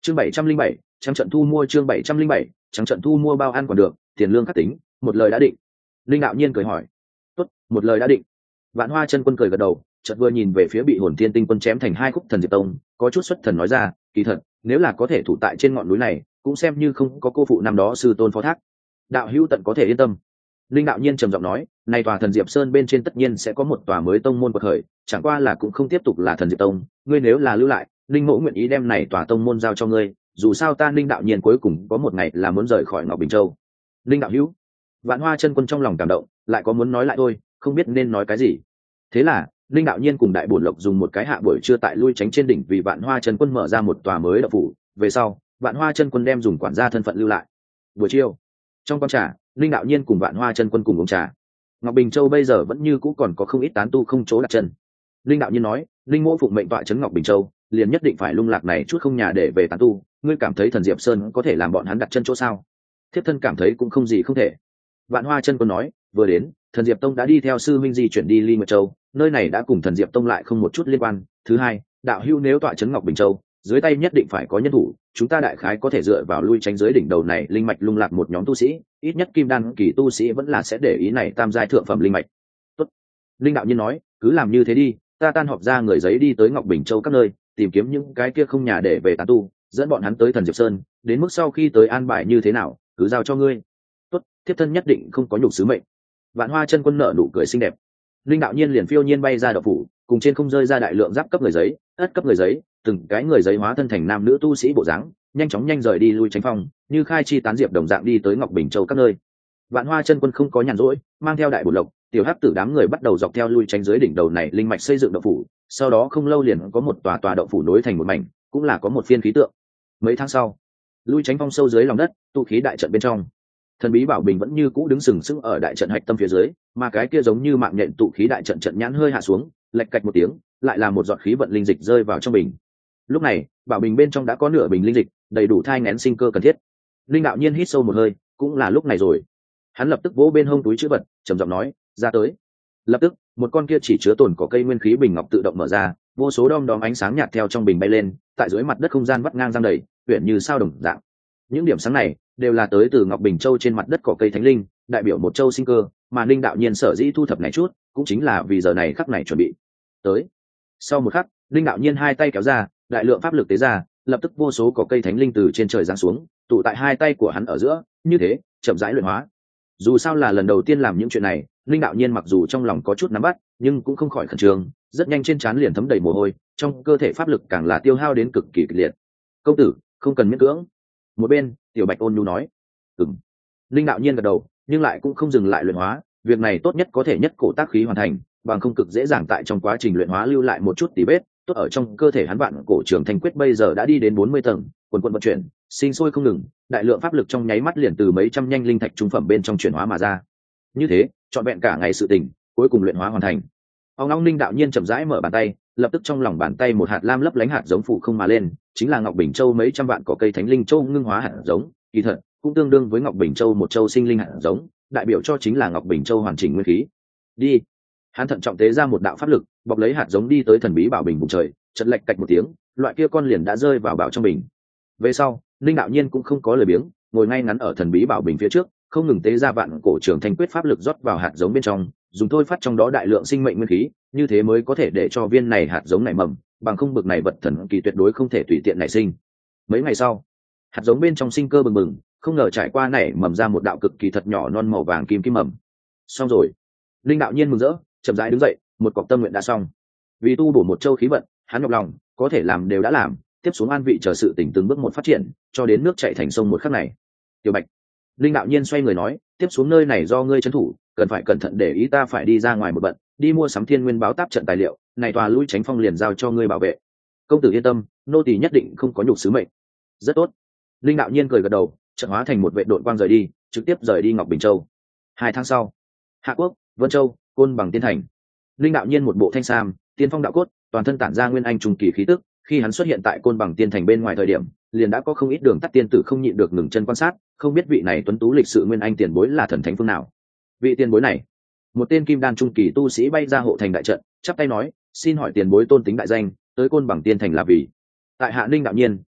chương 707, trắng trận thu mua. chương 707, trắng trận thu mua bao ăn còn được, tiền lương khắc tính, một lời đã định. Linh đạo nhiên cười hỏi. Tốt, một lời đã định. Vạn Hoa chân quân cười gật đầu, chợt vừa nhìn về phía bị Hồn Thiên Tinh quân chém thành hai khúc Thần Diệp Tông, có chút xuất thần nói ra, kỳ thật, nếu là có thể thủ tại trên ngọn núi này, cũng xem như không có cô phụ năm đó sư tôn phó thác. Đạo hữu tận có thể yên tâm. Linh đạo nhiên trầm giọng nói, này tòa Thần Diệp Sơn bên trên tất nhiên sẽ có một tòa mới tông môn quật khởi, chẳng qua là cũng không tiếp tục là Thần Diệp Tông, ngươi nếu là lưu lại, Linh mẫu nguyện ý đem này tòa tông môn giao cho ngươi, dù sao ta Linh đạo nhiên cuối cùng có một ngày là muốn rời khỏi Ngọc Bình Châu. Linh đạo hữu. Vạn Hoa chân quân trong lòng cảm động, lại có muốn nói lại thôi, không biết nên nói cái gì. Thế là Linh đạo nhiên cùng Đại Bổn Lộc dùng một cái hạ buổi trưa tại lui tránh trên đỉnh vì Vạn Hoa chân quân mở ra một tòa mới đạo phủ, về sau Vạn Hoa chân quân đem dùng quản gia thân phận lưu lại. Buổi chiều trong quán trà, Linh đạo nhiên cùng Vạn Hoa chân quân cùng uống trà. Ngọc Bình Châu bây giờ vẫn như cũ còn có không ít tán tu không chỗ đặt chân. Linh đạo nhiên nói, Linh mỗ phụng mệnh tọa trấn Ngọc Bình Châu, liền nhất định phải lung lạc này chút không nhà để về tán tu, ngươi cảm thấy Thần Diệp Sơn có thể làm bọn hắn đặt chân chỗ sao? Thiếp thân cảm thấy cũng không gì không thể. Vạn Hoa chân quân nói, vừa đến, Thần Diệp Tông đã đi theo sư minh di chuyển đi Ly Nguyệt Châu, nơi này đã cùng Thần Diệp Tông lại không một chút liên quan. Thứ hai, đạo hữu nếu tọa trấn Ngọc Bình Châu, dưới tay nhất định phải có nhân thủ, chúng ta đại khái có thể dựa vào lui tránh dưới đỉnh đầu này linh mạch lung lạc một nhóm tu sĩ, ít nhất kim đan kỳ tu sĩ vẫn là sẽ để ý này tam giai thượng phẩm linh mạch. Tốt. Linh đạo nhân nói, cứ làm như thế đi, ta tan họp ra người giấy đi tới Ngọc Bình Châu các nơi, tìm kiếm những cái kia không nhà để về tán tu, dẫn bọn hắn tới Thần Diệp Sơn, đến mức sau khi tới an bài như thế nào, cứ giao cho ngươi. Tốt, thiếp thân nhất định không có nhục sứ mệnh. Vạn Hoa chân quân nở nụ cười xinh đẹp. Linh đạo nhiên liền phiêu nhiên bay ra đậu phủ, cùng trên không rơi ra đại lượng giáp cấp người giấy, ất cấp người giấy, từng cái người giấy hóa thân thành nam nữ tu sĩ bộ dáng, nhanh chóng nhanh rời đi lui tránh phong, như khai chi tán diệp đồng dạng đi tới Ngọc Bình Châu các nơi. Vạn Hoa chân quân không có nhàn rỗi, mang theo Đại Bổn Lộc, tiểu hắc tử đám người bắt đầu dọc theo lui tránh dưới đỉnh đầu này linh mạch xây dựng đậu phủ, sau đó không lâu liền có một tòa đậu phủ nối thành một mảnh, cũng là có một phiên khí tượng. Mấy tháng sau, lui tránh phong sâu dưới lòng đất, tụ khí đại trận bên trong, Thần Bí Bảo Bình vẫn như cũ đứng sừng sững ở đại trận hạch tâm phía dưới, mà cái kia giống như mạng nhện tụ khí đại trận trận nhãn hơi hạ xuống, lệch cạch một tiếng, lại là một giọt khí vận linh dịch rơi vào trong bình. Lúc này, bảo bình bên trong đã có nửa bình linh dịch, đầy đủ thai nghén sinh cơ cần thiết. Linh đạo nhiên hít sâu một hơi, cũng là lúc này rồi. Hắn lập tức vỗ bên hông túi chữ vật, trầm giọng nói, ra tới. Lập tức, một con kia chỉ chứa tồn có cây nguyên khí bình ngọc tự động mở ra, vô số đom đóm ánh sáng nhạt theo trong bình bay lên, tại dưới mặt đất không gian vắt ngang giang đầy, uyển như sao đồng dạng. Những điểm sáng này đều là tới từ Ngọc Bình Châu trên mặt đất cỏ cây thánh linh, đại biểu một châu sinh cơ, mà Linh đạo nhiên sở dĩ thu thập này chút, cũng chính là vì giờ này khắc này chuẩn bị. Tới. Sau một khắc, Linh đạo nhiên hai tay kéo ra, đại lượng pháp lực tế ra, lập tức vô số cỏ cây thánh linh từ trên trời giáng xuống, tụ tại hai tay của hắn ở giữa, như thế, chậm rãi luyện hóa. Dù sao là lần đầu tiên làm những chuyện này, Linh đạo nhiên mặc dù trong lòng có chút nắm bắt, nhưng cũng không khỏi khẩn trương, rất nhanh trên trán liền thấm đầy mồ hôi, trong cơ thể pháp lực càng là tiêu hao đến cực kỳ kịch liệt. Công tử, không cần miễn cưỡng. Một bên, Tiểu Bạch ôn nhu nói. Linh đạo nhiên gật đầu, nhưng lại cũng không dừng lại luyện hóa, việc này tốt nhất có thể nhất cổ tác khí hoàn thành, bằng không cực dễ dàng tại trong quá trình luyện hóa lưu lại một chút tỉ vết. Tốt ở trong cơ thể hắn vạn cổ trường thanh quyết bây giờ đã đi đến 40 tầng, quần vận chuyển, sinh sôi không ngừng, đại lượng pháp lực trong nháy mắt liền từ mấy trăm nhanh linh thạch trung phẩm bên trong chuyển hóa mà ra. Như thế, trọn vẹn cả ngày sự tình, cuối cùng luyện hóa hoàn thành. Ông long Linh đạo nhiên chậm rãi mở bàn tay, lập tức trong lòng bàn tay một hạt lam lấp lánh hạt giống phụ không mà lên, chính là Ngọc Bình Châu mấy trăm vạn cỏ cây thánh linh châu ngưng hóa hạt giống, kỳ thật cũng tương đương với Ngọc Bình Châu một châu sinh linh hạt giống, đại biểu cho chính là Ngọc Bình Châu hoàn chỉnh nguyên khí. Đi. Hắn thận trọng tế ra một đạo pháp lực, bọc lấy hạt giống đi tới Thần Bí Bảo bình vùng trời, chật lệch cạch một tiếng, loại kia con liền đã rơi vào bảo trong bình. Về sau, Linh đạo nhiên cũng không có lời biếng, ngồi ngay ngắn ở Thần Bí Bảo bình phía trước, không ngừng tế ra vạn cổ trường thanh quyết pháp lực rót vào hạt giống bên trong, dùng thôi phát trong đó đại lượng sinh mệnh nguyên khí, như thế mới có thể để cho viên này hạt giống nảy mầm, bằng không bực này vật thần kỳ tuyệt đối không thể tùy tiện nảy sinh. Mấy ngày sau, hạt giống bên trong sinh cơ bừng bừng, không ngờ trải qua nảy mầm ra một đạo cực kỳ thật nhỏ non màu vàng kim kim mầm. Xong rồi. Linh đạo nhiên mừng rỡ, chậm rãi đứng dậy, một cọc tâm nguyện đã xong. Vì tu bổ một châu khí vận, hắn nhọc lòng, có thể làm đều đã làm, tiếp xuống an vị chờ sự tỉnh từng bước một phát triển, cho đến nước chảy thành sông một khắc này. Tiểu Bạch. Linh đạo nhiên xoay người nói, tiếp xuống nơi này do ngươi trấn thủ, cần phải cẩn thận để ý, ta phải đi ra ngoài một bận, đi mua sắm thiên nguyên báo táp trận tài liệu, này tòa lui tránh phong liền giao cho ngươi bảo vệ. Công tử yên tâm, nô tỳ nhất định không có nhục sứ mệnh. Rất tốt. Linh đạo nhiên cười gật đầu, chợt hóa thành một vệ đội quang rời đi, trực tiếp rời đi Ngọc Bình Châu. 2 tháng sau, Hạ Quốc, Vân Châu, Côn Bằng Tiên Thành. Linh đạo nhiên một bộ thanh sam, tiên phong đạo cốt, toàn thân tản ra nguyên anh trùng kỳ khí tức, khi hắn xuất hiện tại Côn Bằng Tiên Thành bên ngoài thời điểm, liền đã có không ít đường tắt tiên tử không nhịn được ngừng chân quan sát, không biết vị này tuấn tú lịch sự nguyên anh tiền bối là thần thánh phương nào. Vị tiền bối này, một tên kim đan trung kỳ tu sĩ bay ra hộ thành đại trận, chắp tay nói, xin hỏi tiền bối tôn tính đại danh, tới Côn Bằng Tiên Thành là vì. Tại Hạ Ninh đạo nhiên,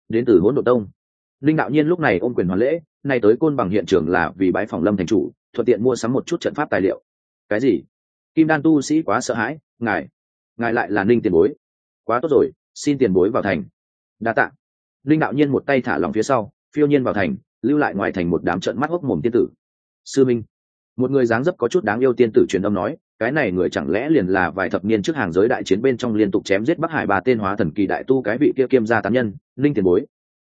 đến từ Hỗn Độn Tông. Linh đạo nhiên lúc này ôm quyền hoàn lễ, nay tới Côn Bằng hiện trường là vì bái phỏng Lâm thành chủ, thuận tiện mua sắm một chút trận pháp tài liệu. Cái gì? Kim đan tu sĩ quá sợ hãi, ngài lại là Ninh tiền bối. Quá tốt rồi, xin tiền bối vào thành. Đa tạ. Linh đạo nhiên một tay thả lòng phía sau, phiêu nhiên vào thành, lưu lại ngoài thành một đám trợn mắt hốc mồm tiên tử. Sư minh, một người dáng dấp có chút đáng yêu tiên tử truyền âm nói, cái này người chẳng lẽ liền là vài thập niên trước hàng giới đại chiến bên trong liên tục chém giết Bắc Hải ba tên hóa thần kỳ đại tu cái vị kia kiêm gia tán nhân, Linh tiền bối.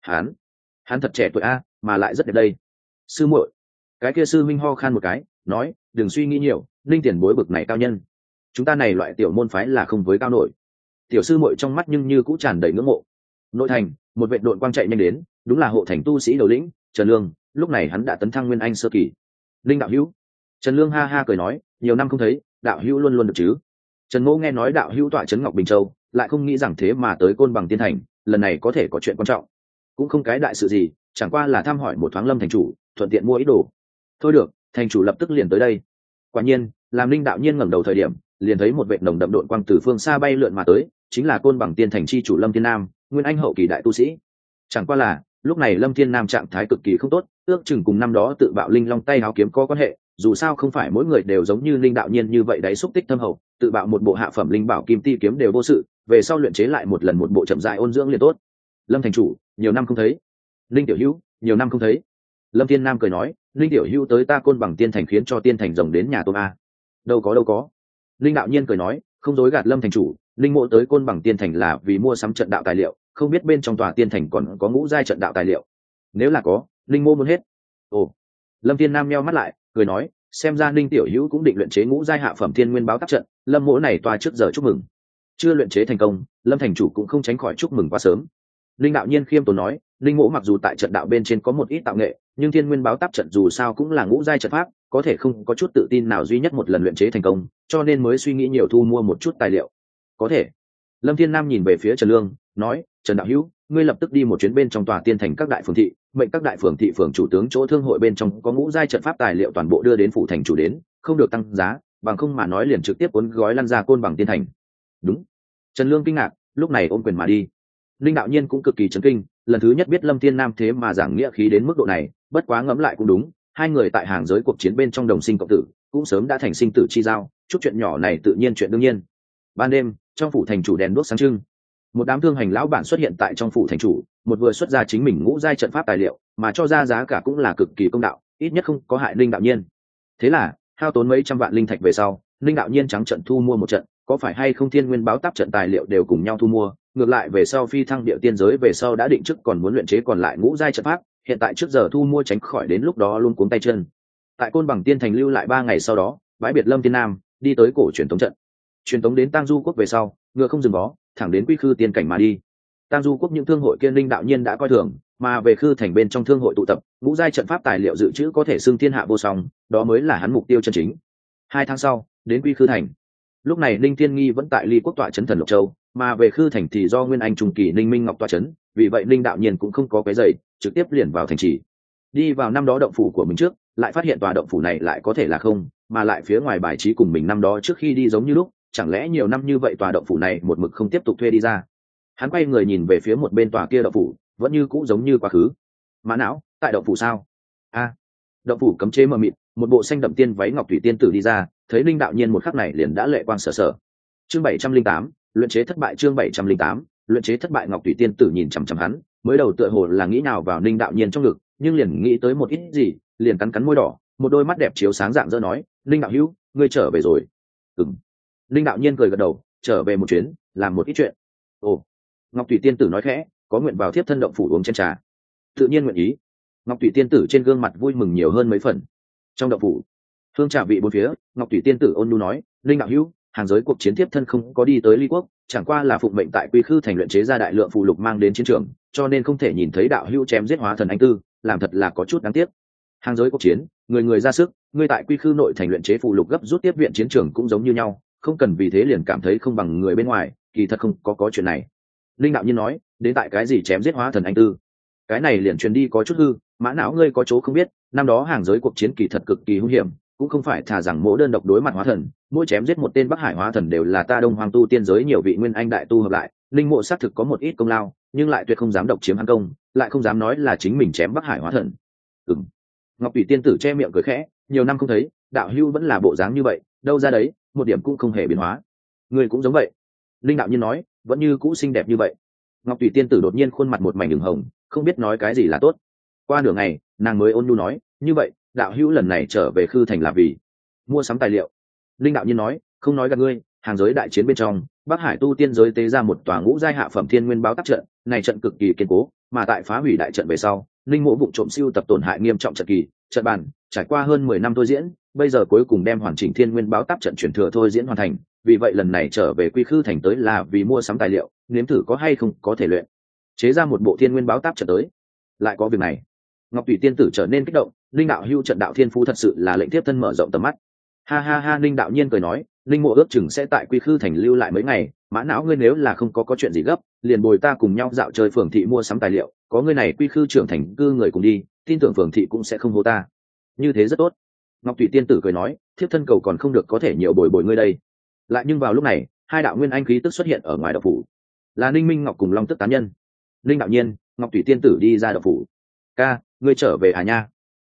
Hắn thật trẻ tuổi a, mà lại rất đẹp đây. Sư muội. Cái kia sư minh ho khan một cái, nói, đừng suy nghĩ nhiều, Linh tiền bối bực này cao nhân, chúng ta này loại tiểu môn phái là không với cao nổi. Tiểu sư muội trong mắt nhưng như cũng tràn đầy ngưỡng mộ. Nội thành, một vệ đội quang chạy nhanh đến, đúng là hộ thành tu sĩ đầu lĩnh Trần Lương, lúc này hắn đã tấn thăng nguyên anh sơ kỳ. Linh đạo hữu. Trần Lương ha ha cười nói, nhiều năm không thấy, đạo hữu luôn luôn được chứ. Trần Ngô nghe nói đạo hữu tọa trấn Ngọc Bình Châu, lại không nghĩ rằng thế mà tới Côn Bằng Tiên Thành, lần này có thể có chuyện quan trọng. Cũng không cái đại sự gì, chẳng qua là thăm hỏi một thoáng Lâm thành chủ, thuận tiện mua ít đồ. Thôi được, thành chủ lập tức liền tới đây. Quả nhiên, làm Linh đạo nhiên ngẩng đầu thời điểm, liền thấy một vệt nồng đậm độn quang từ phương xa bay lượn mà tới, chính là Côn Bằng Tiên Thành chi chủ Lâm Thiên Nam, nguyên anh hậu kỳ đại tu sĩ. Chẳng qua là, lúc này Lâm Thiên Nam trạng thái cực kỳ không tốt, ước chừng cùng năm đó tự bạo linh long tay áo kiếm có quan hệ, dù sao không phải mỗi người đều giống như Linh đạo nhiên như vậy đáy xúc tích thâm hậu, tự bạo một bộ hạ phẩm linh bảo kim ti kiếm đều vô sự, về sau luyện chế lại một lần một bộ chậm rãi ôn dưỡng liền tốt. Lâm thành chủ, nhiều năm không thấy. Linh tiểu hữu, nhiều năm không thấy. Lâm Thiên Nam cười nói, Linh tiểu hữu tới ta Côn Bằng Tiên Thành khiến cho Tiên Thành rồng đến nhà tôm a. Đâu có. Linh đạo nhiên cười nói, không dối gạt Lâm thành chủ, Linh mộ tới Côn Bằng Tiên Thành là vì mua sắm trận đạo tài liệu, không biết bên trong tòa tiên thành còn có ngũ giai trận đạo tài liệu. Nếu là có, Linh mộ muốn hết. Ồ. Lâm Thiên Nam nheo mắt lại, cười nói, xem ra Linh tiểu hữu cũng định luyện chế ngũ giai hạ phẩm thiên nguyên báo tác trận, Lâm mộ này tòa trước giờ chúc mừng. Chưa luyện chế thành công, Lâm thành chủ cũng không tránh khỏi chúc mừng quá sớm. Linh đạo nhiên khiêm tốn nói, Linh mộ mặc dù tại trận đạo bên trên có một ít tạo nghệ, nhưng thiên nguyên báo tác trận dù sao cũng là ngũ giai trận pháp, có thể không có chút tự tin nào duy nhất một lần luyện chế thành công, cho nên mới suy nghĩ nhiều thu mua một chút tài liệu. Có thể. Lâm Thiên Nam nhìn về phía Trần Lương, nói, Trần đạo hữu, ngươi lập tức đi một chuyến bên trong tòa tiên thành các đại phường thị, mệnh các đại phường thị phường chủ tướng chỗ thương hội bên trong có ngũ giai trận pháp tài liệu toàn bộ đưa đến phủ thành chủ đến, không được tăng giá, bằng không mà nói liền trực tiếp cuốn gói lăn ra Côn Bằng Tiên Thành. Đúng. Trần Lương kinh ngạc, lúc này ôm quyền mà đi. Linh đạo nhiên cũng cực kỳ chấn kinh, lần thứ nhất biết Lâm Thiên Nam thế mà giảng nghĩa khí đến mức độ này, bất quá ngẫm lại cũng đúng, hai người tại hàng giới cuộc chiến bên trong đồng sinh cộng tử, cũng sớm đã thành sinh tử chi giao, chút chuyện nhỏ này tự nhiên chuyện đương nhiên. Ban đêm, trong phủ thành chủ đèn đuốc sáng trưng, một đám thương hành lão bản xuất hiện tại trong phủ thành chủ, một vừa xuất ra chính mình ngũ giai trận pháp tài liệu, mà cho ra giá cả cũng là cực kỳ công đạo, ít nhất không có hại Linh đạo nhiên. Thế là, hao tốn mấy trăm vạn linh thạch về sau, Linh đạo nhiên trắng trận thu mua một trận, có phải hay không thiên nguyên báo tác trận tài liệu đều cùng nhau thu mua, ngược lại về sau phi thăng địa tiên giới về sau đã định trước còn muốn luyện chế còn lại ngũ giai trận pháp, hiện tại trước giờ thu mua tránh khỏi đến lúc đó luôn cuống tay chân. Tại Côn Bằng Tiên Thành lưu lại 3 ngày sau đó, bãi biệt Lâm Thiên Nam, đi tới cổ truyền tống trận. Truyền tống đến Tang Du quốc về sau, ngựa không dừng bó, thẳng đến Quy Khư tiên cảnh mà đi. Tang Du quốc những thương hội kia Linh đạo nhiên đã coi thường, mà về Khư thành bên trong thương hội tụ tập, ngũ giai trận pháp tài liệu dự trữ có thể xưng thiên hạ vô song, đó mới là hắn mục tiêu chân chính. 2 tháng sau, đến Quy Khư thành. Lúc này Linh Thiên Nghi vẫn tại Ly quốc tọa trấn Thần Lộc Châu, mà về Khư thành thì do Nguyên Anh trung kỳ Linh Minh Ngọc tọa trấn, vì vậy Linh đạo nhiên cũng không có cái giày, trực tiếp liền vào thành trì. Đi vào năm đó động phủ của mình trước, lại phát hiện tòa động phủ này lại có thể là không, mà lại phía ngoài bài trí cùng mình năm đó trước khi đi giống như lúc, chẳng lẽ nhiều năm như vậy tòa động phủ này một mực không tiếp tục thuê đi ra. Hắn quay người nhìn về phía một bên tòa kia động phủ, vẫn như cũ giống như quá khứ. Mã não, tại động phủ sao? Động phủ cấm chế mờ mịt, một bộ xanh đậm tiên váy ngọc thủy tiên tử đi ra, thấy Linh đạo nhiên một khắc này liền đã lệ quang sở sở. Chương 708, luyện chế thất bại. Chương 708, luyện chế thất bại. Ngọc thủy tiên tử nhìn chằm chằm hắn, mới đầu tựa hồ là nghĩ nào vào Linh đạo nhiên trong ngực, nhưng liền nghĩ tới một ít gì, liền cắn cắn môi đỏ, một đôi mắt đẹp chiếu sáng rạng rỡ nói, Linh đạo hữu, ngươi trở về rồi. Ừm. Linh đạo nhiên cười gật đầu, trở về một chuyến, làm một ít chuyện. Ồ. Ngọc thủy tiên tử nói khẽ, có nguyện vào thiếp thân động phủ uống chén trà. Tự nhiên nguyện ý. Ngọc thủy tiên tử trên gương mặt vui mừng nhiều hơn mấy phần. Trong động phủ, hương trà vị bốn phía, Ngọc thủy tiên tử ôn nhu nói, Linh đạo hữu, hàng giới cuộc chiến thiếp thân không có đi tới Ly quốc, chẳng qua là phụng mệnh tại Quy Khư thành luyện chế ra đại lượng phù lục mang đến chiến trường, cho nên không thể nhìn thấy đạo hữu chém giết hóa thần anh tư, làm thật là có chút đáng tiếc. Hàng giới cuộc chiến, người người ra sức, người tại Quy Khư nội thành luyện chế phù lục gấp rút tiếp viện chiến trường cũng giống như nhau, không cần vì thế liền cảm thấy không bằng người bên ngoài, kỳ thật không có chuyện này. Linh đạo nhiên nói, đến tại cái gì chém giết hóa thần anh tư, cái này liền truyền đi có chút hư, mã não ngươi có chỗ không biết, năm đó hàng giới cuộc chiến kỳ thật cực kỳ hung hiểm, cũng không phải thà rằng mỗi đơn độc đối mặt hóa thần, mỗi chém giết một tên Bắc Hải hóa thần đều là ta Đông Hoàng tu tiên giới nhiều vị nguyên anh đại tu hợp lại, linh mộ xác thực có một ít công lao, nhưng lại tuyệt không dám độc chiếm hắn công, lại không dám nói là chính mình chém Bắc Hải hóa thần. Ngọc Thủy tiên tử che miệng cười khẽ, nhiều năm không thấy, đạo hưu vẫn là bộ dáng như vậy, đâu ra đấy, một điểm cũng không hề biến hóa. Người cũng giống vậy. Linh đạo nhiên nói, vẫn như cũ xinh đẹp như vậy. Ngọc Thủy tiên tử đột nhiên khuôn mặt một mảnh đường hồng, không biết nói cái gì là tốt. Qua nửa ngày, nàng mới ôn nhu nói, như vậy, đạo hữu lần này trở về Khư Thành là vì mua sắm tài liệu. Linh đạo nhiên nói, không nói gạt ngươi, hàng giới đại chiến bên trong, Bắc Hải tu tiên giới tế ra một tòa ngũ giai hạ phẩm thiên nguyên báo tác trận, này trận cực kỳ kiên cố, mà tại phá hủy đại trận về sau, linh mộ vụ trộm siêu tập tổn hại nghiêm trọng trận kỳ, trận bàn, trải qua hơn 10 năm thôi diễn, bây giờ cuối cùng đem hoàn chỉnh thiên nguyên báo tác trận chuyển thừa thôi diễn hoàn thành, vì vậy lần này trở về Quy Khư Thành tới là vì mua sắm tài liệu, nếm thử có hay không có thể luyện chế ra một bộ thiên nguyên báo tác trận tới. Lại có việc này. Ngọc Thủy tiên tử trở nên kích động, linh đạo hưu trận đạo thiên phú thật sự là lệnh tiếp thân mở rộng tầm mắt. Ha ha ha, linh đạo nhiên cười nói, linh mộ ước chừng sẽ tại Quy Khư Thành lưu lại mấy ngày, mã não ngươi nếu là không có chuyện gì gấp, liền bồi ta cùng nhau dạo chơi phường thị mua sắm tài liệu, có ngươi này Quy Khư trưởng thành cư người cùng đi, tin tưởng phường thị cũng sẽ không hô ta. Như thế rất tốt. Ngọc Thủy tiên tử cười nói, thiếp thân cầu còn không được có thể nhiều bồi bồi ngươi đây. Lại nhưng vào lúc này, hai đạo nguyên anh khí tức xuất hiện ở ngoài đạo phủ, là Ninh Minh Ngọc cùng Long Tức tán nhân. Linh đạo nhiên, Ngọc Thủy tiên tử đi ra đạo phủ. Ca, ngươi trở về à nha?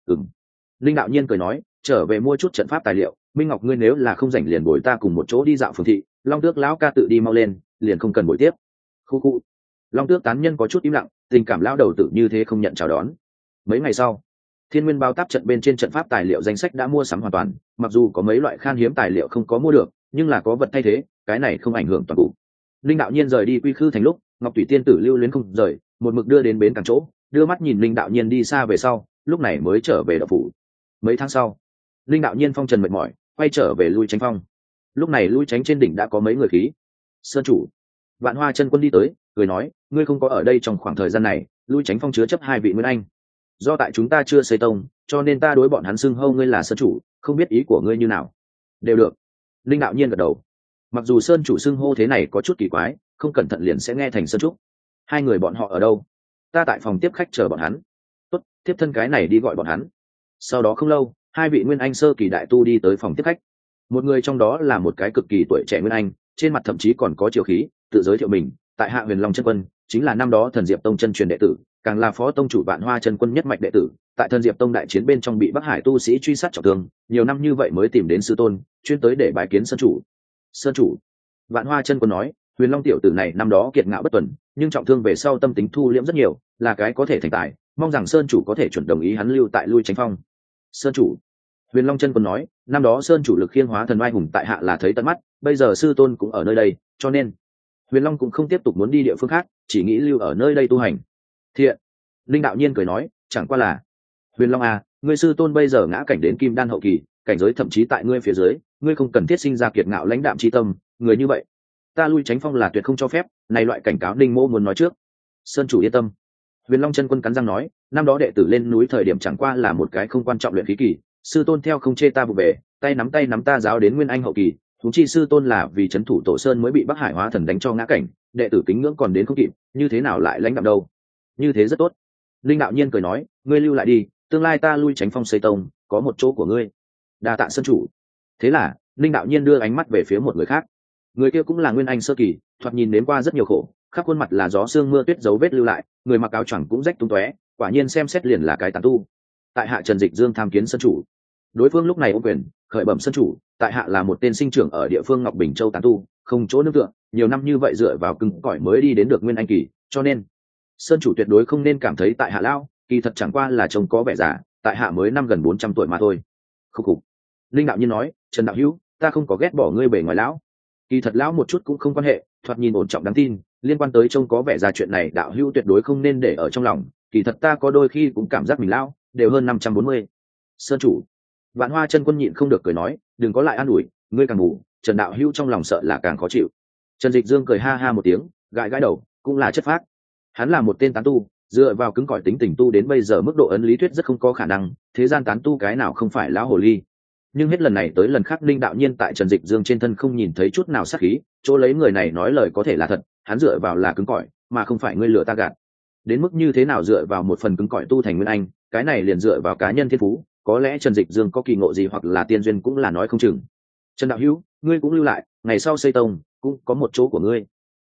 Linh đạo nhiên cười nói, trở về mua chút trận pháp tài liệu. Minh Ngọc ngươi nếu là không rảnh liền bồi ta cùng một chỗ đi dạo phường thị, Long Tước lão ca tự đi mau lên, liền không cần bồi tiếp. Khu khu. Long Tước tán nhân có chút im lặng, tình cảm lão đầu tử như thế không nhận chào đón. Mấy ngày sau, thiên nguyên bao táp trận bên trên trận pháp tài liệu danh sách đã mua sắm hoàn toàn, mặc dù có mấy loại khan hiếm tài liệu không có mua được, nhưng là có vật thay thế, cái này không ảnh hưởng toàn cục. Linh đạo nhiên rời đi Quy Khư Thành lúc, Ngọc Thủy tiên tử lưu luyến không rời, một mực đưa đến bến cảng chỗ, đưa mắt nhìn Linh đạo nhiên đi xa về sau, lúc này mới trở về đạo phủ. Mấy tháng sau, Linh đạo nhiên phong trần mệt mỏi, quay trở về Lui Chánh Phong. Lúc này Lui Chánh trên đỉnh đã có mấy người khí. Sơn chủ Vạn Hoa chân quân đi tới, cười nói, ngươi không có ở đây trong khoảng thời gian này, Lui Chánh Phong chứa chấp hai vị nguyên anh. Do tại chúng ta chưa xây tông, cho nên ta đối bọn hắn xưng hô ngươi là sơn chủ, không biết ý của ngươi như nào. Đều được. Linh đạo nhiên gật đầu. Mặc dù sơn chủ xưng hô thế này có chút kỳ quái, không cẩn thận liền sẽ nghe thành sơn trúc. Hai người bọn họ ở đâu? Ta tại phòng tiếp khách chờ bọn hắn. Tốt, tiếp thân cái này đi gọi bọn hắn. Sau đó không lâu, hai vị nguyên anh sơ kỳ đại tu đi tới phòng tiếp khách. Một người trong đó là một cái cực kỳ tuổi trẻ nguyên anh, trên mặt thậm chí còn có chiều khí, tự giới thiệu mình, tại hạ Huyền Long chân quân, chính là năm đó Thần Diệp Tông chân truyền đệ tử, càng là phó tông chủ Vạn Hoa chân quân nhất mạch đệ tử, tại Thần Diệp Tông đại chiến bên trong bị Bắc Hải tu sĩ truy sát trọng thương, nhiều năm như vậy mới tìm đến sư tôn, chuyên tới để bái kiến sơn chủ. Sơn chủ, Vạn Hoa chân quân nói, Huyền Long tiểu tử này năm đó kiệt ngạo bất tuần, nhưng trọng thương về sau tâm tính thu liễm rất nhiều, là cái có thể thành tài, mong rằng sơn chủ có thể chuẩn đồng ý hắn lưu tại Lui Chánh Phong. Sơn chủ, Huyền Long chân quân nói, năm đó sơn chủ lực khiêng hóa thần oai hùng tại hạ là thấy tận mắt, bây giờ sư tôn cũng ở nơi đây, cho nên Huyền Long cũng không tiếp tục muốn đi địa phương khác, chỉ nghĩ lưu ở nơi đây tu hành. Thiện. Linh đạo nhiên cười nói, chẳng qua là Huyền Long à, ngươi sư tôn bây giờ ngã cảnh đến kim đan hậu kỳ, cảnh giới thậm chí tại ngươi phía dưới, ngươi không cần thiết sinh ra kiệt ngạo lãnh đạm chi tâm, người như vậy ta Lui Chánh Phong là tuyệt không cho phép, này loại cảnh cáo Ninh Mô muốn nói trước. Sơn chủ yên tâm. Huyền Long chân quân cắn răng nói, năm đó đệ tử lên núi thời điểm chẳng qua là một cái không quan trọng luyện khí kỳ, sư tôn theo không chê ta vụ về, tay nắm ta giáo đến nguyên anh hậu kỳ, thú chi sư tôn là vì trấn thủ tổ sơn mới bị Bắc Hải hóa thần đánh cho ngã cảnh, đệ tử kính ngưỡng còn đến không kịp, như thế nào lại lãnh đạm đâu? Như thế rất tốt. Linh đạo nhiên cười nói, ngươi lưu lại đi, tương lai ta Lui Chánh Phong xây tông, có một chỗ của ngươi. Đa tạ sơn chủ. Thế là, Linh đạo nhiên đưa ánh mắt về phía một người khác. Người kia cũng là nguyên anh sơ kỳ, thoạt nhìn đến qua rất nhiều khổ, khắp khuôn mặt là gió sương mưa tuyết dấu vết lưu lại, người mặc áo choàng cũng rách tung tóe, quả nhiên xem xét liền là cái tán tu. Tại hạ Trần Dịch Dương tham kiến sơn chủ. Đối phương lúc này ôm quyền, khởi bẩm sơn chủ, tại hạ là một tên sinh trưởng ở địa phương Ngọc Bình Châu tán tu, không chỗ nương tựa, nhiều năm như vậy dựa vào cứng cỏi mới đi đến được nguyên anh kỳ, cho nên sơn chủ tuyệt đối không nên cảm thấy tại hạ lao, kỳ thật chẳng qua là trông có vẻ già, tại hạ mới năm gần 400 tuổi mà thôi. Khúc khục. Linh đạo nhiên nói, Trần đạo hữu, ta không có ghét bỏ ngươi bề ngoài lão, kỳ thật lão một chút cũng không quan hệ, thoạt nhìn ổn trọng đáng tin, liên quan tới trông có vẻ ra chuyện này đạo hữu tuyệt đối không nên để ở trong lòng, kỳ thật ta có đôi khi cũng cảm giác mình lão đều hơn 540. Sơn chủ Vạn Hoa chân quân nhịn không được cười nói, đừng có lại an ủi, ngươi càng ngủ, Trần đạo hữu trong lòng sợ là càng khó chịu. Trần Dịch Dương cười ha ha một tiếng, gãi gãi đầu, cũng là chất phác. Hắn là một tên tán tu, dựa vào cứng cỏi tính tình tu đến bây giờ mức độ ấn lý thuyết rất không có khả năng, thế gian tán tu cái nào không phải lão hồ ly. Nhưng hết lần này tới lần khác Linh đạo nhiên tại Trần Dịch Dương trên thân không nhìn thấy chút nào sát khí, chỗ lấy người này nói lời có thể là thật, hắn dựa vào là cứng cỏi, mà không phải ngươi lừa ta gạt. Đến mức như thế nào dựa vào một phần cứng cỏi tu thành nguyên anh, cái này liền dựa vào cá nhân thiên phú, có lẽ Trần Dịch Dương có kỳ ngộ gì hoặc là tiên duyên cũng là nói không chừng. Trần đạo hữu, ngươi cũng lưu lại, ngày sau xây tông cũng có một chỗ của ngươi.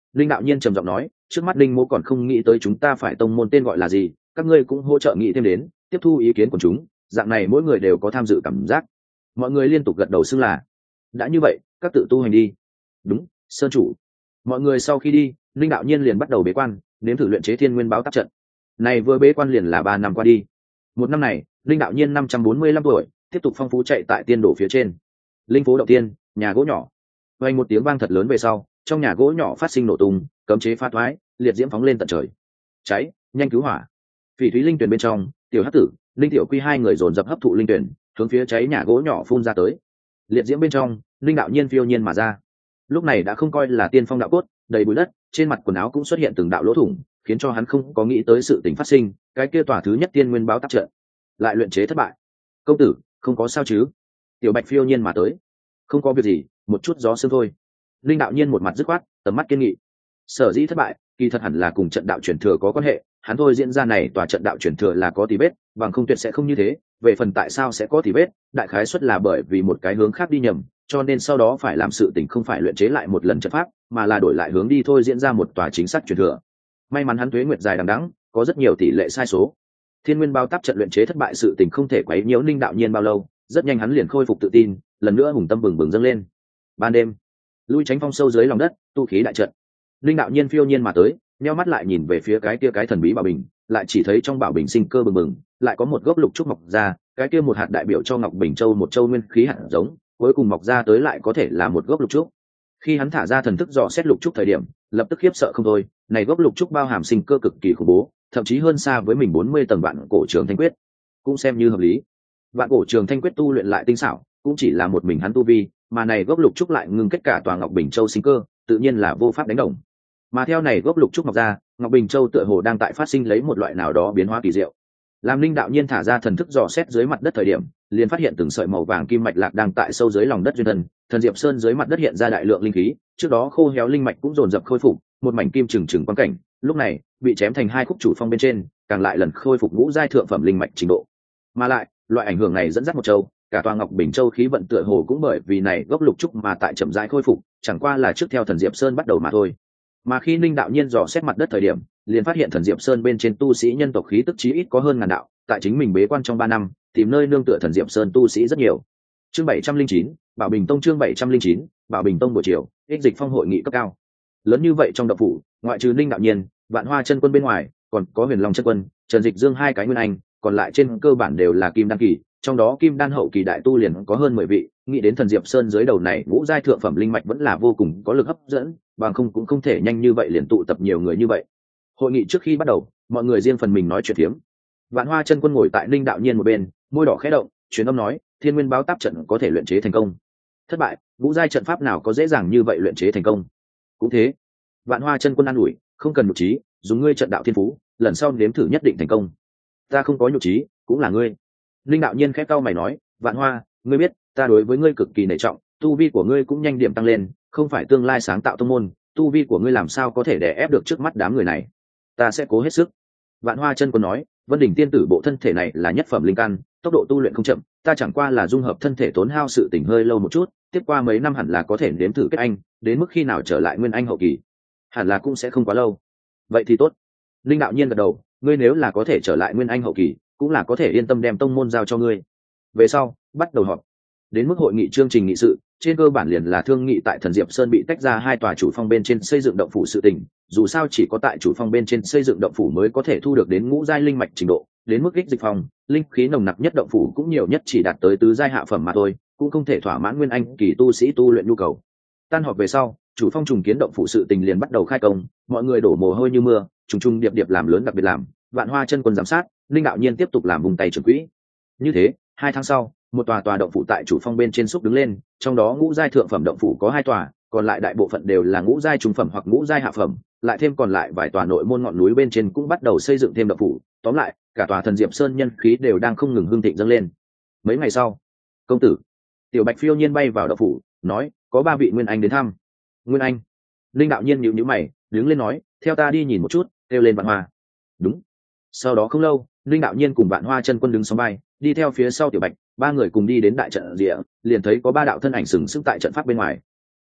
linh đạo nhiên trầm giọng nói, trước mắt linh mô còn không nghĩ tới chúng ta phải tông môn tên gọi là gì, các ngươi cũng hỗ trợ nghĩ thêm đến, tiếp thu ý kiến của chúng, dạng này mỗi người đều có tham dự cảm giác. Mọi người liên tục gật đầu xưng là. Đã như vậy, các tự tu hành đi. Đúng, sơn chủ. Mọi người sau khi đi, linh đạo nhiên liền bắt đầu bế quan, nếm thử luyện chế thiên nguyên báo tác trận. Này vừa bế quan liền là 3 năm qua đi. Một năm này, linh đạo nhiên 545 tuổi, tiếp tục phong phú chạy tại tiên đổ phía trên. Linh phố động tiên, nhà gỗ nhỏ. Vang một tiếng vang thật lớn về sau, trong nhà gỗ nhỏ phát sinh nổ tung, cấm chế phá thoái, liệt diễm phóng lên tận trời. Cháy, nhanh cứu hỏa. Phỉ thúy linh tuyển bên trong, tiểu hắc tử, linh tiểu quy hai người dồn dập hấp thụ linh tuyển, hướng phía cháy nhà gỗ nhỏ phun ra tới. Liệt diễm bên trong, linh đạo nhiên phiêu nhiên mà ra. Lúc này đã không coi là tiên phong đạo cốt, đầy bụi đất, trên mặt quần áo cũng xuất hiện từng đạo lỗ thủng, khiến cho hắn không có nghĩ tới sự tình phát sinh, cái kia tòa thứ nhất tiên nguyên báo tác trận lại luyện chế thất bại. Công tử, không có sao chứ? Tiểu Bạch phiêu nhiên mà tới. Không có việc gì, một chút gió sương thôi. Linh đạo nhiên một mặt dứt khoát, tầm mắt kiên nghị. Sở dĩ thất bại, kỳ thật hẳn là cùng trận đạo truyền thừa có quan hệ, hắn thôi diễn ra này tòa trận đạo truyền thừa là có tì vết, bằng không tuyệt sẽ không như thế. Về phần tại sao sẽ có tì vết, đại khái suất là bởi vì một cái hướng khác đi nhầm, cho nên sau đó phải làm sự tình không phải luyện chế lại một lần trận pháp, mà là đổi lại hướng đi thôi diễn ra một tòa chính xác truyền thừa. May mắn hắn tuế nguyệt dài đằng đẵng, có rất nhiều tỷ lệ sai số. Thiên nguyên bao táp trận luyện chế thất bại sự tình không thể quấy nhiễu linh đạo nhiên bao lâu, rất nhanh hắn liền khôi phục tự tin, lần nữa hùng tâm bừng bừng dâng lên. Ban đêm, lui tránh phong sâu dưới lòng đất, tu khí đại trận. Linh đạo nhiên phiêu nhiên mà tới, nheo mắt lại nhìn về phía cái kia cái thần bí bảo bình, lại chỉ thấy trong bảo bình sinh cơ bừng bừng, lại có một gốc lục trúc mọc ra, cái kia một hạt đại biểu cho Ngọc Bình Châu một châu nguyên khí hạt giống, cuối cùng mọc ra tới lại có thể là một gốc lục trúc. Khi hắn thả ra thần thức dò xét lục trúc thời điểm, lập tức khiếp sợ không thôi, này gốc lục trúc bao hàm sinh cơ cực kỳ khủng bố, thậm chí hơn xa với mình 40 tầng vạn cổ trường thanh quyết, cũng xem như hợp lý. Vạn cổ trường thanh quyết tu luyện lại tinh xảo, cũng chỉ là một mình hắn tu vi, mà này gốc lục trúc lại ngưng kết cả tòa Ngọc Bình Châu sinh cơ, tự nhiên là vô pháp đánh đồng. Mà theo này gốc lục trúc mọc ra, Ngọc Bình Châu tựa hồ đang tại phát sinh lấy một loại nào đó biến hóa kỳ diệu. Làm linh đạo nhiên thả ra thần thức dò xét dưới mặt đất thời điểm, liền phát hiện từng sợi màu vàng kim mạch lạc đang tại sâu dưới lòng đất duyên thân, thần diệp sơn dưới mặt đất hiện ra đại lượng linh khí, trước đó khô héo linh mạch cũng dồn dập khôi phục, một mảnh kim trừng trừng quan cảnh, lúc này bị chém thành hai khúc chủ phong bên trên, càng lại lần khôi phục ngũ giai thượng phẩm linh mạch trình độ. Mà lại, loại ảnh hưởng này dẫn dắt một châu, cả tòa Ngọc Bình Châu khí vận tựa hồ cũng bởi vì này gốc lục trúc mà tại chậm rãi khôi phục, chẳng qua là trước theo thần diệp sơn bắt đầu mà thôi. Mà khi linh đạo nhiên dò xét mặt đất thời điểm, liền phát hiện thần diệp sơn bên trên tu sĩ nhân tộc khí tức chí ít có hơn ngàn đạo, tại chính mình bế quan trong 3 năm, tìm nơi nương tựa thần diệp sơn tu sĩ rất nhiều. Chương 709, Bảo Bình Tông chương 709, Bảo Bình Tông buổi chiều, ích dịch phong hội nghị cấp cao. Lớn như vậy trong động phủ, ngoại trừ linh đạo nhiên, Vạn Hoa chân quân bên ngoài, còn có Huyền Long chân quân, Trần Dịch Dương hai cái nguyên anh, còn lại trên cơ bản đều là kim đan kỳ, trong đó kim đan hậu kỳ đại tu liền có hơn 10 vị, nghĩ đến thần diệp sơn dưới đầu này ngũ giai thượng phẩm linh mạch vẫn là vô cùng có lực hấp dẫn, bằng không cũng không thể nhanh như vậy liền tụ tập nhiều người như vậy. Hội nghị trước khi bắt đầu, mọi người riêng phần mình nói chuyện phiếm. Vạn Hoa chân quân ngồi tại linh đạo nhiên một bên, môi đỏ khẽ động, truyền âm nói, thiên nguyên báo táp trận có thể luyện chế thành công. Thất bại, ngũ giai trận pháp nào có dễ dàng như vậy luyện chế thành công. Cũng thế. Vạn Hoa chân quân an ủi, không cần nhục trí, dùng ngươi trận đạo thiên phú, lần sau nếm thử nhất định thành công. Ta không có nhục trí, cũng là ngươi. Linh đạo nhiên khẽ cau mày nói, Vạn Hoa, ngươi biết, ta đối với ngươi cực kỳ nể trọng, tu vi của ngươi cũng nhanh điểm tăng lên, không phải tương lai sáng tạo tông môn, tu vi của ngươi làm sao có thể đè ép được trước mắt đám người này. Ta sẽ cố hết sức. Vạn Hoa chân quân nói, Vân Đỉnh tiên tử bộ thân thể này là nhất phẩm linh căn, tốc độ tu luyện không chậm, ta chẳng qua là dung hợp thân thể tốn hao sự tỉnh hơi lâu một chút, tiếp qua mấy năm hẳn là có thể nếm thử kết anh, đến mức khi nào trở lại nguyên anh hậu kỳ, hẳn là cũng sẽ không quá lâu. Vậy thì tốt. Linh đạo nhiên gật đầu, ngươi nếu là có thể trở lại nguyên anh hậu kỳ, cũng là có thể yên tâm đem tông môn giao cho ngươi. Về sau, bắt đầu họp. Đến mức hội nghị chương trình nghị sự, trên cơ bản liền là thương nghị tại thần diệp sơn bị tách ra hai tòa chủ phong bên trên xây dựng động phủ sự tình, dù sao chỉ có tại chủ phong bên trên xây dựng động phủ mới có thể thu được đến ngũ giai linh mạch trình độ, đến mức ích dịch phong, linh khí nồng nặc nhất động phủ cũng nhiều nhất chỉ đạt tới tứ giai hạ phẩm mà thôi, cũng không thể thỏa mãn nguyên anh kỳ tu sĩ tu luyện nhu cầu. Tan họp về sau, chủ phong trùng kiến động phủ sự tình liền bắt đầu khai công, mọi người đổ mồ hôi như mưa, trùng trùng điệp điệp làm lớn đặc biệt làm, Vạn Hoa chân quân giám sát, linh đạo nhiên tiếp tục làm vùng tay trưởng quỹ. Như thế, 2 tháng sau, một tòa động phủ tại chủ phong bên trên xúc đứng lên, trong đó ngũ giai thượng phẩm động phủ có 2 tòa, còn lại đại bộ phận đều là ngũ giai trung phẩm hoặc ngũ giai hạ phẩm, lại thêm còn lại vài tòa nội môn ngọn núi bên trên cũng bắt đầu xây dựng thêm động phủ. Tóm lại, cả tòa thần diệp sơn nhân khí đều đang không ngừng hưng thịnh dâng lên. Mấy ngày sau, công tử Tiểu Bạch phiêu nhiên bay vào động phủ, nói, có 3 vị nguyên anh đến thăm. Nguyên anh? Linh đạo nhiên nhíu nhíu mày, đứng lên nói, theo ta đi nhìn một chút, kêu lên Vạn Hoa. Đúng. Sau đó không lâu, Linh đạo nhiên cùng Vạn Hoa chân quân đứng sóng vai, đi theo phía sau Tiểu Bạch, 3 người cùng đi đến đại trận rìa, liền thấy có 3 đạo thân ảnh sừng sững tại trận pháp bên ngoài.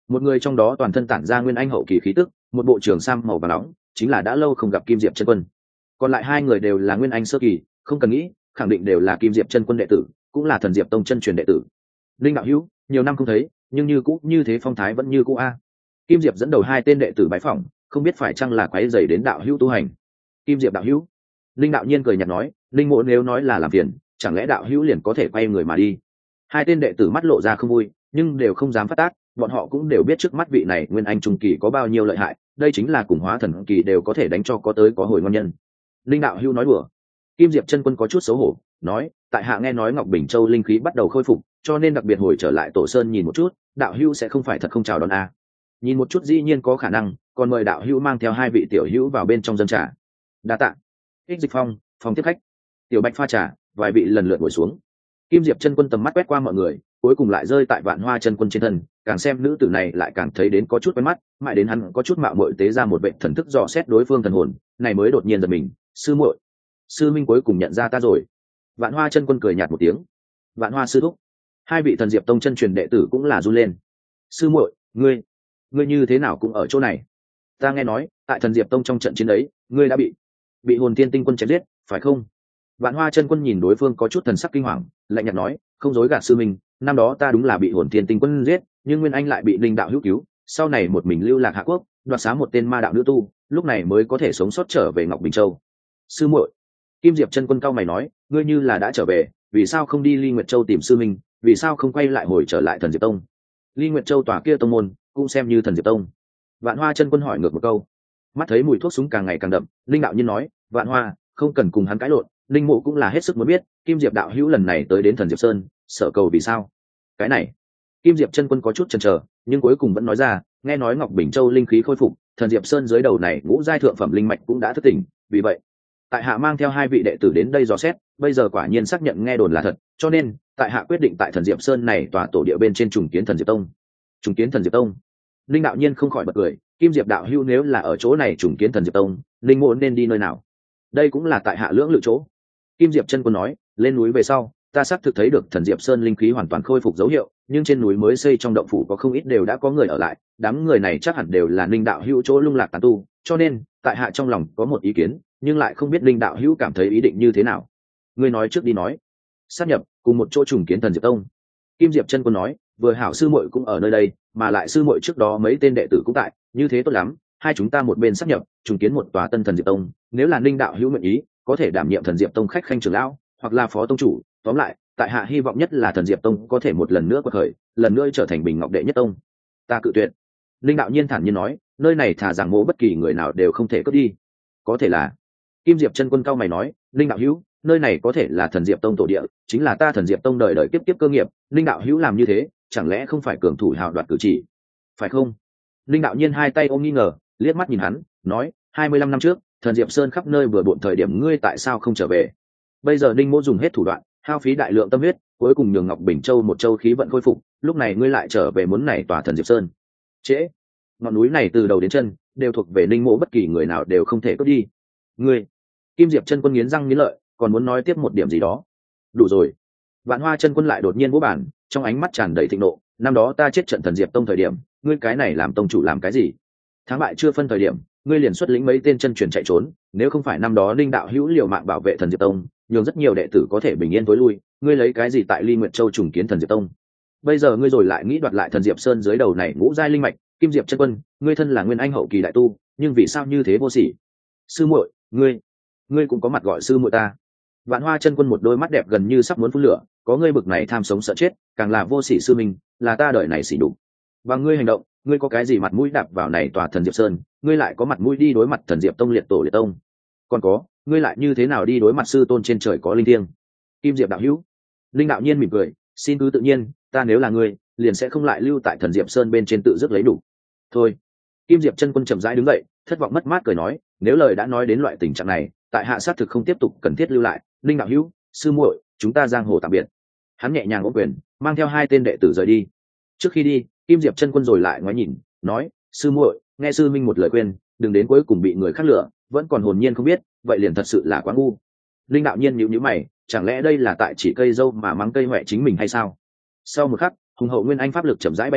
một người trong đó toàn thân tản ra nguyên anh hậu kỳ khí tức, một bộ trường sam màu vàng nóng, chính là đã lâu không gặp Kim Diệp chân quân. Còn lại hai người đều là nguyên anh sơ kỳ, không cần nghĩ, khẳng định đều là Kim Diệp chân quân đệ tử, cũng là Thần Diệp tông chân truyền đệ tử. Linh đạo hữu, nhiều năm không thấy, nhưng như cũ như thế phong thái vẫn như cũ a. Kim Diệp dẫn đầu hai tên đệ tử bái phỏng, không biết phải chăng là quấy rầy đến đạo hữu tu hành. Kim Diệp đạo hữu, Linh đạo nhiên cười nhạt nói, Linh mộ nếu nói là làm phiền, chẳng lẽ đạo hữu liền có thể quay người mà đi? Hai tên đệ tử mắt lộ ra không vui, nhưng đều không dám phát tác, bọn họ cũng đều biết trước mắt vị này nguyên anh trung kỳ có bao nhiêu lợi hại, đây chính là cùng hóa thần kỳ đều có thể đánh cho có tới có hồi ngon nhân. Linh đạo hữu nói đùa. Kim Diệp chân quân có chút xấu hổ, nói, tại hạ nghe nói Ngọc Bình Châu linh khí bắt đầu khôi phục, cho nên đặc biệt hồi trở lại Tổ Sơn nhìn một chút, đạo hữu sẽ không phải thật không chào đón a? Nhìn một chút dĩ nhiên có khả năng, còn mời đạo hữu mang theo hai vị tiểu hữu vào bên trong dân trà. Đa tạ. Ích Dịch Phong, phòng tiếp khách. Tiểu Bạch pha trà, vài vị lần lượt ngồi xuống. Kim Diệp chân quân tầm mắt quét qua mọi người, cuối cùng lại rơi tại Vạn Hoa chân quân trên thân, càng xem nữ tử này lại càng thấy đến có chút quen mắt, mãi đến hắn có chút mạo muội tế ra một vệ thần thức dò xét đối phương thần hồn, này mới đột nhiên giật mình, sư muội, sư minh cuối cùng nhận ra ta rồi. Vạn Hoa chân quân cười nhạt một tiếng. Vạn Hoa sư thúc. Hai vị Thần Diệp tông chân truyền đệ tử cũng là run lên. Sư muội, ngươi như thế nào cũng ở chỗ này? Ta nghe nói, tại Thần Diệp tông trong trận chiến ấy, ngươi đã bị Hồn Thiên Tinh quân chém giết, phải không? Vạn Hoa chân quân nhìn đối phương có chút thần sắc kinh hoàng, lạnh nhạt nói, không dối gạt sư minh, năm đó ta đúng là bị Hồn Thiên Tinh quân giết, nhưng Nguyên Anh lại bị Linh đạo hữu cứu, sau này một mình lưu lạc Hạ Quốc, đoạt xá một tên ma đạo nữ tu, lúc này mới có thể sống sót trở về Ngọc Bình Châu. Sư muội. Kim Diệp chân quân cao mày nói, ngươi như là đã trở về, vì sao không đi Ly Nguyệt Châu tìm sư minh, vì sao không quay lại hồi trở lại Thần Diệp tông? Ly Nguyệt Châu tòa kia tông môn cũng xem như Thần Diệp tông. Vạn Hoa chân quân hỏi ngược một câu. Mắt thấy mùi thuốc súng càng ngày càng đậm, Linh đạo nhân nói, Vạn Hoa, không cần cùng hắn cãi lộn, Linh mộ cũng là hết sức muốn biết, Kim Diệp đạo hữu lần này tới đến Thần Diệp Sơn, sợ cầu vì sao? Cái này, Kim Diệp chân quân có chút chần chờ, nhưng cuối cùng vẫn nói ra, nghe nói Ngọc Bình Châu linh khí khôi phục, Thần Diệp Sơn dưới đầu này ngũ giai thượng phẩm linh mạch cũng đã thức tỉnh, vì vậy, tại hạ mang theo hai vị đệ tử đến đây dò xét, bây giờ quả nhiên xác nhận nghe đồn là thật, cho nên tại hạ quyết định tại Thần Diệp Sơn này tòa tổ địa bên trên trùng kiến Thần Diệp tông. Trùng kiến Thần Diệp tông? Linh đạo nhiên không khỏi bật cười, Kim Diệp đạo hữu nếu là ở chỗ này trùng kiến Thần Diệp tông, linh mộ nên đi nơi nào? Đây cũng là tại hạ lưỡng lự chỗ. Kim Diệp chân quân nói, lên núi về sau, ta xác thực thấy được Thần Diệp Sơn linh khí hoàn toàn khôi phục dấu hiệu, nhưng trên núi mới xây trong động phủ có không ít đều đã có người ở lại, đám người này chắc hẳn đều là Linh đạo hữu chỗ lung lạc tán tu, cho nên tại hạ trong lòng có một ý kiến, nhưng lại không biết Linh đạo hữu cảm thấy ý định như thế nào. Ngươi nói trước đi nói. Sát nhập cùng một chỗ trùng kiến Thần Diệp tông. Kim Diệp chân quân nói, vừa hảo sư muội cũng ở nơi đây, mà lại sư muội trước đó mấy tên đệ tử cũng tại, như thế tốt lắm, hai chúng ta một bên sát nhập, trùng kiến một tòa tân Thần Diệp tông, nếu là Linh đạo hữu nguyện ý, có thể đảm nhiệm Thần Diệp tông khách khanh trưởng lão, hoặc là phó tông chủ, tóm lại, tại hạ hy vọng nhất là Thần Diệp tông có thể một lần nữa quật khởi, lần nữa trở thành bình ngọc đệ nhất tông. Ta cự tuyệt. Linh đạo nhiên thản nhiên nói, nơi này thả rằng mỗ bất kỳ người nào đều không thể cướp đi. Có thể là. Kim Diệp chân quân cao mày nói, Linh đạo hữu, nơi này có thể là Thần Diệp tông tổ địa, chính là ta Thần Diệp tông đời đời kiếp kiếp cơ nghiệp, Linh đạo hữu làm như thế, chẳng lẽ không phải cường thủ hào đoạt cử chỉ, phải không? Linh đạo nhiên hai tay ôm nghi ngờ, liếc mắt nhìn hắn, nói, 25 năm trước, Thần Diệp Sơn khắp nơi vừa bộn thời điểm ngươi tại sao không trở về? Bây giờ Linh mỗ dùng hết thủ đoạn, hao phí đại lượng tâm huyết, cuối cùng nhường Ngọc Bình Châu một châu khí vận khôi phục, lúc này ngươi lại trở về muốn này tòa Thần Diệp Sơn. Trễ, ngọn núi này từ đầu đến chân đều thuộc về Linh mỗ, bất kỳ người nào đều không thể cướp đi. Ngươi. Kim Diệp chân quân nghiến răng nghiến lợi, còn muốn nói tiếp một điểm gì đó. Đủ rồi. Vạn Hoa chân quân lại đột nhiên vỗ bàn, trong ánh mắt tràn đầy thịnh nộ, năm đó ta chết trận Thần Diệp tông thời điểm, ngươi cái này làm tông chủ làm cái gì? Thắng bại chưa phân thời điểm, ngươi liền xuất lĩnh mấy tên chân truyền chạy trốn, nếu không phải năm đó Linh đạo hữu liều mạng bảo vệ Thần Diệp tông, nhường rất nhiều đệ tử có thể bình yên tối lui, ngươi lấy cái gì tại Ly Nguyệt Châu trùng kiến Thần Diệp tông? Bây giờ ngươi rồi lại nghĩ đoạt lại Thần Diệp Sơn dưới đầu này ngũ giai linh mạch, Kim Diệp chân quân, ngươi thân là nguyên anh hậu kỳ đại tu, nhưng vì sao như thế vô sỉ? Sư muội, ngươi cũng có mặt gọi sư muội ta? Vạn Hoa chân quân một đôi mắt đẹp gần như sắp muốn phun lửa, có ngươi bực này tham sống sợ chết, càng là vô sỉ sư mình, là ta đời này sỉ nhục. Và ngươi hành động, ngươi có cái gì mặt mũi đạp vào này tòa Thần Diệp Sơn, ngươi lại có mặt mũi đi đối mặt Thần Diệp tông liệt tổ liệt tông? Còn có, ngươi lại như thế nào đi đối mặt sư tôn trên trời có linh thiêng? Kim Diệp đạo hữu. Linh đạo nhiên mỉm cười, xin cứ tự nhiên, ta nếu là ngươi, liền sẽ không lại lưu tại Thần Diệp Sơn bên trên tự dứt lấy đủ. Thôi. Kim Diệp chân quân chậm rãi đứng dậy, thất vọng mất mát cười nói, nếu lời đã nói đến loại tình trạng này, tại hạ xác thực không tiếp tục cần thiết lưu lại. Linh đạo hữu, sư muội, chúng ta giang hồ tạm biệt. Hắn nhẹ nhàng ôm quyền, mang theo hai tên đệ tử rời đi. Trước khi đi, Kim Diệp chân quân rồi lại ngoái nhìn, nói, sư muội, nghe sư minh một lời khuyên, đừng đến cuối cùng bị người khác lừa, vẫn còn hồn nhiên không biết, vậy liền thật sự là quá ngu. Linh đạo nhiên nhíu nhíu mày, chẳng lẽ đây là tại chỉ cây dâu mà mắng cây hoẹ chính mình hay sao? Sau một khắc, hùng hậu nguyên anh pháp lực chậm rãi bay lên,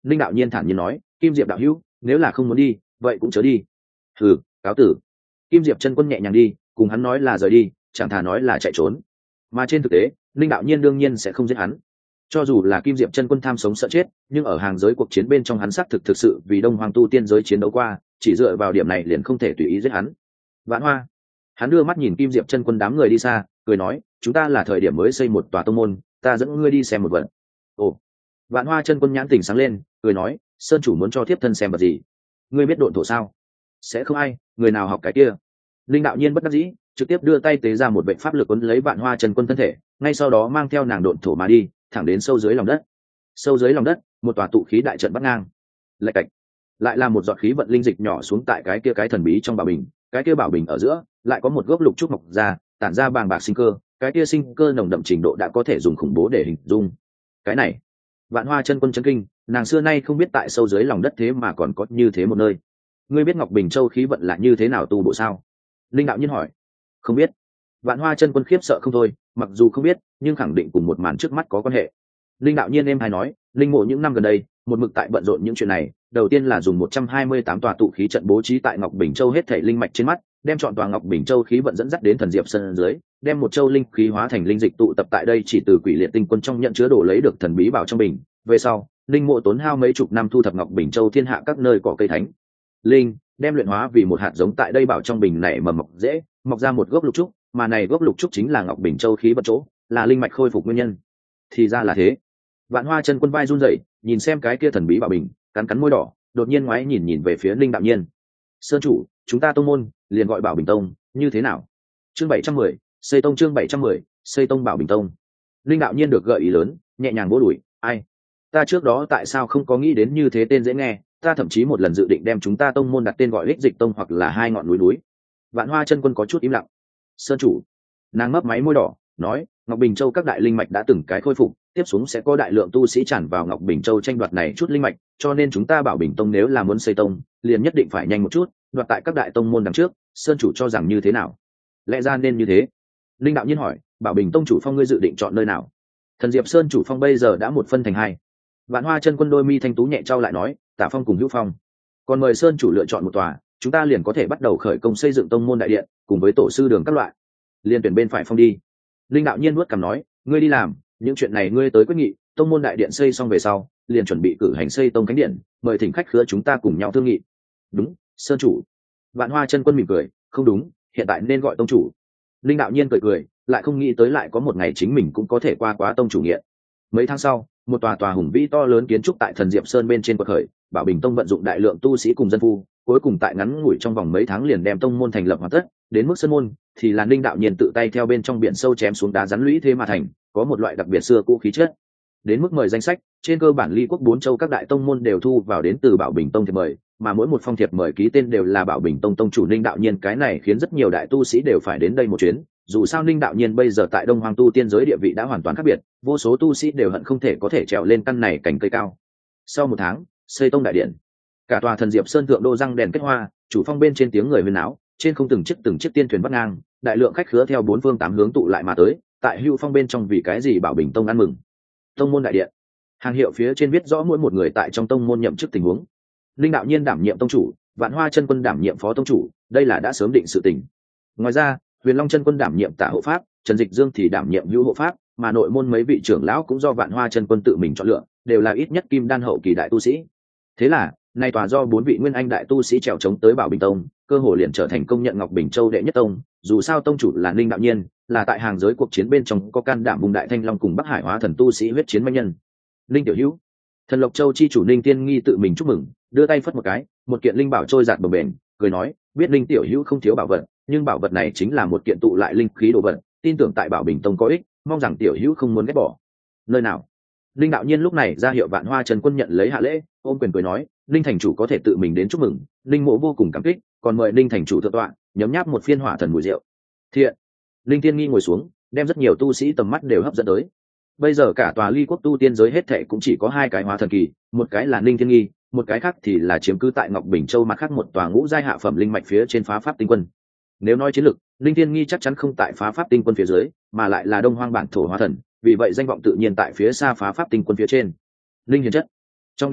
linh đạo nhiên thản nhiên nói, Kim Diệp đạo hữu, nếu là không muốn đi vậy cũng chớ đi. Hừ, cáo tử. Kim Diệp chân quân nhẹ nhàng đi, cùng hắn nói là rời đi chẳng thà nói là chạy trốn. Mà trên thực tế linh đạo nhiên đương nhiên sẽ không giết hắn. Cho dù là Kim Diệp chân quân tham sống sợ chết, nhưng ở hàng giới cuộc chiến bên trong hắn xác thực sự vì Đông Hoàng tu tiên giới chiến đấu qua, chỉ dựa vào điểm này liền không thể tùy ý giết hắn. Vạn Hoa, hắn đưa mắt nhìn Kim Diệp chân quân đám người đi xa, cười nói, chúng ta là thời điểm mới xây một tòa tông môn, ta dẫn ngươi đi xem một vật. Ồ. Vạn Hoa chân quân nhãn tỉnh sáng lên, cười nói, sơn chủ muốn cho thiếp thân xem vật gì? Ngươi biết độn thổ sao? Sẽ không ai, người nào học cái kia. Linh đạo nhiên bất đắc dĩ, trực tiếp đưa tay tế ra một bệnh pháp lực cuốn lấy Vạn Hoa chân quân thân thể, ngay sau đó mang theo nàng độn thổ mà đi, thẳng đến sâu dưới lòng đất. Sâu dưới lòng đất, một tòa tụ khí đại trận bắt ngang. Lạch cạch, lại là một giọt khí vận linh dịch nhỏ xuống tại cái kia cái thần bí trong bảo bình, cái kia bảo bình ở giữa lại có một gốc lục trúc mọc ra, tản ra bàng bạc sinh cơ, cái kia sinh cơ nồng đậm trình độ đã có thể dùng khủng bố để hình dung. Cái này, Vạn Hoa chân quân chấn kinh, nàng xưa nay không biết tại sâu dưới lòng đất thế mà còn có như thế một nơi. Ngươi biết Ngọc Bình Châu khí vận là như thế nào tu bổ sao? Linh đạo nhiên hỏi. Không biết. Vạn Hoa chân quân khiếp sợ không thôi, mặc dù không biết nhưng khẳng định cùng một màn trước mắt có quan hệ. Linh đạo nhiên em hay nói, linh mộ những năm gần đây một mực tại bận rộn những chuyện này, đầu tiên là dùng 128 tòa tụ khí trận bố trí tại Ngọc Bình Châu hết thảy linh mạch trên mắt, đem chọn tòa Ngọc Bình Châu khí vận dẫn dắt đến thần diệp sơn dưới, đem một châu linh khí hóa thành linh dịch tụ tập tại đây chỉ từ quỷ liệt tinh quân trong nhận chứa đồ lấy được thần bí bảo trong bình. Về sau, linh mộ tốn hao mấy chục năm thu thập Ngọc Bình Châu thiên hạ các nơi cỏ cây thánh linh, đem luyện hóa vì một hạt giống tại đây bảo trong bình này mầm mọc dễ, mọc ra một gốc lục trúc, mà này gốc lục trúc chính là Ngọc Bình Châu khí vận chỗ, là linh mạch khôi phục nguyên nhân. Thì ra là thế. Vạn Hoa chân quân vai run rẩy, nhìn xem cái kia thần bí bảo bình, cắn cắn môi đỏ, đột nhiên ngoái nhìn về phía Linh đạo nhiên. Sơn chủ, chúng ta tông môn liền gọi Bảo Bình Tông, như thế nào? Chương 710, xây tông. Chương 710, xây tông Bảo Bình Tông. Linh đạo nhiên được gợi ý lớn, nhẹ nhàng vỗ đùi, ai? Ta trước đó tại sao không có nghĩ đến như thế tên dễ nghe, ta thậm chí một lần dự định đem chúng ta tông môn đặt tên gọi Hích Dịch Tông hoặc là hai ngọn núi núi. Vạn Hoa chân quân có chút im lặng. Sơn chủ, nàng mấp máy môi đỏ, nói, Ngọc Bình Châu các đại linh mạch đã từng cái khôi phục, tiếp xuống sẽ có đại lượng tu sĩ tràn vào Ngọc Bình Châu tranh đoạt này chút linh mạch, cho nên chúng ta Bảo Bình Tông nếu là muốn xây tông, liền nhất định phải nhanh một chút, đoạt tại các đại tông môn đằng trước. Sơn chủ cho rằng như thế nào? Lẽ ra nên như thế. Linh đạo nhiên hỏi, Bảo Bình Tông chủ phong ngươi dự định chọn nơi nào? Thần Diệp Sơn chủ phong bây giờ đã một phân thành hai. Vạn Hoa chân quân đôi mi thanh tú nhẹ trao lại nói, Tả phong cùng Hữu phong, còn mời Sơn chủ lựa chọn một tòa, chúng ta liền có thể bắt đầu khởi công xây dựng tông môn đại điện, cùng với tổ sư đường các loại. Liên tuyển bên phải phong đi. Linh đạo nhiên nuốt cằm nói, ngươi đi làm những chuyện này, ngươi tới quyết nghị. Tông môn đại điện xây xong về sau, liền chuẩn bị cử hành xây tông khánh điện, mời thỉnh khách khứa chúng ta cùng nhau thương nghị. Đúng, Sơn chủ. Vạn Hoa chân quân mỉm cười, không đúng, hiện tại nên gọi tông chủ. Linh đạo nhiên cười cười, lại không nghĩ tới lại có một ngày chính mình cũng có thể qua quá tông chủ nghiện. Mấy tháng sau, một tòa hùng vĩ to lớn kiến trúc tại Thần Diệp Sơn bên trên quật khởi, Bảo Bình Tông vận dụng đại lượng tu sĩ cùng dân phu, cuối cùng tại ngắn ngủi trong vòng mấy tháng liền đem tông môn thành lập hoàn tất. Đến mức sơn môn thì là Linh đạo nhiên tự tay theo bên trong biển sâu chém xuống đá rắn lũy thế mà thành, có một loại đặc biệt xưa cũ khí chất. Đến mức mời danh sách, trên cơ bản ly quốc 4 châu các đại tông môn đều thu vào đến từ Bảo Bình Tông thiệp mời, mà mỗi một phong thiệp mời ký tên đều là Bảo Bình Tông tông chủ Linh đạo nhiên, cái này khiến rất nhiều đại tu sĩ đều phải đến đây một chuyến. Dù sao Linh đạo nhiên bây giờ tại Đông Hoang tu tiên giới địa vị đã hoàn toàn khác biệt, vô số tu sĩ đều hận không thể có thể trèo lên căn này cành cây cao. Sau một tháng, xây tông đại điện, cả tòa Thần Diệp Sơn thượng đô răng đèn kết hoa, chủ phong bên trên tiếng người huyên náo, trên không từng chiếc tiên thuyền bắt ngang, đại lượng khách khứa theo 4 phương 8 hướng tụ lại mà tới. Tại Hưu Phong bên trong vì cái gì Bảo Bình Tông ăn mừng? Tông môn đại điện, hàng hiệu phía trên viết rõ mỗi một người tại trong tông môn nhậm chức tình huống. Linh đạo nhiên đảm nhiệm tông chủ, Vạn Hoa chân quân đảm nhiệm phó tông chủ, đây là đã sớm định sự tình. Ngoài ra, Huyền Long chân quân đảm nhiệm tả hộ pháp, Trần Dịch Dương thì đảm nhiệm hữu hộ pháp, mà nội môn mấy vị trưởng lão cũng do Vạn Hoa chân quân tự mình chọn lựa, đều là ít nhất kim đan hậu kỳ đại tu sĩ. Thế là, nay tòa do 4 vị nguyên anh đại tu sĩ trèo chống tới Bảo Bình Tông, cơ hội liền trở thành công nhận Ngọc Bình Châu đệ nhất tông. Dù sao tông chủ là Linh đạo nhiên, là tại hàng giới cuộc chiến bên trong có can đảm vùng đại thanh long cùng Bắc Hải hóa thần tu sĩ huyết chiến manh nhân. Linh tiểu hữu, Thần Lộc Châu chi chủ Linh Tiên Nghi tự mình chúc mừng, đưa tay phất một cái, một kiện linh bảo trôi giạt bồng bềnh, cười nói, biết Linh tiểu hữu không thiếu bảo vật, nhưng bảo vật này chính là một kiện tụ lại linh khí đồ vật, tin tưởng tại Bảo Bình Tông có ích, mong rằng tiểu hữu không muốn ghét bỏ. Nơi nào? Linh đạo nhiên lúc này ra hiệu Vạn Hoa Trần Quân nhận lấy hạ lễ, ôm quyền cười nói, Linh thành chủ có thể tự mình đến chúc mừng, Linh mộ vô cùng cảm kích, còn mời Linh thành chủ thượng tọa, nhấm nháp một phiên hỏa thần mùi rượu. Thiện. Linh Tiên Nghi ngồi xuống, đem rất nhiều tu sĩ tầm mắt đều hấp dẫn tới. Bây giờ cả tòa ly quốc tu tiên giới hết thệ cũng chỉ có 2 cái hóa thần kỳ, một cái là Linh Tiên Nghi, một cái khác thì là chiếm cứ tại Ngọc Bình Châu mặt khác một tòa ngũ giai hạ phẩm linh mạch phía trên Phá Pháp Tinh Quân. Nếu nói chiến lực, Linh Tiên Nghi chắc chắn không tại Phá Pháp Tinh Quân phía dưới, mà lại là Đông Hoang bản thổ hóa thần, vì vậy danh vọng tự nhiên tại phía xa Phá Pháp Tinh Quân phía trên. Linh hiền chất. Trong đám người,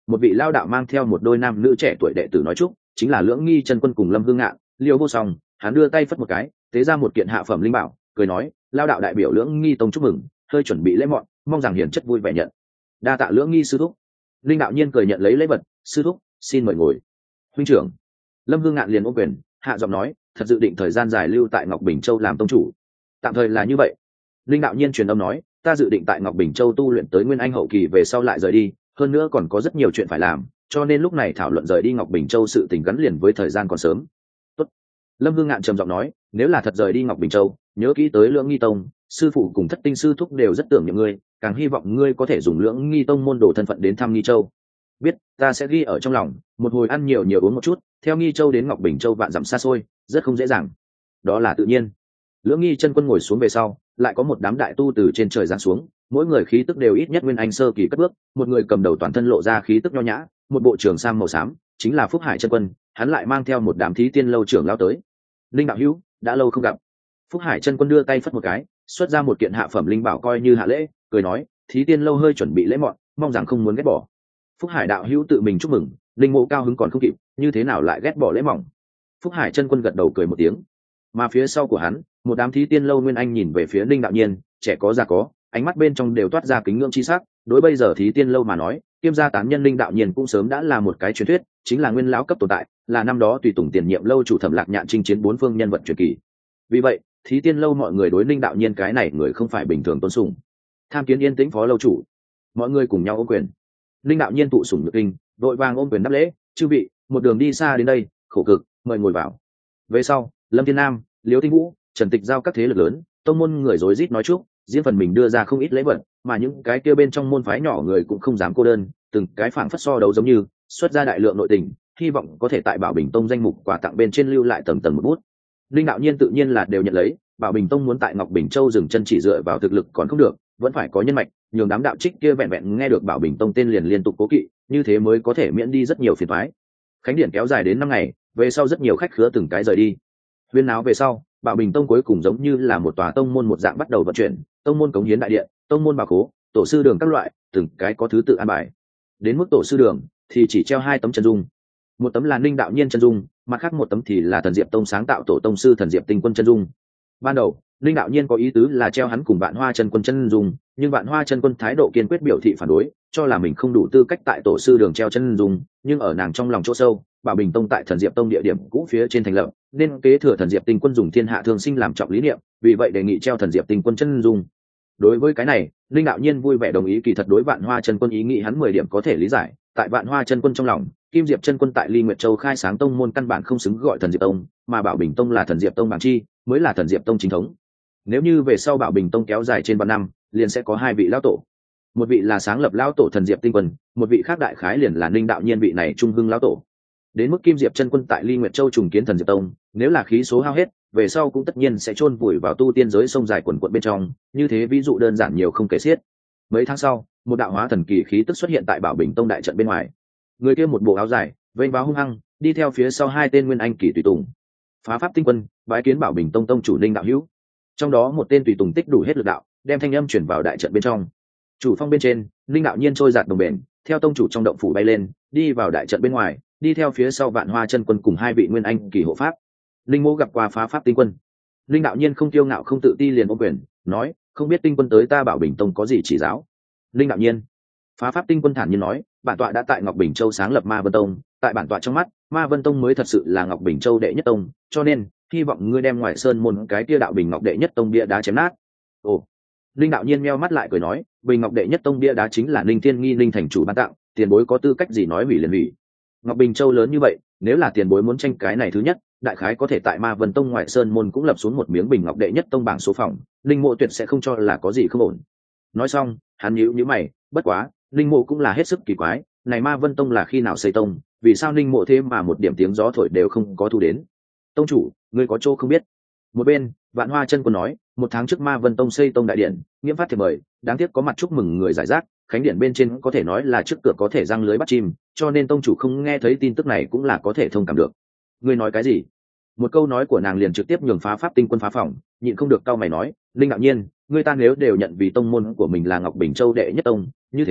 một vị lao đạo mang theo một đôi nam nữ trẻ tuổi đệ tử nói chúc, chính là Lưỡng Nghi chân quân cùng Lâm Hương Ngạn. Liêu vô song, hắn đưa tay phất một cái, tế ra một kiện hạ phẩm linh bảo, cười nói, lao đạo đại biểu Lưỡng Nghi tông chúc mừng, hơi chuẩn bị lễ mọn, mong rằng hiền chất vui vẻ nhận. Đa tạ Lưỡng Nghi sư thúc. Linh đạo nhiên cười nhận lấy lễ vật, sư thúc xin mời ngồi. Huynh trưởng. Lâm Hương Ngạn liền ôm quyền, hạ giọng nói, thật dự định thời gian dài lưu tại Ngọc Bình Châu làm tông chủ? Tạm thời là như vậy. Linh đạo nhiên truyền âm nói, ta dự định tại Ngọc Bình Châu tu luyện tới nguyên anh hậu kỳ về sau lại rời đi, hơn nữa còn có rất nhiều chuyện phải làm, cho nên lúc này thảo luận rời đi Ngọc Bình Châu sự tình gắn liền với thời gian còn sớm. Tốt. Lâm Hương Ngạn trầm giọng nói, nếu là thật rời đi Ngọc Bình Châu, nhớ kỹ tới Lưỡng Nghi tông, sư phụ cùng Thất Tinh sư thúc đều rất tưởng niệm ngươi, càng hy vọng ngươi có thể dùng Lưỡng Nghi tông môn đồ thân phận đến thăm Nghi Châu. Biết, ta sẽ ghi ở trong lòng, một hồi ăn nhiều nhiều uống một chút, theo Nghi Châu đến Ngọc Bình Châu vạn dặm xa xôi, rất không dễ dàng. Đó là tự nhiên. Lưỡng Nghi chân quân ngồi xuống về sau, lại có một đám đại tu từ trên trời giáng xuống, mỗi người khí tức đều ít nhất nguyên anh sơ kỳ cất bước, một người cầm đầu toàn thân lộ ra khí tức nho nhã, một bộ trường sam màu xám, chính là Phúc Hải chân quân, hắn lại mang theo một đám thí tiên lâu trưởng lao tới. Linh đạo hữu, đã lâu không gặp. Phúc Hải chân quân đưa tay phất một cái, xuất ra một kiện hạ phẩm linh bảo coi như hạ lễ, cười nói, thí tiên lâu hơi chuẩn bị lễ mọn, mong rằng không muốn ghét bỏ. Phúc Hải đạo hữu tự mình chúc mừng, Linh mộ cao hứng còn không kịp, như thế nào lại ghét bỏ lễ mỏng. Phúc Hải chân quân gật đầu cười một tiếng, mà phía sau của hắn, một đám thí tiên lâu nguyên anh nhìn về phía Linh đạo nhiên, trẻ có già có, ánh mắt bên trong đều toát ra kính ngưỡng chi sắc. Đối bây giờ thí tiên lâu mà nói, Kiêm gia tán nhân Linh đạo nhiên cũng sớm đã là một cái truyền thuyết, chính là nguyên lão cấp tồn tại, là năm đó tùy tùng tiền nhiệm lâu chủ Thẩm Lạc Nhạn chinh chiến bốn phương nhân vật truyền kỳ. Vì vậy, thí tiên lâu mọi người đối Linh đạo nhiên cái này người không phải bình thường tôn sùng. Tham kiến yên tĩnh phó lâu chủ. Mọi người cùng nhau ôm quyền. Linh đạo nhiên tụ sủng nhược kinh, đội vàng ôm quyền đáp lễ, chư vị, một đường đi xa đến đây, khổ cực, mời ngồi vào. Về sau, Lâm Thiên Nam, Liễu Tinh Vũ, Trần Tịch giao các thế lực lớn, tông môn người rối rít nói chúc, riêng phần mình đưa ra không ít lễ vật, mà những cái kia bên trong môn phái nhỏ người cũng không dám cô đơn, từng cái phảng phất so đấu giống như, xuất ra đại lượng nội tình, hy vọng có thể tại Bảo Bình Tông danh mục quà tặng bên trên lưu lại tầng tầng một bút. Linh đạo nhiên tự nhiên là đều nhận lấy, Bảo Bình Tông muốn tại Ngọc Bình Châu dừng chân chỉ dựa vào thực lực còn không được, vẫn phải có nhân mạch, nhường đám đạo trích kia vẹn vẹn nghe được Bảo Bình Tông tên liền liên tục cố kỵ, như thế mới có thể miễn đi rất nhiều phiền toái. Khánh điện kéo dài đến 5 ngày, về sau rất nhiều khách khứa từng cái rời đi. Huyên náo về sau, Bảo Bình Tông cuối cùng giống như là một tòa tông môn một dạng bắt đầu vận chuyển, tông môn cống hiến đại điện, tông môn bảo khố, tổ sư đường các loại, từng cái có thứ tự an bài. Đến mức tổ sư đường thì chỉ treo 2 tấm chân dung, một tấm là Ninh đạo nhiên chân dung, mặt khác một tấm thì là Thần Diệp Tông sáng tạo tổ tông sư Thần Diệp Tinh Quân chân dung. Ban đầu, Ninh đạo nhiên có ý tứ là treo hắn cùng Vạn Hoa chân quân chân dung, nhưng Vạn Hoa chân quân thái độ kiên quyết biểu thị phản đối, cho là mình không đủ tư cách tại tổ sư đường treo chân dung, nhưng ở nàng trong lòng chỗ sâu, Bảo Bình Tông tại Thần Diệp Tông địa điểm cũ phía trên thành lập, nên kế thừa Thần Diệp Tinh Quân dùng thiên hạ thương sinh làm trọng lý niệm, vì vậy đề nghị treo Thần Diệp Tinh Quân chân dung. Đối với cái này, Linh đạo nhiên vui vẻ đồng ý, kỳ thật đối Vạn Hoa chân quân ý nghĩ hắn 10 điểm có thể lý giải, tại Vạn Hoa chân quân trong lòng, Kim Diệp chân quân tại Ly Nguyệt Châu khai sáng tông môn căn bản không xứng gọi Thần Diệp Tông, mà Bảo Bình Tông là Thần Diệp Tông bảng chi, mới là Thần Diệp Tông chính thống. Nếu như về sau Bảo Bình Tông kéo dài trên 3 năm, liền sẽ có 2 vị lão tổ. Một vị là sáng lập lão tổ Thần Diệp Tinh Quân, một vị khác đại khái liền là Linh đạo nhiên vị này trung hưng lão tổ. Đến mức Kim Diệp chân quân tại Ly Nguyệt Châu trùng kiến Thần Diệp Tông, nếu là khí số hao hết, về sau cũng tất nhiên sẽ chôn vùi vào tu tiên giới sông dài quần quật bên trong, như thế ví dụ đơn giản nhiều không kể xiết. Mấy tháng sau, một đạo hóa thần kỳ khí tức xuất hiện tại Bảo Bình Tông đại trận bên ngoài. Người kia một bộ áo dài, vênh váo hung hăng, đi theo phía sau 2 tên nguyên anh kỳ tùy tùng. Phá pháp tinh quân, bái kiến Bảo Bình Tông tông chủ Linh đạo hữu. Trong đó một tên tùy tùng tích đủ hết lực đạo, đem thanh âm chuyển vào đại trận bên trong. Chủ phong bên trên, Linh đạo nhiên trôi giạt đồng bền, theo tông chủ trong động phủ bay lên, đi vào đại trận bên ngoài, đi theo phía sau Vạn Hoa chân quân cùng 2 vị nguyên anh kỳ hộ pháp. Linh mô gặp qua phá pháp tinh quân. Linh đạo nhiên không kiêu ngạo không tự ti liền ôm quyền, nói, không biết tinh quân tới ta Bảo Bình Tông có gì chỉ giáo. Linh đạo nhiên. Phá pháp tinh quân thản nhiên nói, bản tọa đã tại Ngọc Bình Châu sáng lập Ma Vân Tông, tại bản tọa trong mắt, Ma Vân Tông mới thật sự là Ngọc Bình Châu đệ nhất tông, cho nên hy vọng ngươi đem ngoài sơn môn cái kia đạo Bình Ngọc đệ nhất tông bia đá chém nát. Ồ. Linh đạo nhiên meo mắt lại cười nói, Bình Ngọc đệ nhất tông bia đá chính là Linh Thiên Nghi Linh thành chủ ban tặng, tiền bối có tư cách gì nói hủy liền hủy. Ngọc Bình Châu lớn như vậy, nếu là tiền bối muốn tranh cái này thứ nhất, đại khái có thể tại Ma Vân Tông ngoại sơn môn cũng lập xuống một miếng Bình Ngọc đệ nhất tông bảng số phòng, Linh mộ tuyệt sẽ không cho là có gì không ổn. Nói xong, hắn nhíu mày, bất quá, Linh mộ cũng là hết sức kỳ quái, này Ma Vân Tông là khi nào xây tông, vì sao Linh mộ thế mà một điểm tiếng gió thổi đều không có thu đến. Tông chủ, ngươi có chỗ không biết. Một bên, Vạn Hoa chân quân nói, 1 tháng trước Ma Vân Tông xây tông đại điện, nghiêm phát thiệp mời, đáng tiếc có mặt chúc mừng người giải rác, khánh điện bên trên có thể nói là trước cửa có thể răng lưới bắt chim, cho nên tông chủ không nghe thấy tin tức này cũng là có thể thông cảm được. Ngươi nói cái gì? Một câu nói của nàng liền trực tiếp nhường phá pháp tinh quân phá phòng, nhịn không được cau mày nói, Linh đạo nhiên, ngươi ta nếu đều nhận vì tông môn của mình là Ngọc Bình Châu đệ nhất tông, như thế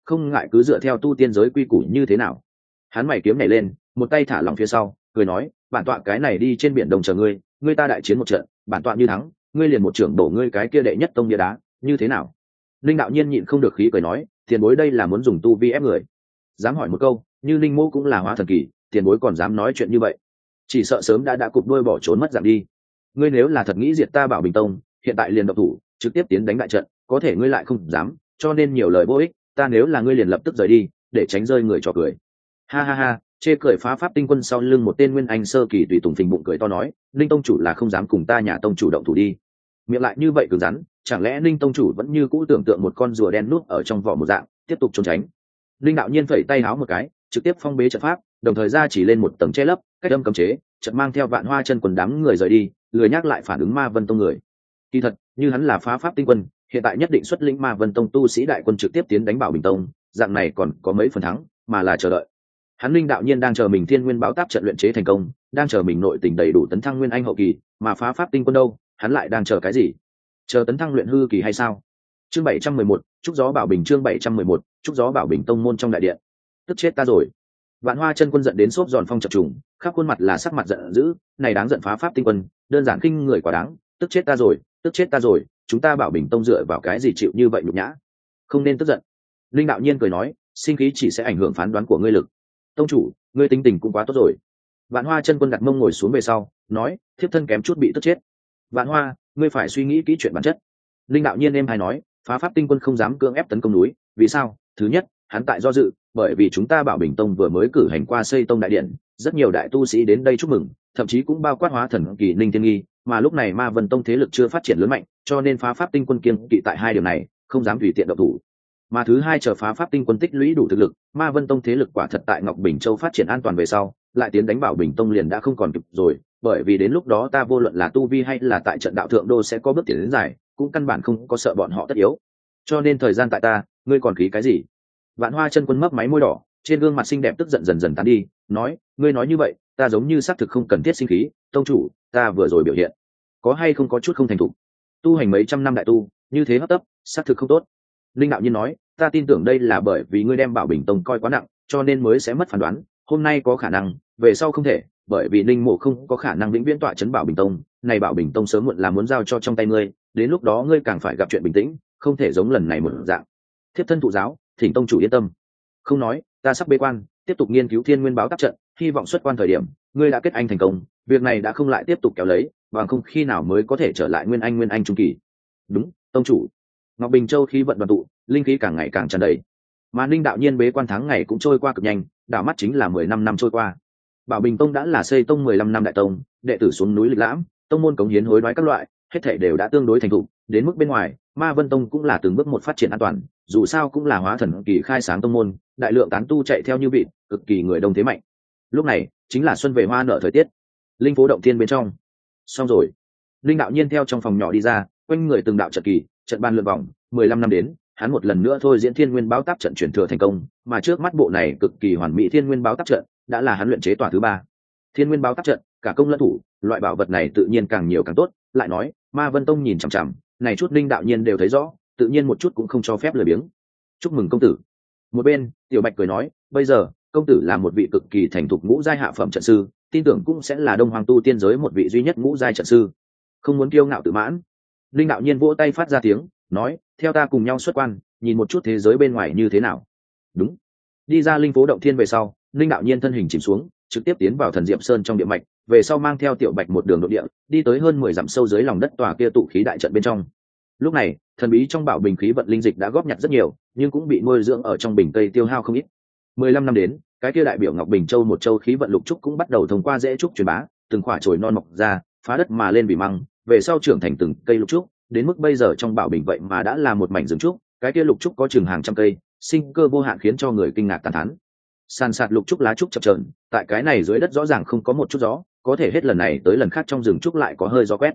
không ngại cứ dựa theo tu tiên giới quy củ như thế nào. Hắn mày kiếm nhảy lên, một tay thả lỏng phía sau, cười nói, bản tọa cái này đi trên biển đồng chờ ngươi, ngươi ta đại chiến một trận, bản tọa như thắng, ngươi liền một trưởng đổ ngươi cái kia đệ nhất tông địa đá, như thế nào? Linh đạo nhiên nhịn không được khí cười nói, tiền bối đây là muốn dùng tu vi ép người. Dám hỏi một câu, như Linh Mô cũng là hóa thần kỳ, tiền bối còn dám nói chuyện như vậy, chỉ sợ sớm đã cụp đuôi bỏ trốn mất dạng đi. Ngươi nếu là thật nghĩ diệt ta Bảo Bình Tông, hiện tại liền động thủ, trực tiếp tiến đánh đại trận, có thể ngươi lại không dám, cho nên nhiều lời vô ích, ta nếu là ngươi liền lập tức rời đi, để tránh rơi người trò cười. Ha ha ha, chê cười phá pháp tinh quân sau lưng một tên nguyên anh sơ kỳ tùy tùng phình bụng cười to nói, Linh tông chủ là không dám cùng ta nhà tông chủ động thủ đi. Miệng lại như vậy cứng rắn, chẳng lẽ Linh tông chủ vẫn như cũ tưởng tượng một con rùa đen núp ở trong vỏ một dạng, tiếp tục trốn tránh. Linh đạo nhiên phẩy tay háo một cái, trực tiếp phong bế trận pháp, đồng thời ra chỉ lên một tầng che lấp, cách âm cấm chế, trận mang theo Vạn Hoa chân quần đám người rời đi, lười nhắc lại phản ứng Ma Vân tông người. Kỳ thật, như hắn là phá pháp tinh quân, hiện tại nhất định xuất lĩnh Ma Vân tông tu sĩ đại quân trực tiếp tiến đánh Bảo Bình tông, dạng này còn có mấy phần thắng, mà là chờ đợi. Hắn Linh đạo nhiên đang chờ mình Thiên Nguyên Báo Táp trận luyện chế thành công, đang chờ mình nội tình đầy đủ tấn thăng nguyên anh hậu kỳ, mà phá pháp tinh quân đâu, hắn lại đang chờ cái gì? Chờ tấn thăng luyện hư kỳ hay sao? Chương 711, trúc gió Bảo Bình chương 711, trúc gió Bảo Bình tông môn trong đại điện. Tức chết ta rồi. Vạn Hoa chân quân giận đến xốp giòn phong chập trùng, khắp khuôn mặt là sắc mặt giận dữ, này đáng giận phá pháp tinh quân, đơn giản kinh người quá đáng, tức chết ta rồi, tức chết ta rồi, chúng ta Bảo Bình tông dựa vào cái gì chịu như vậy nhục nhã? Không nên tức giận. Linh đạo nhiên cười nói, sinh khí chỉ sẽ ảnh hưởng phán đoán của ngươi lực. Tông chủ, ngươi tính tình cũng quá tốt rồi. Vạn Hoa chân quân đặt mông ngồi xuống về sau, nói, thiếp thân kém chút bị tức chết. Vạn Hoa, ngươi phải suy nghĩ kỹ chuyện bản chất. Linh đạo nhiên em hay nói, phá pháp tinh quân không dám cưỡng ép tấn công núi, vì sao? Thứ nhất, hắn tại do dự, bởi vì chúng ta Bảo Bình tông vừa mới cử hành qua xây tông đại điện, rất nhiều đại tu sĩ đến đây chúc mừng, thậm chí cũng bao quát hóa thần kỳ Ninh Thiên Nghi, mà lúc này Ma Vân tông thế lực chưa phát triển lớn mạnh, cho nên phá pháp tinh quân kiêng kỵ tại hai điểm này, không dám tùy tiện động thủ. Mà thứ hai, chờ phá pháp tinh quân tích lũy đủ thực lực, Ma Vân tông thế lực quả thật tại Ngọc Bình Châu phát triển an toàn về sau, lại tiến đánh Bảo Bình tông liền đã không còn kịp rồi, bởi vì đến lúc đó ta vô luận là tu vi hay là tại trận đạo thượng đô sẽ có bước tiến đến dài, cũng căn bản không có sợ bọn họ tất yếu. Cho nên thời gian tại ta, ngươi còn khí cái gì? Vạn Hoa chân quân mấp máy môi đỏ, trên gương mặt xinh đẹp tức giận dần dần tán đi, nói, ngươi nói như vậy, ta giống như xác thực không cần thiết sinh khí, tông chủ, ta vừa rồi biểu hiện, có hay không có chút không thành thục. Tu hành mấy trăm năm đại tu, như thế hấp tấp, xác thực không tốt. Linh đạo nhiên nói, ta tin tưởng đây là bởi vì ngươi đem Bảo Bình tông coi quá nặng, cho nên mới sẽ mất phán đoán, hôm nay có khả năng, về sau không thể, bởi vì Linh Mộ không có khả năng vĩnh viễn tọa trấn Bảo Bình tông, này Bảo Bình tông sớm muộn là muốn giao cho trong tay ngươi, đến lúc đó ngươi càng phải gặp chuyện bình tĩnh, không thể giống lần này một dạng. Thiếp thân thụ giáo, thỉnh tông chủ yên tâm. Không nói, ta sắp bế quan, tiếp tục nghiên cứu Thiên Nguyên Báo Táp trận, hy vọng xuất quan thời điểm, ngươi đã kết anh thành công, việc này đã không lại tiếp tục kéo lấy, bằng không khi nào mới có thể trở lại nguyên anh trung kỳ. Đúng, tông chủ. Ngọc Bình Châu khí vận đoàn tụ, linh khí càng ngày càng tràn đầy. Mà Ninh đạo nhiên bế quan tháng ngày cũng trôi qua cực nhanh, đảo mắt chính là 15 năm trôi qua. Bảo Bình tông đã là xây tông 15 năm đại tông, đệ tử xuống núi lịch lãm, tông môn cống hiến hối đoái các loại, hết thảy đều đã tương đối thành thục, đến mức bên ngoài, Ma Vân tông cũng là từng bước một phát triển an toàn, dù sao cũng là hóa thần kỳ khai sáng tông môn, đại lượng tán tu chạy theo như vịt, cực kỳ người đông thế mạnh. Lúc này, chính là xuân về hoa nở thời tiết. Linh phố động thiên bên trong. Xong rồi. Linh đạo nhiên theo trong phòng nhỏ đi ra, quanh người từng đạo trận kỳ, trận ban lượn vòng, 15 năm đến, hắn một lần nữa thôi diễn Thiên Nguyên Báo Táp trận chuyển thừa thành công, mà trước mắt bộ này cực kỳ hoàn mỹ Thiên Nguyên Báo Táp trận đã là hắn luyện chế tòa thứ ba. Thiên Nguyên Báo Táp trận, cả công lẫn thủ, loại bảo vật này tự nhiên càng nhiều càng tốt, lại nói, Ma Vân tông nhìn chằm chằm, này chút Linh đạo nhiên đều thấy rõ, tự nhiên một chút cũng không cho phép lười biếng. Chúc mừng công tử. Một bên, Tiểu Bạch cười nói, bây giờ, công tử là một vị cực kỳ thành thục ngũ giai hạ phẩm trận sư, tin tưởng cũng sẽ là Đông Hoàng tu tiên giới một vị duy nhất ngũ giai trận sư. Không muốn kiêu ngạo tự mãn. Linh đạo nhiên vỗ tay phát ra tiếng, nói, theo ta cùng nhau xuất quan, nhìn một chút thế giới bên ngoài như thế nào. Đúng. Đi ra linh phố động thiên về sau, Linh đạo nhiên thân hình chìm xuống, trực tiếp tiến vào Thần Diệm Sơn trong địa mạch, về sau mang theo Tiểu Bạch một đường nội địa, đi tới hơn 10 dặm sâu dưới lòng đất tòa kia tụ khí đại trận bên trong. Lúc này, thần bí trong bảo bình khí vận linh dịch đã góp nhặt rất nhiều, nhưng cũng bị nuôi dưỡng ở trong bình cây tiêu hao không ít. 15 năm đến, cái kia đại biểu Ngọc Bình Châu một châu khí vận lục trúc cũng bắt đầu thông qua rễ trúc truyền bá, từng quả chồi non mọc ra, phá đất mà lên vì măng, về sau trưởng thành từng cây lục trúc, đến mức bây giờ trong bảo bình vậy mà đã là một mảnh rừng trúc, cái kia lục trúc có chừng hàng trăm cây, sinh cơ vô hạn khiến cho người kinh ngạc tán thán. Sàn sạt lục trúc lá trúc chập chờn, tại cái này dưới đất rõ ràng không có một chút gió, có thể hết lần này tới lần khác trong rừng trúc lại có hơi gió quét.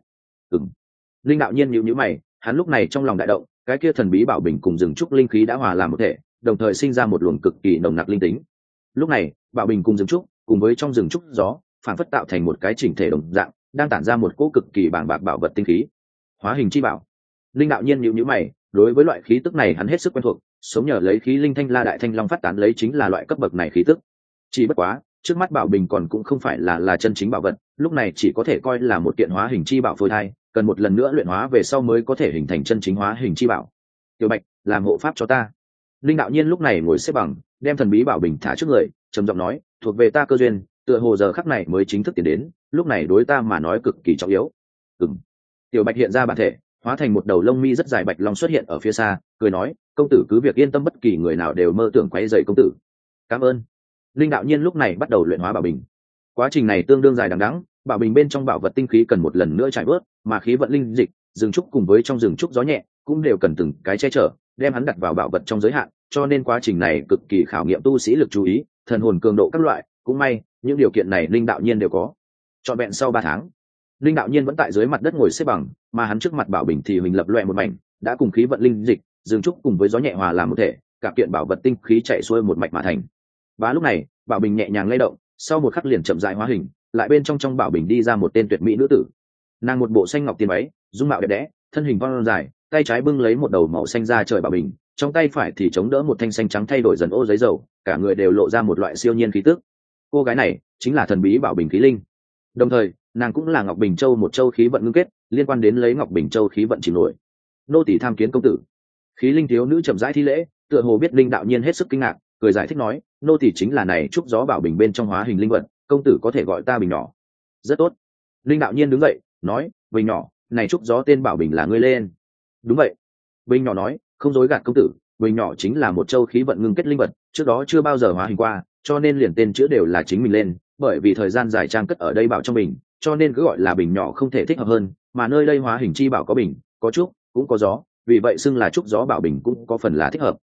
Linh đạo nhiên nhíu nhíu mày, hắn lúc này trong lòng đại động, cái kia thần bí bảo bình cùng rừng trúc linh khí đã hòa làm một thể, đồng thời sinh ra một luồng cực kỳ nồng nặc linh tính. Lúc này, bảo bình cùng rừng trúc, cùng với trong rừng trúc gió, phản phất tạo thành một cái chỉnh thể đồng dạng, đang tản ra một cỗ cực kỳ bàng bạc bảo vật tinh khí. Hóa hình chi bảo. Linh đạo nhiên nhíu nhíu mày, đối với loại khí tức này hắn hết sức quen thuộc, sống nhờ lấy khí linh thanh la đại thanh long phát tán lấy chính là loại cấp bậc này khí tức. Chỉ bất quá trước mắt bảo bình còn cũng không phải là chân chính bảo vật, lúc này chỉ có thể coi là một kiện hóa hình chi bảo phôi thai, cần một lần nữa luyện hóa về sau mới có thể hình thành chân chính hóa hình chi bảo. Tiểu Bạch, làm hộ pháp cho ta. Linh đạo nhiên lúc này ngồi xếp bằng, đem thần bí bảo bình thả trước người, trầm giọng nói, thuộc về ta cơ duyên, tựa hồ giờ khắc này mới chính thức tiến đến, lúc này đối ta mà nói cực kỳ trọng yếu. Tiểu Bạch hiện ra bản thể, hóa thành một đầu lông mi rất dài bạch long xuất hiện ở phía xa, cười nói, công tử cứ việc yên tâm, bất kỳ người nào đều mơ tưởng quấy rầy công tử. Cảm ơn. Linh đạo nhiên lúc này bắt đầu luyện hóa bảo bình. Quá trình này tương đương dài đằng đẵng, bảo bình bên trong bảo vật tinh khí cần một lần nữa trải bớt, mà khí vận linh dịch, rừng trúc cùng với trong rừng trúc gió nhẹ cũng đều cần từng cái che chở, đem hắn đặt vào bảo vật trong giới hạn, cho nên quá trình này cực kỳ khảo nghiệm tu sĩ lực chú ý, thần hồn cường độ các loại, cũng may, những điều kiện này Linh đạo nhiên đều có. Trọn vẹn sau 3 tháng, Linh đạo nhiên vẫn tại dưới mặt đất ngồi xếp bằng, mà hắn trước mặt bảo bình thì huỳnh lập loè một mảnh, đã cùng khí vận linh dịch, rừng trúc cùng với gió nhẹ hòa làm một thể, cả kiện bảo vật tinh khí chạy xuôi một mạch mà thành. Và lúc này, bảo bình nhẹ nhàng lay động, sau một khắc liền chậm rãi hóa hình, lại bên trong bảo bình đi ra một tên tuyệt mỹ nữ tử. Nàng một bộ xanh ngọc tiên váy, dung mạo đẹp đẽ, thân hình thon dài, tay trái bưng lấy một đầu màu xanh da trời bảo bình, trong tay phải thì chống đỡ một thanh xanh trắng thay đổi dần ô giấy dầu, cả người đều lộ ra một loại siêu nhiên khí tức. Cô gái này chính là thần bí bảo bình khí linh. Đồng thời, nàng cũng là Ngọc Bình Châu một châu khí vận ngưng kết, liên quan đến lấy Ngọc Bình Châu khí vận chìm nổi. Nô tỳ tham kiến công tử. Khí linh thiếu nữ chậm rãi thi lễ, tựa hồ biết Linh đạo nhiên hết sức kinh ngạc, cười giải thích nói, nô tỳ chính là này trúc gió bảo bình bên trong hóa hình linh vật, công tử có thể gọi ta Bình nhỏ. Rất tốt. Linh đạo nhiên đứng dậy, nói, Bình nhỏ, này trúc gió tên bảo bình là ngươi lên. Đúng vậy. Bình nhỏ nói, không dối gạt công tử, Bình nhỏ chính là một châu khí vận ngưng kết linh vật, trước đó chưa bao giờ hóa hình qua, cho nên liền tên chữa đều là chính mình lên, bởi vì thời gian dài trang cất ở đây bảo trong bình, cho nên cứ gọi là bình nhỏ không thể thích hợp hơn, mà nơi đây hóa hình chi bảo có bình, có trúc, cũng có gió, vì vậy xưng là trúc gió bảo bình cũng có phần là thích hợp.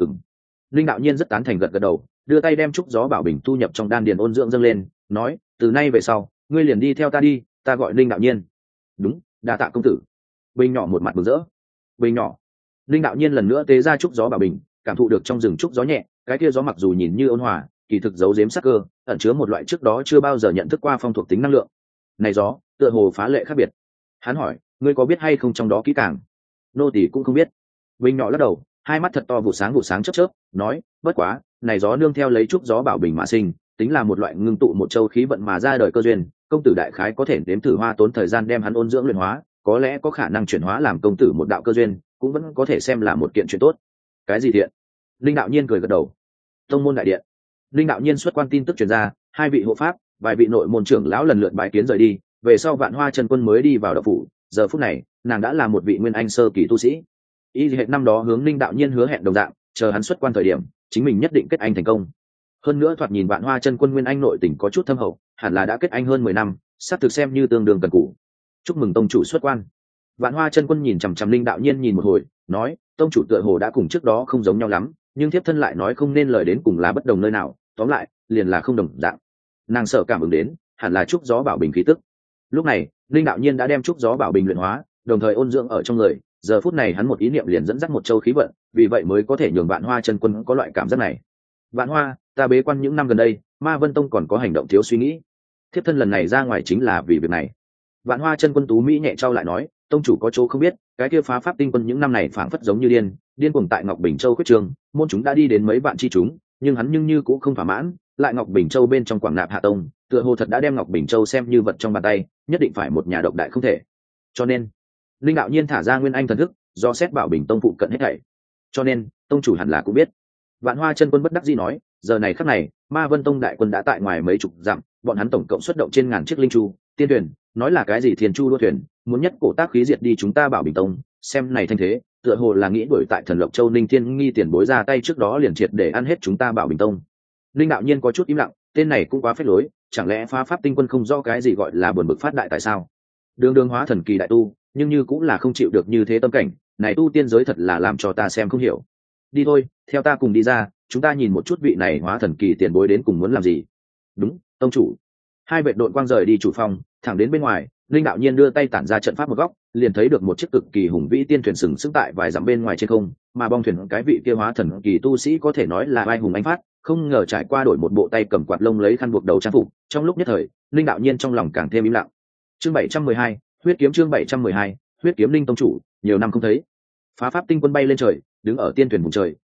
Linh đạo nhiên rất tán thành gật gật đầu, đưa tay đem trúc gió bảo bình thu nhập trong đan điền ôn dưỡng dâng lên, nói, từ nay về sau, ngươi liền đi theo ta đi, ta gọi Linh đạo nhiên. Đúng, đa tạ công tử. Bình nhỏ một mặt mừng rỡ. Bình nhỏ. Linh đạo nhiên lần nữa tế ra trúc gió bảo bình, cảm thụ được trong rừng trúc gió nhẹ, cái kia gió mặc dù nhìn như ôn hòa, kỳ thực giấu giếm sắc cơ, ẩn chứa một loại trước đó chưa bao giờ nhận thức qua phong thuộc tính năng lượng. Này gió, tựa hồ phá lệ khác biệt. Hắn hỏi, ngươi có biết hay không trong đó kỹ càng? Nô tỳ cũng không biết. Bình nhỏ lắc đầu, hai mắt thật to vụ sáng chớp chớp, nói, bất quá, này gió nương theo lấy trúc gió bảo bình mà sinh, tính là một loại ngưng tụ một châu khí vận mà ra đời cơ duyên, công tử đại khái có thể đếm thử hoa tốn thời gian đem hắn ôn dưỡng luyện hóa, có lẽ có khả năng chuyển hóa làm công tử một đạo cơ duyên, cũng vẫn có thể xem là một kiện chuyện tốt. Cái gì thiện? Linh đạo nhiên cười gật đầu. Tông môn đại điện. Linh đạo nhiên xuất quan tin tức truyền ra, hai vị hộ pháp, vài vị nội môn trưởng lão lần lượt bái kiến rời đi, về sau Vạn Hoa chân quân mới đi vào đạo phủ, giờ phút này, nàng đã là một vị nguyên anh sơ kỳ tu sĩ. Y hệ năm đó hướng Linh đạo nhiên hứa hẹn đồng dạng, chờ hắn xuất quan thời điểm, chính mình nhất định kết anh thành công. Hơn nữa thoạt nhìn Vạn Hoa chân quân nguyên anh nội tình có chút thâm hậu, hẳn là đã kết anh hơn 10 năm, sắp thực xem như tương đương cần cù. Chúc mừng tông chủ xuất quan. Vạn Hoa chân quân nhìn chằm chằm Linh đạo nhiên nhìn một hồi, nói, tông chủ tựa hồ đã cùng trước đó không giống nhau lắm, nhưng thiếp thân lại nói không nên lời đến cùng là bất đồng nơi nào, tóm lại, liền là không đồng dạng. Nàng sợ cảm ứng đến, hẳn là trúc gió bảo bình khí tức. Lúc này, Linh đạo nhiên đã đem trúc gió bảo bình luyện hóa, đồng thời ôn dưỡng ở trong người, giờ phút này hắn một ý niệm liền dẫn dắt một châu khí vận, vì vậy mới có thể nhường Vạn Hoa chân quân có loại cảm giác này. Vạn Hoa, ta bế quan những năm gần đây, Ma Vân Tông còn có hành động thiếu suy nghĩ. Thiếp thân lần này ra ngoài chính là vì việc này. Vạn Hoa chân quân tú mỹ nhẹ trao lại nói, tông chủ có chỗ không biết, cái kia phá pháp tinh quân những năm này phảng phất giống như điên cuồng tại Ngọc Bình Châu khuyết trường, môn chúng đã đi đến mấy vạn chi chúng, nhưng hắn như cũng không thỏa mãn, lại Ngọc Bình Châu bên trong Quảng Nạp Hạ Tông, tựa hồ thật đã đem Ngọc Bình Châu xem như vật trong bàn tay, nhất định phải một nhà độc đại không thể. Cho nên, Linh đạo nhiên thả ra nguyên anh thần thức, do xét bảo Bình Tông phụ cận hết thảy. Cho nên, tông chủ hẳn là cũng biết. Vạn Hoa chân quân bất đắc dĩ nói, giờ này khắc này, Ma Vân Tông đại quân đã tại ngoài mấy chục dặm, bọn hắn tổng cộng xuất động trên ngàn chiếc linh chu, tiên thuyền, nói là cái gì thiên chu đua thuyền, muốn nhất cổ tác khí diệt đi chúng ta bảo Bình Tông, xem này thanh thế, tựa hồ là nghĩ đuổi tại Thần Lộc Châu Ninh Thiên Nghi tiền bối ra tay trước đó liền triệt để ăn hết chúng ta bảo Bình Tông. Linh đạo nhiên có chút im lặng, tên này cũng quá phế lối, chẳng lẽ phá pháp tinh quân không rõ cái gì gọi là buồn bực phát đại tại sao? Đường hóa thần kỳ đại tu, nhưng như cũng là không chịu được như thế tâm cảnh, này tu tiên giới thật là làm cho ta xem không hiểu. Đi thôi, theo ta cùng đi ra, chúng ta nhìn một chút vị này hóa thần kỳ tiền bối đến cùng muốn làm gì. Đúng, tông chủ. Hai vệ đội quang rời đi chủ phòng, thẳng đến bên ngoài, Linh đạo nhiên đưa tay tản ra trận pháp một góc, liền thấy được một chiếc cực kỳ hùng vĩ tiên thuyền sừng sững tại vài dặm bên ngoài trên không, mà bong thuyền cái vị kia hóa thần kỳ tu sĩ có thể nói là vai hùng anh phát, không ngờ trải qua đổi một bộ tay cầm quạt lông lấy khăn buộc đầu trang phục, trong lúc nhất thời, Linh đạo nhiên trong lòng càng thêm im lặng. Chương 712, huyết kiếm chương 712, huyết kiếm Linh tông chủ, nhiều năm không thấy. Phá pháp tinh quân bay lên trời, đứng ở tiên thuyền vùng trời,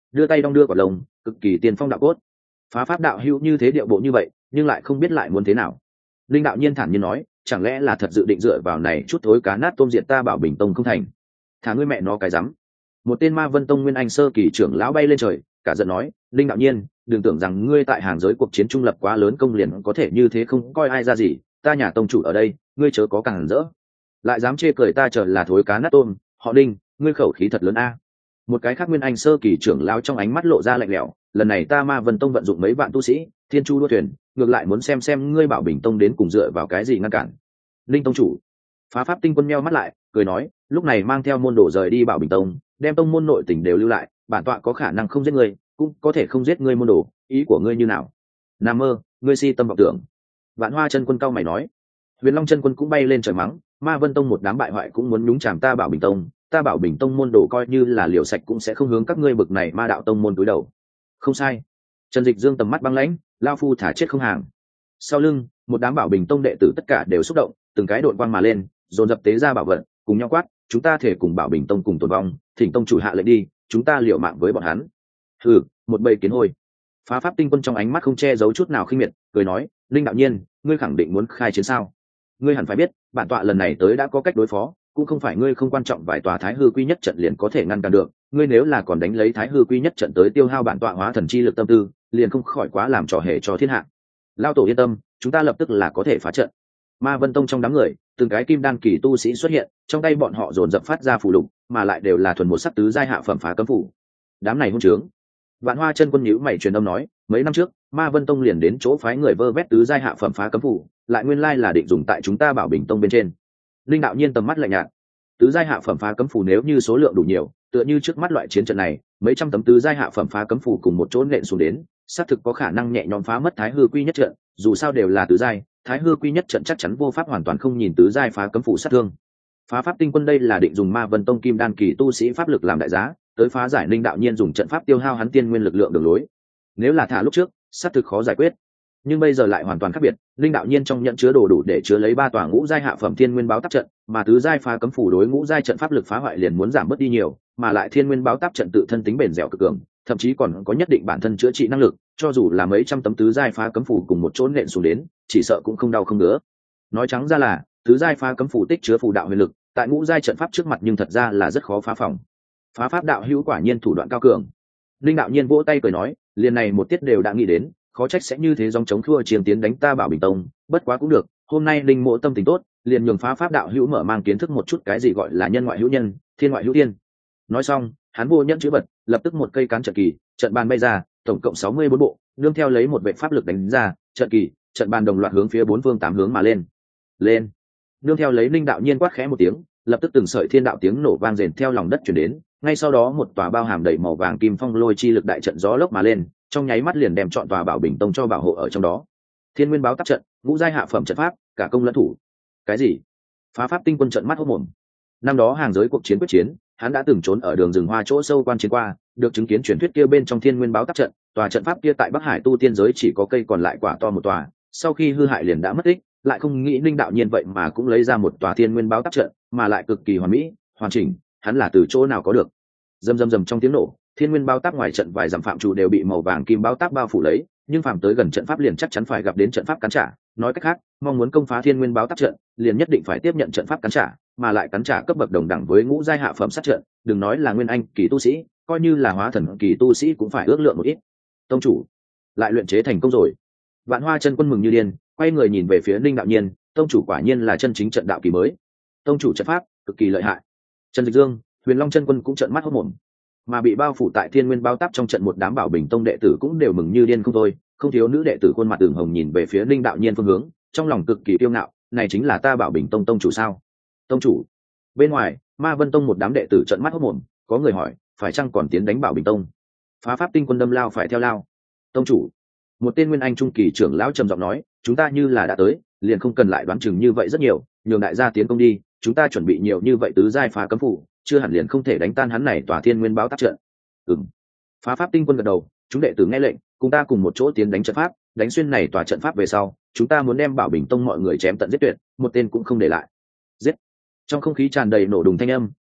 đưa tay đong đưa quả lồng, cực kỳ tiền phong đạo cốt. Phá pháp đạo hữu như thế điệu bộ như vậy, nhưng lại không biết lại muốn thế nào. Linh đạo nhiên thản nhiên nói, chẳng lẽ là thật dự định dựa vào này chút thối cá nát tôm diệt ta Bảo Bình Tông không thành? Thả ngươi mẹ nó cái rắm. Một tên Ma Vân Tông Nguyên Anh sơ kỳ trưởng lão bay lên trời, cả giận nói, Linh đạo nhiên, đừng tưởng rằng ngươi tại hàng giới cuộc chiến trung lập quá lớn công liền có thể như thế không coi ai ra gì, ta nhà tông chủ ở đây, ngươi chớ có càng rỡ. Lại dám chê cười ta chờ là thối cá nát tôm, họ Đinh, ngươi khẩu khí thật lớn a. Một cái khác Nguyên Anh sơ kỳ trưởng lão trong ánh mắt lộ ra lạnh lẽo, lần này ta Ma Vân Tông vận dụng mấy vạn tu sĩ, thiên chu đua thuyền, ngược lại muốn xem ngươi Bảo Bình Tông đến cùng dựa vào cái gì ngăn cản. Linh tông chủ. Phá pháp tinh quân meo mắt lại, cười nói, lúc này mang theo môn đồ rời đi Bảo Bình Tông, đem tông môn nội tình đều lưu lại, bản tọa có khả năng không giết ngươi, cũng có thể không giết ngươi môn đồ, ý của ngươi như nào? Nam mơ, ngươi si tâm vọng tưởng. Vạn Hoa chân quân cao mày nói. Huyền Long chân quân cũng bay lên trời mắng, Ma Vân Tông một đám bại hoại cũng muốn nhúng chàm ta Bảo Bình Tông, ta Bảo Bình Tông môn đồ coi như là liều sạch cũng sẽ không hướng các ngươi bực này ma đạo tông môn túi đầu. Không sai. Trần Dịch Dương tầm mắt băng lãnh, lao phu thả chết không hàng. Sau lưng, một đám Bảo Bình Tông đệ tử tất cả đều xúc động, từng cái đội quang mà lên, dồn dập tế ra bảo vật, cùng nhau quát, chúng ta thể cùng Bảo Bình Tông cùng tồn vong, thỉnh tông chủ hạ lệnh đi, chúng ta liều mạng với bọn hắn. Hừ, một bầy kiến hôi. Phá pháp tinh quân trong ánh mắt không che giấu chút nào khinh miệt, cười nói, Linh đạo nhiên, ngươi khẳng định muốn khai chiến sao? Ngươi hẳn phải biết, bản tọa lần này tới đã có cách đối phó, cũng không phải ngươi không quan trọng vài tòa Thái Hư Quy Nhất trận liền có thể ngăn cản được, ngươi nếu là còn đánh lấy Thái Hư Quy Nhất trận tới tiêu hao bản tọa hóa thần chi lực tâm tư, liền không khỏi quá làm trò hề cho thiên hạ. Lao tổ yên tâm, chúng ta lập tức là có thể phá trận. Ma Vân Tông trong đám người, từng cái kim đan kỳ tu sĩ xuất hiện, trong tay bọn họ dồn dập phát ra phù lục, mà lại đều là thuần một sắc tứ giai hạ phẩm phá cấm phủ. Đám này hôn trướng. Vạn Hoa chân quân nhíu mày truyền âm nói, mấy năm trước, Ma Vân Tông liền đến chỗ phái người vơ vét tứ giai hạ phẩm phá cấm phủ, lại nguyên lai là định dùng tại chúng ta Bảo Bình Tông bên trên. Linh đạo nhiên tầm mắt lạnh nhạt, tứ giai hạ phẩm phá cấm phủ nếu như số lượng đủ nhiều, tựa như trước mắt loại chiến trận này, mấy trăm tấm tứ giai hạ phẩm phá cấm phủ cùng một chỗ nện xuống đến, xác thực có khả năng nhẹ nhõm phá mất Thái Hư Quy Nhất trận, dù sao đều là tứ giai, Thái Hư Quy Nhất trận chắc chắn vô pháp hoàn toàn không nhìn tứ giai phá cấm phủ sát thương. Phá pháp tinh quân đây là định dùng Ma Vân Tông kim đan kỳ tu sĩ pháp lực làm đại giá, tới phá giải Linh đạo nhiên dùng trận pháp tiêu hao hắn tiên nguyên lực lượng đường lối. Nếu là thả lúc trước, xác thực khó giải quyết, nhưng bây giờ lại hoàn toàn khác biệt. Linh đạo nhiên trong nhận chứa đồ đủ để chứa lấy 3 tòa ngũ giai hạ phẩm thiên nguyên báo táp trận, mà tứ giai phá cấm phủ đối ngũ giai trận pháp lực phá hoại liền muốn giảm bớt đi nhiều, mà lại thiên nguyên báo táp trận tự thân tính bền dẻo cực cường, thậm chí còn có nhất định bản thân chữa trị năng lực, cho dù là mấy trăm tấm tứ giai phá cấm phủ cùng một chỗ nện xuống đến, chỉ sợ cũng không đau không ngứa. Nói trắng ra là, tứ giai phá cấm phủ tích chứa phù đạo huyền lực, tại ngũ giai trận pháp trước mặt nhưng thật ra là rất khó phá phòng. Phá pháp đạo hữu quả nhiên thủ đoạn cao cường. Linh đạo nhiên vỗ tay cười nói, liền này một tiết đều đã nghĩ đến, khó trách sẽ như thế dòng chống khua chiêng tiến đánh ta Bảo Bình Tông, bất quá cũng được, hôm nay Linh mộ tâm tình tốt, liền nhường phá pháp đạo hữu mở mang kiến thức một chút cái gì gọi là nhân ngoại hữu nhân, thiên ngoại hữu thiên. Nói xong, hắn vô nhẫn chữ bật, lập tức một cây cán trận kỳ, trận bàn bay ra, tổng cộng 64 bộ, nương theo lấy một vệ pháp lực đánh ra, trận kỳ, trận bàn đồng loạt hướng phía 4 phương 8 hướng mà lên. Lên. Nương theo lấy Linh đạo nhiên quát khẽ một tiếng, lập tức từng sợi thiên đạo tiếng nổ vang rền theo lòng đất truyền đến, ngay sau đó một tòa bao hàm đầy màu vàng kim phong lôi chi lực đại trận gió lốc mà lên, trong nháy mắt liền đem chọn tòa Bảo Bình Tông cho bảo hộ ở trong đó. Thiên nguyên báo táp trận, ngũ giai hạ phẩm trận pháp, cả công lẫn thủ. Cái gì? Phá pháp tinh quân trận mắt hốt mồm. Năm đó hàng giới cuộc chiến quyết chiến, hắn đã từng trốn ở đường rừng hoa chỗ sâu quan chiến qua, được chứng kiến truyền thuyết kia bên trong thiên nguyên báo táp trận, tòa trận pháp kia tại Bắc Hải tu tiên giới chỉ có cây còn lại quả to một tòa, sau khi hư hại liền đã mất tích, lại không nghĩ Linh đạo nhiên vậy mà cũng lấy ra một tòa thiên nguyên báo táp trận, mà lại cực kỳ hoàn mỹ, hoàn chỉnh, hắn là từ chỗ nào có được? Rầm rầm rầm trong tiếng nổ, thiên nguyên báo táp ngoài trận vài dặm phạm chủ đều bị màu vàng kim báo táp bao phủ lấy, nhưng phạm tới gần trận pháp liền chắc chắn phải gặp đến trận pháp cắn trả. Nói cách khác, mong muốn công phá thiên nguyên báo táp trận, liền nhất định phải tiếp nhận trận pháp cắn trả, mà lại cắn trả cấp bậc đồng đẳng với ngũ giai hạ phẩm sát trận, đừng nói là nguyên anh kỳ tu sĩ, coi như là hóa thần kỳ tu sĩ cũng phải ước lượng một ít. Tông chủ, lại luyện chế thành công rồi. Vạn Hoa chân quân mừng như điên, quay người nhìn về phía Linh đạo nhiên, tông chủ quả nhiên là chân chính trận đạo kỳ mới. Tông chủ trận pháp cực kỳ lợi hại. Trần Dịch Dương, Huyền Long chân quân cũng trợn mắt hốt mồm, mà bị bao phủ tại thiên nguyên bao táp trong trận một đám Bảo Bình Tông đệ tử cũng đều mừng như điên không thôi, không thiếu nữ đệ tử khuôn mặt ửng hồng nhìn về phía Linh đạo nhiên phương hướng, trong lòng cực kỳ kiêu ngạo, này chính là ta Bảo Bình Tông tông chủ sao? Tông chủ. Bên ngoài, Ma Vân Tông một đám đệ tử trợn mắt hốt mồm, có người hỏi, phải chăng còn tiến đánh Bảo Bình Tông? Phá pháp tinh quân đâm lao phải theo lao. Tông chủ. Một tên nguyên anh trung kỳ trưởng lão trầm giọng nói, chúng ta như là đã tới, liền không cần lại đoán chừng như vậy rất nhiều, nhường đại gia tiến công đi, chúng ta chuẩn bị nhiều như vậy tứ giai phá cấm phủ, chưa hẳn liền không thể đánh tan hắn này tòa thiên nguyên báo táp trận. Phá pháp tinh quân gật đầu, chúng đệ tử nghe lệnh, cùng ta cùng một chỗ tiến đánh trận pháp, đánh xuyên này tòa trận pháp về sau, chúng ta muốn đem Bảo Bình Tông mọi người chém tận giết tuyệt, một tên cũng không để lại. Giết. Trong không khí tràn đầy nổ đùng thanh âm,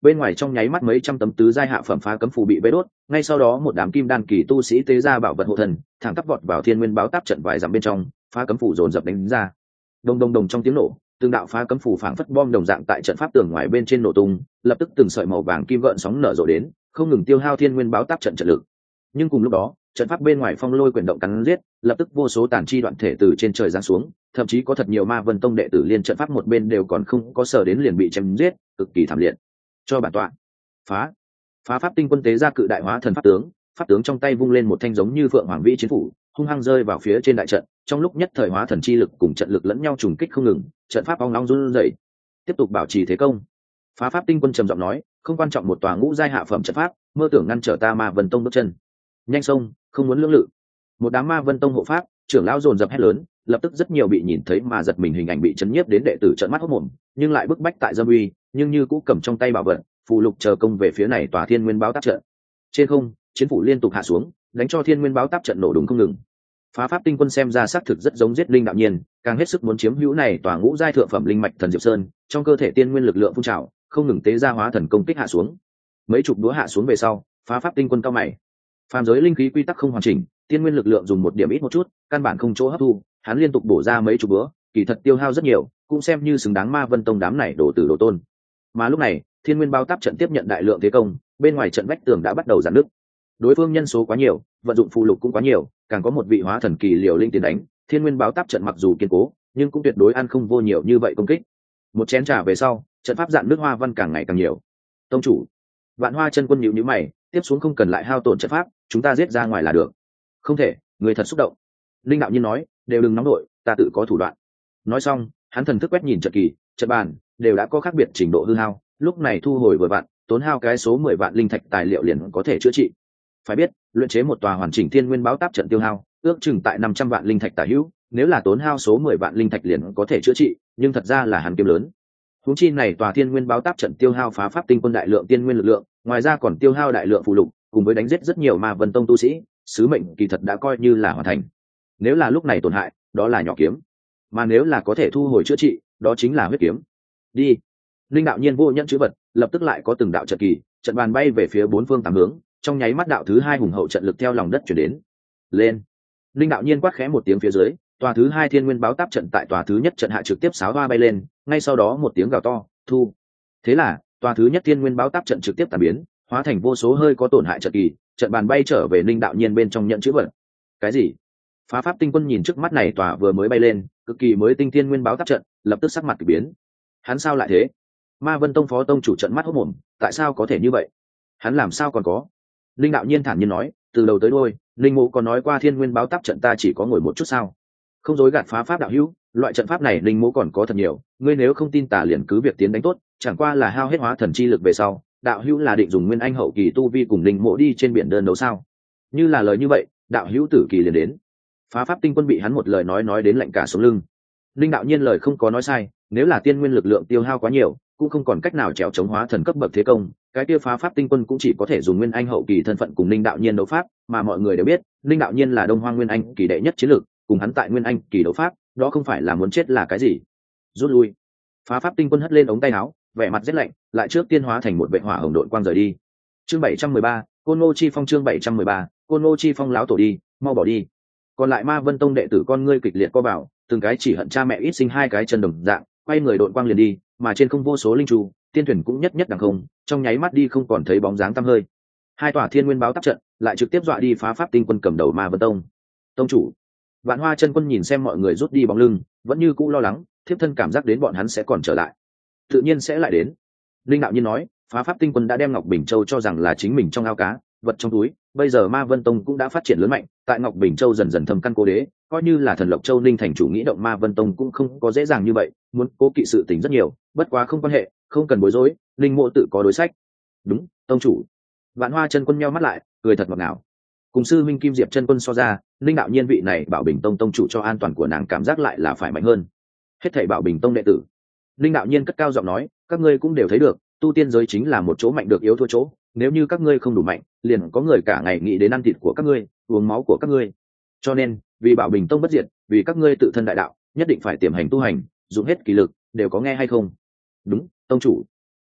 bên ngoài trong nháy mắt mấy trăm tấm tứ giai hạ phẩm phá cấm phù bị vây đốt, ngay sau đó một đám kim đan kỳ tu sĩ tế ra bảo vật hộ thần, thẳng tắp vọt vào thiên nguyên báo táp trận vài dặm bên trong, phá cấm phù dồn dập đánh ra. Đồng đồng đồng trong tiếng nổ, từng đạo phá cấm phù phảng phất bom đồng dạng tại trận pháp tường ngoài bên trên nổ tung, lập tức từng sợi màu vàng kim gợn sóng nở rộ đến, không ngừng tiêu hao thiên nguyên báo táp trận trận lực. Nhưng cùng lúc đó, trận pháp bên ngoài phong lôi quyển động cắn giết, lập tức vô số tàn chi đoạn thể từ trên trời giáng xuống, thậm chí có thật nhiều ma vân tông đệ tử liên trận pháp một bên đều còn không có sở đến liền bị chém giết, cực kỳ thảm liệt. Cho bản tọa phá pháp tinh quân tế ra cự đại hóa thần pháp tướng trong tay vung lên một thanh giống như phượng hoàng vĩ chiến phủ, hung hăng rơi vào phía trên đại trận, trong lúc nhất thời hóa thần chi lực cùng trận lực lẫn nhau trùng kích không ngừng, trận pháp ong long run rẩy. Tiếp tục bảo trì thế công. Phá pháp tinh quân trầm giọng nói, không quan trọng một tòa ngũ giai hạ phẩm trận pháp, mơ tưởng ngăn trở ta ma vân tông bước chân. Nhanh xông, không muốn lưỡng lự. Một đám ma vân tông hộ pháp trưởng lão dồn dập hét lớn, lập tức rất nhiều bị nhìn thấy mà giật mình hình ảnh bị chấn nhiếp đến đệ tử trợn mắt hốt mồm, nhưng lại bức bách tại dâm uy, nhưng như cũ cầm trong tay bảo vật phù lục chờ công về phía này tòa thiên nguyên báo táp trận. Trên không, chiến phủ liên tục hạ xuống, đánh cho thiên nguyên báo táp trận nổ đùng không ngừng. Phá pháp tinh quân xem ra xác thực rất giống giết linh đạo nhiên, càng hết sức muốn chiếm hữu này tòa ngũ giai thượng phẩm linh mạch thần diệp sơn, trong cơ thể tiên nguyên lực lượng phun trào, không ngừng tế ra hóa thần công kích hạ xuống. Mấy chục đũa hạ xuống về sau, phá pháp tinh quân cao mày. Phàm giới linh khí quy tắc không hoàn chỉnh, tiên nguyên lực lượng dùng một điểm ít một chút, căn bản không chỗ hấp thu, hắn liên tục bổ ra mấy chục bữa, kỳ thật tiêu hao rất nhiều, cũng xem như xứng đáng ma vân tông đám này đổ tử đổ tôn. Mà lúc này, thiên nguyên bao táp trận tiếp nhận đại lượng thế công, bên ngoài trận vách tường đã bắt đầu giãn nứt. Đối phương nhân số quá nhiều, vận dụng phù lục cũng quá nhiều, càng có một vị hóa thần kỳ liều linh tiền đánh, thiên nguyên báo táp trận mặc dù kiên cố, nhưng cũng tuyệt đối ăn không vô nhiều như vậy công kích. Một chén trà về sau, trận pháp dạn nước hoa văn càng ngày càng nhiều. Tông chủ, Vạn Hoa chân quân nhíu nhíu mày, tiếp xuống không cần lại hao tổn trận pháp, chúng ta giết ra ngoài là được. Không thể, người thật xúc động. Linh đạo nhiên nói, đều đừng nóng nổi, ta tự có thủ đoạn. Nói xong, hắn thần thức quét nhìn trận kỳ, trận bàn đều đã có khác biệt trình độ hư hao, lúc này thu hồi vừa vặn, tốn hao cái số 10 vạn linh thạch tài liệu liền có thể chữa trị. Phải biết, luyện chế một tòa hoàn chỉnh thiên nguyên báo táp trận tiêu hao, ước chừng tại 500 vạn linh thạch tả hữu, nếu là tốn hao số 10 vạn linh thạch liền có thể chữa trị, nhưng thật ra là hắn kiếm lớn. Huống chi này tòa thiên nguyên báo táp trận tiêu hao phá pháp tinh quân đại lượng tiên nguyên lực lượng, ngoài ra còn tiêu hao đại lượng phụ lục, cùng với đánh giết rất nhiều ma vân tông tu sĩ, sứ mệnh kỳ thật đã coi như là hoàn thành. Nếu là lúc này tổn hại, đó là nhỏ kiếm, mà nếu là có thể thu hồi chữa trị, đó chính là huyết kiếm. Đi. Linh đạo nhiên vô nhận chữ vật, lập tức lại có từng đạo trận kỳ, trận bàn bay về phía bốn phương tám hướng, trong nháy mắt đạo thứ hai hùng hậu trận lực theo lòng đất chuyển đến. Lên. Linh đạo nhiên quát khẽ một tiếng phía dưới, tòa thứ hai thiên nguyên báo táp trận tại tòa thứ nhất trận hạ trực tiếp sáo hoa bay lên, ngay sau đó một tiếng gào to, thu. Thế là, tòa thứ nhất thiên nguyên báo táp trận trực tiếp tàn biến, hóa thành vô số hơi có tổn hại trận kỳ, trận bàn bay trở về Linh đạo nhiên bên trong nhận chữ vật. Cái gì? Phá pháp tinh quân nhìn trước mắt này tòa vừa mới bay lên, cực kỳ mới tinh thiên nguyên báo táp trận, lập tức sắc mặt kỳ biến. Hắn sao lại thế? Ma Vân Tông phó tông chủ trận mắt hốt mồm, tại sao có thể như vậy? Hắn làm sao còn có? Linh đạo nhiên thản nhiên nói, từ đầu tới đuôi, Linh Mộ có nói qua thiên nguyên báo táp trận ta chỉ có ngồi một chút sao? Không dối gạt phá pháp đạo hữu, loại trận pháp này Linh Mộ còn có thật nhiều, ngươi nếu không tin tả liền cứ việc tiến đánh tốt, chẳng qua là hao hết hóa thần chi lực về sau, đạo hữu là định dùng nguyên anh hậu kỳ tu vi cùng Linh Mộ đi trên biển đơn đấu sao? Như là lời như vậy, đạo hữu tử kỳ liền đến. Phá pháp tinh quân bị hắn một lời nói đến lạnh cả sống lưng. Linh đạo nhiên lời không có nói sai, nếu là tiên nguyên lực lượng tiêu hao quá nhiều, cũng không còn cách nào trèo chống hóa thần cấp bậc thế công, cái kia phá pháp tinh quân cũng chỉ có thể dùng nguyên anh hậu kỳ thân phận cùng linh đạo nhiên đấu pháp, mà mọi người đều biết linh đạo nhiên là đông hoang nguyên anh kỳ đệ nhất chiến lược, cùng hắn tại nguyên anh kỳ đấu pháp, đó không phải là muốn chết là cái gì. Rút lui. Phá pháp tinh quân hất lên ống tay áo, vẻ mặt rét lạnh, lại trước tiên hóa thành một vệ hỏa hồng đội quang rời đi. Chương 713, Côn Ngô Chi Phong. Chương 713, Côn Ngô Chi Phong. Láo tổ đi, mau bỏ đi. Còn lại Ma Vân Tông đệ tử con ngươi kịch liệt co vào, từng cái chỉ hận cha mẹ ít sinh hai cái chân đồng dạng, quay người đội quang liền đi, mà trên không vô số linh trụ, tiên thuyền cũng nhất nhất đằng không, trong nháy mắt đi không còn thấy bóng dáng tăm hơi. Hai tòa thiên nguyên báo táp trận lại trực tiếp dọa đi phá pháp tinh quân cầm đầu Ma Vân Tông. Tông chủ, Vạn Hoa chân quân nhìn xem mọi người rút đi bóng lưng, vẫn như cũ lo lắng, thiếp thân cảm giác đến bọn hắn sẽ còn trở lại. Tự nhiên sẽ lại đến. Linh đạo nhiên nói, phá pháp tinh quân đã đem Ngọc Bình Châu cho rằng là chính mình trong ao cá, vật trong túi, bây giờ Ma Vân Tông cũng đã phát triển lớn mạnh, tại Ngọc Bình Châu dần dần thâm căn cố đế, coi như là Thần Lộc Châu Ninh thành chủ nghĩ động Ma Vân Tông cũng không có dễ dàng như vậy, muốn cố kỵ sự tình rất nhiều, bất quá không quan hệ, không cần bối rối, Linh Mộ tự có đối sách. Đúng, tông chủ. Vạn Hoa chân quân nheo mắt lại, cười thật ngọt ngào. Cùng sư minh Kim Diệp chân quân so ra, Linh đạo nhiên vị này Bảo Bình Tông tông chủ cho an toàn của nàng cảm giác lại là phải mạnh hơn. Hết thảy Bảo Bình Tông đệ tử, Linh đạo nhiên cất cao giọng nói, các ngươi cũng đều thấy được, tu tiên giới chính là một chỗ mạnh được yếu thua chỗ, nếu như các ngươi không đủ mạnh, liền có người cả ngày nghĩ đến ăn thịt của các ngươi, uống máu của các ngươi. Cho nên, vì Bảo Bình Tông bất diệt, vì các ngươi tự thân đại đạo, nhất định phải tiềm hành tu hành, dùng hết kỳ lực, đều có nghe hay không? Đúng, tông chủ.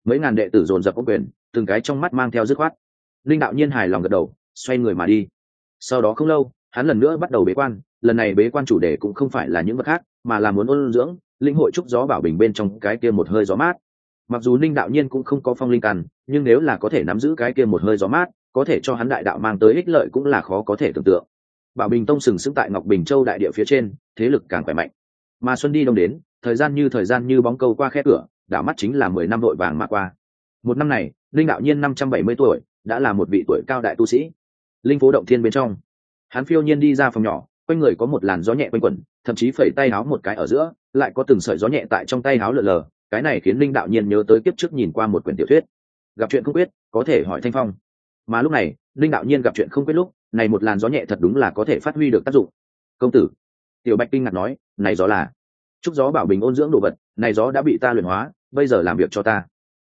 Mấy ngàn đệ tử dồn dập ôm quyền, từng cái trong mắt mang theo dứt khoát. Linh đạo nhiên hài lòng gật đầu, xoay người mà đi. Sau đó không lâu, hắn lần nữa bắt đầu bế quan. Lần này bế quan chủ đề cũng không phải là những vật khác, mà là muốn ôn dưỡng linh hội trúc gió bảo bình bên trong cái kia một hơi gió mát. Mặc dù Linh đạo nhiên cũng không có phong linh căn, nhưng nếu là có thể nắm giữ cái kia một hơi gió mát, có thể cho hắn đại đạo mang tới ích lợi cũng là khó có thể tưởng tượng. Bảo Bình Tông sừng sững tại Ngọc Bình Châu đại địa phía trên, thế lực càng khỏe mạnh. Mà xuân đi đông đến, thời gian như bóng câu qua khe cửa, đảo mắt chính là 10 năm vội vàng mà qua. Một năm này, Linh đạo nhiên 570 tuổi, đã là một vị tuổi cao đại tu sĩ. Linh phố động thiên bên trong, hắn phiêu nhiên đi ra phòng nhỏ, quanh người có một làn gió nhẹ quanh quẩn, thậm chí phẩy tay áo một cái ở giữa, lại có từng sợi gió nhẹ tại trong tay áo lượn lờ, cái này khiến Linh đạo nhiên nhớ tới kiếp trước nhìn qua một quyển tiểu thuyết. Gặp chuyện không quyết, có thể hỏi Thanh Phong. Mà lúc này, Linh đạo nhiên gặp chuyện không quyết lúc, này một làn gió nhẹ thật đúng là có thể phát huy được tác dụng. Công tử, Tiểu Bạch kinh ngạc nói, này gió là trúc gió bảo bình ôn dưỡng đồ vật, này gió đã bị ta luyện hóa, bây giờ làm việc cho ta.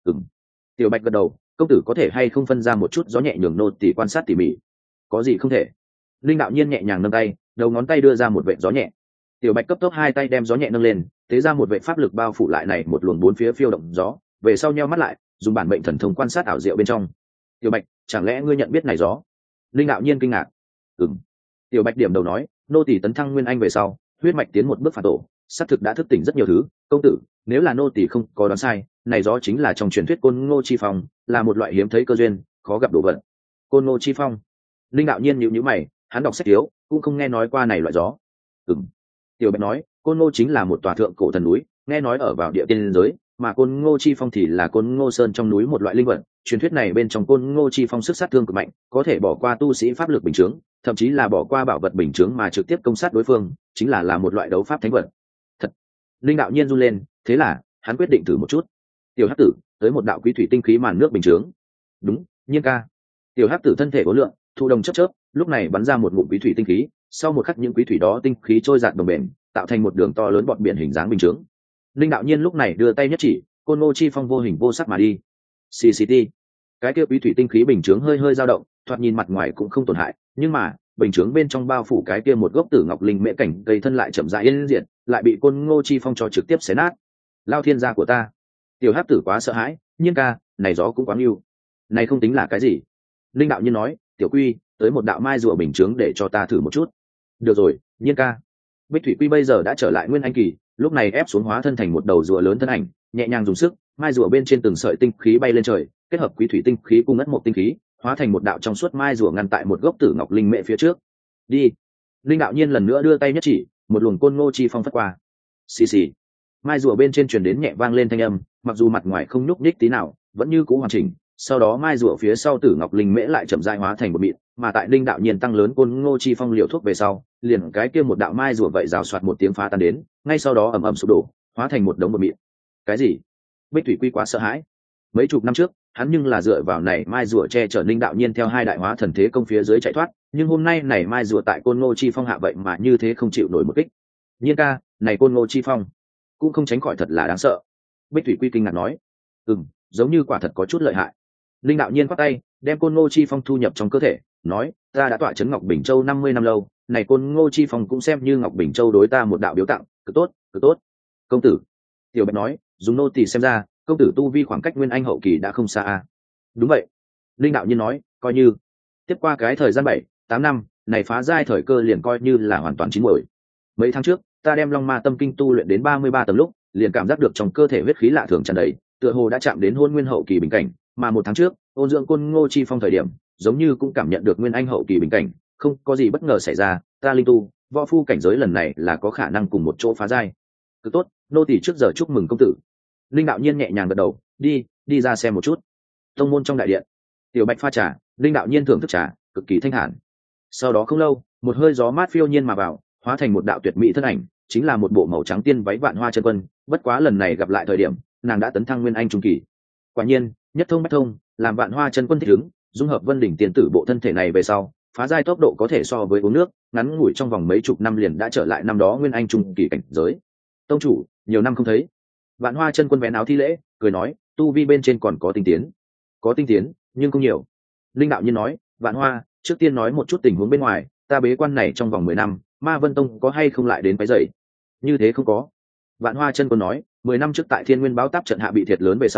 Tiểu Bạch gật đầu, công tử có thể hay không phân ra một chút gió nhẹ nhường nô tỳ quan sát tỉ mỉ. Có gì không thể. Linh đạo nhiên nhẹ nhàng nâng tay, đầu ngón tay đưa ra một vệt gió nhẹ. Tiểu Bạch cấp tốc hai tay đem gió nhẹ nâng lên, tế ra một vệt pháp lực bao phủ lại này một luồng bốn phía phiêu động gió, về sau nheo mắt lại, dùng bản mệnh thần thông quan sát ảo diệu bên trong. Tiểu Bạch, chẳng lẽ ngươi nhận biết này gió? Linh đạo nhiên kinh ngạc. Tiểu Bạch điểm đầu nói, nô tỳ tấn thăng nguyên anh về sau, huyết mạch tiến một bước phản tổ, xác thực đã thức tỉnh rất nhiều thứ. Công tử, nếu là nô tỳ không có đoán sai, này gió chính là trong truyền thuyết côn ngô chi phong, là một loại hiếm thấy cơ duyên, khó gặp đồ vật. Côn ngô chi phong. Linh đạo nhiên nhíu mày, hắn đọc sách thiếu, cũng không nghe nói qua này loại gió. Tiểu Bạch nói, côn ngô chính là một tòa thượng cổ thần núi, nghe nói ở vào địa tiên giới, mà côn ngô chi phong thì là côn ngô sơn trong núi một loại linh vật. Truyền thuyết này bên trong côn ngô chi phong sức sát thương cực mạnh, có thể bỏ qua tu sĩ pháp lực bình chướng, thậm chí là bỏ qua bảo vật bình chướng mà trực tiếp công sát đối phương, chính là một loại đấu pháp thánh vật. Thật. Linh đạo nhiên run lên, thế là hắn quyết định thử một chút. Tiểu Hắc Tử, tới một đạo quý thủy tinh khí màn nước bình chướng. Đúng, Nhiên ca. Tiểu Hắc Tử thân thể uốn lượn, thu đồng chớp chớp, lúc này bắn ra một ngụm quý thủy tinh khí, sau một khắc những quý thủy đó tinh khí trôi dạt đồng bền, tạo thành một đường to lớn bọt biển hình dáng bình chướng. Linh đạo nhiên lúc này đưa tay nhất chỉ, côn ngô chi phong vô hình vô sắc mà đi. CCT. Cái kia quý thủy tinh khí bình chướng hơi hơi dao động, thoạt nhìn mặt ngoài cũng không tổn hại, nhưng mà bình chướng bên trong bao phủ cái kia một gốc tử ngọc linh mễ cảnh cây thân lại chậm rãi yên diệt, lại bị côn ngô chi phong cho trực tiếp xé nát. Lao thiên gia của ta. Tiểu Hắc Tử quá sợ hãi, Nhiên ca, này gió cũng quá nghiêu. Này không tính là cái gì. Linh đạo nhiên nói, tiểu quy, tới một đạo mai rùa bình chướng để cho ta thử một chút. Được rồi, Nhiên ca. Bích thủy quy bây giờ đã trở lại nguyên anh kỳ, lúc này ép xuống hóa thân thành một đầu rùa lớn thân ảnh, nhẹ nhàng dùng sức, mai rùa bên trên từng sợi tinh khí bay lên trời, kết hợp quý thủy tinh khí cùng ất một tinh khí, hóa thành một đạo trong suốt mai rùa ngăn tại một gốc tử ngọc linh mễ phía trước. Đi. Linh đạo nhiên lần nữa đưa tay nhất chỉ, một luồng côn ngô chi phong phất qua. Xì xì. Mai rùa bên trên truyền đến nhẹ vang lên thanh âm, mặc dù mặt ngoài không nhúc nhích tí nào, vẫn như cũ hoàn chỉnh. Sau đó mai rùa phía sau tử ngọc linh mễ lại chậm rãi hóa thành một mịn, mà tại linh đạo nhiên tăng lớn côn ngô chi phong liều thuốc về sau, liền cái kia một đạo mai rùa vậy rào soạt một tiếng phá tan đến, ngay sau đó ầm ầm sụp đổ, hóa thành một đống bột mịn. Cái gì? Bích thủy quy quá sợ hãi. Mấy chục năm trước, hắn nhưng là dựa vào này mai rùa che chở linh đạo nhiên theo hai đại hóa thần thế công phía dưới chạy thoát, nhưng hôm nay này mai rùa tại côn ngô chi phong hạ vậy mà như thế không chịu nổi một kích. Nhiên ca, này côn ngô chi phong cũng không tránh khỏi thật là đáng sợ. Bích thủy quy kinh ngạc nói, giống như quả thật có chút lợi hại. Linh đạo nhiên quát tay, đem côn ngô chi phong thu nhập trong cơ thể, nói, ta đã tọa trấn Ngọc Bình Châu 50 năm lâu, này côn ngô chi phong cũng xem như Ngọc Bình Châu đối ta một đạo biếu tặng, cực tốt, cực tốt. Công tử. Tiểu Bạch nói, dùng nô tỳ xem ra, công tử tu vi khoảng cách nguyên anh hậu kỳ đã không xa a. Đúng vậy. Linh đạo nhiên nói, coi như tiếp qua cái thời gian 7-8 năm, này phá giai thời cơ liền coi như là hoàn toàn chín muồi. Mấy tháng trước, ta đem Long Ma Tâm Kinh tu luyện đến 33 tầng lúc, liền cảm giác được trong cơ thể huyết khí lạ thường tràn đầy, tựa hồ đã chạm đến hôn nguyên hậu kỳ bình cảnh, mà một tháng trước, ôn dưỡng côn ngô chi phong thời điểm, giống như cũng cảm nhận được nguyên anh hậu kỳ bình cảnh, không có gì bất ngờ xảy ra, ta linh tu, võ phu cảnh giới lần này là có khả năng cùng một chỗ phá giai. Cứ tốt, nô tỳ trước giờ chúc mừng công tử. Linh đạo nhiên nhẹ nhàng gật đầu, đi ra xem một chút. Tông môn trong đại điện, Tiểu Bạch pha trà, Linh đạo nhiên thưởng thức trà, cực kỳ thanh thản. Sau đó không lâu, một hơi gió mát phiêu nhiên mà vào, hóa thành một đạo tuyệt mỹ thân ảnh, chính là một bộ màu trắng tiên váy Vạn Hoa chân quân, bất quá lần này gặp lại thời điểm, nàng đã tấn thăng nguyên anh trung kỳ. Quả nhiên, nhất thông bách thông, làm Vạn Hoa chân quân thích ứng, dung hợp Vân đỉnh tiền tử bộ thân thể này về sau, phá giai tốc độ có thể so với uống nước, ngắn ngủi trong vòng mấy chục năm liền đã trở lại năm đó nguyên anh trung kỳ cảnh giới. Tông chủ, nhiều năm không thấy. Vạn Hoa chân quân vén áo thi lễ, cười nói, tu vi bên trên còn có tinh tiến. Có tinh tiến, nhưng không nhiều. Linh đạo nhiên nói, Vạn Hoa, trước tiên nói một chút tình huống bên ngoài, ta bế quan này trong vòng 10 năm, Ma Vân Tông có hay không lại đến cái dậy? Như thế không có. Vạn Hoa chân quân nói, 10 năm trước tại Thiên Nguyên báo táp trận hạ bị thiệt lớn về sau,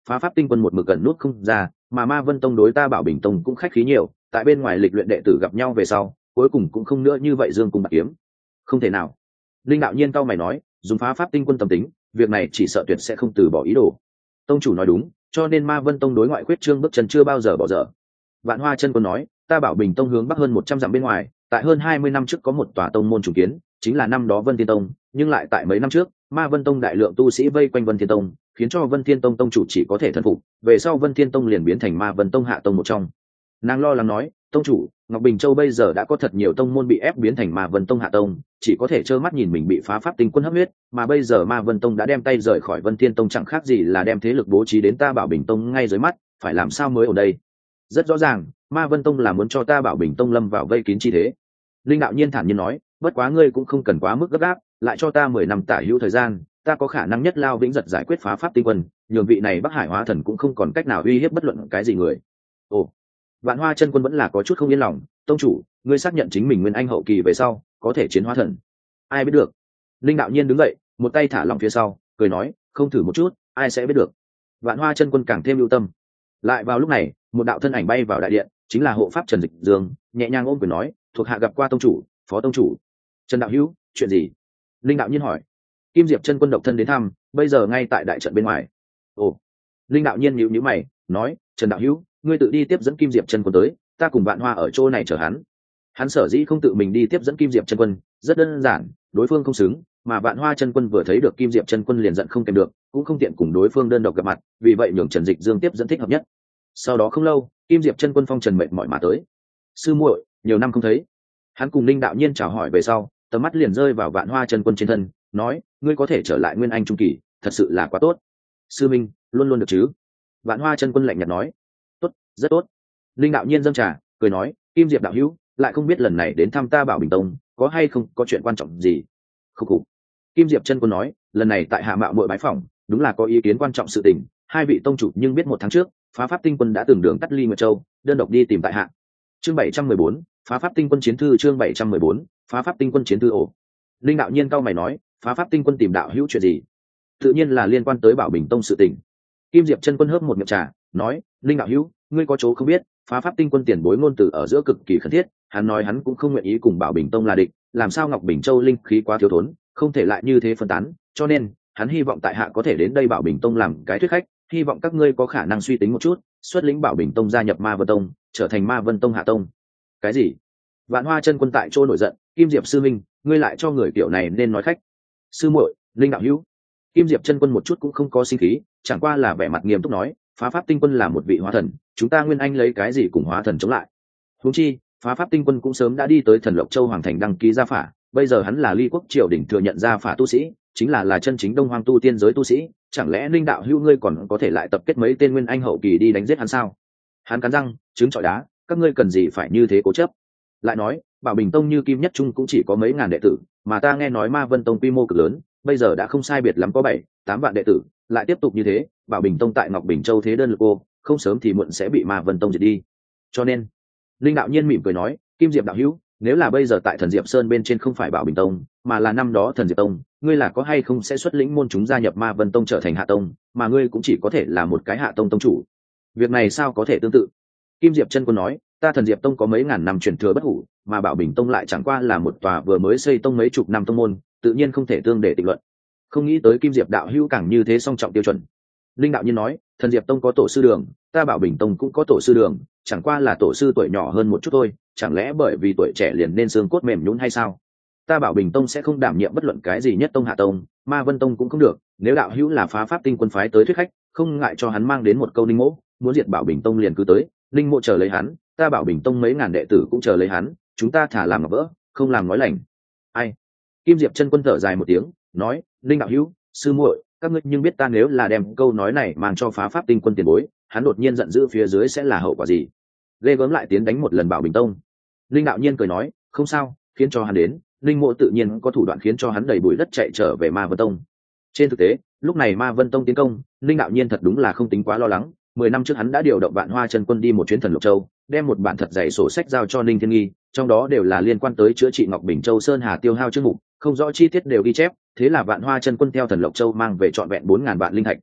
phá pháp tinh quân một mực gần nuốt không ra, mà Ma Vân Tông đối ta Bảo Bình Tông cũng khách khí nhiều, tại bên ngoài lịch luyện đệ tử gặp nhau về sau, cuối cùng cũng không nữa như vậy dương cùng bạc kiếm. Không thể nào. Linh đạo nhiên cau mày nói, dùng phá pháp tinh quân tâm tính, việc này chỉ sợ tuyệt sẽ không từ bỏ ý đồ. Tông chủ nói đúng, cho nên Ma Vân Tông đối ngoại khuyết trương bước chân chưa bao giờ bỏ dở. Vạn Hoa chân quân nói, ta Bảo Bình Tông hướng bắc hơn 100 dặm bên ngoài, tại hơn 20 năm trước có một tòa tông môn trùng kiến, chính là năm đó Vân Thiên Tông, nhưng lại tại mấy năm trước, Ma Vân Tông đại lượng tu sĩ vây quanh Vân Thiên Tông, khiến cho Vân Thiên Tông tông chủ chỉ có thể thần phục, về sau Vân Thiên Tông liền biến thành Ma Vân Tông hạ tông một trong. Nàng lo lắng nói, tông chủ, Ngọc Bình Châu bây giờ đã có thật nhiều tông môn bị ép biến thành Ma Vân Tông hạ tông, chỉ có thể trơ mắt nhìn mình bị phá pháp tinh quân hấp huyết, mà bây giờ Ma Vân Tông đã đem tay rời khỏi Vân Thiên Tông chẳng khác gì là đem thế lực bố trí đến ta Bảo Bình Tông ngay dưới mắt, phải làm sao mới ở đây? Rất rõ ràng, Ma Vân Tông là muốn cho ta Bảo Bình Tông lâm vào vây kín chi thế. Linh đạo nhiên thản nhiên nói, bất quá ngươi cũng không cần quá mức gấp gáp, lại cho ta 10 năm tả hữu thời gian, ta có khả năng nhất lao vĩnh giật giải quyết phá pháp tinh quân, nhường vị này Bắc Hải Hóa Thần cũng không còn cách nào uy hiếp bất luận cái gì người. Ồ, Vạn Hoa chân quân vẫn là có chút không yên lòng, tông chủ, ngươi xác nhận chính mình nguyên anh hậu kỳ về sau có thể chiến hóa thần? Ai biết được. Linh đạo nhiên đứng dậy, một tay thả lỏng phía sau, cười nói, không thử một chút, ai sẽ biết được. Vạn Hoa chân quân càng thêm lưu tâm. Lại vào lúc này, một đạo thân ảnh bay vào đại điện, chính là hộ pháp Trần Dịch Dương, nhẹ nhàng ôm quyền nói, thuộc hạ gặp qua tông chủ, phó tông chủ. Trần đạo hữu, chuyện gì? Linh đạo nhiên hỏi. Kim Diệp chân quân độc thân đến thăm, bây giờ ngay tại đại trận bên ngoài. Ồ. Linh đạo nhiên nhíu nhíu mày, nói, Trần đạo hữu, ngươi tự đi tiếp dẫn Kim Diệp chân quân tới, ta cùng Vạn Hoa ở chỗ này chờ hắn. Hắn sở dĩ không tự mình đi tiếp dẫn Kim Diệp chân quân, rất đơn giản, đối phương không xứng, mà Vạn Hoa chân quân vừa thấy được Kim Diệp chân quân liền giận không kèm được, cũng không tiện cùng đối phương đơn độc gặp mặt, vì vậy nhường Trần Dịch Dương tiếp dẫn thích hợp nhất. Sau đó không lâu, Kim Diệp chân quân phong trần mệt mỏi mà tới. Sư muội, nhiều năm không thấy. Hắn cùng Linh đạo nhiên chào hỏi về sau, tầm mắt liền rơi vào Vạn Hoa chân quân trên thân, nói, ngươi có thể trở lại nguyên anh trung kỳ, thật sự là quá tốt. Sư minh, luôn luôn được chứ? Vạn Hoa chân quân lạnh nhạt nói. Tốt, rất tốt. Linh đạo nhiên dâng trà, cười nói, Kim Diệp đạo hữu, lại không biết lần này đến thăm ta Bảo Bình Tông, có hay không có chuyện quan trọng gì? Khúc khục. Kim Diệp chân quân nói, lần này tại Hạ Mạo muội bái phỏng, đúng là có ý kiến quan trọng sự tình, hai vị tông chủ nhưng biết một tháng trước, phá pháp tinh quân đã từng đường tắt ly Nguyệt Châu, đơn độc đi tìm tại hạ. Chương 714, phá pháp tinh quân chiến thư. Chương 714, phá pháp tinh quân chiến thư. Ổ. Linh đạo nhiên cao mày nói, phá pháp tinh quân tìm đạo hữu chuyện gì? Tự nhiên là liên quan tới Bảo Bình Tông sự tình. Kim Diệp chân quân hớp một miệng trà, nói, Linh đạo hữu, ngươi có chỗ không biết, phá pháp tinh quân tiền bối ngôn từ ở giữa cực kỳ khẩn thiết, hắn nói hắn cũng không nguyện ý cùng Bảo Bình Tông là địch, làm sao Ngọc Bình Châu linh khí quá thiếu thốn, không thể lại như thế phân tán, cho nên hắn hy vọng tại hạ có thể đến đây Bảo Bình Tông làm cái thuyết khách, hy vọng các ngươi có khả năng suy tính một chút, xuất lĩnh Bảo Bình Tông gia nhập Ma Vân Tông, trở thành Ma Vân Tông hạ tông. Cái gì? Vạn Hoa chân quân tại chỗ nổi giận, Kim Diệp sư minh, ngươi lại cho người kiểu này nên nói khách. Sư muội, Linh đạo hữu. Kim Diệp chân quân một chút cũng không có sinh khí, chẳng qua là vẻ mặt nghiêm túc nói, phá pháp tinh quân là một vị hóa thần, chúng ta nguyên anh lấy cái gì cùng hóa thần chống lại? Huống chi, phá pháp tinh quân cũng sớm đã đi tới Thần Lộc Châu hoàng thành đăng ký gia phả, bây giờ hắn là Ly Quốc triều đình thừa nhận gia phả tu sĩ, chính là chân chính Đông Hoang tu tiên giới tu sĩ, chẳng lẽ Linh đạo hữu ngươi còn có thể lại tập kết mấy tên nguyên anh hậu kỳ đi đánh giết hắn sao? Hắn cắn răng, trứng trọi đá, các ngươi cần gì phải như thế cố chấp? Lại nói, Bảo Bình Tông như Kim Nhất Trung cũng chỉ có mấy ngàn đệ tử, mà ta nghe nói Ma Vân Tông quy mô cực lớn, bây giờ đã không sai biệt lắm có 7-8 vạn đệ tử, lại tiếp tục như thế, Bảo Bình Tông tại Ngọc Bình Châu thế đơn lực cô, không sớm thì muộn sẽ bị Ma Vân Tông diệt đi. Cho nên, Linh đạo nhiên mỉm cười nói, Kim Diệp đạo hữu, nếu là bây giờ tại Thần Diệp Sơn bên trên không phải Bảo Bình Tông, mà là năm đó Thần Diệp Tông, ngươi là có hay không sẽ xuất lĩnh môn chúng gia nhập Ma Vân Tông trở thành hạ tông, mà ngươi cũng chỉ có thể là một cái hạ tông tông chủ. Việc này sao có thể tương tự? Kim Diệp chân quân nói, ta Thần Diệp Tông có mấy ngàn năm truyền thừa bất hủ, mà Bảo Bình Tông lại chẳng qua là một tòa vừa mới xây tông mấy chục năm tông môn, tự nhiên không thể tương để định luận. Không nghĩ tới Kim Diệp đạo hữu càng như thế song trọng tiêu chuẩn. Linh đạo nhiên nói, Thần Diệp Tông có tổ sư đường, ta Bảo Bình Tông cũng có tổ sư đường, chẳng qua là tổ sư tuổi nhỏ hơn một chút thôi, chẳng lẽ bởi vì tuổi trẻ liền nên xương cốt mềm nhũn hay sao? Ta Bảo Bình Tông sẽ không đảm nhiệm bất luận cái gì nhất tông hạ tông, Ma Vân Tông cũng không được, nếu đạo hữu là phá pháp tinh quân phái tới thuyết khách, không ngại cho hắn mang đến một câu linh mộ, muốn diệt Bảo Bình Tông liền cứ tới, linh mộ chờ lấy hắn, ta Bảo Bình Tông mấy ngàn đệ tử cũng chờ lấy hắn, chúng ta thả làm ngọc vỡ, không làm nói lành. Ai? Kim Diệp chân quân thở dài một tiếng, nói, linh đạo hữu, sư muội, các ngươi nhưng biết ta nếu là đem câu nói này mang cho phá pháp tinh quân tiền bối, hắn đột nhiên giận dữ phía dưới sẽ là hậu quả gì? Ghê gớm lại tiến đánh một lần Bảo Bình Tông. Linh đạo nhiên cười nói, không sao, khiến cho hắn đến, linh mộ tự nhiên có thủ đoạn khiến cho hắn đầy bụi đất chạy trở về Ma Vân Tông. Trên thực tế, lúc này Ma Vân Tông tiến công, linh đạo nhiên thật đúng là không tính quá lo lắng. 10 năm trước hắn đã điều động Vạn Hoa chân quân đi một chuyến Thần Lộc Châu, đem một bản thật dày sổ sách giao cho Ninh Thiên Nghi, trong đó đều là liên quan tới chữa trị Ngọc Bình Châu Sơn Hà tiêu hao chương mục, không rõ chi tiết đều ghi chép, thế là Vạn Hoa chân quân theo Thần Lộc Châu mang về trọn vẹn 4000 vạn linh thạch.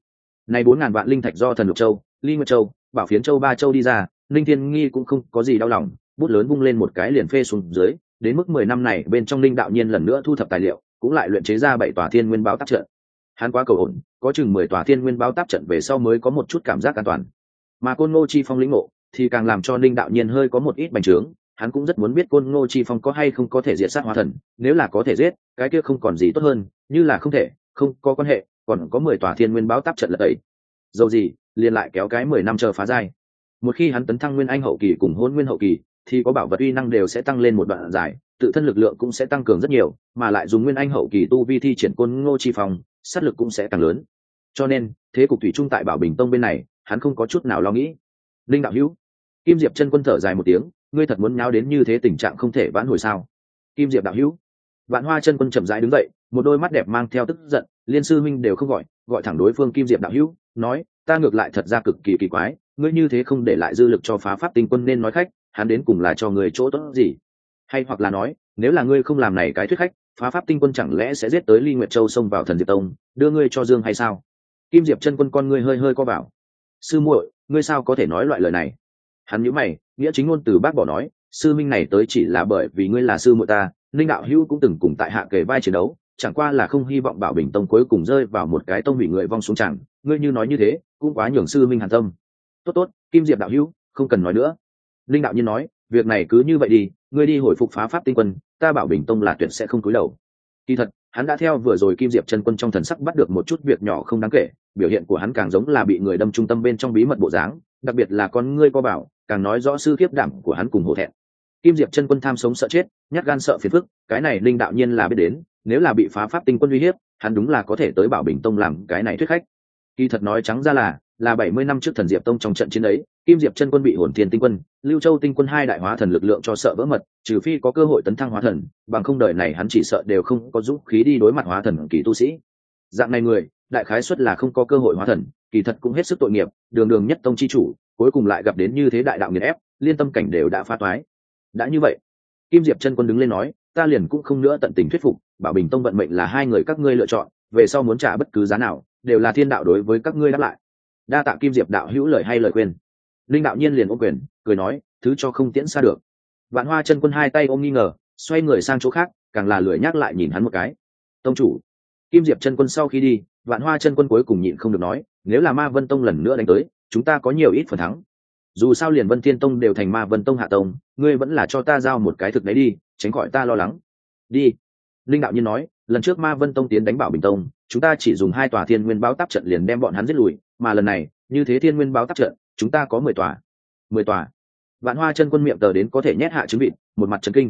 Này 4.000 vạn linh thạch do Thần Lục Châu, Ly Nguyệt Châu, Bảo Phiến Châu ba châu đi ra, Linh Thiên Nghi cũng không có gì đau lòng, bút lớn vung lên một cái liền phê xuống dưới, đến mức 10 năm này bên trong Linh đạo nhiên lần nữa thu thập tài liệu, cũng lại luyện chế ra 7 tòa thiên nguyên báo tác trận. Hắn quá cầu ổn, có chừng 10 tòa thiên nguyên báo tác trận về sau mới có một chút cảm giác an toàn. Mà Côn Ngô Chi Phong lĩnh ngộ thì càng làm cho Linh đạo nhiên hơi có một ít bành trướng, hắn cũng rất muốn biết Côn Ngô Chi Phong có hay không có thể diệt sát hóa thần, nếu là có thể giết, cái kia không còn gì tốt hơn, như là không thể, không có quan hệ, còn có 10 tòa thiên nguyên báo tác trận lật tẩy. Dầu gì, liền lại kéo cái 10 năm chờ phá giai. Một khi hắn tấn thăng nguyên anh hậu kỳ cùng hôn nguyên hậu kỳ, thì có bảo vật uy năng đều sẽ tăng lên một đoạn dài, tự thân lực lượng cũng sẽ tăng cường rất nhiều, mà lại dùng nguyên anh hậu kỳ tu vi thi triển Côn Ngô Chi Phong, sát lực cũng sẽ càng lớn. Cho nên, thế cục thủy chung tại Bảo Bình Tông bên này, hắn không có chút nào lo nghĩ. Linh đạo hữu, Kim Diệp chân quân thở dài một tiếng, ngươi thật muốn nháo đến như thế tình trạng không thể vãn hồi sao? Kim Diệp đạo hữu, Vạn Hoa chân quân chậm rãi đứng dậy, một đôi mắt đẹp mang theo tức giận, liên sư huynh đều không gọi, gọi thẳng đối phương Kim Diệp đạo hữu, nói, ta ngược lại thật ra cực kỳ kỳ quái, ngươi như thế không để lại dư lực cho phá pháp tinh quân nên nói khách, hắn đến cùng là cho người chỗ tốt gì? Hay hoặc là nói, nếu là ngươi không làm này cái thuyết khách, phá pháp tinh quân chẳng lẽ sẽ giết tới Ly Nguyệt Châu xông vào Thần Diệp Tông, đưa ngươi cho Dương hay sao? Kim Diệp chân quân con ngươi hơi hơi co vào. Sư muội, ngươi sao có thể nói loại lời này? Hắn nhíu mày, nghĩa chính ngôn từ bác bỏ nói, sư minh này tới chỉ là bởi vì ngươi là sư muội ta, Linh đạo hữu cũng từng cùng tại hạ kề vai chiến đấu, chẳng qua là không hy vọng Bảo Bình Tông cuối cùng rơi vào một cái tông hủy người vong xuống chẳng, ngươi như nói như thế, cũng quá nhường sư minh hàn tâm. Tốt tốt, Kim Diệp đạo hữu, không cần nói nữa. Linh đạo nhiên nói, việc này cứ như vậy đi, ngươi đi hồi phục phá pháp tinh quân, ta Bảo Bình Tông là tuyệt sẽ không cúi đầu. Kỳ thật, hắn đã theo vừa rồi Kim Diệp chân quân trong thần sắc bắt được một chút việc nhỏ không đáng kể, biểu hiện của hắn càng giống là bị người đâm trung tâm bên trong bí mật bộ dáng, đặc biệt là con ngươi co bảo, càng nói rõ sư khiếp đảm của hắn cùng hổ thẹn. Kim Diệp chân quân tham sống sợ chết, nhát gan sợ phiền phức, cái này Linh đạo nhiên là biết đến, nếu là bị phá pháp tinh quân uy hiếp, hắn đúng là có thể tới Bảo Bình Tông làm cái này thuyết khách. Kỳ thật nói trắng ra là 70 năm trước Thần Diệp Tông trong trận chiến ấy, Kim Diệp chân quân bị Hồn Thiên tinh quân, Lưu Châu tinh quân hai đại hóa thần lực lượng cho sợ vỡ mật, trừ phi có cơ hội tấn thăng hóa thần, bằng không đời này hắn chỉ sợ đều không có dũng khí đi đối mặt hóa thần kỳ tu sĩ. Dạng này người, đại khái suất là không có cơ hội hóa thần, kỳ thật cũng hết sức tội nghiệp, đường đường nhất tông chi chủ, cuối cùng lại gặp đến như thế đại đạo nghiền ép, liên tâm cảnh đều đã phá toái. Đã như vậy, Kim Diệp chân quân đứng lên nói, ta liền cũng không nữa tận tình thuyết phục, Bảo Bình Tông vận mệnh là hai người các ngươi lựa chọn, về sau muốn trả bất cứ giá nào, đều là thiên đạo đối với các ngươi đáp lại. Đa tạ Kim Diệp đạo hữu lời hay lời khuyên. Linh đạo nhiên liền ôm quyền, cười nói, thứ cho không tiễn xa được. Vạn Hoa chân quân hai tay ôm nghi ngờ, xoay người sang chỗ khác, càng là lười nhắc lại nhìn hắn một cái. Tông chủ, Kim Diệp chân quân sau khi đi, Vạn Hoa chân quân cuối cùng nhịn không được nói, nếu là Ma Vân Tông lần nữa đánh tới, chúng ta có nhiều ít phần thắng. Dù sao liền Vân Thiên Tông đều thành Ma Vân Tông hạ tông, ngươi vẫn là cho ta giao một cái thực đấy đi, tránh khỏi ta lo lắng. Đi. Linh đạo nhiên nói, lần trước Ma Vân Tông tiến đánh Bảo Bình Tông, chúng ta chỉ dùng 2 tòa thiên nguyên báo tác trận liền đem bọn hắn giết lùi, mà lần này, như thế thiên nguyên báo tác trận, chúng ta có 10 tòa. 10 tòa. Vạn Hoa chân quân miệng tờ đến có thể nhét hạ trứng vịt, một mặt chấn kinh.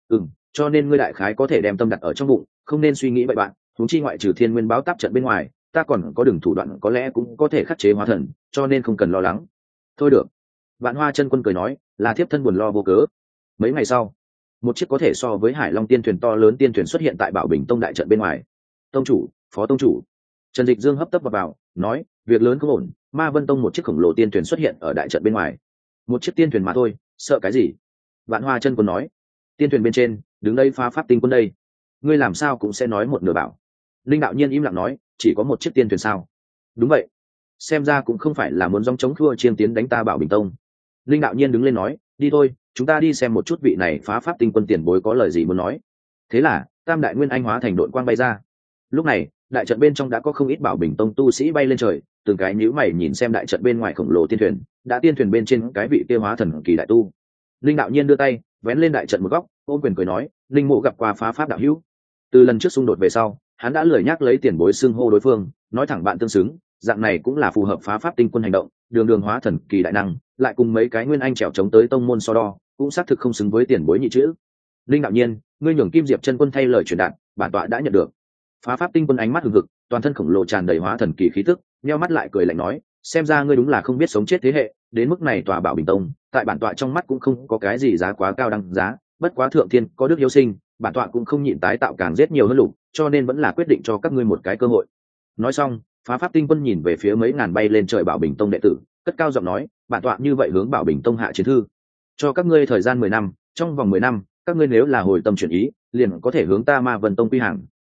Cho nên ngươi đại khái có thể đem tâm đặt ở trong bụng, không nên suy nghĩ bậy bạn, huống chi ngoại trừ thiên nguyên báo tác trận bên ngoài, ta còn có đường thủ đoạn có lẽ cũng có thể khắc chế hóa thần, cho nên không cần lo lắng. Thôi được. Vạn Hoa chân quân cười nói, là thiếp thân buồn lo vô cớ. Mấy ngày sau, một chiếc có thể so với Hải Long tiên thuyền to lớn tiên thuyền xuất hiện tại Bảo Bình Tông đại trận bên ngoài. Tông chủ, phó tông chủ. Trần Dịch Dương hấp tấp vào, nói, việc lớn không ổn, Ma Vân Tông một chiếc khổng lồ tiên thuyền xuất hiện ở đại trận bên ngoài. Một chiếc tiên thuyền mà thôi, sợ cái gì? Vạn Hoa chân quân nói, tiên thuyền bên trên, đứng đây phá pháp tinh quân đây. Ngươi làm sao cũng sẽ nói một nửa bảo. Linh đạo nhiên im lặng nói, chỉ có một chiếc tiên thuyền sao? Đúng vậy. Xem ra cũng không phải là muốn dòng chống khua chiên tiến đánh ta Bảo Bình Tông. Linh đạo nhiên đứng lên nói, đi thôi, chúng ta đi xem một chút vị này phá pháp tinh quân tiền bối có lời gì muốn nói. Thế là, tam đại nguyên anh hóa thành đội quang bay ra. Lúc này, đại trận bên trong đã có không ít Bảo Bình Tông tu sĩ bay lên trời, từng cái nhíu mày nhìn xem đại trận bên ngoài khổng lồ tiên thuyền, đã tiên thuyền bên trên cái vị kia hóa thần kỳ đại tu. Linh đạo nhiên đưa tay, vén lên đại trận một góc, ôm quyền cười nói, linh mộ gặp qua phá pháp đạo hữu. Từ lần trước xung đột về sau, hắn đã lười nhắc lấy tiền bối xưng hô đối phương, nói thẳng bạn tương xứng, dạng này cũng là phù hợp phá pháp tinh quân hành động, đường đường hóa thần kỳ đại năng, lại cùng mấy cái nguyên anh trèo chống tới tông môn so đo, cũng xác thực không xứng với tiền bối nhị chữ. Linh đạo nhiên, ngươi nhường Kim Diệp chân quân thay lời truyền đạt, bản tọa đã nhận được. Phá pháp tinh quân ánh mắt hừng hực, toàn thân khổng lồ tràn đầy hóa thần kỳ khí tức, nheo mắt lại cười lạnh nói, xem ra ngươi đúng là không biết sống chết thế hệ, đến mức này tòa Bảo Bình Tông, tại bản tọa trong mắt cũng không có cái gì giá quá cao đăng giá, bất quá thượng thiên có đức hiếu sinh, bản tọa cũng không nhịn tái tạo càng giết nhiều hơn lục, cho nên vẫn là quyết định cho các ngươi một cái cơ hội. Nói xong, phá pháp tinh quân nhìn về phía mấy ngàn bay lên trời Bảo Bình Tông đệ tử, cất cao giọng nói, bản tọa như vậy hướng Bảo Bình Tông hạ chiến thư, cho các ngươi thời gian 10 năm, trong vòng 10 năm, các ngươi nếu là hồi tâm chuyển ý, liền có thể hướng ta Ma Vân Tông quy hàng,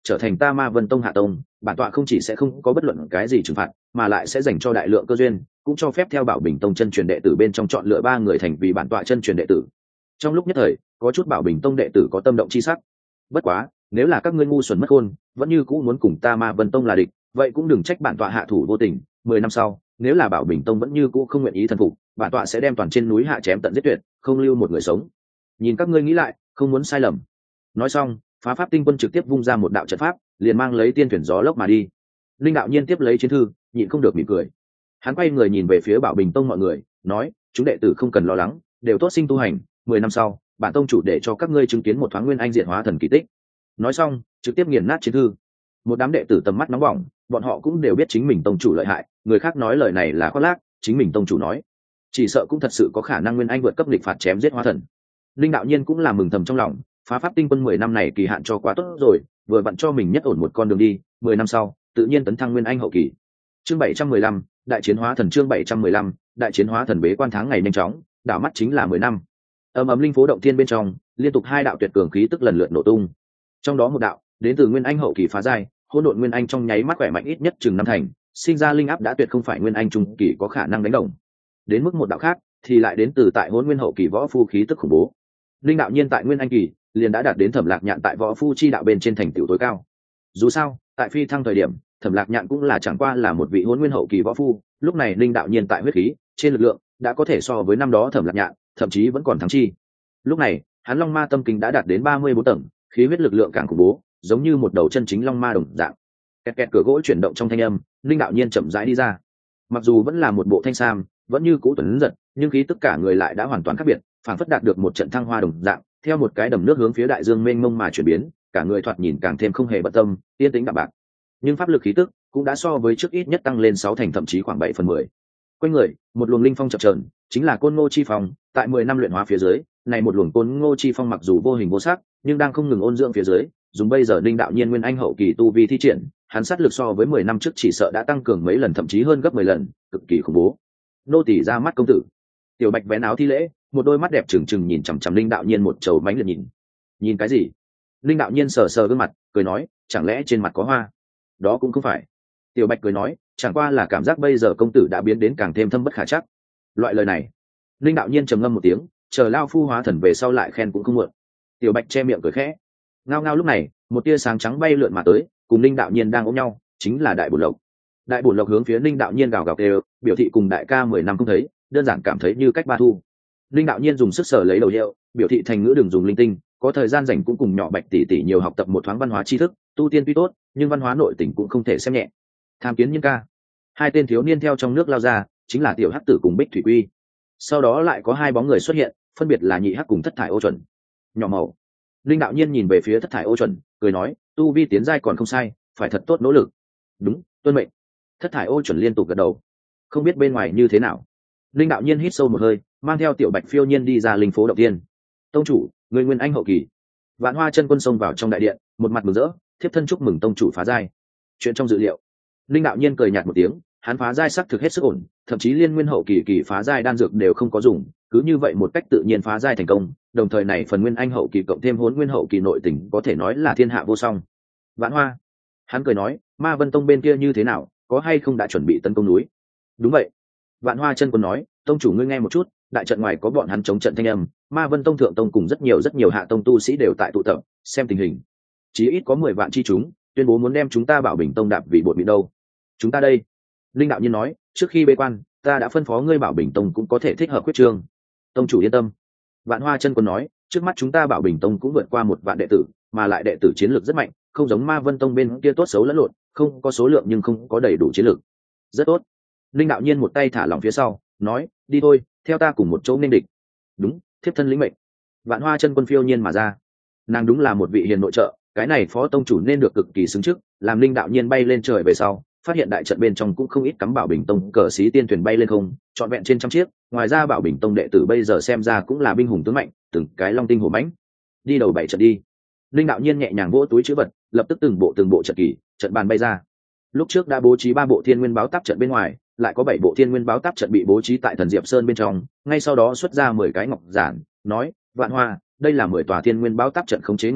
trở thành ta Ma Vân Tông hạ tông, bản tọa không chỉ sẽ không có bất luận cái gì trừng phạt, mà lại sẽ dành cho đại lượng cơ duyên, cũng cho phép theo Bảo Bình Tông chân truyền đệ tử bên trong chọn lựa 3 người thành vì bản tọa chân truyền đệ tử. Trong lúc nhất thời, có chút Bảo Bình Tông đệ tử có tâm động chi sắc. Bất quá, nếu là các ngươi ngu xuẩn mất khôn, vẫn như cũ muốn cùng ta Ma Vân Tông là địch, vậy cũng đừng trách bản tọa hạ thủ vô tình. 10 năm sau, nếu là Bảo Bình Tông vẫn như cũ không nguyện ý thần phục, bản tọa sẽ đem toàn trên núi hạ chém tận giết tuyệt, không lưu một người sống. Nhìn các ngươi nghĩ lại, không muốn sai lầm. Nói xong, Phá Pháp Tinh Quân trực tiếp vung ra một đạo trận pháp, liền mang lấy tiên thuyền gió lốc mà đi. Linh đạo nhiên tiếp lấy chiến thư, nhịn không được mỉm cười. Hắn quay người nhìn về phía Bảo Bình Tông mọi người, nói: chúng đệ tử không cần lo lắng, đều tốt sinh tu hành. 10 năm sau, bản tông chủ để cho các ngươi chứng kiến một thoáng nguyên anh diệt hóa thần kỳ tích. Nói xong, trực tiếp nghiền nát chiến thư. Một đám đệ tử tầm mắt nóng bỏng, bọn họ cũng đều biết chính mình tông chủ lợi hại, người khác nói lời này là khoác lác, chính mình tông chủ nói, chỉ sợ cũng thật sự có khả năng nguyên anh vượt cấp địch phạt chém giết hóa thần. Linh đạo nhiên cũng là mừng thầm trong lòng, Phá Pháp Tinh Quân 10 năm này kỳ hạn cho quá tốt rồi, vừa vặn cho mình nhất ổn một con đường đi, 10 năm sau, tự nhiên tấn thăng nguyên anh hậu kỳ. Chương 715, đại chiến hóa thần. Chương 715, đại chiến hóa thần. Bế quan tháng ngày nhanh chóng, đảo mắt chính là 10 năm. Ầm linh phố động thiên bên trong, liên tục 2 đạo tuyệt cường khí tức lần lượt nổ tung. Trong đó một đạo đến từ nguyên anh hậu kỳ phá giai, hỗn độn nguyên anh trong nháy mắt khỏe mạnh ít nhất chừng 5 thành, sinh ra linh áp đã tuyệt không phải nguyên anh trung kỳ có khả năng đánh đồng. Đến mức một đạo khác thì lại đến từ tại hỗn nguyên hậu kỳ võ phu khí tức khủng bố. Linh đạo nhiên tại nguyên anh kỳ liền đã đạt đến Thẩm Lạc Nhạn tại võ phu chi đạo bên trên thành tựu tối cao. Dù sao, tại phi thăng thời điểm, Thẩm Lạc Nhạn cũng là chẳng qua là một vị hỗn nguyên hậu kỳ võ phu, lúc này Linh đạo nhiên tại huyết khí, trên lực lượng đã có thể so với năm đó Thẩm Lạc Nhạn, thậm chí vẫn còn thắng chi. Lúc này, hắn Long Ma tâm kinh đã đạt đến 34 tầng, khí huyết lực lượng càng khủng bố, giống như một đầu chân chính long ma đồng dạng. Kẹt kẹt cửa gỗ chuyển động trong thanh âm, Linh đạo nhiên chậm rãi đi ra. Mặc dù vẫn là một bộ thanh sam, vẫn như cũ tuấn giật, nhưng khí tất cả người lại đã hoàn toàn khác biệt, phản phất đạt được một trận thăng hoa đồng dạng, theo một cái đầm nước hướng phía đại dương mênh mông mà chuyển biến, cả người thoạt nhìn càng thêm không hề bận tâm, yên tĩnh đạm bạc. Nhưng pháp lực khí tức cũng đã so với trước ít nhất tăng lên 6 thành, thậm chí khoảng 7/10. Quanh người, một luồng linh phong chập chờn, chính là Côn Ngô chi phong, tại 10 năm luyện hóa phía dưới, này một luồng Côn Ngô chi phong mặc dù vô hình vô sắc, nhưng đang không ngừng ôn dưỡng phía dưới, dùng bây giờ Linh đạo nhiên nguyên anh hậu kỳ tu vi thi triển, hắn sát lực so với 10 năm trước chỉ sợ đã tăng cường mấy lần, thậm chí hơn gấp 10 lần, cực kỳ khủng bố. Nô tỳ ra mắt công tử. Tiểu Bạch vén áo thi lễ, một đôi mắt đẹp trừng trừng nhìn chằm chằm Linh đạo nhiên một trầu mánh liệt nhìn. Nhìn cái gì? Linh đạo nhiên sờ sờ gương mặt, cười nói, chẳng lẽ trên mặt có hoa? Đó cũng không phải. Tiểu Bạch cười nói, chẳng qua là cảm giác bây giờ công tử đã biến đến càng thêm thâm bất khả trắc. Loại lời này, Linh đạo nhiên trầm ngâm một tiếng, chờ lao phu hóa thần về sau lại khen cũng không muộn. Tiểu Bạch che miệng cười khẽ. Ngao ngao lúc này, một tia sáng trắng bay lượn mà tới, cùng Linh đạo nhiên đang ôm nhau, chính là Đại Bổn Lộc. Đại Bổn Lộc hướng phía Linh đạo nhiên gào gào kêu, biểu thị cùng đại ca 10 năm không thấy, đơn giản cảm thấy như cách ba thu. Linh đạo nhiên dùng sức sở lấy đầu hiệu, biểu thị thành ngữ đừng dùng linh tinh, có thời gian rảnh cũng cùng nhỏ Bạch tỷ tỷ nhiều học tập một thoáng văn hóa tri thức, tu tiên tuy tốt, nhưng văn hóa nội tình cũng không thể xem nhẹ. Tham kiến nhân ca. Hai tên thiếu niên theo trong nước lao ra, chính là Tiểu Hắc Tử cùng Bích Thủy Quy. Sau đó lại có 2 bóng người xuất hiện, phân biệt là Nhị Hắc cùng Thất Thải Ô Chuẩn. Nhỏ màu. Linh đạo nhiên nhìn về phía Thất Thải Ô Chuẩn, cười nói, tu vi tiến giai còn không sai, phải thật tốt nỗ lực. Đúng, tuân mệnh. Thất Thải Ô Chuẩn liên tục gật đầu. Không biết bên ngoài như thế nào. Linh đạo nhiên hít sâu một hơi, mang theo Tiểu Bạch phiêu nhiên đi ra linh phố động tiên. Tông chủ, người nguyên anh hậu kỳ. Vạn Hoa chân quân xông vào trong đại điện, một mặt mừng rỡ, thiếp thân chúc mừng tông chủ phá giai. Chuyện trong dự liệu. Linh đạo nhiên cười nhạt một tiếng, hắn phá giai sắc thực hết sức ổn, thậm chí liên nguyên hậu kỳ phá giai đan dược đều không có dùng, cứ như vậy một cách tự nhiên phá giai thành công, đồng thời này phần nguyên anh hậu kỳ cộng thêm hỗn nguyên hậu kỳ nội tình có thể nói là thiên hạ vô song. Vạn Hoa, hắn cười nói, Ma Vân Tông bên kia như thế nào, có hay không đã chuẩn bị tấn công núi? Đúng vậy. Vạn Hoa chân quân nói, tông chủ ngươi nghe một chút, đại trận ngoài có bọn hắn chống trận thanh âm, Ma Vân Tông thượng tông cùng rất nhiều hạ tông tu sĩ đều tại tụ tập, xem tình hình, chí ít có 10 vạn chi chúng, tuyên bố muốn đem chúng ta Bảo Bình Tông đạp vì bột mịn đâu. Chúng ta đây. Linh đạo nhiên nói, trước khi bế quan, ta đã phân phó ngươi Bảo Bình Tông cũng có thể thích hợp quyết trương. Tông chủ yên tâm. Vạn Hoa chân quân nói, trước mắt chúng ta Bảo Bình Tông cũng vượt qua 1 vạn đệ tử, mà lại đệ tử chiến lược rất mạnh, không giống Ma Vân Tông bên kia tốt xấu lẫn lộn, không có số lượng nhưng không có đầy đủ chiến lược. Rất tốt. Linh đạo nhiên một tay thả lỏng phía sau, nói, đi thôi, theo ta cùng một chỗ nên địch. Đúng, thiếp thân lĩnh mệnh. Vạn Hoa chân quân phiêu nhiên mà ra. Nàng đúng là một vị hiền nội trợ, cái này phó tông chủ nên được cực kỳ xứng trước. Làm Linh đạo nhiên bay lên trời về sau, phát hiện đại trận bên trong cũng không ít cắm Bảo Bình Tông cờ xí tiên thuyền bay lên không, trọn vẹn trên trăm chiếc. Ngoài ra Bảo Bình Tông đệ tử bây giờ xem ra cũng là binh hùng tướng mạnh, từng cái long tinh hổ mãnh. Đi đầu 7 trận đi. Linh đạo nhiên nhẹ nhàng vỗ túi trữ vật, lập tức từng bộ trận kỳ, trận bàn bay ra. Lúc trước đã bố trí 3 bộ Thiên Nguyên Báo Táp trận bên ngoài, lại có 7 bộ Thiên Nguyên Báo Táp trận bị bố trí tại Thần Diệp Sơn bên trong, ngay sau đó xuất ra 10 cái ngọc giản, nói, Vạn Hoa, đây là 10 tòa Thiên Nguyên Báo Táp trận khống chế ngọc phù,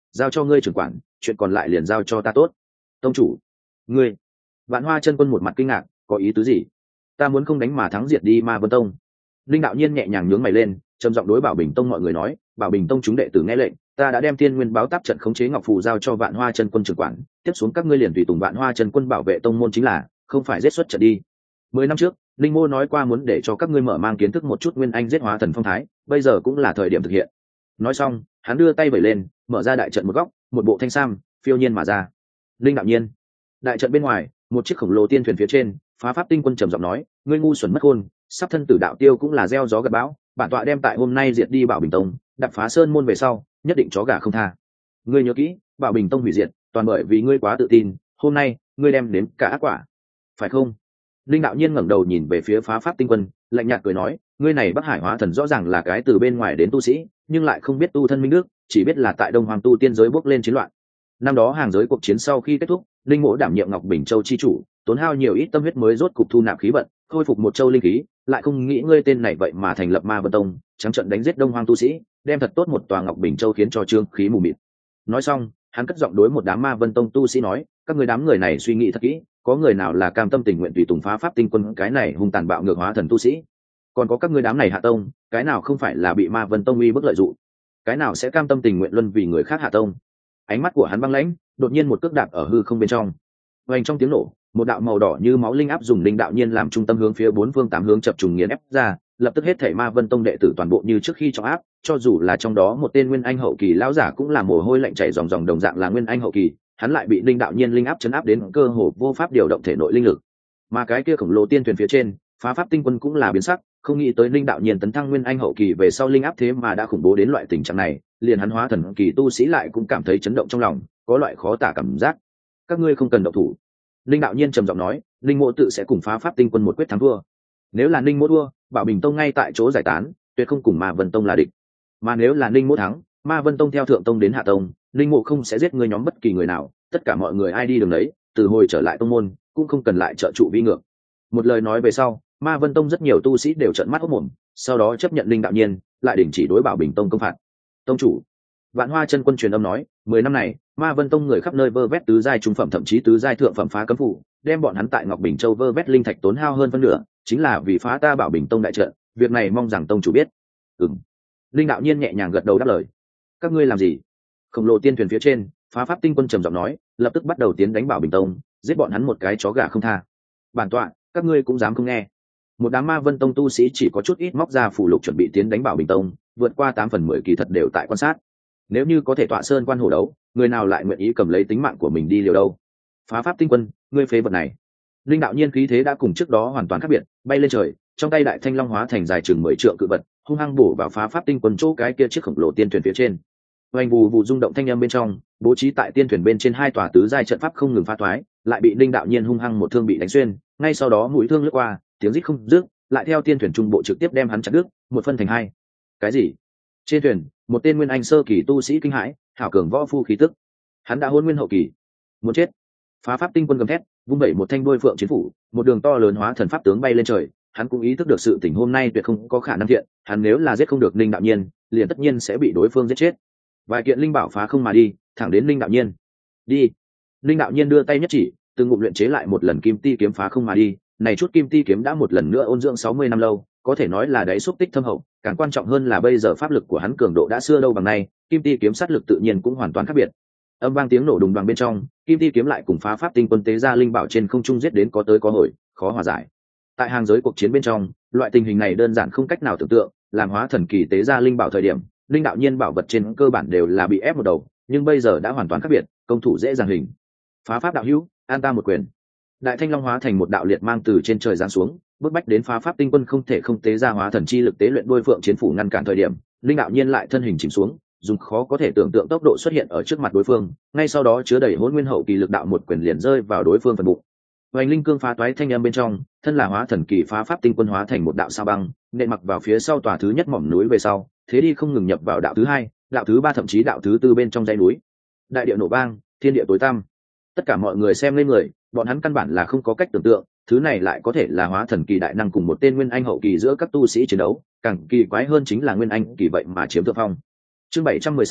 giao cho ngươi trưởng quản, chuyện còn lại liền giao cho ta tốt. Tông chủ, ngươi. Vạn Hoa chân quân một mặt kinh ngạc, có ý tứ gì? Ta muốn không đánh mà thắng diệt đi Ma Vân Tông. Linh đạo nhiên nhẹ nhàng nhướng mày lên, trầm giọng đối Bảo Bình Tông mọi người nói, Bảo Bình Tông chúng đệ tử nghe lệnh, ta đã đem Thiên Nguyên báo táp trận khống chế ngọc phù giao cho Vạn Hoa chân quân trưởng quản, tiếp xuống các ngươi liền tùy tùng Vạn Hoa chân quân bảo vệ tông môn chính là, không phải giết xuất trận đi. 10 năm trước, Linh Mô nói qua muốn để cho các ngươi mở mang kiến thức một chút nguyên anh giết hóa thần phong thái, bây giờ cũng là thời điểm thực hiện. Nói xong, hắn đưa tay vẩy lên, mở ra đại trận một góc, một bộ thanh sam phiêu nhiên mà ra. Linh đạo nhiên. Đại trận bên ngoài, một chiếc khổng lồ tiên thuyền phía trên, Phá Pháp Tinh Quân trầm giọng nói, ngươi ngu xuẩn mất khôn, sắp thân tử đạo tiêu cũng là gieo gió gặt bão, bản tọa đem tại hôm nay diệt đi Bảo Bình Tông, đập phá sơn môn về sau, nhất định chó gà không tha. Ngươi nhớ kỹ, Bảo Bình Tông hủy diệt, toàn bởi vì ngươi quá tự tin, hôm nay, ngươi đem đến cả ác quả, phải không? Linh đạo nhiên ngẩng đầu nhìn về phía Phá Pháp Tinh Quân, lạnh nhạt cười nói, ngươi này Bắc Hải hóa thần rõ ràng là cái từ bên ngoài đến tu sĩ, nhưng lại không biết tu thân minh đức, chỉ biết là tại Đông Hoàng tu tiên giới bước lên chiến loạn. Năm đó hàng giới cuộc chiến sau khi kết thúc, Linh Mỗ đảm nhiệm Ngọc Bình Châu chi chủ, tốn hao nhiều ít tâm huyết mới rốt cục thu nạp khí vận, khôi phục một châu linh khí, lại không nghĩ ngươi tên này vậy mà thành lập Ma Vân Tông, trắng trận đánh giết Đông Hoang tu sĩ, đem thật tốt một tòa Ngọc Bình Châu khiến cho trương khí mù mịt. Nói xong, hắn cất giọng đối một đám Ma Vân Tông tu sĩ nói, các người đám người này suy nghĩ thật kỹ, có người nào là cam tâm tình nguyện tùy tùng Phá Pháp Tinh Quân cái này hung tàn bạo ngược hóa thần tu sĩ? Còn có các người đám này hạ tông, cái nào không phải là bị Ma Vân Tông uy bức lợi dụng? Cái nào sẽ cam tâm tình nguyện luân vì người khác hạ tông? Ánh mắt của hắn băng lãnh, đột nhiên một cước đạp ở hư không bên trong. Vành trong tiếng nổ, một đạo màu đỏ như máu linh áp dùng linh đạo nhiên làm trung tâm hướng phía bốn phương tám hướng chập trùng nghiền ép ra, lập tức hết thảy Ma Vân Tông đệ tử toàn bộ như trước khi trọng áp, cho dù là trong đó một tên nguyên anh hậu kỳ lão giả cũng là mồ hôi lạnh chảy ròng ròng đồng dạng là nguyên anh hậu kỳ, hắn lại bị linh đạo nhiên linh áp chấn áp đến cơ hồ vô pháp điều động thể nội linh lực. Mà cái kia khổng lồ tiên thuyền phía trên, Phá Pháp Tinh Quân cũng là biến sắc, không nghĩ tới linh đạo nhiên tấn thăng nguyên anh hậu kỳ về sau linh áp thế mà đã khủng bố đến loại tình trạng này, liền hắn hóa thần kỳ tu sĩ lại cũng cảm thấy chấn động trong lòng, có loại khó tả cảm giác. Các ngươi không cần động thủ. Linh đạo nhiên trầm giọng nói, linh mộ tự sẽ cùng Phá Pháp Tinh Quân một quyết thắng thua. Nếu là linh mộ thua, Bảo Bình Tông ngay tại chỗ giải tán, tuyệt không cùng Ma Vân Tông là địch. Mà nếu là linh mộ thắng, Ma Vân Tông theo thượng tông đến hạ tông, linh mộ không sẽ giết ngươi nhóm bất kỳ người nào, tất cả mọi người ai đi đường đấy, từ hồi trở lại tông môn, cũng không cần lại trợ trụ vi ngược. Một lời nói về sau, Ma Vân Tông rất nhiều tu sĩ đều trợn mắt hốt mồm, sau đó chấp nhận linh đạo nhiên, lại đình chỉ đối Bảo Bình Tông công phạt. Tông chủ, Vạn Hoa chân quân truyền âm nói, 10 năm này, Ma Vân Tông người khắp nơi vơ vét tứ giai trung phẩm thậm chí tứ giai thượng phẩm phá cấm phủ, đem bọn hắn tại Ngọc Bình Châu vơ vét linh thạch tốn hao hơn phân nửa, chính là vì phá ta Bảo Bình Tông đại trận, việc này mong rằng tông chủ biết. Ừm. Linh đạo nhiên nhẹ nhàng gật đầu đáp lời. Các ngươi làm gì? Khổng lồ tiên thuyền phía trên, Phá Pháp Tinh Quân trầm giọng nói, lập tức bắt đầu tiến đánh Bảo Bình Tông, giết bọn hắn một cái chó gà không tha. Bản tọa, các ngươi cũng dám không nghe? Một đám Ma Vân Tông tu sĩ chỉ có chút ít móc ra phù lục chuẩn bị tiến đánh Bảo Bình Tông, vượt qua 8/10 kỳ thật đều tại quan sát. Nếu như có thể tọa sơn quan hổ đấu, người nào lại nguyện ý cầm lấy tính mạng của mình đi liều đâu? Phá Pháp Tinh Quân, ngươi phế vật này. Linh đạo nhiên khí thế đã cùng trước đó hoàn toàn khác biệt, bay lên trời, trong tay đại thanh long hóa thành dài chừng 10 trượng cự vật, hung hăng bổ vào Phá Pháp Tinh Quân chỗ cái kia chiếc khổng lồ tiên thuyền phía trên. Oanh vù vù rung động thanh âm bên trong, bố trí tại tiên thuyền bên trên hai tòa tứ giai trận pháp không ngừng phá thoái, lại bị Linh đạo nhiên hung hăng một thương bị đánh xuyên, ngay sau đó mũi thương lướt qua, tiếng rít không dứt, lại theo tiên thuyền trung bộ trực tiếp đem hắn chặt đứt, một phân thành hai. Cái gì? Trên thuyền, một tên nguyên anh sơ kỳ tu sĩ kinh hãi, hảo cường võ phu khí tức. Hắn đã hôn nguyên hậu kỳ, muốn chết. Phá Pháp Tinh Quân gầm thét, vung vẩy một thanh đôi phượng chiến phủ, một đường to lớn hóa thần pháp tướng bay lên trời. Hắn cũng ý thức được sự tình hôm nay tuyệt không có khả năng thiện, hắn nếu là giết không được Linh đạo nhiên, liền tất nhiên sẽ bị đối phương giết chết. Vài kiện linh bảo phá không mà đi, thẳng đến Linh đạo nhiên. Đi. Linh đạo nhiên đưa tay nhất chỉ, từng ngụm luyện chế lại một lần kim ti kiếm phá không mà đi. Này chút kim ti kiếm đã một lần nữa ôn dưỡng 60 năm lâu, có thể nói là đáy xúc tích thâm hậu, càng quan trọng hơn là bây giờ pháp lực của hắn cường độ đã xưa đâu bằng nay, kim ti kiếm sát lực tự nhiên cũng hoàn toàn khác biệt. Âm vang tiếng nổ đùng đoàng bên trong, kim ti kiếm lại cùng Phá Pháp Tinh Quân tế ra linh bảo trên không trung giết đến có tới có hồi, khó hòa giải. Tại hàng giới cuộc chiến bên trong, loại tình hình này đơn giản không cách nào tưởng tượng, làm hóa thần kỳ tế ra linh bảo thời điểm, linh đạo nhiên bảo vật trên cơ bản đều là bị ép một đầu, nhưng bây giờ đã hoàn toàn khác biệt, công thủ dễ dàng hình. Phá Pháp đạo hữu, an ta một quyền. Đại thanh long hóa thành một đạo liệt mang từ trên trời giáng xuống, bức bách đến Phá Pháp Tinh Quân không thể không tế ra hóa thần chi lực tế luyện đôi phượng chiến phủ ngăn cản thời điểm, linh đạo nhiên lại thân hình chìm xuống, dùng khó có thể tưởng tượng tốc độ xuất hiện ở trước mặt đối phương, ngay sau đó chứa đầy hỗn nguyên hậu kỳ lực đạo một quyền liền rơi vào đối phương phần bụng. Hoành linh cương phá toái thanh âm bên trong, thân là hóa thần kỳ Phá Pháp Tinh Quân hóa thành một đạo sao băng, nện mặc vào phía sau tòa thứ nhất mỏm núi về sau, thế đi không ngừng nhập vào đạo thứ hai, đạo thứ ba thậm chí đạo thứ tư bên trong dãy núi. Đại địa nổ vang, thiên địa tối tăm. Tất cả mọi người xem lên người, bọn hắn căn bản là không có cách tưởng tượng, thứ này lại có thể là hóa thần kỳ đại năng cùng một tên nguyên anh hậu kỳ giữa các tu sĩ chiến đấu, càng kỳ quái hơn chính là nguyên anh kỳ vậy mà chiếm thượng phong. Chương 716,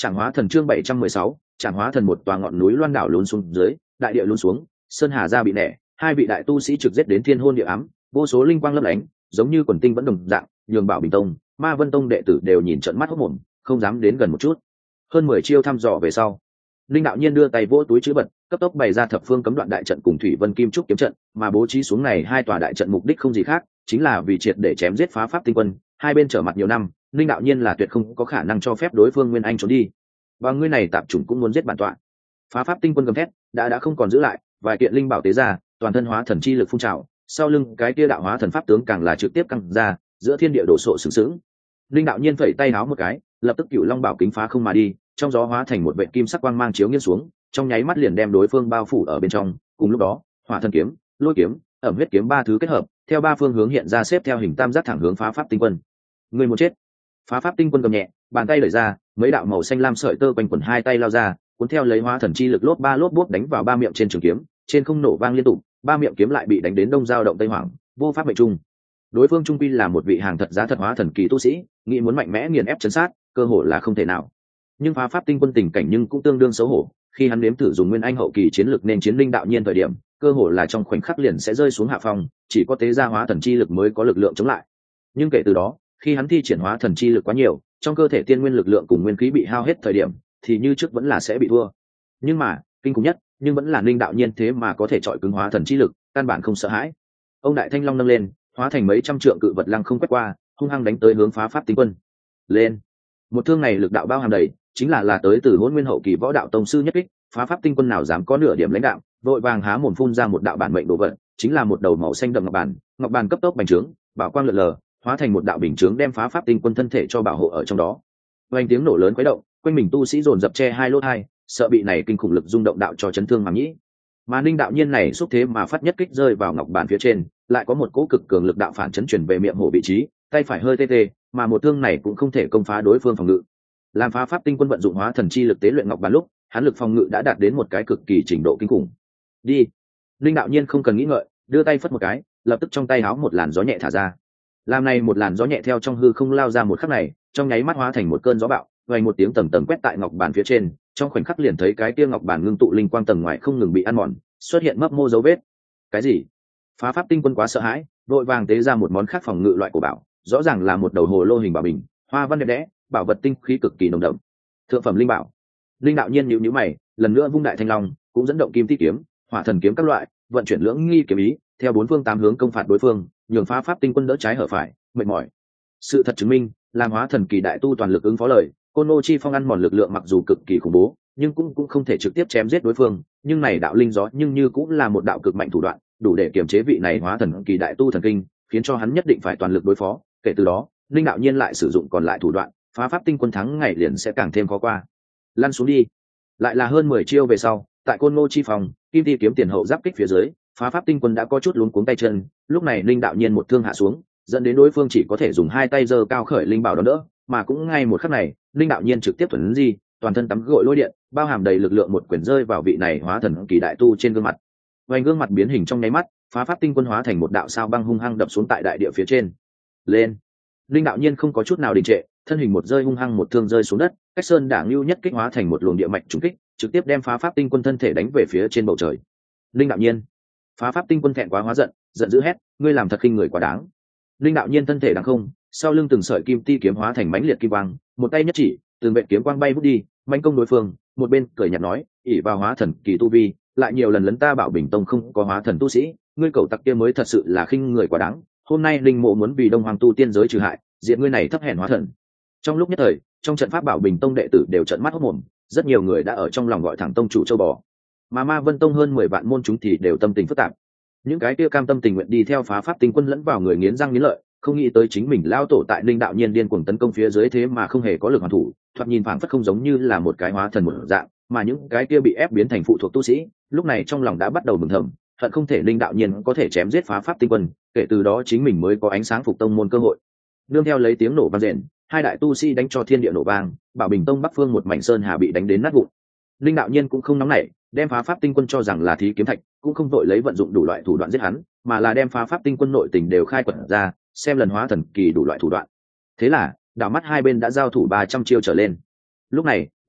Trảm hóa thần chương 716, Trảm hóa thần một tòa ngọn núi loan đảo lún xuống dưới, đại địa lún xuống, sơn hà ra bị nẻ, hai vị đại tu sĩ trực giết đến thiên hôn địa ám, vô số linh quang lấp lánh, giống như quần tinh vẫn đồng dạng, nhường Bảo Bình Tông, Ma Vân Tông đệ tử đều nhìn trợn mắt hốt mồm, không dám đến gần một chút. Hơn 10 chiêu thăm dò về sau, linh đạo nhiên đưa tay vỗ túi trữ vật, cấp tốc bày ra thập phương cấm đoạn đại trận cùng thủy vân kim trúc kiếm trận, mà bố trí xuống này hai tòa đại trận mục đích không gì khác, chính là vì triệt để chém giết phá pháp tinh quân, hai bên trở mặt nhiều năm, linh đạo nhiên là tuyệt không có khả năng cho phép đối phương Nguyên Anh trốn đi. Và ngươi này tạp chủng cũng muốn giết bản tọa. Phá pháp tinh quân gầm thét, đã không còn giữ lại, vài kiện linh bảo tế ra, toàn thân hóa thần chi lực phun trào, sau lưng cái kia đạo hóa thần pháp tướng càng là trực tiếp căng ra, giữa thiên địa đổ sộ sướng sướng. Linh đạo nhiên phẩy tay áo một cái, lập tức cửu long bảo kính phá không mà đi, trong gió hóa thành một vệt kim sắc quang mang chiếu nghiêng xuống, trong nháy mắt liền đem đối phương bao phủ ở bên trong. Cùng lúc đó, hỏa thần kiếm, lôi kiếm, ẩm huyết kiếm ba thứ kết hợp, theo ba phương hướng hiện ra xếp theo hình tam giác thẳng hướng phá pháp tinh quân. Người một chết. Phá pháp tinh quân cầm nhẹ, bàn tay đẩy ra, mấy đạo màu xanh lam sợi tơ quanh quẩn hai tay lao ra, cuốn theo lấy hóa thần chi lực lốp bốp đánh vào ba miệng trên trường kiếm, trên không nổ vang liên tục, ba miệng kiếm lại bị đánh đến đông dao động tây hoảng, vô pháp mệnh trung. Đối phương trung quy là một vị hàng thật giá thật hóa thần kỳ tu sĩ, nghĩ muốn mạnh mẽ nghiền ép chấn sát, cơ hội là không thể nào. Nhưng phá pháp tinh quân tình cảnh nhưng cũng tương đương xấu hổ, khi hắn nếm thử dùng nguyên anh hậu kỳ chiến lực nên chiến linh đạo nhiên thời điểm, cơ hội là trong khoảnh khắc liền sẽ rơi xuống hạ phong, chỉ có tế gia hóa thần chi lực mới có lực lượng chống lại. Nhưng kể từ đó, khi hắn thi triển hóa thần chi lực quá nhiều, trong cơ thể tiên nguyên lực lượng cùng nguyên khí bị hao hết thời điểm, thì như trước vẫn là sẽ bị thua. Nhưng mà kinh khủng nhất, nhưng vẫn là linh đạo nhiên thế mà có thể chọi cứng hóa thần chi lực, căn bản không sợ hãi. Ông đại thanh long nâng lên, hóa thành mấy trăm trượng cự vật lăng không quét qua, hung hăng đánh tới hướng phá pháp tinh quân. Lên! Một thương này lực đạo bao hàm đầy, chính là tới từ Hỗn Nguyên hậu kỳ võ đạo tông sư nhất kích, phá pháp tinh quân nào dám có nửa điểm lãnh đạo, vội vàng há mồm phun ra một đạo bản mệnh đồ vật, chính là một đầu màu xanh đậm ngọc bàn cấp tốc bành trướng, bảo quang lượn lờ, hóa thành một đạo bình chướng đem phá pháp tinh quân thân thể cho bảo hộ ở trong đó. Vang tiếng nổ lớn quấy động, quanh mình tu sĩ dồn dập che hai lỗ tai, sợ bị này kinh khủng lực rung động đạo cho chấn thương màng nhĩ. Mà Ninh đạo nhiên này xúc thế mà phát nhất kích rơi vào ngọc bàn phía trên, lại có một cỗ cực cường lực đạo phản chấn chuyển về miệng hổ vị trí, tay phải hơi tê tê, mà một thương này cũng không thể công phá đối phương phòng ngự. Làm phá pháp tinh quân vận dụng hóa thần chi lực tế luyện ngọc bàn lúc, hắn lực phòng ngự đã đạt đến một cái cực kỳ trình độ kinh khủng. Đi! Ninh đạo nhiên không cần nghĩ ngợi, đưa tay phất một cái, lập tức trong tay háo một làn gió nhẹ thả ra. Làm này một làn gió nhẹ theo trong hư không lao ra một khắc này, trong nháy mắt hóa thành một cơn gió bạo, vang một tiếng tầng tầng quét tại ngọc bàn phía trên, trong khoảnh khắc liền thấy cái kia ngọc bàn ngưng tụ linh quang tầng ngoài không ngừng bị ăn mòn, xuất hiện mấp mô dấu vết. Cái gì? Phá pháp tinh quân quá sợ hãi, vội vàng tế ra một món khác phòng ngự loại của bảo, rõ ràng là một đầu hồ lô hình bảo bình, hoa văn đẹp đẽ, bảo vật tinh khí cực kỳ nồng đậm. Thượng phẩm linh bảo. Linh đạo nhiên nhíu mày, lần nữa vung đại thanh long, cũng dẫn động kim ti kiếm, hỏa thần kiếm các loại, vận chuyển lưỡng nghi kiếm ý, theo bốn phương tám hướng công phạt đối phương, nhường phá pháp tinh quân đỡ trái hở phải, mệt mỏi. Sự thật chứng minh, làm hóa thần kỳ đại tu toàn lực ứng phó lời, Côn Ngô Chi Phong ăn mòn lực lượng mặc dù cực kỳ khủng bố, nhưng cũng không thể trực tiếp chém giết đối phương, nhưng này đạo linh gió nhưng như cũng là một đạo cực mạnh thủ đoạn, đủ để kiềm chế vị này hóa thần kỳ đại tu thần kinh, khiến cho hắn nhất định phải toàn lực đối phó. Kể từ đó, linh đạo nhiên lại sử dụng còn lại thủ đoạn, phá pháp tinh quân thắng ngày liền sẽ càng thêm khó qua. Lăn xuống đi. Lại là hơn 10 chiêu về sau, tại Côn Ngô Chi Phong, kim ti kiếm tiền hậu giáp kích phía dưới, phá pháp tinh quân đã có chút luống cuống tay chân, lúc này linh đạo nhiên một thương hạ xuống, dẫn đến đối phương chỉ có thể dùng hai tay giơ cao khởi linh bảo đón đỡ, mà cũng ngay một khắc này, linh đạo nhiên trực tiếp thuần di, toàn thân tắm gội lôi điện, bao hàm đầy lực lượng một quyền rơi vào vị này hóa thần kỳ đại tu trên gương mặt. Vành gương mặt biến hình trong nháy mắt, phá pháp tinh quân hóa thành một đạo sao băng hung hăng đập xuống tại đại địa phía trên. Lên! Linh đạo nhiên không có chút nào đình trệ, thân hình một rơi hung hăng một thương rơi xuống đất, cách sơn đảng lưu nhất kích hóa thành một luồng địa mạch trùng kích, trực tiếp đem phá pháp tinh quân thân thể đánh về phía trên bầu trời. Linh đạo nhiên! Phá pháp tinh quân thẹn quá hóa giận, giận dữ hét, ngươi làm thật khinh người quá đáng. Linh đạo nhiên thân thể đằng không, sau lưng từng sợi kim ti kiếm hóa thành mãnh liệt kim quang, một tay nhất chỉ, từng vệt kiếm quang bay vút đi, mãnh công đối phương, một bên cười nhạt nói, ỷ vào hóa thần kỳ tu vi, lại nhiều lần lấn ta Bảo Bình Tông không có hóa thần tu sĩ, ngươi cẩu tặc kia mới thật sự là khinh người quá đáng. Hôm nay linh mộ muốn vì Đông Hoàng tu tiên giới trừ hại, diện ngươi này thấp hèn hóa thần. Trong lúc nhất thời, trong trận pháp Bảo Bình Tông đệ tử đều trợn mắt hốt mồm, rất nhiều người đã ở trong lòng gọi thẳng tông chủ châu bò, mà Ma Vân Tông hơn 10 vạn môn chúng thì đều tâm tình phức tạp. Những cái kia cam tâm tình nguyện đi theo phá pháp tinh quân lẫn vào người nghiến răng nghiến lợi, không nghĩ tới chính mình lao tổ tại linh đạo nhiên điên cuồng tấn công phía dưới thế mà không hề có lực hoàn thủ, thoạt nhìn phảng phất không giống như là một cái hóa thần một dạng, mà những cái kia bị ép biến thành phụ thuộc tu sĩ, lúc này trong lòng đã bắt đầu mừng thầm, hận không thể linh đạo nhiên có thể chém giết phá pháp tinh quân, kể từ đó chính mình mới có ánh sáng phục tông môn cơ hội. Nương theo lấy tiếng nổ vang rền, hai đại tu sĩ đánh cho thiên địa nổ vang, Bảo Bình Tông bắc phương một mảnh sơn hà bị đánh đến nát vụn. Linh đạo nhiên cũng không nóng nảy, đem phá pháp tinh quân cho rằng là thí kiếm thạch, cũng không vội lấy vận dụng đủ loại thủ đoạn giết hắn, mà là đem phá pháp tinh quân nội tình đều khai quật ra, xem lần hóa thần kỳ đủ loại thủ đoạn. Thế là đảo mắt hai bên đã giao thủ 300 chiêu trở lên. Lúc này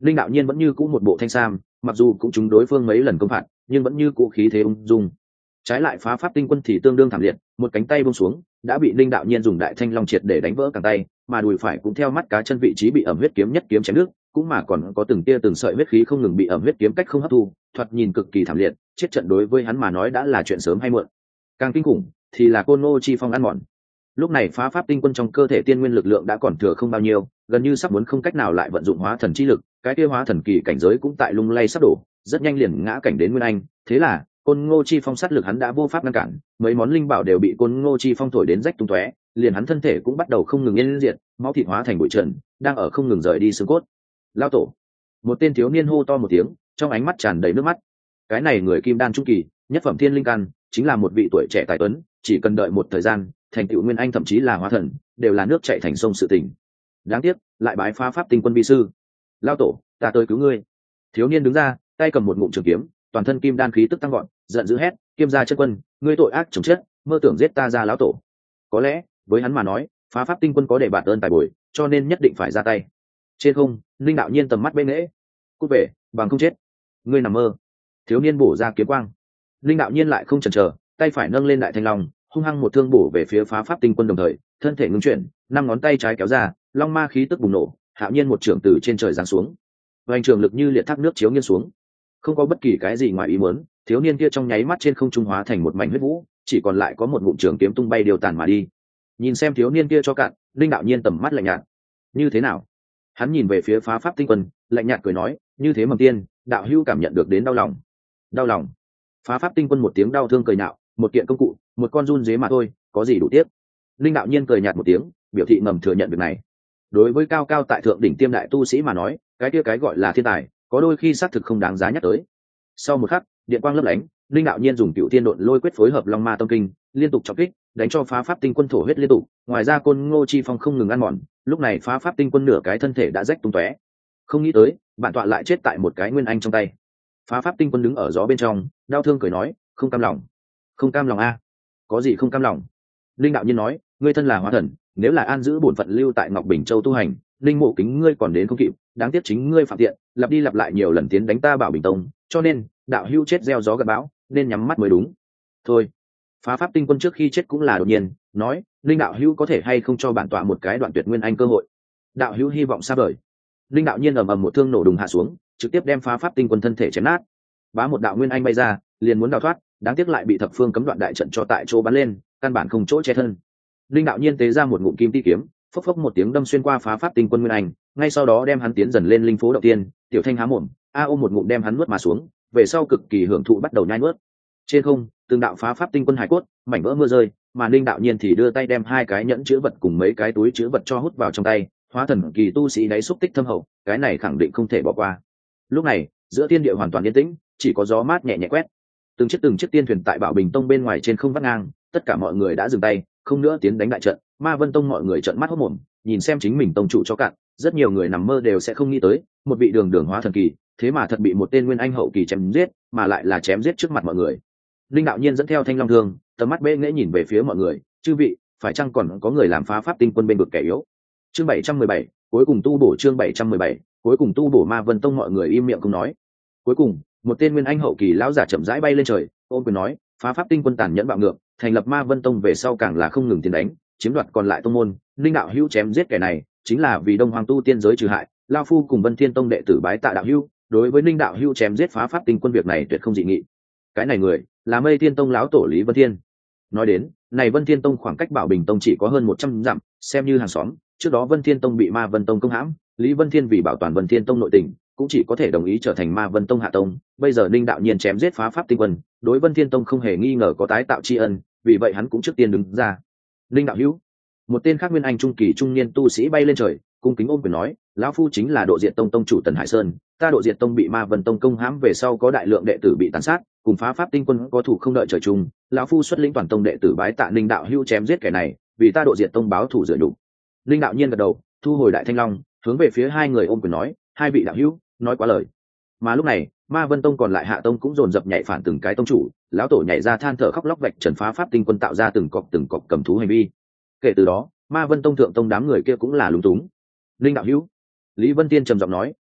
linh đạo nhiên vẫn như cũ một bộ thanh sam, mặc dù cũng trúng đối phương mấy lần công phạt nhưng vẫn như cũ khí thế ung dung. Trái lại phá pháp tinh quân thì tương đương thảm liệt, một cánh tay buông xuống đã bị linh đạo nhiên dùng đại thanh long triệt để đánh vỡ cẳng tay, mà đùi phải cũng theo mắt cá chân vị trí bị ẩm huyết kiếm nhất kiếm chém nước, cũng mà còn có từng tia từng sợi huyết khí không ngừng bị ẩm huyết kiếm cách không hấp thu, thoạt nhìn cực kỳ thảm liệt. Chết trận đối với hắn mà nói đã là chuyện sớm hay muộn. Càng kinh khủng thì là côn ngô chi phong ăn mòn. Lúc này phá pháp tinh quân trong cơ thể tiên nguyên lực lượng đã còn thừa không bao nhiêu, gần như sắp muốn không cách nào lại vận dụng hóa thần chi lực, cái kia hóa thần kỳ cảnh giới cũng tại lung lay sắp đổ, rất nhanh liền ngã cảnh đến nguyên anh. Thế là côn ngô chi phong sát lực hắn đã vô pháp ngăn cản, mấy món linh bảo đều bị côn ngô chi phong thổi đến rách tung tóe, liền hắn thân thể cũng bắt đầu không ngừng yên diệt, máu thịt hóa thành bụi trần, đang ở không ngừng rời đi xương cốt. Lao tổ! Một tên thiếu niên hô to một tiếng, trong ánh mắt tràn đầy nước mắt. Cái này người kim đan trung kỳ, nhất phẩm thiên linh căn, chính là một vị tuổi trẻ tài tuấn, chỉ cần đợi một thời gian, thành tựu nguyên anh thậm chí là hóa thần, đều là nước chảy thành sông sự tình. Đáng tiếc, lại bái phá pháp tinh quân vi sư. Lao tổ, ta tới cứu ngươi. Thiếu niên đứng ra, tay cầm một ngụm trường kiếm, toàn thân kim đan khí tức tăng gọn, giận dữ hét, Kiêm gia chân quân, ngươi tội ác chồng chết, mơ tưởng giết ta ra lão tổ. Có lẽ với hắn mà nói, phá pháp tinh quân có để bạt ơn tài bồi, cho nên nhất định phải ra tay. Trên không, linh đạo nhiên tầm mắt bên nghễ, cút về, bằng không chết. Ngươi nằm mơ. Thiếu niên bổ ra kiếm quang. Linh đạo nhiên lại không chần chờ, tay phải nâng lên đại thanh long, hung hăng một thương bổ về phía phá pháp tinh quân, đồng thời thân thể ngưng chuyển, năm ngón tay trái kéo ra, long ma khí tức bùng nổ, hạo nhiên một trường từ trên trời giáng xuống, và trường lực như liệt thác nước chiếu nghiêng xuống. Không có bất kỳ cái gì ngoài ý muốn, thiếu niên kia trong nháy mắt trên không trung hóa thành một mảnh huyết vũ, chỉ còn lại có một ngụm trường kiếm tung bay điều tàn mà đi. Nhìn xem thiếu niên kia cho cạn, linh đạo nhiên tầm mắt lạnh nhạt. Như thế nào? Hắn nhìn về phía phá pháp tinh quân, lạnh nhạt cười nói, như thế mầm tiên, đạo hữu cảm nhận được đến đau lòng. Đau lòng? Phá pháp tinh quân một tiếng đau thương cười nhạo, một kiện công cụ, một con run dế mà thôi, có gì đủ tiếc. Linh đạo nhiên cười nhạt một tiếng, biểu thị ngầm thừa nhận việc này. Đối với cao cao tại thượng đỉnh tiêm đại tu sĩ mà nói, cái kia cái gọi là thiên tài, có đôi khi xác thực không đáng giá nhắc tới. Sau một khắc, điện quang lấp lánh, linh đạo nhiên dùng cựu tiên độn lôi quyết phối hợp long ma tâm kinh, liên tục chọc kích, đánh cho phá pháp tinh quân thổ huyết liên tục. Ngoài ra côn ngô chi phong không ngừng ăn mòn, lúc này phá pháp tinh quân nửa cái thân thể đã rách tung tóe. Không nghĩ tới, bản tọa lại chết tại một cái nguyên anh trong tay. Phá pháp tinh quân đứng ở gió bên trong, đau thương cười nói, không cam lòng. Không cam lòng a? Có gì không cam lòng? Linh đạo nhiên nói, ngươi thân là hóa thần, nếu là an giữ bổn phận lưu tại Ngọc Bình Châu tu hành, linh mộ kính ngươi còn đến không kịp, đáng tiếc chính ngươi phạm tiện, lặp đi lặp lại nhiều lần tiến đánh ta Bảo Bình Tông, cho nên đạo hữu chết gieo gió gặt bão, nên nhắm mắt mới đúng. Thôi. Phá pháp tinh quân trước khi chết cũng là đột nhiên nói, linh đạo hữu có thể hay không cho bản tọa một cái đoạn tuyệt nguyên anh cơ hội? Đạo hữu hy vọng xa vời. Linh đạo nhiên ầm ầm một thương nổ đùng hạ xuống, trực tiếp đem phá pháp tinh quân thân thể chém nát. Bá một đạo nguyên anh bay ra, liền muốn đào thoát, đáng tiếc lại bị thập phương cấm đoạn đại trận cho tại chỗ bắn lên, căn bản không chỗ che thân. Linh đạo nhiên tế ra một ngụm kim ti kiếm, phốc phốc một tiếng đâm xuyên qua phá pháp tinh quân nguyên anh, ngay sau đó đem hắn tiến dần lên linh phố đầu tiên. Tiểu thanh há mồm, ôm một ngụm đem hắn nuốt mà xuống, về sau cực kỳ hưởng thụ bắt đầu nhai nuốt. Trên không, từng đạo phá pháp tinh quân hải cốt, mảnh vỡ mưa rơi, mà Linh đạo nhiên thì đưa tay đem hai cái nhẫn chứa vật cùng mấy cái túi chứa vật cho hút vào trong tay. Hóa thần kỳ tu sĩ đáy xúc tích thâm hậu, cái này khẳng định không thể bỏ qua. Lúc này, giữa thiên địa hoàn toàn yên tĩnh, chỉ có gió mát nhẹ nhẹ quét. Từng chiếc tiên thuyền tại Bảo Bình Tông bên ngoài trên không vắt ngang, tất cả mọi người đã dừng tay, không nữa tiến đánh đại trận. Ma Vân Tông mọi người trợn mắt hốt mồm, nhìn xem chính mình tông chủ cho cạn, rất nhiều người nằm mơ đều sẽ không nghĩ tới, một vị đường đường hóa thần kỳ, thế mà thật bị một tên nguyên anh hậu kỳ chém giết, mà lại là chém giết trước mặt mọi người. Linh đạo nhiên dẫn theo thanh long thương, tầm mắt bệ nghễ nhìn về phía mọi người, chư vị, phải chăng còn có người làm phá pháp tinh quân bên vực kẻ yếu? Chương 717, cuối cùng tu bổ. Chương 717, cuối cùng tu bổ. Ma Vân Tông mọi người im miệng không nói. Cuối cùng, một tên nguyên anh hậu kỳ lão giả chậm rãi bay lên trời, ôm quyền nói, phá pháp tinh quân tàn nhẫn bạo ngược, thành lập Ma Vân Tông về sau càng là không ngừng tiến đánh, chiếm đoạt còn lại tông môn. Linh đạo hữu chém giết kẻ này, chính là vì Đông Hoàng tu tiên giới trừ hại. Lao phu cùng Vân Thiên Tông đệ tử bái tạ đạo hữu, đối với Linh đạo hữu chém giết phá pháp tinh quân việc này tuyệt không dị nghị. Cái này người là Mây Thiên Tông lão tổ Lý Vân Thiên. Nói đến, này Vân Thiên Tông khoảng cách Bảo Bình Tông chỉ có hơn 100 dặm, xem như hàng xóm. Trước đó Vân Thiên Tông bị Ma Vân Tông công hãm, Lý Vân Thiên vì bảo toàn Vân Thiên Tông nội tình, cũng chỉ có thể đồng ý trở thành Ma Vân Tông hạ tông. Bây giờ Linh đạo nhiên chém giết phá pháp tinh quân, đối Vân Thiên Tông không hề nghi ngờ có tái tạo tri ân, vì vậy hắn cũng trước tiên đứng ra. Linh đạo hữu. Một tên khác nguyên anh trung kỳ trung niên tu sĩ bay lên trời, cung kính ôm quyền nói, lão phu chính là Độ Diệt Tông tông chủ Tần Hải Sơn. Ta Độ Diệt Tông bị Ma Vân Tông công hãm về sau có đại lượng đệ tử bị tàn sát, cùng phá pháp tinh quân có thủ không đợi trời chung, lão phu xuất lĩnh toàn tông đệ tử bái tạ Linh đạo hữu chém giết kẻ này, vì ta Độ Diệt Tông báo thù rửa nhục. Linh đạo nhiên gật đầu, thu hồi đại thanh long, hướng về phía hai người ôm quyền nói, hai vị đạo hữu nói quá lời. Mà lúc này, Ma Vân Tông còn lại hạ tông cũng dồn dập nhảy phản từng cái tông chủ, lão tổ nhảy ra than thở khóc lóc vạch trần phá pháp tinh quân tạo ra từng cọc cầm thú hành vi. Kể từ đó, Ma Vân Tông thượng tông đám người kia cũng là lúng túng. Linh đạo hữu. Lý Vân Tiên trầm giọng nói,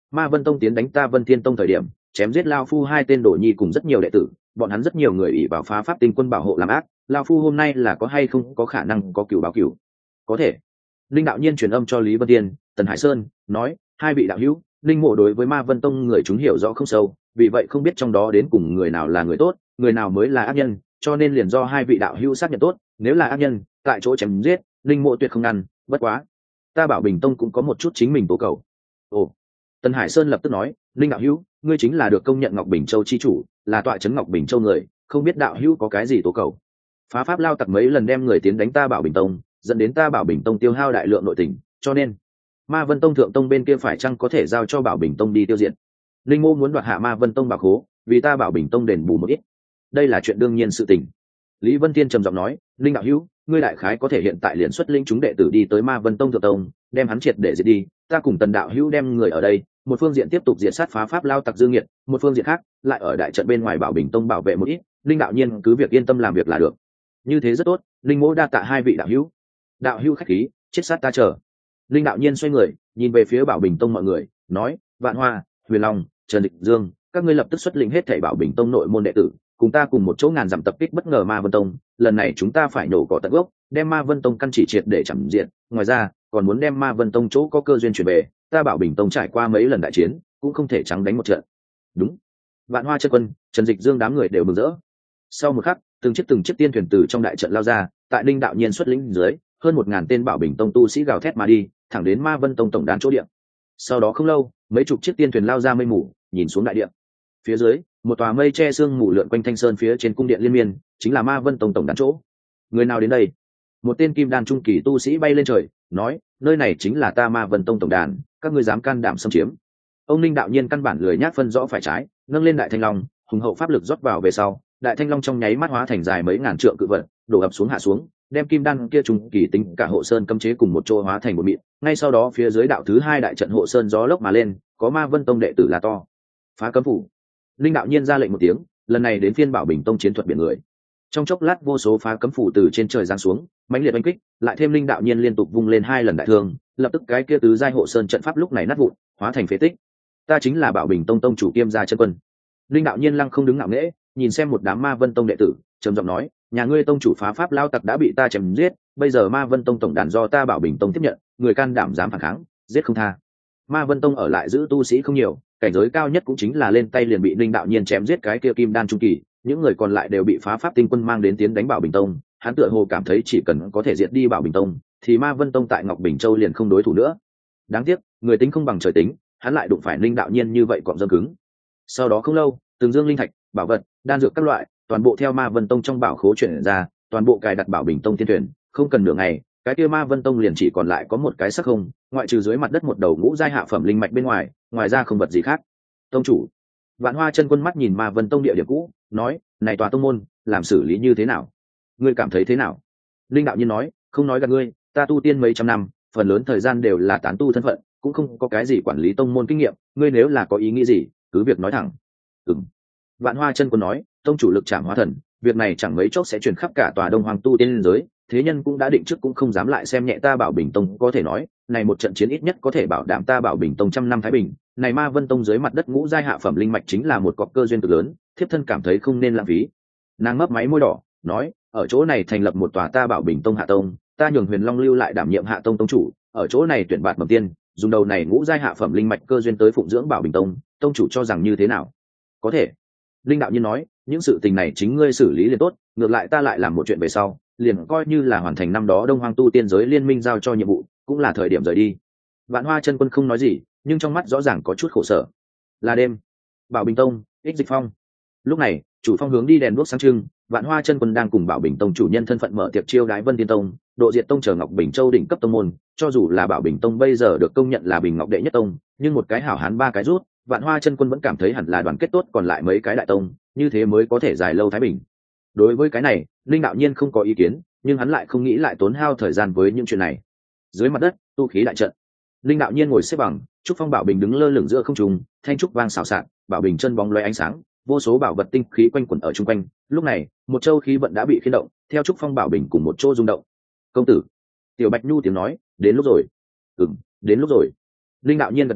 Ma Vân Tông tiến đánh ta Vân Thiên Tông thời điểm chém giết lao phu hai tên đồ nhi cùng rất nhiều đệ tử, bọn hắn rất nhiều người ỷ vào phá pháp tinh quân bảo hộ làm ác, lao phu hôm nay là có hay không có khả năng có cửu báo cửu. Có thể. Linh đạo nhiên truyền âm cho Lý Vân Tiên, Tần Hải Sơn, nói, hai vị đạo hữu, linh mộ đối với Ma Vân Tông người chúng hiểu rõ không sâu, vì vậy không biết trong đó đến cùng người nào là người tốt, người nào mới là ác nhân, cho nên liền do hai vị đạo hữu xác nhận tốt, nếu là ác nhân, tại chỗ chém giết, linh mộ tuyệt không ngăn, bất quá, ta Bảo Bình Tông cũng có một chút chính mình tố cầu. Ồ. Tần Hải Sơn lập tức nói, linh đạo hữu, ngươi chính là được công nhận Ngọc Bình Châu chi chủ, là tọa trấn Ngọc Bình Châu người, không biết đạo hữu có cái gì tố cầu. Phá pháp lao tặc mấy lần đem người tiến đánh ta Bảo Bình Tông, dẫn đến ta Bảo Bình Tông tiêu hao đại lượng nội tình, cho nên Ma Vân Tông thượng tông bên kia phải chăng có thể giao cho Bảo Bình Tông đi tiêu diệt. Linh mô muốn đoạt hạ Ma Vân Tông bảo khố, vì ta Bảo Bình Tông đền bù một ít. Đây là chuyện đương nhiên sự tình. Lý Vân Tiên trầm giọng nói, linh đạo hữu, ngươi đại khái có thể hiện tại liền xuất linh chúng đệ tử đi tới Ma Vân Tông thượng tông, đem hắn triệt để diệt đi, ta cùng Tần đạo hữu đem người ở đây, một phương diện tiếp tục diệt sát phá pháp lao tặc dương nghiệt, một phương diện khác lại ở đại trận bên ngoài Bảo Bình Tông bảo vệ một ít, linh đạo nhiên cứ việc yên tâm làm việc là được. Như thế rất tốt, linh mỗ đa tạ hai vị đạo hữu. Đạo hữu khách khí, chết sát ta chờ. Linh đạo nhiên xoay người nhìn về phía Bảo Bình Tông mọi người, nói, Vạn Hoa, Huyền Long, Trần Địch Dương, các ngươi lập tức xuất lĩnh hết thảy Bảo Bình Tông nội môn đệ tử, cùng ta cùng một chỗ ngàn dặm tập kích bất ngờ Ma Vân Tông, lần này chúng ta phải nổ cỏ tận gốc, đem Ma Vân Tông căn chỉ triệt để chặn diện, ngoài ra còn muốn đem Ma Vân Tông chỗ có cơ duyên chuyển về, ta Bảo Bình Tông trải qua mấy lần đại chiến, cũng không thể trắng đánh một trận. Đúng. Vạn Hoa chân quân, Trần Dịch Dương đám người đều mừng rỡ. Sau một khắc, từng chiếc tiên thuyền từ trong đại trận lao ra, tại Linh đạo nhiên xuất lĩnh dưới, hơn 1000 tên Bảo Bình Tông tu sĩ gào thét mà đi, thẳng đến Ma Vân Tông tổng đàn chỗ địa. Sau đó không lâu, mấy chục chiếc tiên thuyền lao ra mây mù, nhìn xuống đại địa. Phía dưới, một tòa mây che sương mù lượn quanh Thanh Sơn phía trên cung điện liên miên, chính là Ma Vân Tông tổng đàn chỗ. Người nào đến đây? Một tên kim đan trung kỳ tu sĩ bay lên trời, nói, nơi này chính là ta Ma Vân Tông tổng đàn, các ngươi dám can đảm xâm chiếm. Ông Linh đạo nhiên căn bản lười nhác phân rõ phải trái, nâng lên đại thanh long, hùng hậu pháp lực rót vào về sau, đại thanh long trong nháy mắt hóa thành dài mấy ngàn trượng cự vật, đổ ập xuống hạ xuống, đem kim đan kia trung kỳ tính cả hộ sơn cấm chế cùng một chỗ hóa thành một mịn. Ngay sau đó phía dưới đạo thứ hai đại trận hộ sơn gió lốc mà lên, có Ma Vân Tông đệ tử là to, phá cấm phủ. Linh đạo nhiên ra lệnh một tiếng, lần này đến phiên Bảo Bình Tông chiến thuật biển người. Trong chốc lát vô số phá cấm phủ từ trên trời giáng xuống, mãnh liệt oanh kích, lại thêm Linh đạo nhiên liên tục vung lên 2 lần đại thương, lập tức cái kia tứ giai hộ sơn trận pháp lúc này nát vụn, hóa thành phế tích. Ta chính là Bảo Bình Tông tông chủ kiêm gia chân quân. Linh đạo nhiên lăng không đứng ngạo nghễ, nhìn xem một đám Ma Vân Tông đệ tử, trầm giọng nói, nhà ngươi tông chủ phá pháp lao tặc đã bị ta chém giết, bây giờ Ma Vân Tông tổng đàn do ta Bảo Bình Tông tiếp nhận, người can đảm dám phản kháng, giết không tha. Ma Vân Tông ở lại giữ tu sĩ không nhiều, cảnh giới cao nhất cũng chính là lên tay liền bị Linh đạo nhiên chém giết cái kia kim đan trung kỳ, những người còn lại đều bị phá pháp tinh quân mang đến tiến đánh Bảo Bình Tông. Hắn tựa hồ cảm thấy chỉ cần có thể diệt đi Bảo Bình Tông, thì Ma Vân Tông tại Ngọc Bình Châu liền không đối thủ nữa. Đáng tiếc, người tính không bằng trời tính, hắn lại đụng phải Linh đạo nhiên như vậy cọm dâm cứng. Sau đó không lâu, từng dương linh thạch, bảo vật, đan dược các loại, toàn bộ theo Ma Vân Tông trong bảo khố chuyển ra, toàn bộ cài đặt Bảo Bình Tông tiên thuyền, không cần nửa ngày, cái kia Ma Vân Tông liền chỉ còn lại có một cái sắc không, ngoại trừ dưới mặt đất một đầu ngũ giai hạ phẩm linh mạch bên ngoài, ngoài ra không vật gì khác. Tông chủ, Vạn Hoa chân quân mắt nhìn Ma Vân Tông địa điểm cũ, nói, này tòa tông môn, làm xử lý như thế nào? Ngươi cảm thấy thế nào? Linh đạo nhiên nói, không nói gạt ngươi, ta tu tiên mấy trăm năm, phần lớn thời gian đều là tán tu thân phận, cũng không có cái gì quản lý tông môn kinh nghiệm, ngươi nếu là có ý nghĩ gì, cứ việc nói thẳng. Ừm. Vạn Hoa chân quân nói, tông chủ lực chạm hóa thần, việc này chẳng mấy chốc sẽ truyền khắp cả tòa Đông Hoàng tu tiên giới, thế nhân cũng đã định trước cũng không dám lại xem nhẹ ta Bảo Bình Tông, có thể nói, này một trận chiến ít nhất có thể bảo đảm ta Bảo Bình Tông trăm năm thái bình, này Ma Vân Tông dưới mặt đất ngũ giai hạ phẩm linh mạch chính là một cọc cơ duyên cực lớn, thiếp thân cảm thấy không nên lãng phí. Nàng mấp máy môi đỏ, nói, ở chỗ này thành lập một tòa ta Bảo Bình Tông hạ tông, ta nhường Huyền Long lưu lại đảm nhiệm hạ tông tông chủ, ở chỗ này tuyển bạt mầm tiên, dùng đầu này ngũ giai hạ phẩm linh mạch cơ duyên tới phụng dưỡng Bảo Bình Tông, tông chủ cho rằng như thế nào? Có thể. Linh đạo nhiên nói, những sự tình này chính ngươi xử lý liền tốt, ngược lại ta lại làm một chuyện về sau, liền coi như là hoàn thành năm đó Đông Hoang tu tiên giới liên minh giao cho nhiệm vụ, cũng là thời điểm rời đi. Vạn Hoa chân quân không nói gì, nhưng trong mắt rõ ràng có chút khổ sở. Là đêm, Bảo Bình Tông, Ích Dịch Phong. Lúc này, chủ phong hướng đi đèn đuốc sáng trưng, Vạn Hoa chân quân đang cùng Bảo Bình Tông chủ nhân thân phận mở tiệc chiêu đái Vân Thiên Tông, Độ Diệt Tông chờ Ngọc Bình Châu đỉnh cấp tông môn, cho dù là Bảo Bình Tông bây giờ được công nhận là Bình Ngọc đệ nhất tông, nhưng một cái hảo hán ba cái rút, Vạn Hoa chân quân vẫn cảm thấy hẳn là đoàn kết tốt còn lại mấy cái đại tông, như thế mới có thể dài lâu thái bình. Đối với cái này, Linh đạo nhiên không có ý kiến, nhưng hắn lại không nghĩ lại tốn hao thời gian với những chuyện này. Dưới mặt đất, tu khí đại trận. Linh đạo nhiên ngồi xếp bằng, trúc phong bảo bình đứng lơ lửng giữa không trung, thanh trúc vang xào xạc, bảo bình chân bóng loé ánh sáng, vô số bảo vật tinh khí quanh quẩn ở chung quanh. Lúc này, một châu khí vận đã bị khiên động, theo trúc phong bảo bình cùng một chỗ rung động. Công tử, Tiểu Bạch Nhu tiếng nói, đến lúc rồi. Đến lúc rồi. Linh đạo nhiên gật đầu,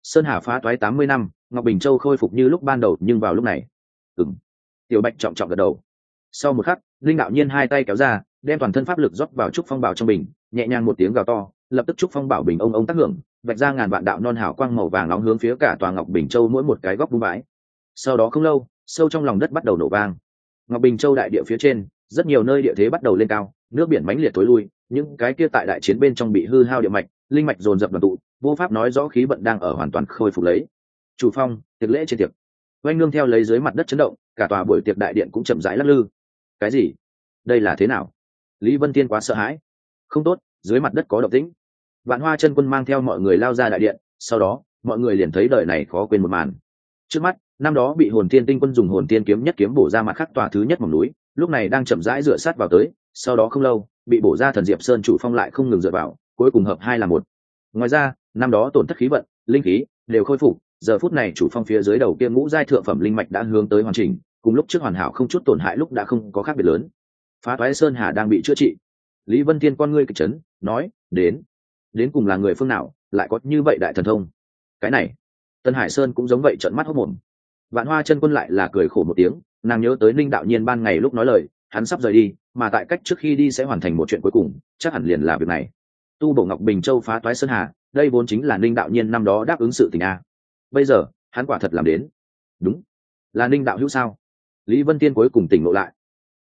Sơn Hà phá toái 80 năm, Ngọc Bình Châu khôi phục như lúc ban đầu, nhưng vào lúc này. Tiểu Bạch trọng trọng gật đầu. Sau một khắc, linh đạo nhiên hai tay kéo ra, đem toàn thân pháp lực rót vào trúc phong bảo trong bình, nhẹ nhàng một tiếng gào to, lập tức trúc phong bảo bình ông tác hưởng, vạch ra ngàn vạn đạo non hào quang màu vàng nóng hướng phía cả tòa Ngọc Bình Châu mỗi một cái góc bung bãi. Sau đó không lâu, sâu trong lòng đất bắt đầu nổ vang. Ngọc Bình Châu đại địa phía trên, rất nhiều nơi địa thế bắt đầu lên cao, nước biển mãnh liệt tối lui, những cái kia tại đại chiến bên trong bị hư hao địa mạch, linh mạch dồn dập đoàn tụ, vô pháp nói rõ khí vận đang ở hoàn toàn khôi phục lấy. Chủ phong, tiệc lễ trên tiệc. Oanh nương theo lấy dưới mặt đất chấn động, cả tòa buổi tiệc đại điện cũng chậm rãi lắc lư. Cái gì? Đây là thế nào? Lý Vân Tiên quá sợ hãi. Không tốt, dưới mặt đất có động tĩnh. Vạn Hoa Chân Quân mang theo mọi người lao ra đại điện, sau đó, mọi người liền thấy đời này khó quên một màn. Trước mắt, năm đó bị Hồn Tiên Tinh Quân dùng Hồn Tiên kiếm nhất kiếm bổ ra mặt khắc tòa thứ nhất mỏm núi, lúc này đang chậm rãi dựa sát vào tới, sau đó không lâu, bị bổ ra Thần Diệp Sơn chủ phong lại không ngừng dựa vào, cuối cùng hợp hai là một. Ngoài ra, năm đó tổn thất khí vận, linh khí đều khôi phục, giờ phút này chủ phong phía dưới đầu kia ngũ giai thượng phẩm linh mạch đã hướng tới hoàn chỉnh, cùng lúc trước hoàn hảo không chút tổn hại lúc đã không có khác biệt lớn. Phá toái Sơn Hà đang bị chữa trị. Lý Vân Thiên con ngươi kịch chấn, nói, đến cùng là người phương nào, lại có như vậy đại thần thông. Cái này, Tân Hải Sơn cũng giống vậy, trợn mắt hốt mồm. Vạn Hoa Chân Quân lại là cười khổ một tiếng, nàng nhớ tới Ninh đạo nhiên ban ngày lúc nói lời, hắn sắp rời đi, mà tại cách trước khi đi sẽ hoàn thành một chuyện cuối cùng, chắc hẳn liền là việc này. Tu bổ Ngọc Bình Châu, phá toái Sơn Hà, đây vốn chính là Ninh đạo nhiên năm đó đáp ứng sự tình a. Bây giờ, hắn quả thật làm đến. Đúng, là Ninh đạo hữu sao? Lý Vân Tiên cuối cùng tỉnh ngộ lại.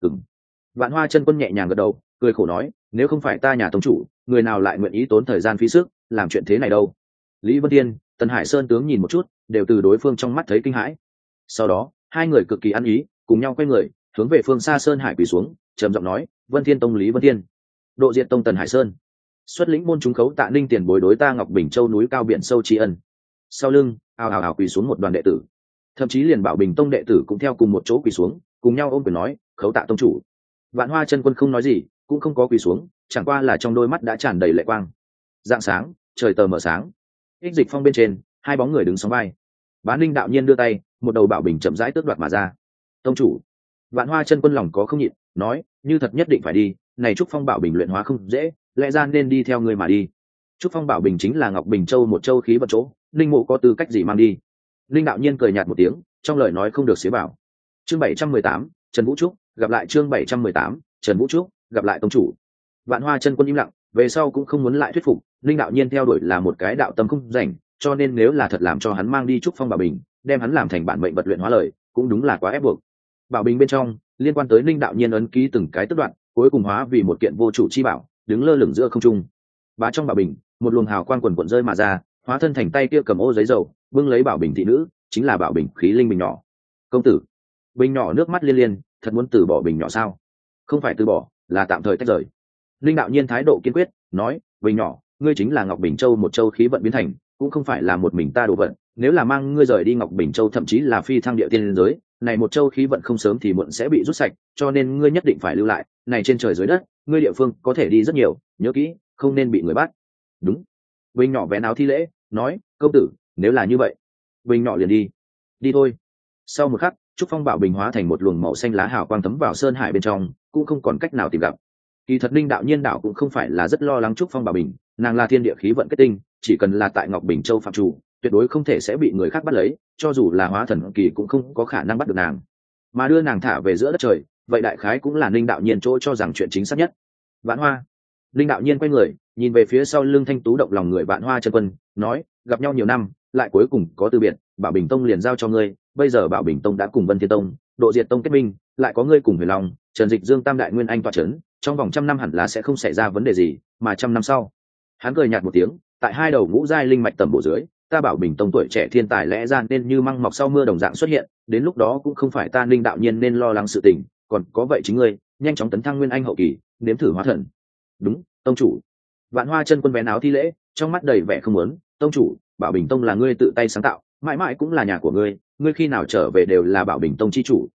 Vạn Hoa Chân Quân nhẹ nhàng gật đầu, cười khổ nói, nếu không phải ta nhà tông chủ, người nào lại nguyện ý tốn thời gian phí sức làm chuyện thế này đâu. Lý Vân Tiên, Tần Hải Sơn tướng nhìn một chút, đều từ đối phương trong mắt thấy kinh hãi. Sau đó, hai người cực kỳ ăn ý, cùng nhau quay người, hướng về phương xa Sơn Hải quỳ xuống, trầm giọng nói, Vân Thiên Tông Lý Vân Thiên, Độ Diệt Tông Tần Hải Sơn, xuất lĩnh môn chúng khấu tạ Ninh tiền bối đối ta Ngọc Bình Châu núi cao biển sâu tri ân. Sau lưng, ào quỳ xuống một đoàn đệ tử, thậm chí liền Bảo Bình Tông đệ tử cũng theo cùng một chỗ quỳ xuống, cùng nhau ôm quyền nói, khấu tạ tông chủ. Vạn Hoa Chân Quân không nói gì, cũng không có quỳ xuống, chẳng qua là trong đôi mắt đã tràn đầy lệ quang. Rạng sáng, trời tờ mờ sáng, ích dịch phong bên trên, hai bóng người đứng sóng vai. Bá Ninh đạo nhiên đưa tay, một đầu bảo bình chậm rãi tước đoạt mà ra. Tông chủ. Vạn Hoa Chân Quân lòng có không nhịn, nói, như thật nhất định phải đi, này trúc phong bảo bình luyện hóa không dễ, lẽ ra nên đi theo người mà đi. Trúc phong bảo bình chính là Ngọc Bình Châu một châu khí vận chỗ, Ninh mộ có tư cách gì mang đi? Ninh đạo nhiên cười nhạt một tiếng, trong lời nói không được xía bảo. Chương 718, Trần Vũ Trúc, gặp lại chương 718, Trần Vũ Trúc, gặp lại tông chủ. Vạn Hoa Chân Quân im lặng, về sau cũng không muốn lại thuyết phục, Ninh đạo nhiên theo đuổi là một cái đạo tâm không rảnh, cho nên nếu là thật làm cho hắn mang đi trúc phong bảo bình, đem hắn làm thành bản mệnh vật luyện hóa lời, cũng đúng là quá ép buộc. Bảo bình bên trong, liên quan tới Ninh đạo nhiên ấn ký từng cái tức đoạn, cuối cùng hóa vì một kiện vô chủ chi bảo, đứng lơ lửng giữa không trung. Bá trong bảo bình, một luồng hào quang quần quần rơi mà ra, hóa thân thành tay kia cầm ô giấy dầu, bưng lấy bảo bình thị nữ, chính là bảo bình khí linh bình nhỏ. Công tử. Bình nhỏ nước mắt liên liên, thật muốn từ bỏ bình nhỏ sao? Không phải từ bỏ, là tạm thời tách rời. Linh đạo nhiên thái độ kiên quyết, nói, bình nhỏ, ngươi chính là Ngọc Bình Châu một châu khí vận biến thành, cũng không phải là một mình ta đồ vận, nếu là mang ngươi rời đi Ngọc Bình Châu thậm chí là phi thăng địa tiên giới, này một châu khí vận không sớm thì muộn sẽ bị rút sạch, cho nên ngươi nhất định phải lưu lại, này trên trời dưới đất, ngươi địa phương có thể đi rất nhiều, nhớ kỹ, không nên bị người bắt. Đúng. Bình nhỏ vén áo thi lễ, nói, công tử, nếu là như vậy, bình nhỏ liền đi. Đi thôi. Sau một khắc, trúc phong bảo bình hóa thành một luồng màu xanh lá hào quang thấm vào sơn hải bên trong, cũng không còn cách nào tìm gặp. Kỳ thật Ninh đạo nhiên đạo cũng không phải là rất lo lắng trúc phong bảo bình, nàng là thiên địa khí vận kết tinh, chỉ cần là tại Ngọc Bình Châu phạm chủ, tuyệt đối không thể sẽ bị người khác bắt lấy, cho dù là hóa thần kỳ cũng không có khả năng bắt được nàng. Mà đưa nàng thả về giữa đất trời, vậy đại khái cũng là Ninh đạo nhiên chỗ cho rằng chuyện chính xác nhất. Vạn Hoa. Ninh đạo nhiên quay người, nhìn về phía sau lưng thanh tú động lòng người Vạn Hoa Chân Quân, nói, gặp nhau nhiều năm, lại cuối cùng có từ biệt, Bảo Bình Tông liền giao cho ngươi, bây giờ Bảo Bình Tông đã cùng Vân Thiên Tông, Độ Diệt Tông kết minh, lại có ngươi cùng Huyền Long, Trần Dịch Dương tam đại nguyên anh tọa chấn, trong vòng 100 năm hẳn là sẽ không xảy ra vấn đề gì, mà 100 năm sau. Hắn cười nhạt một tiếng, tại hai đầu ngũ giai linh mạch tầm bổ dưới, ta Bảo Bình Tông tuổi trẻ thiên tài lẽ ra nên như măng mọc sau mưa đồng dạng xuất hiện, đến lúc đó cũng không phải ta Ninh đạo nhiên nên lo lắng sự tình, còn có vậy chính ngươi, nhanh chóng tấn thăng nguyên anh hậu kỳ, nếm thử hóa thần. Đúng, tông chủ. Vạn Hoa Chân Quân vén áo thi lễ, trong mắt đầy vẻ không muốn, tông chủ, Bảo Bình Tông là ngươi tự tay sáng tạo, mãi mãi cũng là nhà của ngươi, ngươi khi nào trở về đều là Bảo Bình Tông chi chủ.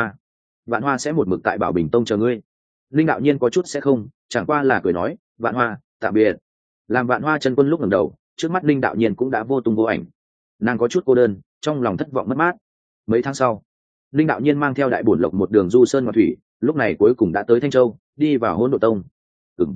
Vạn Hoa sẽ một mực tại Bảo Bình Tông chờ ngươi. Linh đạo nhiên có chút sẽ không, chẳng qua là cười nói, Vạn Hoa, tạm biệt. Làm Vạn Hoa Chân Quân lúc ngẩng đầu, trước mắt Linh đạo nhiên cũng đã vô tung vô ảnh. Nàng có chút cô đơn, trong lòng thất vọng mất mát. Mấy tháng sau, Linh đạo nhiên mang theo đại bổn lộc một đường du sơn ngoại thủy, lúc này cuối cùng đã tới Thanh Châu, đi vào Hỗn Độn Tông.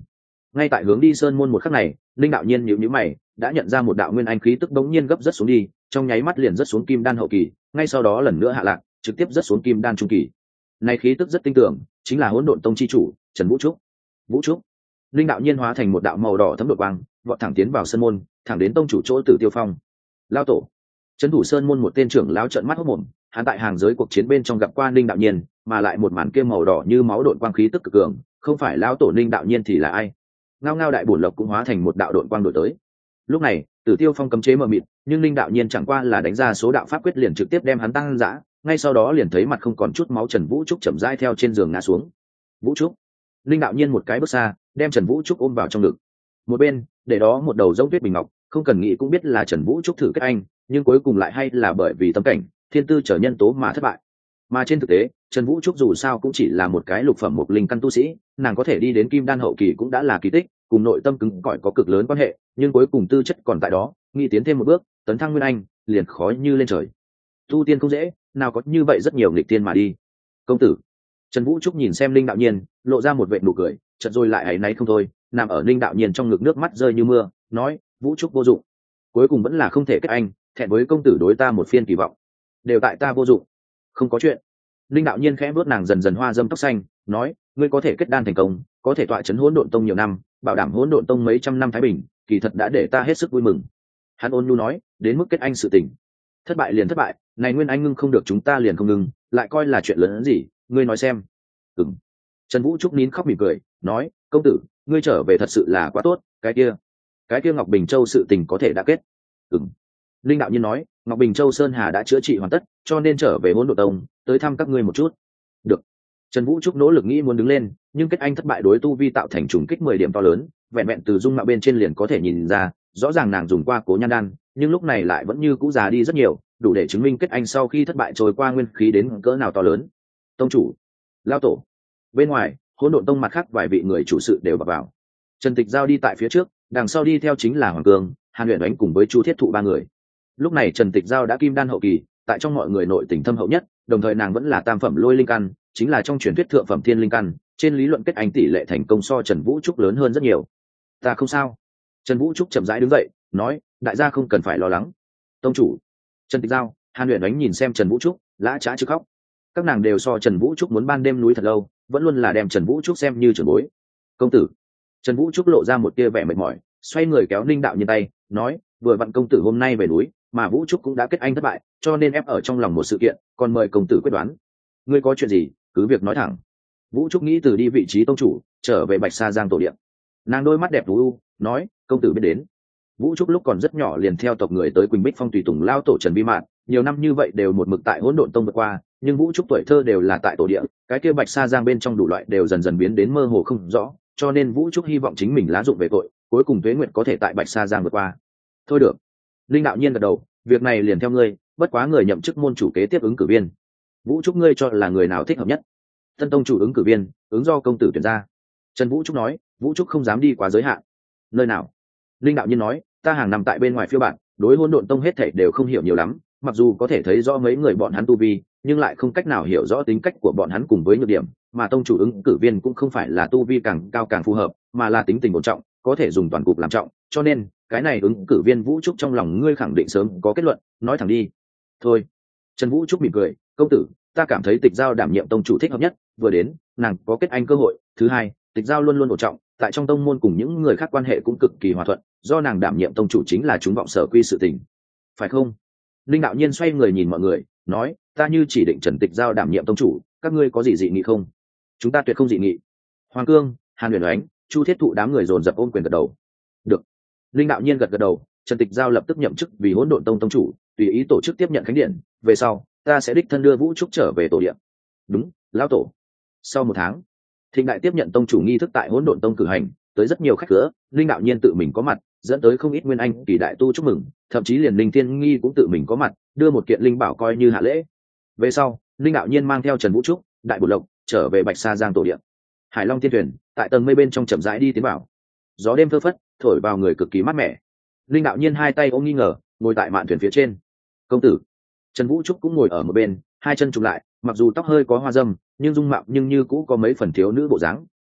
ngay tại hướng đi sơn môn một khắc này, linh đạo nhiên nhíu nhíu mày, đã nhận ra một đạo nguyên anh khí tức bỗng nhiên gấp rất xuống đi, trong nháy mắt liền rất xuống kim đan hậu kỳ, ngay sau đó lần nữa hạ lạc, trực tiếp rất xuống kim đan trung kỳ. Này khí tức rất tinh tưởng, chính là Hỗn Độn Tông chi chủ Trần Vũ Trúc. Vũ Trúc, linh đạo nhiên hóa thành một đạo màu đỏ thấm đột quang, vọt thẳng tiến vào sơn môn, thẳng đến tông chủ chỗ Tử Tiêu Phong. Lao tổ, trấn thủ sơn môn một tên trưởng lão trợn mắt hốt mồm, hắn tại hàng giới cuộc chiến bên trong gặp qua linh đạo nhiên, mà lại một màn kia màu đỏ như máu độn quang khí tức cực cường, không phải lão tổ linh đạo nhiên thì là ai? Ngao ngao đại bổn lộc cũng hóa thành một đạo độn quang đổi tới. Lúc này, Tử Tiêu Phong cấm chế mờ mịt, nhưng linh đạo nhiên chẳng qua là đánh ra số đạo pháp quyết liền trực tiếp đem hắn tăng dã, ngay sau đó liền thấy mặt không còn chút máu Trần Vũ Trúc chậm rãi theo trên giường ngã xuống. Vũ Trúc, linh đạo nhiên một cái bước xa, đem Trần Vũ Trúc ôm vào trong ngực. Một bên, để đó một đầu rỗng tuyết bình ngọc, không cần nghĩ cũng biết là Trần Vũ Trúc thử kết anh, nhưng cuối cùng lại hay là bởi vì tâm cảnh, thiên tư trở nhân tố mà thất bại. Mà trên thực tế, Trần Vũ Trúc dù sao cũng chỉ là một cái lục phẩm một linh căn tu sĩ, nàng có thể đi đến kim đan hậu kỳ cũng đã là kỳ tích, cùng nội tâm cứng cỏi có cực lớn quan hệ, nhưng cuối cùng tư chất còn tại đó, nghĩ tiến thêm một bước, tấn thăng nguyên anh, liền khó như lên trời. Tu tiên không dễ, nào có như vậy rất nhiều nghịch tiên mà đi. Công tử. Trần Vũ Trúc nhìn xem linh đạo nhiên, lộ ra một vệt nụ cười, chợt rồi lại áy náy không thôi, nằm ở linh đạo nhiên trong ngực nước mắt rơi như mưa, nói: Vũ Trúc vô dụng, cuối cùng vẫn là không thể kết anh, thẹn với công tử đối ta một phiên kỳ vọng, đều tại ta vô dụng. Không có chuyện. Linh đạo nhiên khẽ vuốt nàng dần dần hoa dâm tóc xanh, nói: ngươi có thể kết đan thành công, có thể tọa chấn Hỗn Độn Tông nhiều năm, bảo đảm Hỗn Độn Tông mấy trăm năm thái bình, kỳ thật đã để ta hết sức vui mừng. Hắn ôn nhu nói: đến mức kết anh sự tình, thất bại liền thất bại, này nguyên anh ngưng không được chúng ta liền không ngưng, lại coi là chuyện lớn hơn gì, ngươi nói xem. Ừm. Trần Vũ Trúc nín khóc mỉm cười, nói: công tử, ngươi trở về thật sự là quá tốt, cái kia Ngọc Bình Châu sự tình có thể đã kết. Ừm. Linh đạo nhiên nói: Ngọc Bình Châu Sơn Hà đã chữa trị hoàn tất, cho nên trở về Hỗn Độn Tông, tới thăm các ngươi một chút. Được. Trần Vũ Trúc nỗ lực nghĩ muốn đứng lên, nhưng kết anh thất bại đối tu vi tạo thành trùng kích 10 điểm to lớn, vẹn vẹn từ dung mạo bên trên liền có thể nhìn ra, rõ ràng nàng dùng qua Cố Nhan đan, nhưng lúc này lại vẫn như cũ già đi rất nhiều, đủ để chứng minh kết anh sau khi thất bại trôi qua nguyên khí đến cỡ nào to lớn. Tông chủ, lao tổ. Bên ngoài, Hỗn Độn Tông mặt khác vài vị người chủ sự đều bập vào. Trần Tịch Giao đi tại phía trước, đằng sau đi theo chính là Hoàng Cương, Hàn Uyển Oánh cùng với Chu Thiết Thụ ba người. Lúc này Trần Tịch Giao đã kim đan hậu kỳ, tại trong mọi người nội tình thâm hậu nhất, đồng thời nàng vẫn là tam phẩm lôi linh căn, chính là trong truyền thuyết thượng phẩm thiên linh căn, trên lý luận kết anh tỷ lệ thành công so Trần Vũ Trúc lớn hơn rất nhiều. Ta không sao. Trần Vũ Trúc chậm rãi đứng dậy, nói: đại gia không cần phải lo lắng. Tông chủ. Trần Tịch Giao, Hàn Uyển Oánh nhìn xem Trần Vũ Trúc, lã chã chứ khóc. Các nàng đều so Trần Vũ Trúc muốn ban đêm núi thật lâu, vẫn luôn là đem Trần Vũ Trúc xem như trưởng bối. Công tử. Trần Vũ Trúc lộ ra một tia vẻ mệt mỏi, xoay người kéo Linh đạo nhiên tay, nói: vừa vặn công tử hôm nay về núi, mà Vũ Trúc cũng đã kết anh thất bại, cho nên ép ở trong lòng một sự kiện, còn mời công tử quyết đoán. Ngươi có chuyện gì cứ việc nói thẳng. Vũ Trúc nghĩ từ đi vị trí tông chủ trở về Bạch Sa Giang tổ điện. Nàng đôi mắt đẹp u nói: công tử biết đến. Vũ Trúc lúc còn rất nhỏ liền theo tộc người tới Quỳnh Bích Phong tùy tùng lao tổ Trần Vi Mạn, nhiều năm như vậy đều một mực tại Hỗn Độn Tông vượt qua, nhưng Vũ Trúc tuổi thơ đều là tại tổ địa, cái kia Bạch Sa Giang bên trong đủ loại đều dần dần biến đến mơ hồ không rõ, cho nên Vũ Trúc hy vọng chính mình lá dụng về tội, cuối cùng Tuế Nguyệt có thể tại Bạch Sa Giang vượt qua. Thôi được. Linh đạo nhiên gật đầu, việc này liền theo ngươi, bất quá người nhậm chức môn chủ kế tiếp ứng cử viên. Vũ Trúc ngươi cho là người nào thích hợp nhất? Tân tông chủ ứng cử viên, ứng do công tử tuyển ra. Trần Vũ Trúc nói. Vũ Trúc không dám đi quá giới hạn. Nơi nào? Linh đạo nhiên nói, ta hàng năm tại bên ngoài phiêu bạn, đối Hỗn Độn Tông hết thảy đều không hiểu nhiều lắm, mặc dù có thể thấy rõ mấy người bọn hắn tu vi, nhưng lại không cách nào hiểu rõ tính cách của bọn hắn cùng với nhược điểm, mà tông chủ ứng cử viên cũng không phải là tu vi càng cao càng phù hợp, mà là tính tình ổn trọng, có thể dùng toàn cục làm trọng, cho nên cái này ứng cử viên Vũ Trúc trong lòng ngươi khẳng định sớm có kết luận, nói thẳng đi. Thôi. Trần Vũ Trúc mỉm cười, công tử, ta cảm thấy Tịch Giao đảm nhiệm tông chủ thích hợp nhất, vừa đến, nàng có kết anh cơ hội, thứ hai, Tịch Giao luôn luôn ổn trọng, tại trong tông môn cùng những người khác quan hệ cũng cực kỳ hòa thuận, do nàng đảm nhiệm tông chủ chính là chúng vọng sở quy sự tình, phải không? Linh đạo nhiên xoay người nhìn mọi người, nói, ta như chỉ định Trần Tịch Giao đảm nhiệm tông chủ, các ngươi có gì dị nghị không? Chúng ta tuyệt không dị nghị. Hoàng Cương, Hàn Uyển Oánh, Chu Thiết Thụ đám người dồn dập ôm quyền gật đầu. Được. Linh đạo nhiên gật gật đầu, Trần Tịch Giao lập tức nhậm chức vì Hỗn Độn Tông tông chủ, tùy ý tổ chức tiếp nhận khánh điện, về sau, ta sẽ đích thân đưa Vũ Trúc trở về tổ điện. Đúng, lão tổ. Sau 1 tháng, Thịnh đại tiếp nhận tông chủ nghi thức tại Hỗn Độn Tông cử hành, tới rất nhiều khách khứa, Linh đạo nhiên tự mình có mặt, dẫn tới không ít nguyên anh kỳ đại tu chúc mừng, thậm chí liền Linh Thiên Nghi cũng tự mình có mặt, đưa một kiện linh bảo coi như hạ lễ. Về sau, Linh đạo nhiên mang theo Trần Vũ Trúc, Đại Bổ Lộc trở về Bạch Sa Giang tổ điện. Hải Long Tiên Thuyền tại tầng mây bên trong chậm rãi đi tiến vào, gió đêm phơ phất, thổi vào người cực kỳ mát mẻ. Linh đạo nhiên hai tay ôm nghi ngờ, ngồi tại mạn thuyền phía trên. Công tử. Trần Vũ Trúc cũng ngồi ở một bên, hai chân chụm lại, mặc dù tóc hơi có hoa dâm, nhưng dung mạo nhưng như cũ có mấy phần thiếu nữ bộ dáng,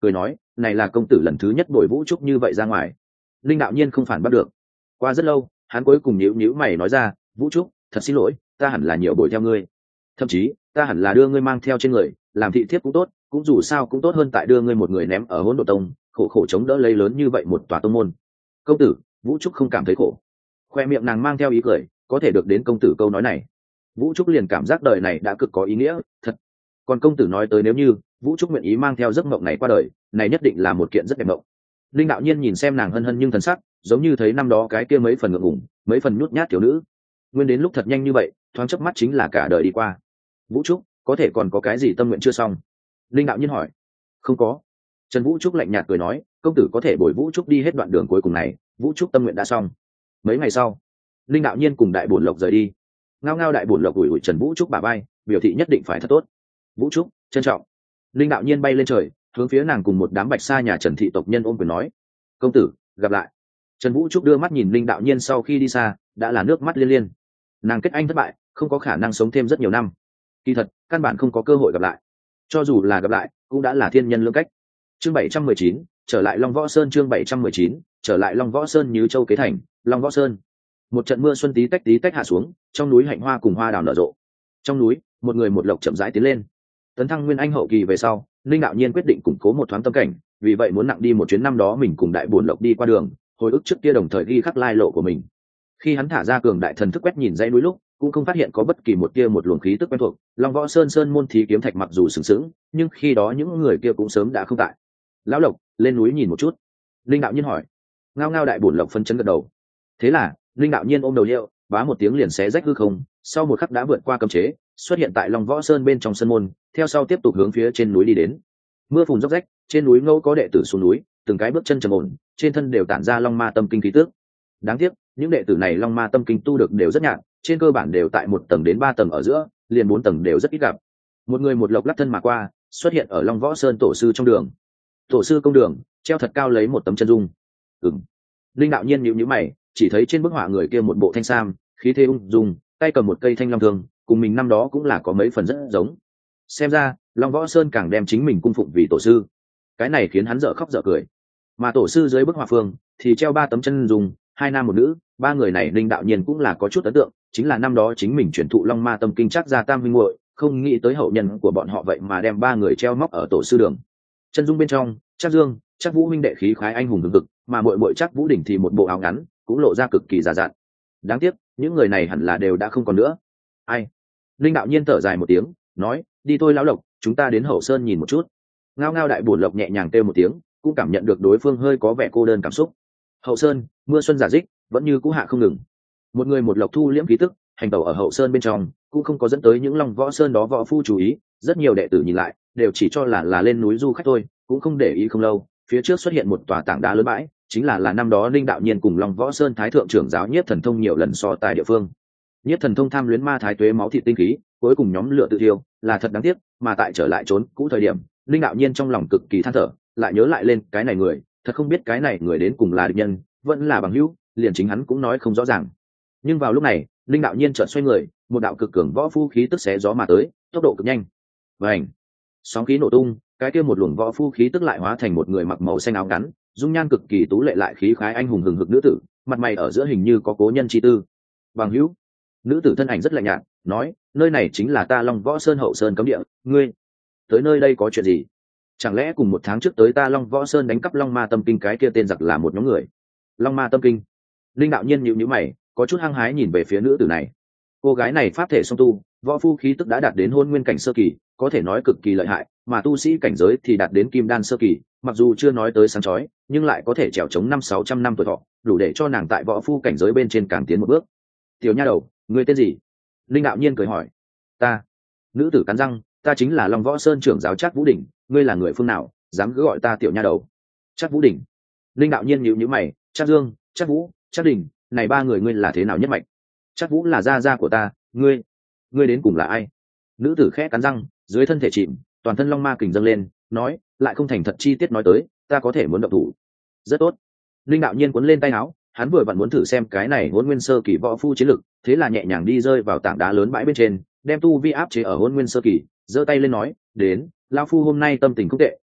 cười nói này là công tử lần thứ nhất bồi Vũ Trúc như vậy ra ngoài. Linh đạo nhiên không phản bắt được. Qua rất lâu hắn cuối cùng nhíu mày nói ra, Vũ Trúc, thật xin lỗi, ta hẳn là nhiều bồi theo ngươi, thậm chí ta hẳn là đưa ngươi mang theo trên người làm thị thiếp cũng tốt, cũng dù sao cũng tốt hơn tại đưa ngươi một người ném ở Hỗn Độn Tông khổ khổ chống đỡ lấy lớn như vậy một tòa tông môn. Công tử. Vũ Trúc không cảm thấy khổ. Khoe miệng nàng mang theo ý cười, có thể được đến công tử câu nói này, Vũ Trúc liền cảm giác đời này đã cực có ý nghĩa thật. Còn công tử nói tới nếu như Vũ Trúc nguyện ý mang theo giấc mộng này qua đời, này nhất định là một kiện rất đẹp mộng. Linh đạo nhiên nhìn xem nàng hân hân nhưng thần sắc giống như thấy năm đó cái kia mấy phần ngượng ngùng, mấy phần nhút nhát thiếu nữ. Nguyên đến lúc thật nhanh như vậy, thoáng chớp mắt chính là cả đời đi qua. Vũ Trúc, có thể còn có cái gì tâm nguyện chưa xong? Linh đạo nhiên hỏi. Không có. Trần Vũ Trúc lạnh nhạt cười nói, công tử có thể bồi Vũ Trúc đi hết đoạn đường cuối cùng này, Vũ Trúc tâm nguyện đã xong. Mấy ngày sau, Linh đạo nhiên cùng Đại Bổn Lộc rời đi. Ngao ngao Đại Bổn Lộc ủi ủi Trần Vũ Trúc bả vai, biểu thị nhất định phải thật tốt. Vũ Trúc, trân trọng. Linh đạo nhiên bay lên trời, hướng phía nàng cùng một đám bạch sa nhà Trần thị tộc nhân ôm quyền nói, công tử, gặp lại. Trần Vũ Trúc đưa mắt nhìn Linh đạo nhiên sau khi đi xa, đã là nước mắt liên liên. Nàng kết anh thất bại, không có khả năng sống thêm rất nhiều năm. Kỳ thật, căn bản không có cơ hội gặp lại. Cho dù là gặp lại, cũng đã là thiên nhân lưỡng cách. Chương 719, trở lại Long Võ Sơn. Chương 719, trở lại Long Võ Sơn. Như Châu Kế Thành, Long Võ Sơn. Một trận mưa xuân tí tách hạ xuống, trong núi hạnh hoa cùng hoa đào nở rộ. Trong núi, một người một lộc chậm rãi tiến lên. Tấn thăng nguyên anh hậu kỳ về sau, Linh đạo nhiên quyết định củng cố một thoáng tâm cảnh, vì vậy muốn nặng đi một chuyến năm đó mình cùng Đại Bổn Lộc đi qua đường, hồi ức trước kia đồng thời ghi khắc lai lộ của mình. Khi hắn thả ra cường đại thần thức quét nhìn dãy núi lúc, cũng không phát hiện có bất kỳ một luồng khí tức quen thuộc. Long Võ Sơn sơn môn thí kiếm thạch mặc dù sừng sững, nhưng khi đó những người kia cũng sớm đã không tại. Lão Lộc, lên núi nhìn một chút. Linh đạo nhiên hỏi. Ngao ngao Đại Bổn Lộc phân chấn gật đầu. Thế là Linh đạo nhiên ôm đầu liệu, bá một tiếng liền xé rách hư không, sau một khắc đã vượt qua cấm chế, xuất hiện tại Long Võ Sơn bên trong sân môn, theo sau tiếp tục hướng phía trên núi đi đến. Mưa phùn róc rách, trên núi ngẫu có đệ tử xuống núi, từng cái bước chân trầm ổn, trên thân đều tản ra Long Ma Tâm Kinh khí tức. Đáng tiếc, những đệ tử này Long Ma Tâm Kinh tu được đều rất nhạt, trên cơ bản đều tại 1 tầng đến 3 tầng ở giữa, liền 4 tầng đều rất ít gặp. Một người một lộc lắc thân mà qua, xuất hiện ở Long Võ Sơn tổ sư trong đường. Tổ sư công đường, treo thật cao lấy một tấm chân dung. Linh đạo nhiên nhíu mày, chỉ thấy trên bức họa người kia một bộ thanh sam, khí thế ung dung, tay cầm một cây thanh long thương, cùng mình năm đó cũng là có mấy phần rất giống. Xem ra Long Võ Sơn càng đem chính mình cung phụng vì tổ sư, cái này khiến hắn dở khóc dở cười. Mà tổ sư dưới bức họa phương thì treo 3 tấm chân dung, 2 nam 1 nữ, 3 người này Linh đạo nhiên cũng là có chút ấn tượng, chính là năm đó chính mình truyền thụ Long Ma Tâm Kinh chắc ra tam huynh muội, không nghĩ tới hậu nhân của bọn họ vậy mà đem 3 người treo móc ở tổ sư đường. Chân dung bên trong, Trác Dương, Trác Vũ huynh đệ khí khái anh hùng hừng hực, mà muội muội Trác Vũ Đỉnh thì một bộ áo ngắn, cũng lộ ra cực kỳ già dặn. Đáng tiếc, những người này hẳn là đều đã không còn nữa. Ai? Linh đạo nhiên thở dài một tiếng, nói, đi thôi lão Lộc, chúng ta đến Hậu Sơn nhìn một chút. Ngao ngao Đại Bổn Lộc nhẹ nhàng kêu một tiếng, cũng cảm nhận được đối phương hơi có vẻ cô đơn cảm xúc. Hậu Sơn, mưa xuân giả dích, vẫn như cũ hạ không ngừng. Một người một lộc thu liễm khí tức, hành tẩu ở Hậu Sơn bên trong, cũng không có dẫn tới những Long Võ Sơn đó võ phu chú ý. Rất nhiều đệ tử nhìn lại, đều chỉ cho là lên núi du khách thôi, cũng không để ý. Không lâu, phía trước xuất hiện một tòa tảng đá lớn bãi, chính là năm đó Linh đạo nhiên cùng Long Võ Sơn thái thượng trưởng giáo Nhiếp Thần Thông nhiều lần so tài địa phương. Nhiếp Thần Thông tham luyến ma thái tuế máu thịt tinh khí, cuối cùng nhóm lửa tự thiêu, là thật đáng tiếc. Mà tại trở lại trốn cũ thời điểm, Linh đạo nhiên trong lòng cực kỳ than thở, lại nhớ lại lên cái này người, thật không biết cái này người đến cùng là địch nhân vẫn là bằng hữu, liền chính hắn cũng nói không rõ ràng. Nhưng vào lúc này, Linh đạo nhiên chợt xoay người, một đạo cực cường võ phu khí tức xé gió mà tới, tốc độ cực nhanh. Vành, sóng khí nổ tung, cái kia một luồng võ phu khí tức lại hóa thành một người mặc màu xanh áo ngắn, dung nhan cực kỳ tú lệ lại khí khái anh hùng hừng hực nữ tử, mặt mày ở giữa hình như có cố nhân chi tư. Bằng hữu. Nữ tử thân ảnh rất lạnh nhạt, nói, nơi này chính là ta Long Võ Sơn Hậu Sơn cấm địa, ngươi tới nơi đây có chuyện gì? Chẳng lẽ cùng 1 tháng trước tới ta Long Võ Sơn đánh cắp Long Ma Tâm Kinh cái kia tên giặc là một nhóm người? Long Ma Tâm Kinh. Linh đạo nhiên nhíu mày, có chút hăng hái nhìn về phía nữ tử này. Cô gái này pháp thể song tu, võ phu khí tức đã đạt đến hôn nguyên cảnh sơ kỳ, có thể nói cực kỳ lợi hại, mà tu sĩ cảnh giới thì đạt đến kim đan sơ kỳ, mặc dù chưa nói tới sáng chói, nhưng lại có thể trèo chống 500-600 năm tuổi thọ, đủ để cho nàng tại võ phu cảnh giới bên trên càng tiến một bước. Tiểu nha đầu, ngươi tên gì? Linh đạo nhiên cười hỏi. Ta. Nữ tử cắn răng, ta chính là Long Võ Sơn trưởng giáo Trác Vũ Đỉnh, ngươi là người phương nào, dám cứ gọi ta tiểu nha đầu? Trác Vũ Đỉnh. Linh đạo nhiên nhíu mày, Trác Dương, Trác Vũ, Trác Đỉnh, này 3 người ngươi là thế nào nhất mạch? Trác Vũ là gia gia của ta, ngươi đến cùng là ai? Nữ tử khẽ cắn răng, dưới thân thể chìm, toàn thân long ma kình dâng lên, nói, lại không thành thật chi tiết nói tới, ta có thể muốn động thủ. Rất tốt. Linh đạo nhiên cuốn lên tay áo, hắn vừa vặn muốn thử xem cái này hôn nguyên sơ kỳ võ phu chiến lực, thế là nhẹ nhàng đi rơi vào tảng đá lớn bãi bên trên, đem tu vi áp chế ở hôn nguyên sơ kỳ, giơ tay lên nói, đến, lão phu hôm nay tâm tình không tệ,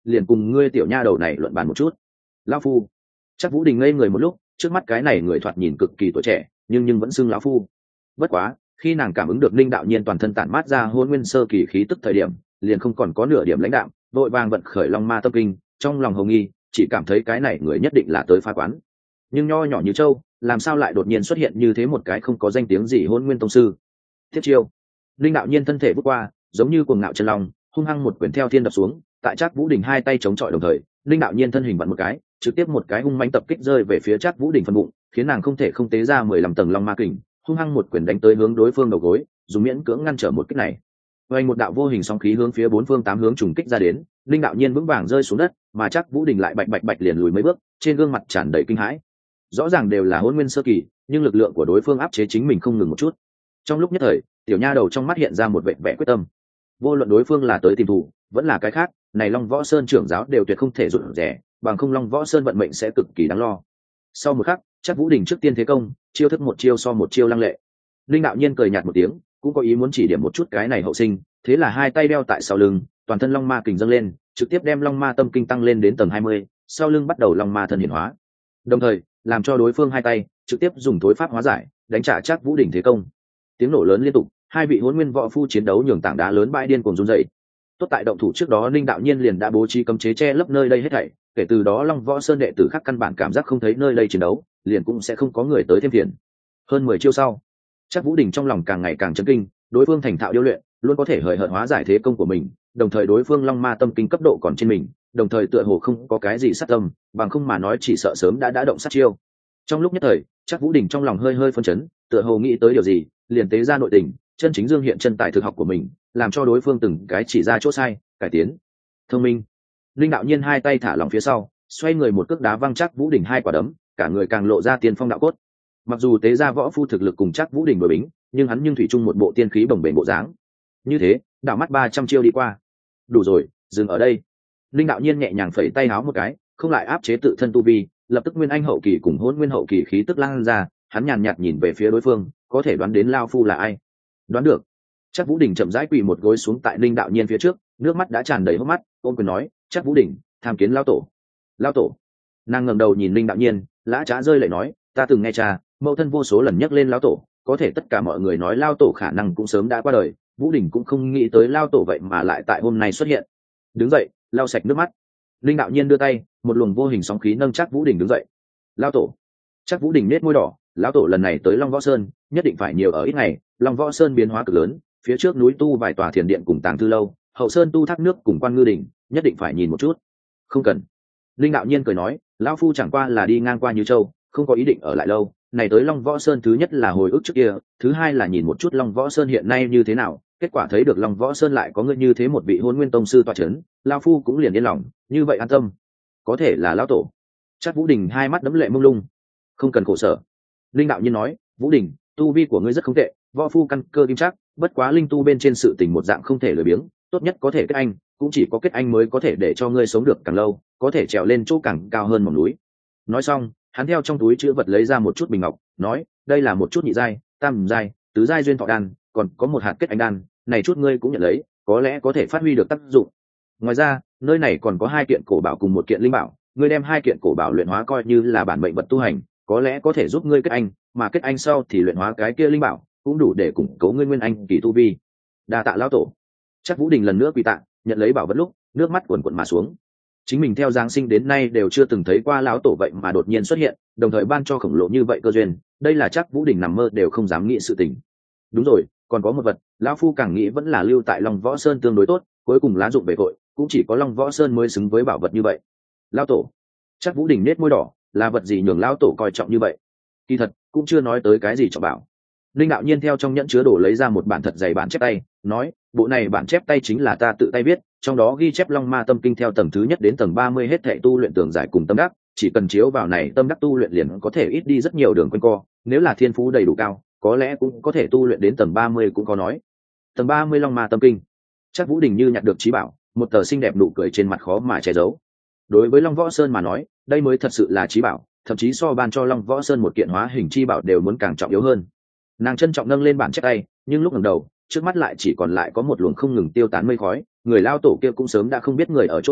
liền cùng ngươi tiểu nha đầu này luận bàn một chút. Lão phu. Chắc Vũ Đình ngây người một lúc, trước mắt cái này người thoạt nhìn cực kỳ tuổi trẻ, nhưng vẫn xưng lão phu. Bất quá, khi nàng cảm ứng được Linh Đạo Nhiên toàn thân tản mát ra hôn nguyên sơ kỳ khí tức thời điểm, liền không còn có nửa điểm lãnh đạm, vội vàng vận khởi Long Ma tâm kinh, trong lòng hồng nghi, chỉ cảm thấy cái này người nhất định là tới phá quán. Nhưng nho nhỏ như châu, làm sao lại đột nhiên xuất hiện như thế một cái không có danh tiếng gì hôn nguyên tông sư. Tiếp chiêu. Linh Đạo Nhiên thân thể vút qua, giống như cuồng ngạo chân long, hung hăng một quyền theo thiên đập xuống, tại Trác Vũ Đình hai tay chống chọi đồng thời, Linh Đạo Nhiên thân hình vặn một cái, trực tiếp một cái hung mãnh tập kích rơi về phía Trác Vũ Đình phần bụng, khiến nàng không thể không tế ra 15 tầng long ma kình, hung hăng một quyền đánh tới hướng đối phương đầu gối, dùng miễn cưỡng ngăn trở một kích này. Vành một đạo vô hình sóng khí hướng phía bốn phương tám hướng trùng kích ra đến, Linh Đạo Nhiên vững vàng rơi xuống đất, mà Trác Vũ Đình lại bạch bạch liền lùi mấy bước, trên gương mặt tràn đầy kinh hãi. Rõ ràng đều là hỗn nguyên sơ kỳ, nhưng lực lượng của đối phương áp chế chính mình không ngừng một chút. Trong lúc nhất thời, tiểu nha đầu trong mắt hiện ra một vẻ vẻ quyết tâm. Vô luận đối phương là tới tìm thù, vẫn là cái khác, này Long Võ Sơn trưởng giáo đều tuyệt không thể rụt rẻ, bằng không Long Võ Sơn vận mệnh sẽ cực kỳ đáng lo. Sau một khắc, Trác Vũ Đình trước tiên thế công, chiêu thức một chiêu so một chiêu lăng lệ. Linh Đạo Nhiên cười nhạt một tiếng, cũng có ý muốn chỉ điểm một chút cái này hậu sinh, thế là hai tay đeo tại sau lưng, toàn thân long ma kình dâng lên, trực tiếp đem long ma tâm kinh tăng lên đến tầng 20, sau lưng bắt đầu long ma thân hiển hóa. Đồng thời, làm cho đối phương hai tay trực tiếp dùng tối pháp hóa giải, đánh trả Trác Vũ Đình thế công. Tiếng nổ lớn liên tục, hai vị hỗn nguyên võ phu chiến đấu nhường tảng đá lớn bãi điên cuồng rung dậy. Tốt tại động thủ trước đó Linh Đạo Nhiên liền đã bố trí cấm chế che lấp nơi đây hết thảy, kể từ đó Long Võ Sơn đệ tử khác căn bản cảm giác không thấy nơi đây chiến đấu, liền cũng sẽ không có người tới thêm phiền. Hơn 10 chiêu sau, Trác Vũ Đình trong lòng càng ngày càng chấn kinh, đối phương thành thạo điêu luyện, luôn có thể hời hợt hóa giải thế công của mình, đồng thời đối phương long ma tâm kinh cấp độ còn trên mình, đồng thời tựa hồ không có cái gì sát tâm, bằng không mà nói chỉ sợ sớm đã động sát chiêu. Trong lúc nhất thời, Trác Vũ Đình trong lòng hơi phân chấn, tựa hồ nghĩ tới điều gì, liền tế ra nội tình, chân chính dương hiện chân tài thực học của mình, làm cho đối phương từng cái chỉ ra chỗ sai, cải tiến. Thông minh. Linh Đạo Nhiên hai tay thả lỏng phía sau, xoay người một cước đá văng Trác Vũ Đình hai quả đấm, cả người càng lộ ra tiên phong đạo cốt. Mặc dù tế gia võ phu thực lực cùng Trác Vũ Đình đối bính, nhưng hắn thủy chung một bộ tiên khí bồng bềnh bộ dáng. Như thế, đảo mắt 300 chiêu đi qua. Đủ rồi, dừng ở đây. Linh Đạo Nhiên nhẹ nhàng phẩy tay háo một cái, không lại áp chế tự thân tu vi, lập tức nguyên anh hậu kỳ cùng hỗn nguyên hậu kỳ khí tức lan ra, hắn nhàn nhạt nhìn về phía đối phương, có thể đoán đến lao phu là ai? Đoán được. Trác Vũ Đình chậm rãi quỳ một gối xuống tại Linh Đạo Nhiên phía trước, nước mắt đã tràn đầy hốc mắt, ôm quyền nói, Trác Vũ Đình, tham kiến lão tổ. Lão tổ. Nàng ngẩng đầu nhìn Linh Đạo Nhiên, lã chã rơi lệ nói, ta từng nghe cha, mẫu thân vô số lần nhắc lên lão tổ, có thể tất cả mọi người nói lão tổ khả năng cũng sớm đã qua đời, Vũ Đình cũng không nghĩ tới lão tổ vậy mà lại tại hôm nay xuất hiện. Đứng dậy, lau sạch nước mắt. Linh Đạo Nhiên đưa tay, một luồng vô hình sóng khí nâng Trác Vũ Đình đứng dậy. Lão tổ. Trác Vũ Đình nét môi đỏ, lão tổ lần này tới Long Võ Sơn, nhất định phải nhiều ở ít ngày, Long Võ Sơn biến hóa cực lớn, phía trước núi tu vài tòa thiền điện cùng tàng thư lâu, hậu sơn tu thác nước cùng quan ngư đình, nhất định phải nhìn một chút. Không cần. Linh Đạo Nhiên cười nói, lão phu chẳng qua là đi ngang qua Như Châu, không có ý định ở lại lâu, này tới Long Võ Sơn thứ nhất là hồi ức trước kia, thứ hai là nhìn một chút Long Võ Sơn hiện nay như thế nào, kết quả thấy được Long Võ Sơn lại có người như thế một vị hôn nguyên tông sư tọa chấn, lão phu cũng liền yên lòng, như vậy an tâm. Có thể là lão tổ. Trác Vũ Đình hai mắt đẫm lệ mông lung. Không cần khổ sở. Linh Đạo Nhiên nói, Vũ Đình, tu vi của ngươi rất không tệ, võ phu căn cơ kim chắc, bất quá linh tu bên trên sự tình một dạng không thể lười biếng, tốt nhất có thể kết anh, cũng chỉ có kết anh mới có thể để cho ngươi sống được càng lâu, có thể trèo lên chỗ càng cao hơn mỏm núi. Nói xong, hắn theo trong túi chữ vật lấy ra một chút bình ngọc, nói, đây là một chút nhị giai, tam giai, tứ giai duyên thọ đan, còn có một hạt kết anh đan, này chút ngươi cũng nhận lấy, có lẽ có thể phát huy được tác dụng. Ngoài ra, nơi này còn có 2 kiện cổ bảo cùng 1 kiện linh bảo, ngươi đem 2 kiện cổ bảo luyện hóa coi như là bản mệnh vật tu hành, có lẽ có thể giúp ngươi kết anh, mà kết anh sau thì luyện hóa cái kia linh bảo, cũng đủ để củng cố ngươi nguyên anh kỳ tu vi. Đa tạ lão tổ. Trác Vũ Đình lần nữa quỳ tạ, nhận lấy bảo vật lúc, nước mắt cuồn cuộn mà xuống. Chính mình theo giáng sinh đến nay đều chưa từng thấy qua lão tổ vậy mà đột nhiên xuất hiện, đồng thời ban cho khổng lồ như vậy cơ duyên, đây là Trác Vũ Đình nằm mơ đều không dám nghĩ sự tình. Đúng rồi, còn có một vật, lão phu càng nghĩ vẫn là lưu tại Long Võ Sơn tương đối tốt, cuối cùng lá dụng về cội, cũng chỉ có Long Võ Sơn mới xứng với bảo vật như vậy. Lão tổ. Trác Vũ Đình nét môi đỏ, là vật gì nhường lão tổ coi trọng như vậy? Kỳ thật, cũng chưa nói tới cái gì trọng bảo. Linh Đạo Nhiên theo trong nhẫn chứa đồ lấy ra một bản thật dày bản chép tay, nói, bộ này bản chép tay chính là ta tự tay viết, trong đó ghi chép Long Ma Tâm Kinh theo tầng thứ nhất đến tầng 30 hết thảy tu luyện tường giải cùng tâm đắc, chỉ cần chiếu vào này tâm đắc tu luyện liền có thể ít đi rất nhiều đường quanh co, nếu là thiên phú đầy đủ cao, có lẽ cũng có thể tu luyện đến tầng 30 cũng có nói. Tầng 30 Long Ma Tâm Kinh. Trác Vũ Đình như nhặt được trí bảo, một tờ xinh đẹp nụ cười trên mặt khó mà che giấu. Đối với Long Võ Sơn mà nói, đây mới thật sự là trí bảo, thậm chí so ban cho Long Võ Sơn một kiện hóa hình chi bảo đều muốn càng trọng yếu hơn. Nàng trân trọng nâng lên bản chép tay, nhưng lúc ngẩng đầu, trước mắt lại chỉ còn lại có một luồng không ngừng tiêu tán mây khói, người lao tổ kia cũng sớm đã không biết người ở chỗ nào,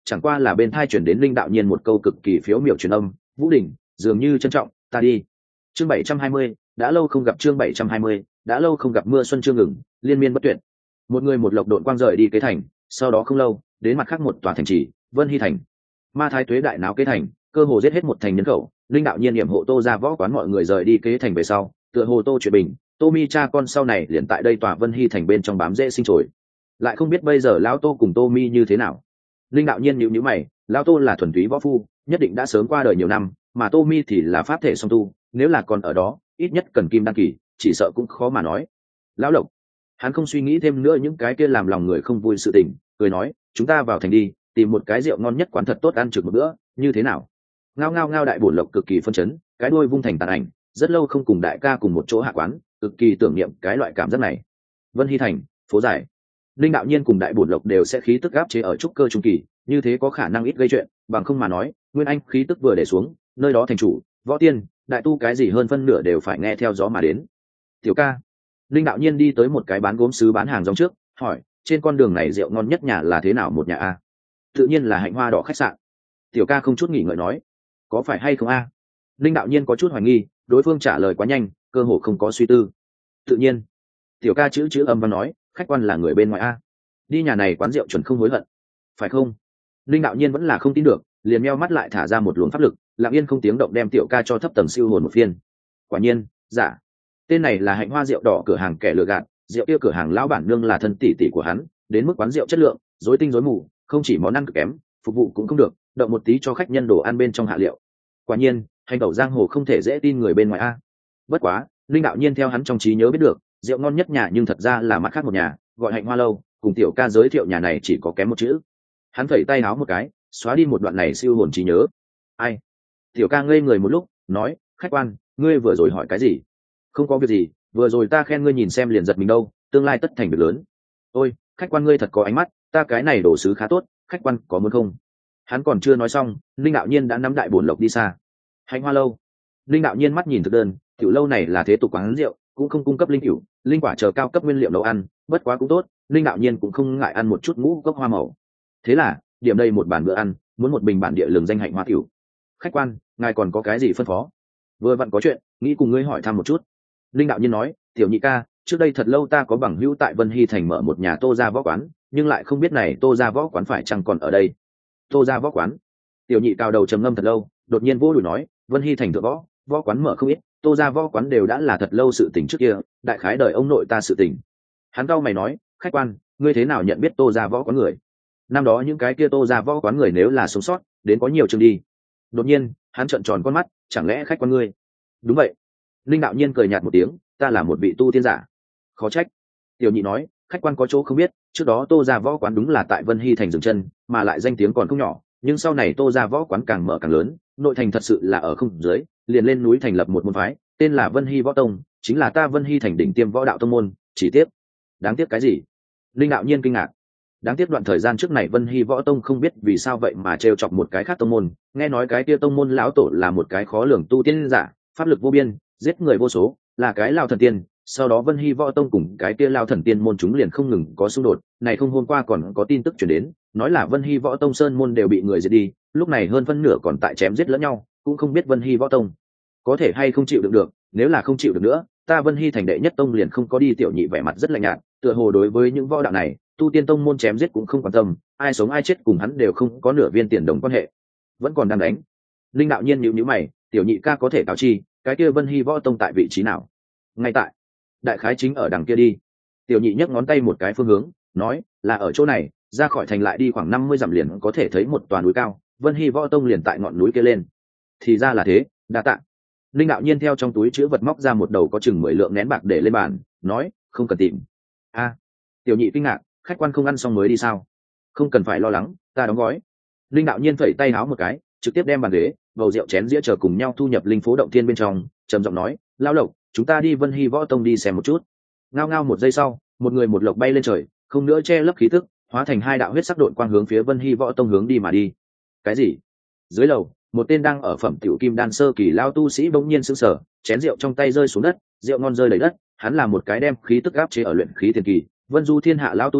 chẳng qua là bên thai chuyển đến linh đạo nhiên một câu cực kỳ phiếu miểu truyền âm: Vũ Đình dường như trân trọng, ta đi. Chương 720, đã lâu không gặp. Chương 720, đã lâu không gặp. Mưa xuân chưa ngừng, liên miên bất tuyệt. Một người một lộc đội quang rời đi Kế Thành, sau đó không lâu đến mặt khác một tòa thành trì Vân Hy Thành. Ma Thái Tuế đại náo Kế Thành, cơ hồ giết hết một thành nhân khẩu. Linh đạo nhiên niệm hộ Tô ra võ quán mọi người rời đi Kế Thành về sau, tựa hồ Tô chuyện bình, Tô Mi cha con sau này liền tại đây tòa Vân Hy Thành bên trong bám rễ sinh trồi. Lại không biết bây giờ lão Tô cùng Tô Mi như thế nào. Linh đạo nhiên nhíu mày, lão Tô là thuần túy võ phu, nhất định đã sớm qua đời nhiều năm, mà Tô Mi thì là pháp thể song tu, nếu là còn ở đó, ít nhất cần kim đăng kỳ, chỉ sợ cũng khó mà nói. Lão Lộc, hắn không suy nghĩ thêm nữa những cái kia làm lòng người không vui sự tình, cười nói: chúng ta vào thành đi, tìm một cái rượu ngon nhất quán thật tốt ăn trực một bữa, như thế nào? Ngao ngao ngao. Đại bổn Lộc cực kỳ phân chấn, cái đuôi vung thành tàn ảnh, rất lâu không cùng đại ca cùng một chỗ hạ quán, cực kỳ tưởng niệm cái loại cảm giác này. Vân Hy Thành, phố dài. Linh đạo nhiên cùng đại bổn Lộc đều sẽ khí tức áp chế ở trúc cơ trung kỳ, như thế có khả năng ít gây chuyện, bằng không mà nói, Nguyên Anh khí tức vừa để xuống, nơi đó thành chủ, võ tiên, đại tu cái gì hơn phân nửa đều phải nghe theo gió mà đến. Tiểu ca. Linh đạo nhiên đi tới một cái bán gốm sứ bán hàng rong trước, hỏi: trên con đường này rượu ngon nhất nhà là thế nào một nhà a? Tự nhiên là Hạnh Hoa Đỏ khách sạn. Tiểu ca không chút nghỉ ngợi nói: có phải hay không a? Linh đạo nhiên có chút hoài nghi, đối phương trả lời quá nhanh, cơ hồ không có suy tư. Tự nhiên. Tiểu ca chữ âm văn nói: khách quan là người bên ngoài a, đi nhà này quán rượu chuẩn không hối hận, phải không? Linh đạo nhiên vẫn là không tin được, liền meo mắt lại thả ra một luồng pháp lực, lặng yên không tiếng động đem tiểu ca cho thấp tầng siêu hồn một phiên. Quả nhiên, giả. Tên này là Hạnh Hoa rượu đỏ cửa hàng kẻ lừa gạt, rượu kia cửa hàng lão bản nương là thân tỷ tỷ của hắn, đến mức quán rượu chất lượng rối tinh rối mù, không chỉ món ăn cực kém, phục vụ cũng không được, động một tí cho khách nhân đồ ăn bên trong hạ liệu. Quả nhiên, hành tẩu giang hồ không thể dễ tin người bên ngoài a. Bất quá, Linh đạo nhiên theo hắn trong trí nhớ biết được, rượu ngon nhất nhà nhưng thật ra là mặt khác một nhà, gọi Hạnh Hoa lâu, cùng tiểu ca giới thiệu nhà này chỉ có kém một chữ. Hắn phẩy tay áo một cái, xóa đi một đoạn này siêu hồn trí nhớ. Ai? Tiểu ca ngây người một lúc, nói: khách quan, ngươi vừa rồi hỏi cái gì? Không có việc gì, vừa rồi ta khen ngươi nhìn xem liền giật mình đâu, tương lai tất thành việc lớn. Ôi, khách quan ngươi thật có ánh mắt, ta cái này đồ sứ khá tốt, khách quan có muốn không? Hắn còn chưa nói xong, Linh đạo nhiên đã nắm đại bổn Lộc đi xa. Hạnh Hoa lâu. Linh đạo nhiên mắt nhìn thực đơn, tiểu lâu này là thế tục quán rượu, cũng không cung cấp linh cửu, linh quả chờ cao cấp nguyên liệu nấu ăn, bất quá cũng tốt, Linh đạo nhiên cũng không ngại ăn một chút ngũ cốc hoa màu. Thế là, điểm đây một bàn bữa ăn, muốn một bình bản địa lừng danh Hạnh Hoa tiểu. Khách quan, ngài còn có cái gì phân phó? Vừa vặn có chuyện, nghĩ cùng ngươi hỏi thăm một chút. Linh đạo nhiên nói: tiểu nhị ca, trước đây thật lâu ta có bằng hữu tại Vân Hy Thành mở một nhà Tô gia võ quán, nhưng lại không biết này Tô gia võ quán phải chăng còn ở đây. Tô gia võ quán. Tiểu nhị cao đầu trầm ngâm thật lâu, đột nhiên vỗ đùi nói: Vân Hy Thành thượng võ quán mở không ít, Tô gia võ quán đều đã là thật lâu sự tình trước kia, đại khái đời ông nội ta sự tình. Hắn cau mày nói: khách quan, ngươi thế nào nhận biết Tô gia võ quán người? Năm đó những cái kia Tô gia võ quán người nếu là sống sót, đến có nhiều chương đi. Đột nhiên, hắn trợn tròn con mắt: chẳng lẽ khách quan ngươi? Đúng vậy. Linh đạo nhiên cười nhạt một tiếng: ta là một vị tu tiên giả. Khó trách. Tiểu nhị nói: khách quan có chỗ không biết, trước đó Tô gia võ quán đúng là tại Vân Hy Thành dừng chân, mà lại danh tiếng còn không nhỏ, nhưng sau này Tô gia võ quán càng mở càng lớn, nội thành thật sự là ở không dưới, liền lên núi thành lập một môn phái, tên là Vân Hy Võ Tông, chính là ta Vân Hy Thành đỉnh tiêm võ đạo tông môn. Chỉ tiếc. Đáng tiếc cái gì? Linh đạo nhiên kinh ngạc. Đáng tiếc đoạn thời gian trước này Vân Hy Võ Tông không biết vì sao vậy mà trêu chọc một cái khác tông môn, nghe nói cái kia tông môn lão tổ là một cái khó lường tu tiên giả, pháp lực vô biên, giết người vô số, là cái lao thần tiên. Sau đó Vân Hy Võ Tông cùng cái kia lao thần tiên môn chúng liền không ngừng có xung đột, này không hôm qua còn có tin tức truyền đến, nói là Vân Hy Võ Tông sơn môn đều bị người diệt đi, lúc này hơn phân nửa còn tại chém giết lẫn nhau, cũng không biết Vân Hy Võ Tông có thể hay không chịu đựng được, nếu là không chịu được nữa, ta Vân Hy Thành đệ nhất tông liền không có đi. Tiểu nhị vẻ mặt rất lạnh nhạt, tựa hồ đối với những võ đạo này, tu tiên tông môn chém giết cũng không quan tâm, ai sống ai chết cùng hắn đều không có nửa viên tiền đồng quan hệ, vẫn còn đang đánh. Linh đạo nhiên nhíu mày: tiểu nhị ca có thể cáo chi, cái kia Vân Hy Võ Tông tại vị trí nào? Ngay tại, đại khái chính ở đằng kia đi. Tiểu nhị nhấc ngón tay một cái phương hướng, nói: là ở chỗ này, ra khỏi thành lại đi khoảng 50 dặm liền có thể thấy một tòa núi cao, Vân Hy Võ Tông liền tại ngọn núi kia lên. Thì ra là thế, đa tạ. Linh đạo nhiên theo trong túi chữ vật móc ra một đầu có chừng 10 lượng nén bạc để lên bàn, nói: không cần tìm. A. Tiểu nhị kinh ngạc: khách quan không ăn xong mới đi sao? Không cần phải lo lắng, ta đóng gói. Linh đạo nhiên phẩy tay háo một cái, trực tiếp đem bàn ghế, bầu rượu chén dĩa chờ cùng nhau thu nhập linh phố động thiên bên trong, trầm giọng nói: lao Lộc, chúng ta đi Vân Hy Võ Tông đi xem một chút. Ngao ngao một giây sau, một người một lộc bay lên trời, không nữa che lấp khí tức, hóa thành hai đạo huyết sắc độn quang hướng phía Vân Hy Võ Tông hướng đi mà đi. Cái gì? Dưới lầu, một tên đang ở phẩm tiểu kim đan sơ kỳ lao tu sĩ bỗng nhiên sững sờ, chén rượu trong tay rơi xuống đất, rượu ngon rơi đầy đất. Hắn là một cái đem khí tức áp chế ở luyện khí tiền kỳ, Vân Du thiên hạ lao tu sĩ,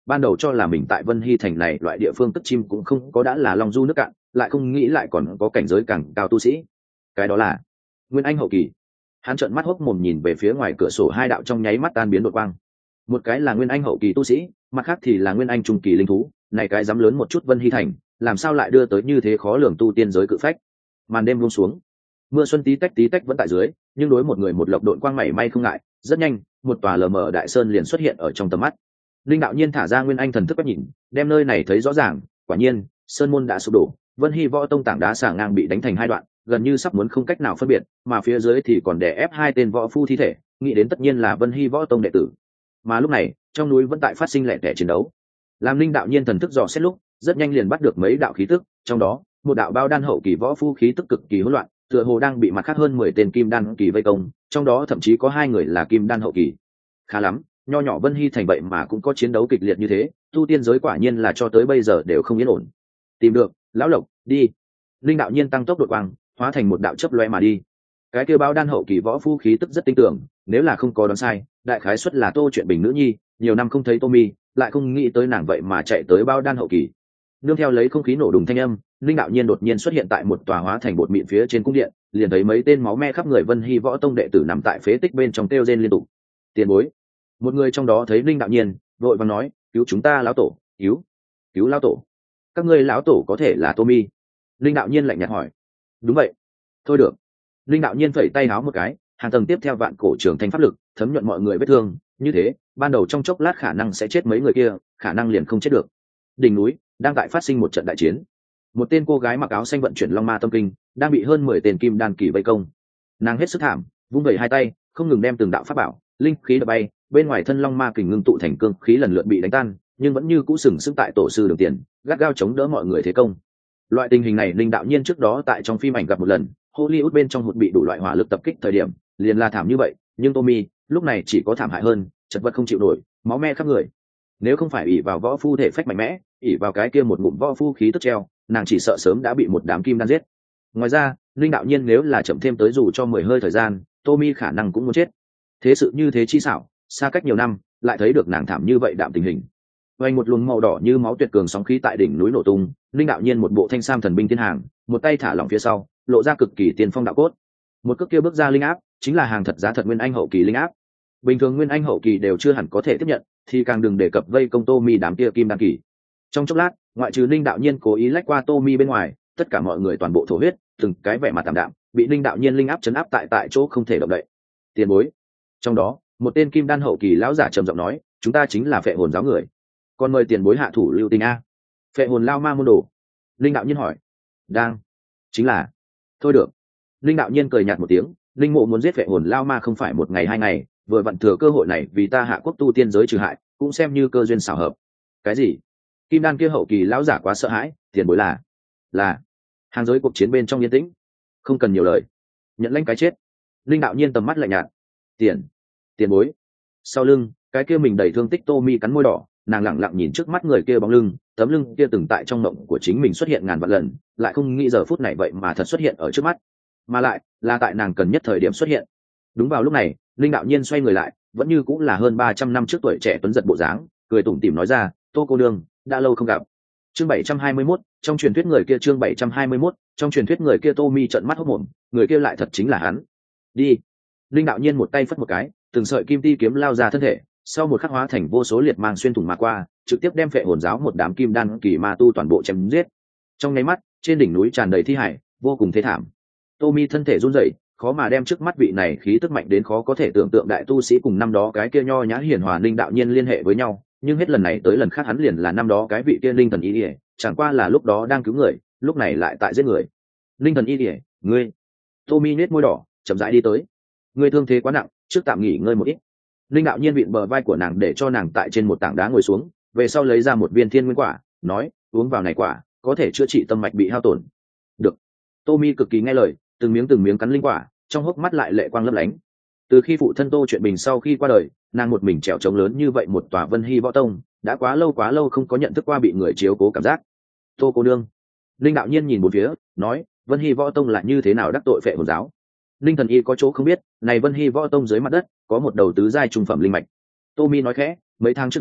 ban đầu cho là mình tại Vân Hy thành này loại địa phương cất chim cũng không có đã là long du nước cạn, lại không nghĩ lại còn có cảnh giới càng cao tu sĩ. Cái đó là Nguyên Anh hậu kỳ. Hắn trợn mắt hốc mồm nhìn về phía ngoài cửa sổ, hai đạo trong nháy mắt tan biến đột quang. Một cái là Nguyên Anh hậu kỳ tu sĩ, mặt khác thì là Nguyên Anh trung kỳ linh thú, này cái dám lớn một chút Vân Hy thành, làm sao lại đưa tới như thế khó lường tu tiên giới cự phách. Màn đêm buông xuống, mưa xuân tí tách vẫn tại dưới, nhưng đối một người một lộc độn quang mảy may không ngại, rất nhanh, một tòa lờ mờ đại sơn liền xuất hiện ở trong tầm mắt. Linh đạo nhiên thả ra Nguyên Anh thần thức quét nhìn, đem nơi này thấy rõ ràng, quả nhiên, sơn môn đã sụp đổ, Vân Hy võ tông tảng đá xà ngang bị đánh thành hai đoạn, gần như sắp muốn không cách nào phân biệt, mà phía dưới thì còn đè ép hai tên võ phu thi thể, nghĩ đến tất nhiên là Vân Hy võ tông đệ tử. Mà lúc này, trong núi vẫn tại phát sinh lẻ tẻ chiến đấu. Làm Linh đạo nhiên thần thức dò xét lúc, rất nhanh liền bắt được mấy đạo khí tức, trong đó, một đạo bao đan hậu kỳ võ phu khí tức cực kỳ hỗn loạn, tựa hồ đang bị mặt khác hơn 10 tên kim đan kỳ vây công, trong đó thậm chí có 2 người là kim đan hậu kỳ. Khá lắm, nho nhỏ Vân Hy thành vậy mà cũng có chiến đấu kịch liệt như thế, tu tiên giới quả nhiên là cho tới bây giờ đều không yên ổn. Tìm được, lão lộc, đi. Linh đạo nhiên tăng tốc đột quang, hóa thành một đạo chớp lóe mà đi. Cái kia bao đan hậu kỳ võ phu khí tức rất tinh tường, nếu là không có đoán sai, đại khái suất là Tô Chuyện Bình nữ nhi, nhiều năm không thấy Tô Mi, lại không nghĩ tới nàng vậy mà chạy tới bao đan hậu kỳ. Nương theo lấy không khí nổ đùng thanh âm, Linh đạo nhiên đột nhiên xuất hiện tại một tòa hóa thành bột mịn phía trên cung điện, liền thấy mấy tên máu me khắp người Vân Hy võ tông đệ tử nằm tại phế tích bên trong kêu rên liên tục. Tiền bối. Một người trong đó thấy Linh đạo nhiên, vội vàng nói, cứu chúng ta lão tổ, cứu lão tổ. Các ngươi lão tổ có thể là Tô Mi? Linh đạo nhiên lạnh nhạt hỏi. Đúng vậy. Thôi được. Linh đạo nhiên phẩy tay háo một cái, hàng tầng tiếp theo vạn cổ trường thanh pháp lực, thấm nhuận mọi người vết thương, như thế, ban đầu trong chốc lát khả năng sẽ chết mấy người kia, khả năng liền không chết được. Đỉnh núi đang tại phát sinh một trận đại chiến. Một tên cô gái mặc áo xanh vận chuyển long ma tâm kinh, đang bị hơn 10 tên kim đan kỳ vây công. Nàng hết sức thảm, vung vẩy hai tay, không ngừng đem từng đạo pháp bảo, linh khí đập bay, bên ngoài thân long ma kình ngưng tụ thành cương khí lần lượt bị đánh tan, nhưng vẫn như cũ sừng sững tại tổ sư đường tiền, gắt gao chống đỡ mọi người thế công. Loại tình hình này Linh đạo nhiên trước đó tại trong phim ảnh gặp một lần, Hollywood bên trong hụt bị đủ loại hỏa lực tập kích thời điểm, liền là thảm như vậy, nhưng Tommy lúc này chỉ có thảm hại hơn, chật vật không chịu nổi, máu me khắp người. Nếu không phải ỷ vào võ phu thể phách mạnh mẽ, ỷ vào cái kia một ngụm võ phu khí tức treo, nàng chỉ sợ sớm đã bị một đám kim đan giết. Ngoài ra, Linh đạo nhiên nếu là chậm thêm tới dù cho 10 hơi thời gian, Tommy khả năng cũng muốn chết. Thế sự như thế chi xảo, xa cách nhiều năm, lại thấy được nàng thảm như vậy đạm tình hình. Vành một luồng màu đỏ như máu tuyệt cường sóng khí tại đỉnh núi nổ tung, Linh đạo nhiên một bộ thanh sam thần binh thiên hàng, một tay thả lỏng phía sau, lộ ra cực kỳ tiên phong đạo cốt. Một cước kia bước ra linh áp, chính là hàng thật giá thật Nguyên Anh hậu kỳ linh áp. Bình thường Nguyên Anh hậu kỳ đều chưa hẳn có thể tiếp nhận, thì càng đừng đề cập vây công Tô Mi đám kia kim đan kỳ. Trong chốc lát, ngoại trừ Linh đạo nhiên cố ý lách qua Tô Mi bên ngoài, tất cả mọi người toàn bộ thổ huyết, từng cái vẻ mặt tạm đạm, bị Linh đạo nhiên linh áp chấn áp tại chỗ không thể động đậy. Tiền bối. Trong đó, một tên kim đan hậu kỳ lão giả trầm giọng nói, chúng ta chính là Phệ Hồn giáo người, còn mời tiền bối hạ thủ lưu tình a. Phệ Hồn lao ma môn đồ. Linh đạo nhiên hỏi. Đang. Chính là. Thôi được. Linh đạo nhiên cười nhạt một tiếng, linh mộ muốn giết Phệ Hồn lao ma không phải một ngày hai ngày, vừa vặn thừa cơ hội này vì ta hạ quốc tu tiên giới trừ hại, cũng xem như cơ duyên xảo hợp. Cái gì? Kim đan kia hậu kỳ lão giả quá sợ hãi, tiền bối là hàng giới cuộc chiến bên trong yên tĩnh, không cần nhiều lời, nhận lãnh cái chết. Linh đạo nhiên tầm mắt lạnh nhạt. Tiền bối. Sau lưng, cái kia mình đầy thương tích Tô Mi cắn môi đỏ, nàng lẳng lặng nhìn trước mắt người kia bóng lưng, tấm lưng kia từng tại trong mộng của chính mình xuất hiện ngàn vạn lần, lại không nghĩ giờ phút này vậy mà thật xuất hiện ở trước mắt, mà lại là tại nàng cần nhất thời điểm xuất hiện. Đúng vào lúc này, Linh đạo nhiên xoay người lại, vẫn như cũng là hơn 300 năm trước tuổi trẻ tuấn giật bộ dáng, cười tủm tỉm nói ra, Tô cô nương, đã lâu không gặp. Chương 721, trong truyền thuyết người kia chương 721, trong truyền thuyết người kia Tô Mi trợn mắt hốt mồm, người kia lại thật chính là hắn. Đi. Linh đạo nhiên một tay phất một cái, từng sợi kim ti kiếm lao ra thân thể, sau một khắc hóa thành vô số liệt mang xuyên thủng mà qua, trực tiếp đem Phệ Hồn giáo một đám kim đan kỳ ma tu toàn bộ chém giết. Trong nháy mắt, trên đỉnh núi tràn đầy thi hải, vô cùng thê thảm. Tô Mi thân thể run rẩy, khó mà đem trước mắt vị này khí tức mạnh đến khó có thể tưởng tượng đại tu sĩ cùng năm đó cái kia nho nhã hiền hòa Linh đạo nhiên liên hệ với nhau, nhưng hết lần này tới lần khác hắn liền là năm đó cái vị kia Linh thần y điệp, chẳng qua là lúc đó đang cứu người, lúc này lại tại giết người. Linh thần y điệp, ngươi. Tô Mi nhếch môi đỏ, chậm rãi đi tới. Ngươi thương thế quá nặng, trước tạm nghỉ ngơi một ít. Linh đạo nhiên vịn bờ vai của nàng để cho nàng tại trên một tảng đá ngồi xuống, về sau lấy ra một viên thiên nguyên quả, nói, uống vào này quả, có thể chữa trị tâm mạch bị hao tổn. Được. Tô Mi cực kỳ nghe lời, từng miếng cắn linh quả, trong hốc mắt lại lệ quang lấp lánh. Từ khi phụ thân Tô Chuyện Bình sau khi qua đời, nàng một mình trèo trống lớn như vậy một tòa Vân Hy võ tông, đã quá lâu không có nhận thức qua bị người chiếu cố cảm giác. Tô cô nương. Linh đạo nhiên nhìn một phía, nói, Vân Hy võ tông là như thế nào đắc tội Phệ Hồn giáo? Linh thần y có chỗ không biết, này Vân Hy võ tông dưới mặt đất có một đầu tứ giai trung phẩm linh mạch. Tô Mi nói khẽ, mấy tháng trước đó,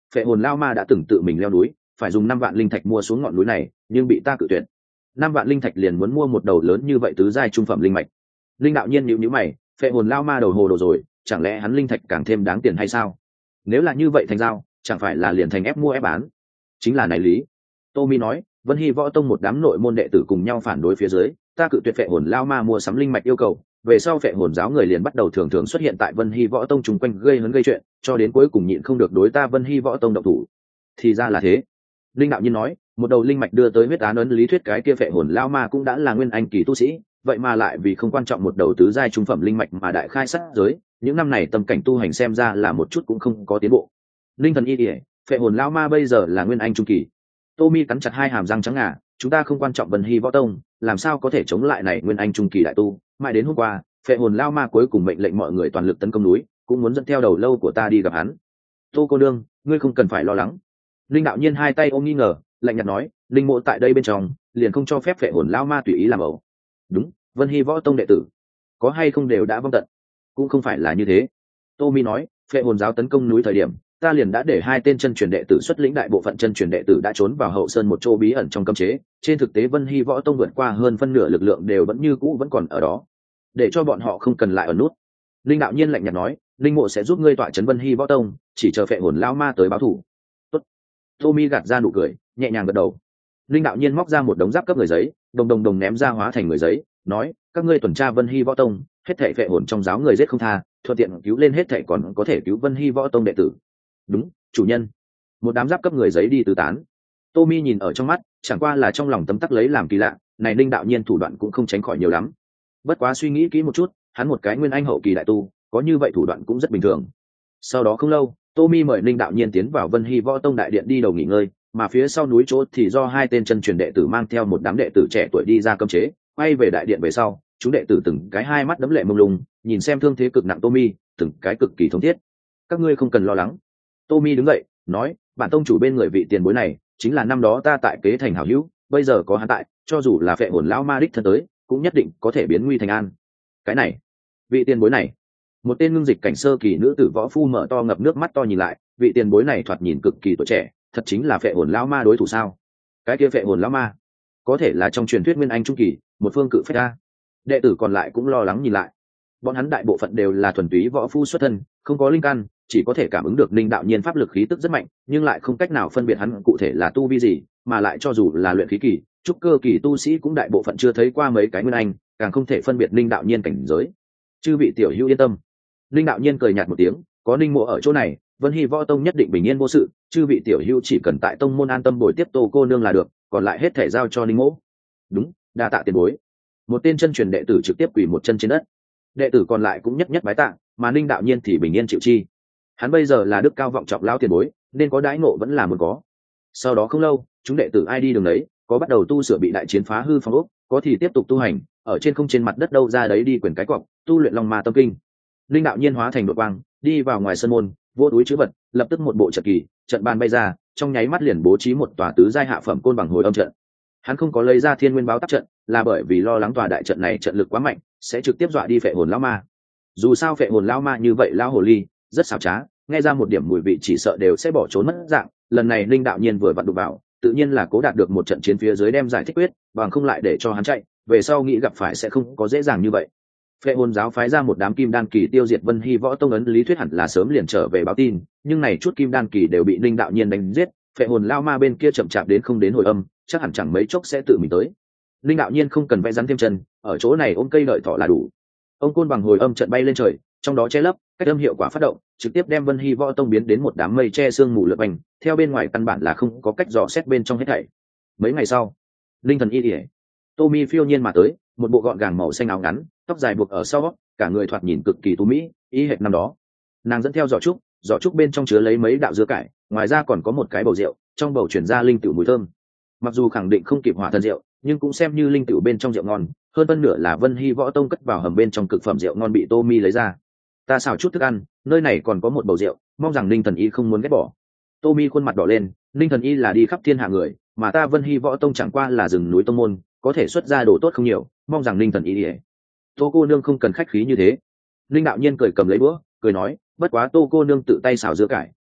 phệ hồn lao ma đã từng tự mình leo núi, phải dùng 5 vạn linh thạch mua xuống ngọn núi này, nhưng bị ta cự tuyệt. 5 vạn linh thạch liền muốn mua một đầu lớn như vậy tứ giai trung phẩm linh mạch. Linh đạo nhiên nhíu nhíu mày, phệ hồn lao ma đầu hồ đồ rồi, chẳng lẽ hắn linh thạch càng thêm đáng tiền hay sao? Nếu là như vậy thành giao, chẳng phải là liền thành ép mua ép bán? Chính là này lý. Tô Mi nói, Vân Hy Võ Tông một đám nội môn đệ tử cùng nhau phản đối phía dưới, ta cự tuyệt phệ hồn lao ma mua sắm linh mạch yêu cầu, về sau phệ hồn giáo người liền bắt đầu thường thường xuất hiện tại Vân Hy Võ Tông chung quanh gây hấn gây chuyện, cho đến cuối cùng nhịn không được đối ta Vân Hy Võ Tông động thủ. Thì ra là thế. Linh đạo nhiên nói, một đầu linh mạch đưa tới huyết án ấn lý thuyết cái kia phệ hồn lao ma cũng đã là nguyên anh kỳ tu sĩ, vậy mà lại vì không quan trọng một đầu tứ giai trung phẩm linh mạch mà đại khai sát giới, những năm này tâm cảnh tu hành xem ra là một chút cũng không có tiến bộ. Linh thần y ỉa, phệ hồn lao ma bây giờ là nguyên anh trung kỳ. Tô Mi cắn chặt hai hàm răng trắng ngà, chúng ta không quan trọng Vân Hy Võ Tông, làm sao có thể chống lại này nguyên anh trung kỳ đại tu? Mãi đến hôm qua, phệ hồn lao ma cuối cùng mệnh lệnh mọi người toàn lực tấn công núi, cũng muốn dẫn theo đầu lâu của ta đi gặp hắn. Tô cô nương, ngươi không cần phải lo lắng. Linh đạo nhiên hai tay ôm nghi ngờ, lạnh nhạt nói, linh mộ tại đây bên trong, liền không cho phép phệ hồn lao ma tùy ý làm ẩu. Đúng, Vân Hy Võ Tông đệ tử, có hay không đều đã vong tận. Cũng không phải là như thế. Tô Mi nói, phệ hồn giáo tấn công núi thời điểm, ta liền đã để 2 tên chân truyền đệ tử xuất lĩnh đại bộ phận chân truyền đệ tử đã trốn vào hậu sơn một chỗ bí ẩn trong cấm chế. Trên thực tế Vân Hy Võ Tông vượt qua hơn phân nửa lực lượng đều vẫn như cũ vẫn còn ở đó, để cho bọn họ không cần lại ở nút. Linh đạo nhiên lạnh nhạt nói, linh mộ sẽ giúp ngươi tọa trấn Vân Hy Võ Tông, chỉ chờ phệ hồn lao ma tới báo thù. Tốt. Tô Mi gạt ra nụ cười, nhẹ nhàng gật đầu. Linh đạo nhiên móc ra một đống giáp cấp người giấy, đồng ném ra hóa thành người giấy, nói, các ngươi tuần tra Vân Hy Võ Tông, hết thảy phệ hồn trong giáo người giết không tha, thuận tiện cứu lên hết thảy còn có thể cứu Vân Hy Võ Tông đệ tử. Đúng, chủ nhân. Một đám giáp cấp người giấy đi tứ tán. Tô Mi nhìn ở trong mắt, chẳng qua là trong lòng tấm tắc lấy làm kỳ lạ, này Linh đạo nhiên thủ đoạn cũng không tránh khỏi nhiều lắm. Bất quá suy nghĩ kỹ một chút, hắn một cái nguyên anh hậu kỳ đại tu, có như vậy thủ đoạn cũng rất bình thường. Sau đó không lâu, Tô Mi mời Linh đạo nhiên tiến vào Vân Hy Võ Tông đại điện đi đầu nghỉ ngơi, mà phía sau núi chỗ thì do 2 tên chân truyền đệ tử mang theo một đám đệ tử trẻ tuổi đi ra cấm chế, quay về đại điện về sau, chúng đệ tử từng cái hai mắt đấm lệ mông lung, nhìn xem thương thế cực nặng Tô Mi, từng cái cực kỳ thống thiết. Các ngươi không cần lo lắng. Tô Mi đứng dậy, nói, bản tông chủ bên người vị tiền bối này, chính là năm đó ta tại kế thành hảo hữu, bây giờ có hắn tại, cho dù là phệ hồn lão ma đích thân tới, cũng nhất định có thể biến nguy thành an. Cái này, vị tiền bối này, một tên ngưng dịch cảnh sơ kỳ nữ tử võ phu mở to ngập nước mắt to nhìn lại, vị tiền bối này thoạt nhìn cực kỳ tuổi trẻ, thật chính là phệ hồn lão ma đối thủ sao? Cái kia phệ hồn lão ma, có thể là trong truyền thuyết nguyên anh trung kỳ, một phương cự phách ra. Đệ tử còn lại cũng lo lắng nhìn lại. Bọn hắn đại bộ phận đều là thuần túy võ phu xuất thân, không có linh căn, chỉ có thể cảm ứng được linh đạo nhiên pháp lực khí tức rất mạnh, nhưng lại không cách nào phân biệt hắn cụ thể là tu vi gì, mà lại cho dù là luyện khí kỳ, trúc cơ kỳ tu sĩ cũng đại bộ phận chưa thấy qua mấy cái nguyên anh, càng không thể phân biệt linh đạo nhiên cảnh giới. Chư vị tiểu hữu yên tâm. Linh đạo nhiên cười nhạt một tiếng, có linh mộ ở chỗ này, Vân Hy Võ Tông nhất định bình yên vô sự, chư vị tiểu hữu chỉ cần tại tông môn an tâm bồi tiếp Tô cô nương là được, còn lại hết thể giao cho linh mộ. Đúng, đa tạ tiền bối. Một tên chân truyền đệ tử trực tiếp quỳ một chân trên đất. Đệ tử còn lại cũng nhất nhất bái tạ, mà linh đạo nhiên thì bình yên chịu chi. Hắn bây giờ là đức cao vọng trọng lão tiền bối, nên có đãi ngộ vẫn là muốn có. Sau đó không lâu, chúng đệ tử ai đi đường đấy, có bắt đầu tu sửa bị đại chiến phá hư phong ốc, có thì tiếp tục tu hành, ở trên không trên mặt đất đâu ra đấy đi quyển cái quặng, tu luyện long ma tâm kinh. Linh đạo nhiên hóa thành đội quang, đi vào ngoài sân môn, vô túi chữ vật, lập tức một bộ trận kỳ, trận bàn bay ra, trong nháy mắt liền bố trí một tòa tứ giai hạ phẩm côn bằng hồi âm trận. Hắn không có lấy ra thiên nguyên báo tắc trận, là bởi vì lo lắng tòa đại trận này trận lực quá mạnh, sẽ trực tiếp dọa đi phệ hồn lão ma. Dù sao phệ hồn lão ma như vậy lão hồ ly, rất xảo trá, nghe ra một điểm mùi vị chỉ sợ đều sẽ bỏ trốn mất dạng. Lần này linh đạo nhiên vừa vặn đụng vào, tự nhiên là cố đạt được một trận chiến phía dưới đem giải thích quyết, bằng không lại để cho hắn chạy, về sau nghĩ gặp phải sẽ không có dễ dàng như vậy. Phệ hồn giáo phái ra một đám kim đan kỳ tiêu diệt Vân Hy Võ Tông ấn lý thuyết hẳn là sớm liền trở về báo tin, nhưng này chút kim đan kỳ đều bị linh đạo nhiên đánh giết, phệ hồn lao ma bên kia chậm chạp đến không đến hồi âm, chắc hẳn chẳng mấy chốc sẽ tự mình tới. Linh đạo nhiên không cần vẽ rắn thêm chân, ở chỗ này ôm cây đợi thỏ là đủ. Ông côn bằng hồi âm trận bay lên trời, trong đó che lấp, cách âm hiệu quả phát động, trực tiếp đem Vân Hy Võ Tông biến đến một đám mây che sương mù lượn quanh, theo bên ngoài căn bản là không có cách dò xét bên trong hết thảy. Mấy ngày sau, linh thần y liễu, Tô Mi phiêu nhiên mà tới, một bộ gọn gàng màu xanh áo ngắn, tóc dài buộc ở sau, cả người thoạt nhìn cực kỳ tú mỹ, y hệt năm đó. Nàng dẫn theo giỏ trúc bên trong chứa lấy mấy đạo dưa cải, ngoài ra còn có một cái bầu rượu, trong bầu chuyển ra linh tiểu mùi thơm. Mặc dù khẳng định không kịp hỏa thần rượu, nhưng cũng xem như linh tiểu bên trong rượu ngon, hơn phân nửa là Vân Hy Võ Tông cất vào hầm bên trong cực phẩm rượu ngon bị Tô Mi lấy ra. Ta xào chút thức ăn, nơi này còn có một bầu rượu, mong rằng linh thần y không muốn ghét bỏ. Tô Mi khuôn mặt đỏ lên, linh thần y là đi khắp thiên hạ người, mà ta Vân Hy Võ Tông chẳng qua là rừng núi tông môn, có thể xuất ra đồ tốt không nhiều, mong rằng linh thần y ỉa. Tô cô nương không cần khách khí như thế. Linh đạo nhiên cười cầm lấy búa, cười nói, bất quá Tô cô nương tự tay xào dưa cải,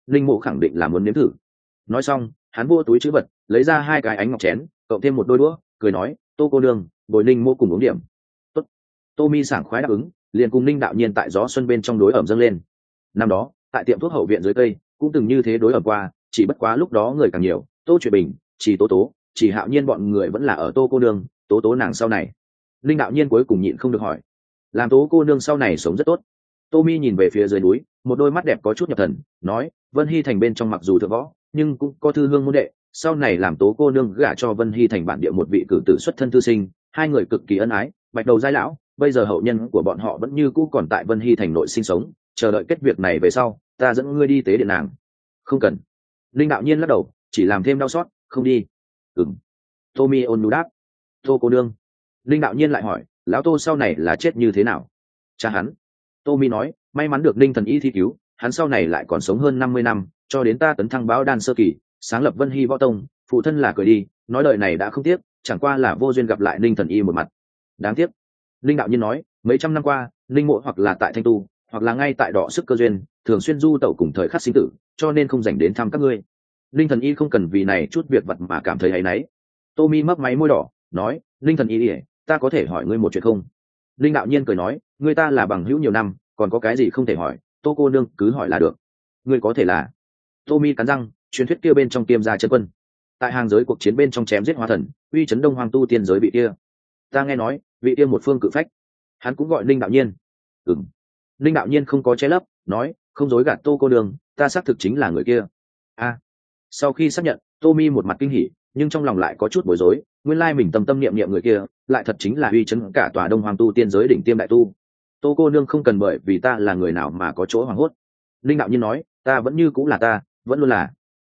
linh mộ khẳng định là muốn nếm thử. Nói xong hắn vô túi chữ vật lấy ra 2 cái ánh ngọc chén cộng thêm một đôi đũa, cười nói tô cô nương bồi linh mộ cùng uống điểm. Tốt. Tô Mi sảng khoái đáp ứng, liền cùng Ninh Đạo Nhiên tại gió xuân bên trong đối ẩm dâng lên. Năm đó tại tiệm thuốc hậu viện dưới cây cũng từng như thế đối ẩm qua, chỉ bất quá lúc đó người càng nhiều, Tô Chuyện Bình, chỉ Tố Tố, chỉ Hạo Nhiên bọn người vẫn là ở Tô cô nương, Tố Tố nàng sau này. Ninh Đạo Nhiên cuối cùng nhịn không được hỏi, làm Tố cô nương sau này sống rất tốt. Tô Mi nhìn về phía dưới núi, một đôi mắt đẹp có chút nhập thần, nói Vân Hy thành bên trong mặc dù thượng võ nhưng cũng có thư hương môn đệ, sau này làm Tố cô nương gả cho Vân Hy thành bản địa một vị cử tử xuất thân thư sinh, hai người cực kỳ ân ái, bạch đầu giai lão, bây giờ hậu nhân của bọn họ vẫn như cũ còn tại Vân Hy thành nội sinh sống, chờ đợi kết việc này về sau ta dẫn ngươi đi tế điện nàng. Không cần. Linh Đạo Nhiên lắc đầu, chỉ làm thêm đau xót, không đi. Tommy ôn nhu đáp. Tô cô nương. Linh Đạo Nhiên lại hỏi, lão Tô sau này là chết như thế nào? Cha hắn. Tommy nói, may mắn được Linh thần y thi cứu, hắn sau này lại còn sống hơn 50 năm, cho đến ta tấn thăng báo đan sơ kỳ, sáng lập Vân Hy võ tông, phụ thân là cười đi, nói đời này đã không tiếc, chẳng qua là vô duyên gặp lại Linh thần y một mặt. Đáng tiếc. Linh Đạo Nhiên nói, mấy trăm năm qua Linh mộ hoặc là tại thanh tu hoặc là ngay tại đọ sức cơ duyên, thường xuyên du tẩu cùng thời khắc sinh tử, cho nên không dành đến thăm các ngươi. Linh thần y không cần vì này chút việc vặt mà cảm thấy áy náy. Tommy mấp máy môi đỏ nói, Linh thần y, ta có thể hỏi ngươi một chuyện không? Linh Đạo Nhiên cười nói, ngươi ta là bằng hữu nhiều năm, còn có cái gì không thể hỏi, Tô cô nương cứ hỏi là được. Ngươi có thể là. Tommy cắn răng, truyền thuyết kia bên trong Kiêm gia chân quân, tại hàng giới cuộc chiến bên trong chém giết hóa thần, uy chấn Đông Hoàng tu tiên giới vị kia. Ta nghe nói vị kia một phương cự phách, hắn cũng gọi Linh Đạo Nhiên. Linh Đạo Nhiên không có che lấp, nói, không dối gạt Tô cô nương, ta xác thực chính là người kia. Sau khi xác nhận, Tommy một mặt kinh hỉ, nhưng trong lòng lại có chút bối rối, nguyên lai mình tâm tâm niệm niệm người kia lại thật chính là uy chấn cả tòa Đông Hoàng tu tiên giới đỉnh tiêm đại tu. Tô cô nương không cần bởi vì ta là người nào mà có chỗ hoảng hốt. Linh Đạo Nhiên nói, ta vẫn như cũng là ta, vẫn luôn là.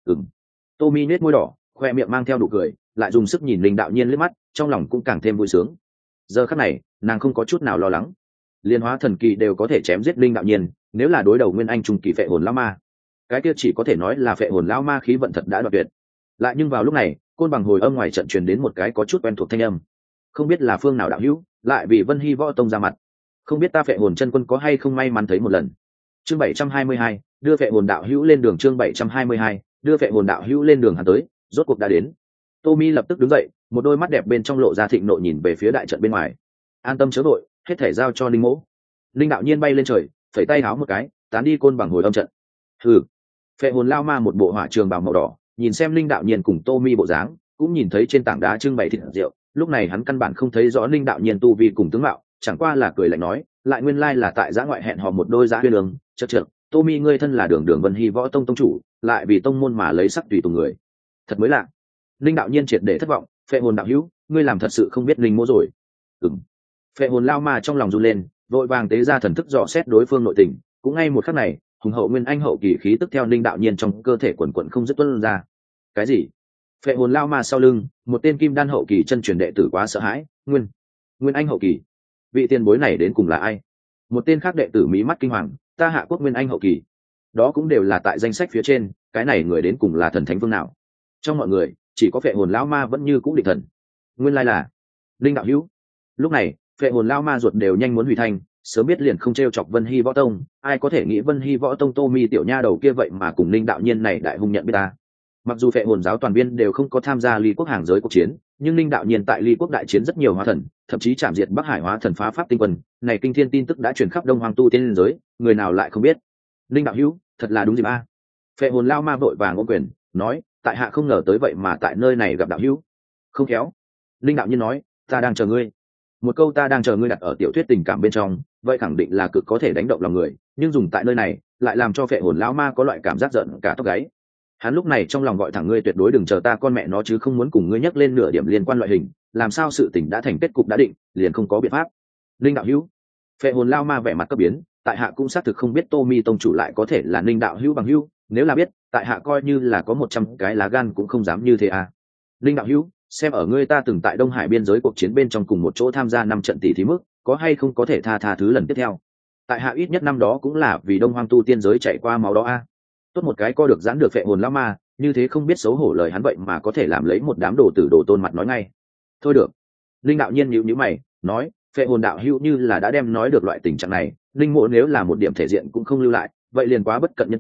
Tommy nết môi đỏ, khoe miệng mang theo nụ cười, lại dùng sức nhìn Linh Đạo Nhiên liếc mắt, trong lòng cũng càng thêm vui sướng. Giờ khắc này nàng không có chút nào lo lắng, liên hóa thần kỳ đều có thể chém giết Linh Đạo Nhiên, nếu là đối đầu nguyên anh trung kỳ phệ hồn lão ma, cái kia chỉ có thể nói là phệ hồn lão ma khí vận thật đã đoạt tuyệt. Lại nhưng vào lúc này, côn bằng hồi âm ngoài trận truyền đến một cái có chút quen thuộc thanh âm, không biết là phương nào đạo hữu, lại vì Vân Hy võ tông ra mặt, không biết ta phệ hồn chân quân có hay không may mắn thấy một lần. Chương 722, đưa phệ hồn đạo hữu lên đường. Chương 722, đưa phệ hồn đạo hữu lên đường. Hắn tới, rốt cuộc đã đến. Tommy lập tức đứng dậy, một đôi mắt đẹp bên trong lộ ra thịnh nộ nhìn về phía đại trận bên ngoài. An tâm chớ vội, hết thể giao cho Linh mỗ. Linh Đạo Nhiên bay lên trời, phẩy tay háo một cái, tán đi côn bằng hồi âm trận. Phệ hồn lao ma một bộ hỏa trường bào màu đỏ, nhìn xem Linh Đạo Nhiên cùng Tommy bộ dáng, cũng nhìn thấy trên tảng đá trưng bày thịt rượu, lúc này hắn căn bản không thấy rõ Linh Đạo Nhiên tu vi cùng tướng mạo, chẳng qua là cười lạnh nói, lại nguyên lai là tại giã ngoại hẹn hò một đôi giã huyên đường, chậc, Tommy ngươi thân là đường Vân Hy võ tông tông chủ, lại vì tông môn mà lấy sắc tùy tùng người, thật mới lạ. Linh Đạo Nhiên triệt để thất vọng, phệ hồn đạo hữu, ngươi làm thật sự không biết Linh mỗ rồi. Phệ hồn lao ma trong lòng run lên, vội vàng tế ra thần thức dò xét đối phương nội tình, cũng ngay một khắc này, hùng hậu nguyên anh hậu kỳ khí tức theo Linh Đạo Nhiên trong cơ thể quần quần không dứt tuôn ra. Cái gì? Phệ hồn lao ma sau lưng, một tên kim đan hậu kỳ chân truyền đệ tử quá sợ hãi, nguyên anh hậu kỳ, vị tiền bối này đến cùng là ai? Một tên khác đệ tử mí mắt kinh hoàng, ta Hạ Quốc nguyên anh hậu kỳ, đó cũng đều là tại danh sách phía trên, cái này người đến cùng là thần thánh phương nào? Trong mọi người, chỉ có phệ hồn lão ma vẫn như cũ định thần. Nguyên lai là Linh đạo hữu. Lúc này, phệ hồn lão ma ruột đều nhanh muốn hủy thành, sớm biết liền không t chọc Vân Hy võ tông, ai có thể nghĩ Vân Hy võ tông Tommy tiểu nha đầu kia vậy mà cùng Linh Đạo Nhiên này đại hung nhận biết ta. Mặc dù phệ hồn giáo toàn viên đều không có tham gia ly quốc hàng giới cuộc chiến, nhưng Linh Đạo Nhiên tại ly quốc đại chiến rất nhiều hóa thần, thậm chí chạm diệt Bắc Hải hóa thần phá pháp tinh quân, này kinh thiên tin tức đã truyền khắp Đông Hoàng tu tiên giới, người nào lại không biết. Linh đạo hữu, thật là đúng dịp a. Phệ hồn lao ma vội vàng ôm quyền, nói, tại hạ không ngờ tới vậy mà tại nơi này gặp đạo hữu. Không khéo. Linh Đạo Nhiên nói, ta đang chờ ngươi. Một câu ta đang chờ ngươi đặt ở tiểu thuyết tình cảm bên trong, vậy khẳng định là cực có thể đánh động lòng người, nhưng dùng tại nơi này lại làm cho phệ hồn lão ma có loại cảm giác giận cả tóc gáy. Hắn lúc này trong lòng gọi thẳng, ngươi tuyệt đối đừng chờ ta con mẹ nó, chứ không muốn cùng ngươi nhắc lên nửa điểm liên quan loại hình, làm sao sự tình đã thành kết cục đã định, liền không có biện pháp. Linh đạo hữu. Phệ hồn lao ma vẻ mặt cấp biến, tại hạ cũng xác thực không biết Tommy tông chủ lại có thể là Linh đạo hữu bằng hữu, nếu là biết, tại hạ coi như là có 100 cái lá gan cũng không dám như thế à. Linh đạo hữu, xem ở ngươi ta từng tại Đông Hải biên giới cuộc chiến bên trong cùng một chỗ tham gia 5 trận tỷ thí mức, có hay không có thể tha thứ lần tiếp theo. Tại hạ ít nhất năm đó cũng là vì Đông Hoang tu tiên giới chạy qua máu đó a. Tốt một cái co được giãn được phệ hồn lão ma, như thế không biết xấu hổ lời hắn vậy mà có thể làm lấy một đám đồ tử đồ tôn mặt nói ngay. Thôi được. Linh đạo nhiên nhíu nhíu mày, nói, phệ hồn đạo hữu như là đã đem nói được loại tình trạng này, linh mộ nếu là một điểm thể diện cũng không lưu lại, vậy liền quá bất cận nhân tình,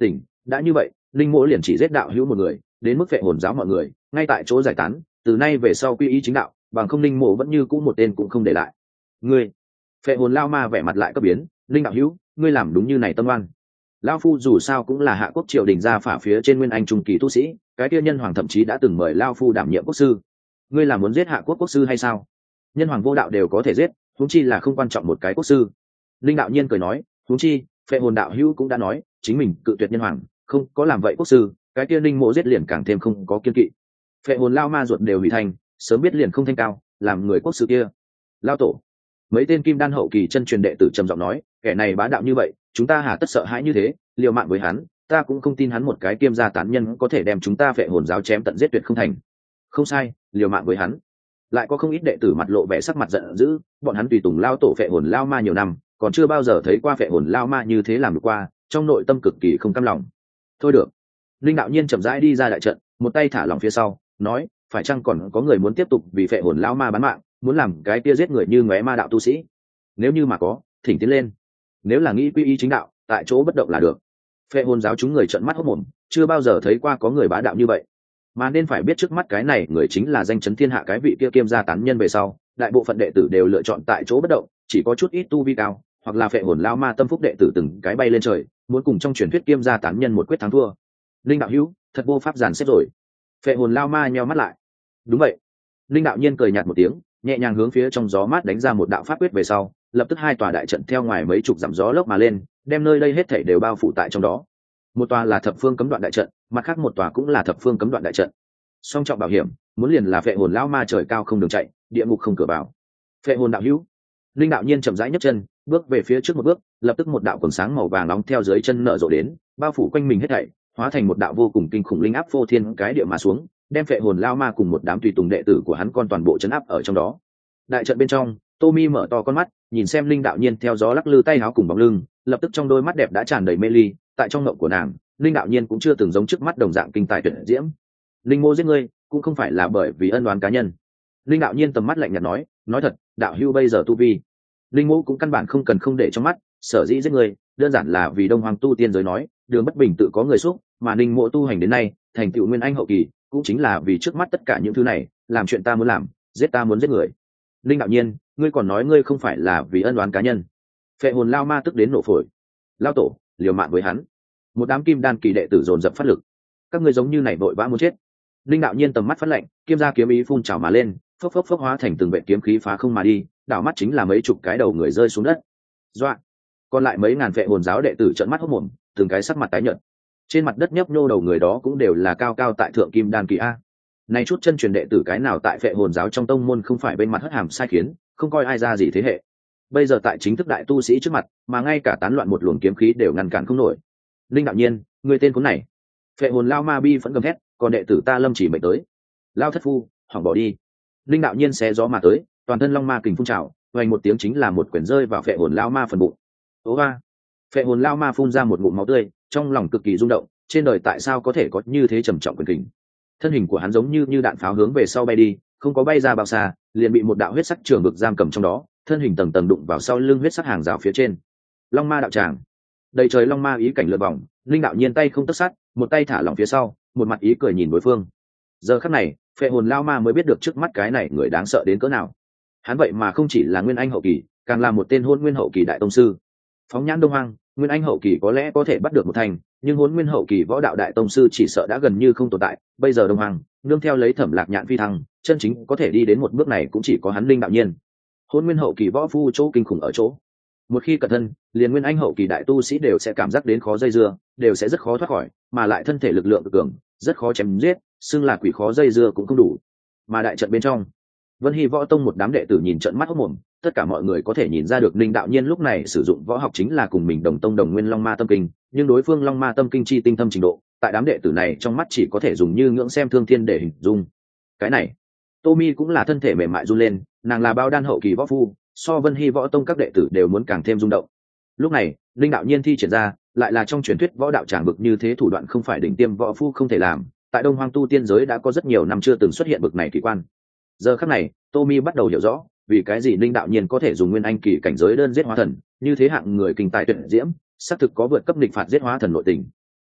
đã như vậy linh mỗ liền chỉ giết đạo hữu một người, đến mức phệ hồn giáo mọi người ngay tại chỗ giải tán, từ nay về sau quy y chính đạo, bằng không linh mộ vẫn như cũ một tên cũng không để lại. Ngươi, phệ hồn lao ma vẻ mặt lại cấp biến. Linh đạo hữu, ngươi làm đúng như này tâm oan. Lao phu dù sao cũng là hạ quốc triều đình gia phả phía trên nguyên anh trung kỳ tu sĩ, cái kia nhân hoàng thậm chí đã từng mời Lao phu đảm nhiệm quốc sư. Ngươi là muốn giết hạ quốc quốc sư hay sao? Nhân hoàng vô đạo đều có thể giết, huống chi là không quan trọng một cái quốc sư. Linh đạo nhiên cười nói, huống chi phệ hồn đạo hữu cũng đã nói chính mình cự tuyệt nhân hoàng, không có làm vậy quốc sư, cái kia linh mộ giết liền càng thêm không có kiên kỵ. Phệ hồn lao ma ruột đều hủy thành, sớm biết liền không thanh cao làm người quốc sư kia. Lao tổ, mấy tên kim đan hậu kỳ chân truyền đệ tử trầm giọng nói, kẻ này bá đạo như vậy, chúng ta hà tất sợ hãi như thế, liều mạng với hắn, ta cũng không tin hắn một cái kiêm gia tán nhân có thể đem chúng ta phệ hồn giáo chém tận giết tuyệt không thành. Không sai, liều mạng với hắn. Lại có không ít đệ tử mặt lộ vẻ sắc mặt giận dữ, bọn hắn tùy tùng lao tổ phệ hồn lao ma nhiều năm, còn chưa bao giờ thấy qua phệ hồn lao ma như thế làm được qua, trong nội tâm cực kỳ không cam lòng. Thôi được. Linh đạo nhiên chậm rãi đi ra đại trận, một tay thả lỏng phía sau, nói, phải chăng còn có người muốn tiếp tục vì phệ hồn lao ma bán mạng, muốn làm cái kia giết người như ngóe ma đạo tu sĩ? Nếu như mà có, thỉnh tiến lên. Nếu là nghĩ quy y chính đạo, tại chỗ bất động là được. Phệ hồn giáo chúng người trợn mắt hốt mồm, chưa bao giờ thấy qua có người bá đạo như vậy. Mà nên phải biết trước mắt cái này người chính là danh chấn thiên hạ cái vị kia kiêm gia tán nhân về sau, đại bộ phận đệ tử đều lựa chọn tại chỗ bất động, chỉ có chút ít tu vi cao, hoặc là phệ hồn lao ma tâm phúc đệ tử từng cái bay lên trời, muốn cùng trong truyền thuyết kiêm gia tán nhân một quyết thắng thua. Linh đạo hữu, thật vô pháp giàn xếp rồi. Phệ hồn lao ma nheo mắt lại. Đúng vậy. Linh đạo nhiên cười nhạt một tiếng, nhẹ nhàng hướng phía trong gió mát đánh ra một đạo pháp quyết về sau, lập tức hai tòa đại trận theo ngoài mấy chục dặm gió lốc mà lên, đem nơi đây hết thảy đều bao phủ tại trong đó. Một tòa là thập phương cấm đoạn đại trận, mặt khác một tòa cũng là thập phương cấm đoạn đại trận. Song trọng bảo hiểm, muốn liền là phệ hồn lao ma trời cao không đường chạy, địa ngục không cửa vào. Phệ hồn đạo hữu. Linh đạo nhiên chậm rãi nhấc chân, bước về phía trước một bước, lập tức một đạo quần sáng màu vàng nóng theo dưới chân nở rộ đến, bao phủ quanh mình hết thảy, hóa thành một đạo vô cùng kinh khủng linh áp phô thiên cái địa mà xuống, đem phệ hồn lao ma cùng một đám tùy tùng đệ tử của hắn con toàn bộ chấn áp ở trong đó. Đại trận bên trong, Tommy mở to con mắt, nhìn xem linh đạo nhiên theo gió lắc lư tay áo cùng bóng lưng, lập tức trong đôi mắt đẹp đã tràn đầy mê ly. Tại trong ngộng của nàng, linh đạo nhiên cũng chưa từng giống trước mắt đồng dạng kinh tài tuyệt diễm. Linh mô giết ngươi, cũng không phải là bởi vì ân oán cá nhân. Linh đạo nhiên tầm mắt lạnh nhạt nói thật, đạo hưu bây giờ tu vi, linh mô cũng căn bản không cần không để trong mắt, sở dĩ giết ngươi, đơn giản là vì đông hoàng tu tiên giới nói, đường bất bình tự có người xúc, mà linh mộ tu hành đến nay, thành tựu nguyên anh hậu kỳ, cũng chính là vì trước mắt tất cả những thứ này, làm chuyện ta muốn làm, giết ta muốn giết người. Linh đạo nhiên, ngươi còn nói ngươi không phải là vì ân oán cá nhân. Phệ hồn lao ma tức đến nổ phổi. Lao tổ, liều mạng với hắn. Một đám kim đan kỳ đệ tử dồn dập phát lực. Các ngươi giống như này vội vã muốn chết. Linh đạo nhiên tầm mắt phát lạnh, kiếm ra kiếm ý phun trào mà lên, phốc phốc phốc hóa thành từng vệt kiếm khí phá không mà đi, đảo mắt chính là mấy chục cái đầu người rơi xuống đất. Doạ. Còn lại mấy ngàn phệ hồn giáo đệ tử trợn mắt hốt mồm, từng cái sắc mặt tái nhợt. Trên mặt đất nhấp nhô đầu người đó cũng đều là cao cao tại thượng kim đan kỳ a. Này chút chân truyền đệ tử cái nào tại phệ hồn giáo trong tông môn không phải bên mặt hất hàm sai khiến, không coi ai ra gì thế hệ. Bây giờ tại chính thức đại tu sĩ trước mặt, mà ngay cả tán loạn một luồng kiếm khí đều ngăn cản không nổi. Linh đạo nhiên, người tên khốn này. Phệ hồn lao ma bi vẫn gầm thét, còn đệ tử ta lâm chỉ mệnh tới. Lao thất phu, hỏng bỏ đi. Linh đạo nhiên xé gió mà tới, toàn thân long ma kình phun trào, vang một tiếng chính là một quyển rơi vào phệ hồn lao ma phần bụng. Ố va. Phệ hồn lao ma phun ra một ngụm máu tươi, trong lòng cực kỳ rung động, trên đời tại sao có thể có như thế trầm trọng quyền kình. Thân hình của hắn giống như đạn pháo hướng về sau bay đi, không có bay ra bao xa, liền bị một đạo huyết sắc trường vực giam cầm trong đó, thân hình tầng tầng đụng vào sau lưng huyết sắc hàng rào phía trên. Long ma đạo tràng, đầy trời long ma ý cảnh lượn vòng, linh đạo nhiên tay không tất sát, một tay thả lỏng phía sau, một mặt ý cười nhìn đối phương. Giờ khắc này, phệ hồn lao ma mới biết được trước mắt cái này người đáng sợ đến cỡ nào. Hắn vậy mà không chỉ là nguyên anh hậu kỳ, càng là một tên hôn nguyên hậu kỳ đại tông sư. Phóng nhãn đông hoang, nguyên anh hậu kỳ có lẽ có thể bắt được một thành, nhưng hôn nguyên hậu kỳ võ đạo đại tông sư chỉ sợ đã gần như không tồn tại. Bây giờ đông hoang nương theo lấy Thẩm Lạc Nhạn phi thăng, chân chính có thể đi đến một bước này cũng chỉ có hắn linh đạo nhiên. Hôn nguyên hậu kỳ võ phu chỗ kinh khủng ở chỗ, một khi cẩn thân, liền nguyên anh hậu kỳ đại tu sĩ đều sẽ cảm giác đến khó dây dưa, đều sẽ rất khó thoát khỏi, mà lại thân thể lực lượng cực cường, rất khó chém giết, xưng là quỷ khó dây dưa cũng không đủ. Mà đại trận bên trong, Vân Hy Võ Tông một đám đệ tử nhìn trận mắt hốt mồm, tất cả mọi người có thể nhìn ra được Linh đạo nhiên lúc này sử dụng võ học chính là cùng mình đồng tông đồng nguyên Long Ma Tâm Kinh, nhưng đối phương Long Ma Tâm Kinh chi tinh thâm trình độ, tại đám đệ tử này trong mắt chỉ có thể dùng như ngưỡng xem thương thiên để hình dung. Cái này, Tommy cũng là thân thể mềm mại run lên, nàng là bao đan hậu kỳ võ phu, so Vân Hy Võ Tông các đệ tử đều muốn càng thêm rung động. Lúc này, Linh đạo nhiên thi triển ra, lại là trong truyền thuyết võ đạo tràng bực như thế thủ đoạn không phải đỉnh tiêm võ phu không thể làm, tại Đông Hoang tu tiên giới đã có rất nhiều năm chưa từng xuất hiện bực này kỳ quan. Giờ khắc này, Tommy bắt đầu hiểu rõ, vì cái gì Linh đạo nhiên có thể dùng nguyên anh kỳ cảnh giới đơn giết hóa thần, như thế hạng người kinh tài tuyệt diễm, xác thực có vượt cấp địch phạt giết hóa thần nội tình.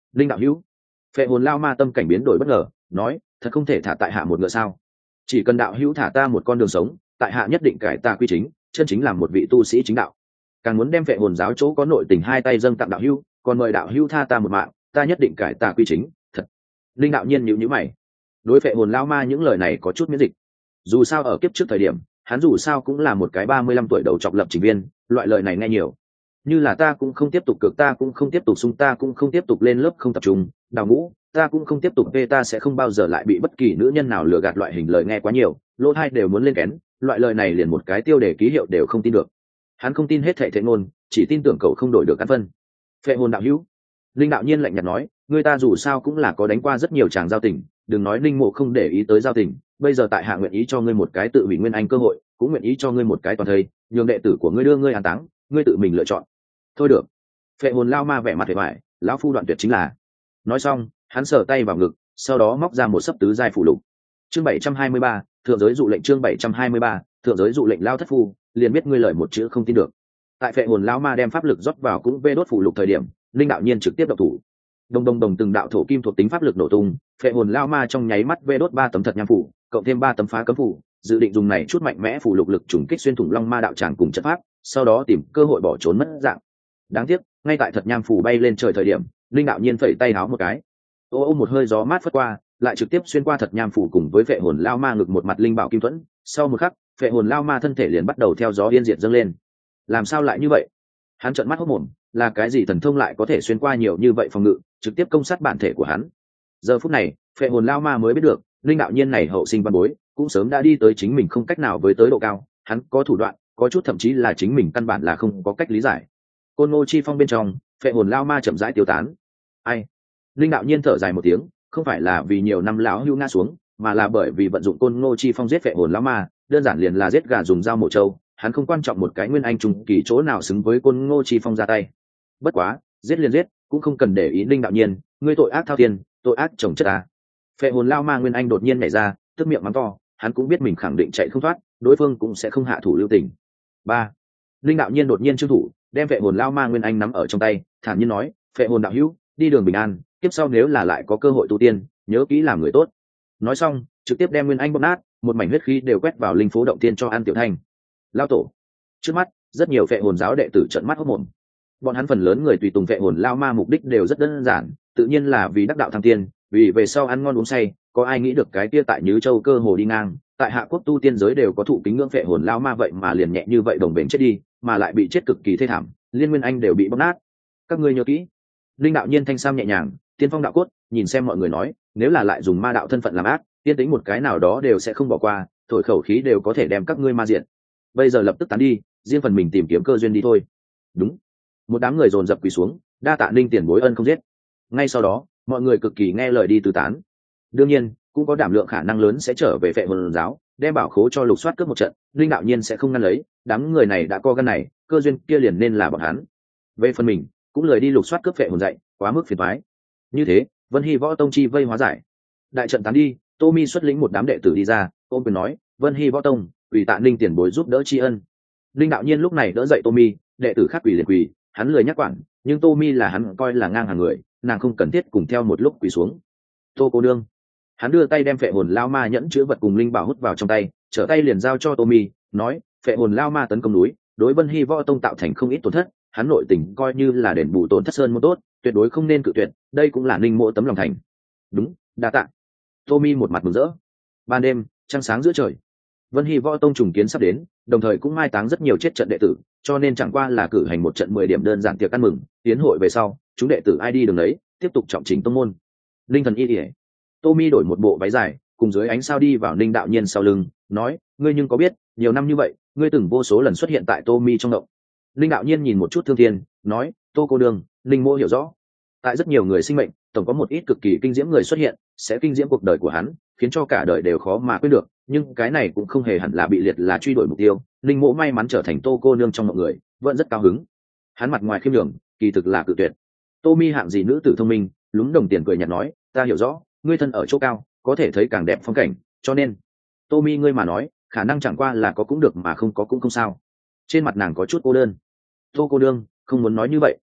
linh đạo hữu. Phệ hồn lao ma tâm cảnh biến đổi bất ngờ, nói, thật không thể thả tại hạ một ngựa sao? Chỉ cần đạo hữu thả ta một con đường sống, tại hạ nhất định cải tà quy chính, chân chính làm một vị tu sĩ chính đạo. Càng muốn đem Phệ hồn giáo chỗ có nội tình hai tay dâng tặng đạo hữu, còn mời đạo hữu tha ta một mạng, ta nhất định cải tà quy chính. Thật. Linh đạo nhiên nhíu mày. Đối Phệ hồn lao ma những lời này có chút miễn dịch. Dù sao ở kiếp trước thời điểm, hắn dù sao cũng là một cái 35 tuổi đầu trọc lập trình viên, loại lời này nghe nhiều. Như là ta cũng không tiếp tục cược, ta cũng không tiếp tục sung, ta cũng không tiếp tục lên lớp không tập trung, đào ngũ, ta cũng không tiếp tục về, ta sẽ không bao giờ lại bị bất kỳ nữ nhân nào lừa gạt, loại hình lời nghe quá nhiều, lỗ tai đều muốn lên kén, loại lời này liền một cái tiêu đề ký hiệu đều không tin được. Hắn không tin hết thảy thệ ngôn, chỉ tin tưởng cậu không đổi được căn phân. Phệ hồn đạo hữu. Linh đạo nhiên lạnh nhạt nói, người ta dù sao cũng là có đánh qua rất nhiều chàng giao tình, đừng nói Linh Mộ không để ý tới giao tình, bây giờ tại hạ nguyện ý cho ngươi một cái tự hủy nguyên anh cơ hội, cũng nguyện ý cho ngươi một cái toàn thây, nhường đệ tử của ngươi đưa ngươi an táng, ngươi tự mình lựa chọn. Thôi được. Phệ hồn lao ma vẻ mặt vẻ vải, lão phu đoạn tuyệt chính là. Nói xong, hắn sờ tay vào ngực, sau đó móc ra một sấp tứ giai phụ lục. Chương 723, thượng giới dụ lệnh. Chương 723, thượng giới dụ lệnh. Lao thất phu, liền biết ngươi lời một chữ không tin được. Tại Phệ hồn lao ma đem pháp lực rót vào cũng vê đốt phụ lục thời điểm, linh đạo nhiên trực tiếp độc thủ. Đồng đồng đồng, từng đạo thổ kim thuộc tính pháp lực nổ tung, Phệ hồn lao ma trong nháy mắt vê đốt 3 tấm thật nham phủ, cộng thêm 3 tấm phá cấm phủ, dự định dùng này chút mạnh mẽ phụ lục lực trùng kích xuyên thủng long ma đạo tràng cùng trận pháp, sau đó tìm cơ hội bỏ trốn mất dạng. Đáng tiếc, ngay tại thật nham phủ bay lên trời thời điểm, linh đạo nhiên phẩy tay háo một cái, ô một hơi gió mát phất qua, lại trực tiếp xuyên qua thật nham phủ cùng với Phệ hồn lao ma ngực một mặt linh bảo kim thuẫn. Sau một khắc, Phệ hồn lao ma thân thể liền bắt đầu theo gió yên diệt dâng lên. Làm sao lại như vậy? Hắn trợn mắt hốt mồm, là cái gì thần thông lại có thể xuyên qua nhiều như vậy phòng ngự, trực tiếp công sát bản thể của hắn? Giờ phút này, Phệ hồn lao ma mới biết được, linh đạo nhiên này hậu sinh văn bối, cũng sớm đã đi tới chính mình không cách nào với tới độ cao. Hắn có thủ đoạn, có chút thậm chí là chính mình căn bản là không có cách lý giải. Côn Ngô chi phong bên trong, Phệ hồn lao ma chậm rãi tiêu tán. Ai? Linh đạo nhiên thở dài một tiếng, không phải là vì nhiều năm lão hưu ngã xuống, mà là bởi vì vận dụng Côn Ngô chi phong giết Phệ hồn lao ma, đơn giản liền là giết gà dùng dao mổ trâu. Hắn không quan trọng một cái nguyên anh trùng kỳ chỗ nào xứng với Côn Ngô chi phong ra tay. Bất quá, giết liền giết, cũng không cần để ý Linh đạo nhiên, ngươi tội ác thao thiên, tội ác chồng chất à. Phệ hồn lao ma nguyên anh đột nhiên nhảy ra, tức miệng mắng to, hắn cũng biết mình khẳng định chạy không thoát, đối phương cũng sẽ không hạ thủ lưu tình. 3. Linh đạo nhiên đột nhiên trương thủ, đem Phệ hồn lao ma nguyên anh nắm ở trong tay, thản nhiên nói, Phệ hồn đạo hữu, đi đường bình an, tiếp sau nếu là lại có cơ hội tu tiên, nhớ kỹ làm người tốt. Nói xong, trực tiếp đem nguyên anh bóp nát, một mảnh huyết khí đều quét vào linh phố động tiên cho An Tiểu Thanh. Lao tổ. Trước mắt, rất nhiều Phệ hồn giáo đệ tử trợn mắt hốt mồm. Bọn hắn phần lớn người tùy tùng Phệ hồn lao ma mục đích đều rất đơn giản, tự nhiên là vì đắc đạo thăng tiên, vì về sau ăn ngon uống say. Có ai nghĩ được cái kia tại Nhứ Châu cơ hồ đi ngang, tại hạ quốc tu tiên giới đều có thụ kính ngưỡng Phệ hồn lao ma, vậy mà liền nhẹ như vậy đồng bền chết đi, mà lại bị chết cực kỳ thê thảm, liên nguyên anh đều bị bóp nát. Các ngươi nhớ kỹ. Linh đạo nhiên thanh sam nhẹ nhàng, tiên phong đạo cốt, nhìn xem mọi người nói, nếu là lại dùng ma đạo thân phận làm ác, tiên tính một cái nào đó đều sẽ không bỏ qua, thổi khẩu khí đều có thể đem các ngươi ma diện. Bây giờ lập tức tán đi, riêng phần mình tìm kiếm cơ duyên đi thôi. Đúng. Một đám người dồn dập quỳ xuống, đa tạ Linh tiền bối ân không giết. Ngay sau đó, mọi người cực kỳ nghe lời đi tứ tán. Đương nhiên, cũng có đảm lượng khả năng lớn sẽ trở về Phệ hồn giáo, đem bảo khố cho lục soát cướp một trận, Linh đạo nhiên sẽ không ngăn lấy, đám người này đã co gan này, cơ duyên kia liền nên là bọn hắn. Về phần mình, cũng lời đi lục soát cướp Phệ hồn dạy, quá mức phiền toái. Như thế, Vân Hy Võ Tông chi vây hóa giải. Đại trận tán đi, Tô Mi xuất lĩnh một đám đệ tử đi ra, ôm quyền nói, Vân Hy Võ Tông, ủy tạ Linh tiền bối giúp đỡ tri ân. Linh đạo nhiên lúc này đỡ dậy Tô Mi, đệ tử khác quỳ liền quỳ, hắn lười nhắc quản, nhưng Tô Mi là hắn coi là ngang hàng người, nàng không cần thiết cùng theo một lúc quỳ xuống. Tô cô nương. Hắn đưa tay đem Phệ hồn lao ma nhẫn chứa vật cùng linh bảo hút vào trong tay, trở tay liền giao cho Tô Mi, nói, Phệ hồn lao ma tấn công núi, đối Vân Hy Võ Tông tạo thành không ít tổn thất, hắn nội tình coi như là đền bù tổn thất sơn môn tốt, tuyệt đối không nên cự tuyệt, đây cũng là Ninh Mộ tấm lòng thành. Đúng, đa tạ. Tô Mi một mặt mừng rỡ. Ban đêm, trăng sáng giữa trời, Vân Hy Võ Tông trùng kiến sắp đến, đồng thời cũng mai táng rất nhiều chết trận đệ tử, cho nên chẳng qua là cử hành một trận 10 điểm đơn giản tiệc ăn mừng, tiến hội về sau, chúng đệ tử ai đi đường đấy, tiếp tục trọng chỉnh tông môn. Linh thần y điệp. Tô Mi đổi một bộ váy dài, cùng dưới ánh sao đi vào Ninh đạo nhiên sau lưng, nói, ngươi nhưng có biết, nhiều năm như vậy, ngươi từng vô số lần xuất hiện tại Tô Mi trong động. Ninh đạo nhiên nhìn một chút Thương Thiên, nói, Tô cô đường, Ninh Mô hiểu rõ. Tại rất nhiều người sinh mệnh, tổng có một ít cực kỳ kinh diễm người xuất hiện, sẽ kinh diễm cuộc đời của hắn, khiến cho cả đời đều khó mà quên được, nhưng cái này cũng không hề hẳn là bị liệt là truy đuổi mục tiêu. Ninh Mộ may mắn trở thành Tô cô nương trong mọi người, vẫn rất cao hứng. Hắn mặt ngoài khiêm nhường, kỳ thực là cự tuyệt. Tô Mi hạng gì nữ tử thông minh, lúng đồng tiền cười nhạt nói, ta hiểu rõ, ngươi thân ở chỗ cao, có thể thấy càng đẹp phong cảnh, cho nên Tô Mi ngươi mà nói, khả năng chẳng qua là có cũng được mà không có cũng không sao. Trên mặt nàng có chút cô đơn. Tô cô đương, không muốn nói như vậy.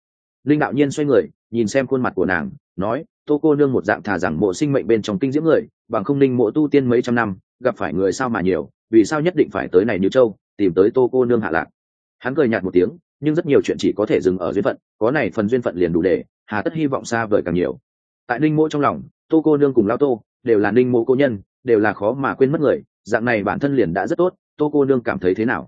linh đạo nhiên xoay người nhìn xem khuôn mặt của nàng nói, tô cô nương một dạng thà rằng mộ sinh mệnh bên trong kinh diễm người, bằng không ninh mộ tu tiên mấy trăm năm gặp phải người sao mà nhiều, vì sao nhất định phải tới này như châu tìm tới tô cô nương hạ lạc. Hắn cười nhạt một tiếng, nhưng rất nhiều chuyện chỉ có thể dừng ở duyên phận, có này phần duyên phận liền đủ để, hà tất hy vọng xa vời càng nhiều. Tại ninh mộ trong lòng, tô cô nương cùng lao tô đều là ninh mộ cô nhân, đều là khó mà quên mất người, dạng này bản thân liền đã rất tốt. Tô cô nương cảm thấy thế nào?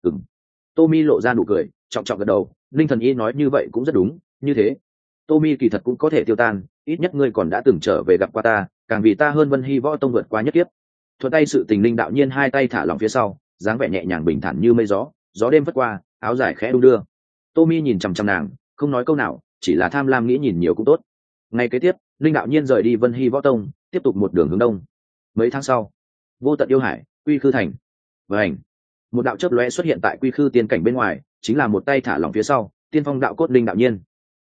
Tô Mi lộ ra nụ cười, trọng trọng gật đầu. Ninh thần y nói như vậy cũng rất đúng, như thế Tô Mi kỳ thật cũng có thể tiêu tan, ít nhất ngươi còn đã từng trở về gặp qua ta, càng vì ta hơn Vân Hy võ tông vượt qua nhất kiếp. Thuận tay sự tình, Ninh đạo nhiên hai tay thả lỏng phía sau, dáng vẻ nhẹ nhàng bình thản như mây gió, gió đêm vất qua, áo dài khẽ đung đưa. Tô Mi nhìn chằm chằm nàng, không nói câu nào, chỉ là tham lam nghĩ nhìn nhiều cũng tốt. Ngày kế tiếp, Ninh đạo nhiên rời đi Vân Hy võ tông, tiếp tục một đường hướng đông. Mấy tháng sau, vô tận yêu hải, Quy Khư thành. Vành, một đạo chớp lóe xuất hiện tại Quy Khư tiên cảnh bên ngoài, chính là một tay thả lỏng phía sau, tiên phong đạo cốt Ninh đạo nhiên.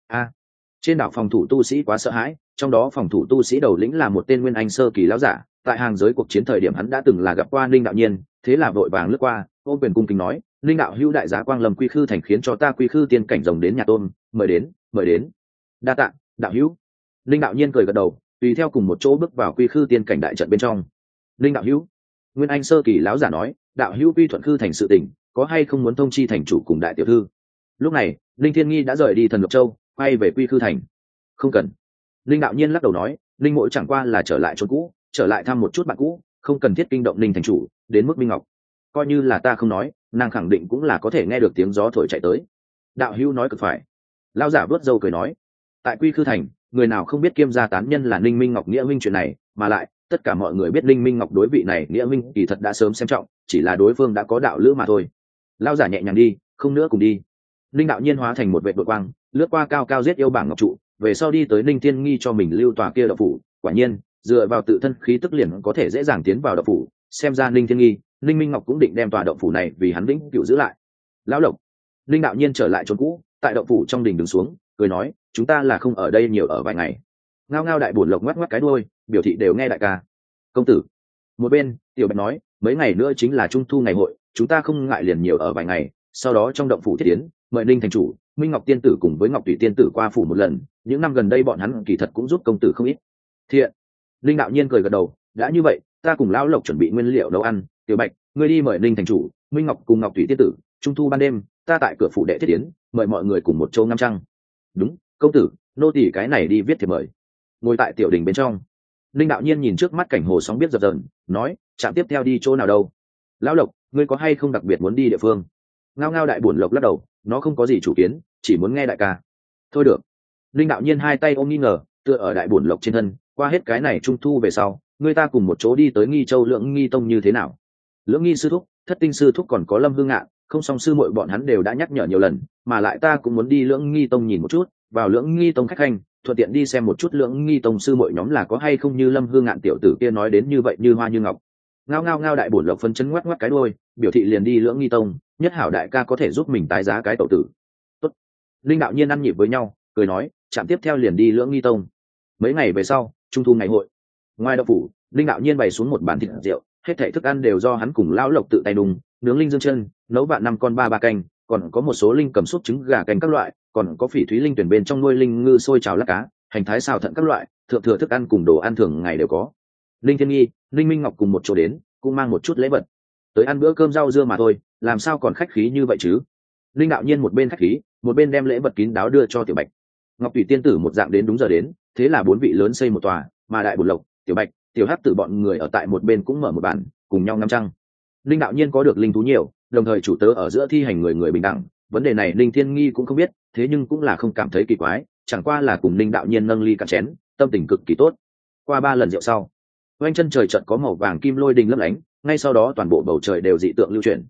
Trên đảo phòng thủ tu sĩ quá sợ hãi, trong đó phòng thủ tu sĩ đầu lĩnh là một tên nguyên anh sơ kỳ lão giả. Tại hàng giới cuộc chiến thời điểm hắn đã từng là gặp qua Ninh đạo nhiên, thế là vội vàng lướt qua, ôm quyền cung kính nói, Ninh đạo hữu đại giá quang lâm Quy Khư thành, khiến cho ta Quy Khư tiên cảnh rồng đến nhà tôn, mời đến, mời đến. Đa tạ đạo hữu. Ninh đạo nhiên cười gật đầu, tùy theo cùng một chỗ bước vào Quy Khư tiên cảnh đại trận bên trong. Ninh đạo hữu, nguyên anh sơ kỳ lão giả nói, đạo hữu quy thuận Khư thành sự tình, có hay không muốn thông chi thành chủ cùng đại tiểu thư? Lúc này Ninh Thiên Nghi đã rời đi Thần Lộc Châu, quay về Quy Khư thành. Không cần. Linh đạo nhiên lắc đầu nói, Linh mộ chẳng qua là trở lại chỗ cũ, trở lại thăm một chút bạn cũ, không cần thiết kinh động Linh thành chủ đến mức Minh Ngọc. Coi như là ta không nói, nàng khẳng định cũng là có thể nghe được tiếng gió thổi chạy tới. Đạo hữu nói cực phải. Lão giả vớt râu cười nói, tại Quy Khư thành, người nào không biết kiêm gia tán nhân là Ninh Minh Ngọc nghĩa huynh chuyện này, mà lại tất cả mọi người biết Ninh Minh Ngọc đối vị này nghĩa huynh kỳ thật đã sớm xem trọng, chỉ là đối phương đã có đạo lữ mà thôi. Lão giả nhẹ nhàng đi, không nữa cùng đi. Linh đạo nhiên hóa thành một vệt đội quang, lướt qua cao cao giết yêu bảng ngọc trụ, về sau đi tới Ninh Thiên Nghi cho mình lưu tòa kia đậu phủ. Quả nhiên dựa vào tự thân khí tức liền có thể dễ dàng tiến vào đậu phủ, xem ra Ninh Thiên Nghi, Ninh Minh Ngọc cũng định đem tòa đậu phủ này vì hắn vĩnh cửu giữ lại. Lão Lộc. Linh đạo nhiên trở lại chốn cũ, tại đậu phủ trong đình đứng xuống, cười nói, chúng ta là không ở đây nhiều ở vài ngày. Ngao ngao đại bổn Lộc ngoắc ngoắc cái đuôi, biểu thị đều nghe đại ca. Công tử. Một bên Tiểu Bạch nói, mấy ngày nữa chính là trung thu ngày hội, chúng ta không ngại liền nhiều ở vài ngày, sau đó trong động phủ thiết tiến mời Ninh thành chủ, Minh Ngọc tiên tử cùng với Ngọc Tùy tiên tử qua phủ một lần, những năm gần đây bọn hắn kỳ thật cũng giúp công tử không ít. Thiện. Linh đạo nhiên cười gật đầu, đã như vậy ta cùng lão Lộc chuẩn bị nguyên liệu nấu ăn. Tiểu Bạch, ngươi đi mời Ninh thành chủ, Minh Ngọc cùng Ngọc Tùy tiên tử, trung thu ban đêm ta tại cửa phủ đệ thiết tiến mời mọi người cùng một chỗ ngắm trăng. Đúng, công tử, nô tỳ cái này đi viết thiệp mời. Ngồi tại tiểu đình bên trong, Linh đạo nhiên nhìn trước mắt cảnh hồ sóng biết dập dờn, nói, chạm tiếp theo đi chỗ nào đâu? Lão Lộc, ngươi có hay không đặc biệt muốn đi địa phương? Ngao ngao đại bổn Lộc lắc đầu, nó không có gì chủ kiến, chỉ muốn nghe đại ca. Thôi được. Linh đạo nhiên hai tay ôm nghi ngờ, tựa ở đại bổn Lộc trên thân, qua hết cái này trung thu về sau, người ta cùng một chỗ đi tới Nghi Châu Lưỡng Nghi tông như thế nào? Lưỡng Nghi sư thúc, Thất Tinh sư thúc còn có Lâm Hương Ngạn, không song sư muội bọn hắn đều đã nhắc nhở nhiều lần, mà lại ta cũng muốn đi Lưỡng Nghi tông nhìn một chút, vào Lưỡng Nghi tông khách hành, thuận tiện đi xem một chút Lưỡng Nghi tông sư muội nhóm là có hay không như Lâm Hương Ngạn tiểu tử kia nói đến như vậy như hoa như ngọc. Ngao ngao ngao đại bổn Lộc phân chấn ngoắc ngoắc cái đuôi, biểu thị liền đi Lưỡng Nghi tông, nhất hảo đại ca có thể giúp mình tái giá cái tẩu tử. Tốt. Linh đạo nhiên ăn nhịp với nhau, cười nói, chạm tiếp theo liền đi Lưỡng Nghi tông. Mấy ngày về sau, trung thu ngày hội, ngoài đậu phủ, Linh đạo nhiên bày xuống một bàn thịt rượu, hết thảy thức ăn đều do hắn cùng lão Lộc tự tay đun, nướng linh dương chân, nấu vạn năm con ba canh, còn có một số linh cầm súp trứng gà canh các loại, còn có phỉ thúy linh tuyển bên trong nuôi linh ngư sôi trào lát cá, hành thái xào thận các loại, thượng thừa thức ăn cùng đồ ăn thường ngày đều có. Linh Thiên Nghi, Linh Minh Ngọc cùng một chỗ đến, cũng mang một chút lễ vật. Tới ăn bữa cơm rau dưa mà thôi, làm sao còn khách khí như vậy chứ? Linh đạo nhiên một bên khách khí, một bên đem lễ vật kín đáo đưa cho Tiểu Bạch. Ngọc Tùy tiên tử một dạng đến đúng giờ đến, thế là bốn vị lớn xây một tòa, mà đại bổn Lộc, Tiểu Bạch, Tiểu Hắc tử bọn người ở tại một bên cũng mở một bàn, cùng nhau ngắm trăng. Linh đạo nhiên có được linh thú nhiều, đồng thời chủ tớ ở giữa thi hành người người bình đẳng, vấn đề này Linh Thiên Nghi cũng không biết, thế nhưng cũng là không cảm thấy kỳ quái, chẳng qua là cùng Linh đạo nhiên nâng ly cạn chén, tâm tình cực kỳ tốt. Qua 3 lần rượu sau, quanh chân trời chợt có màu vàng kim lôi đình lấp lánh, ngay sau đó toàn bộ bầu trời đều dị tượng lưu chuyển.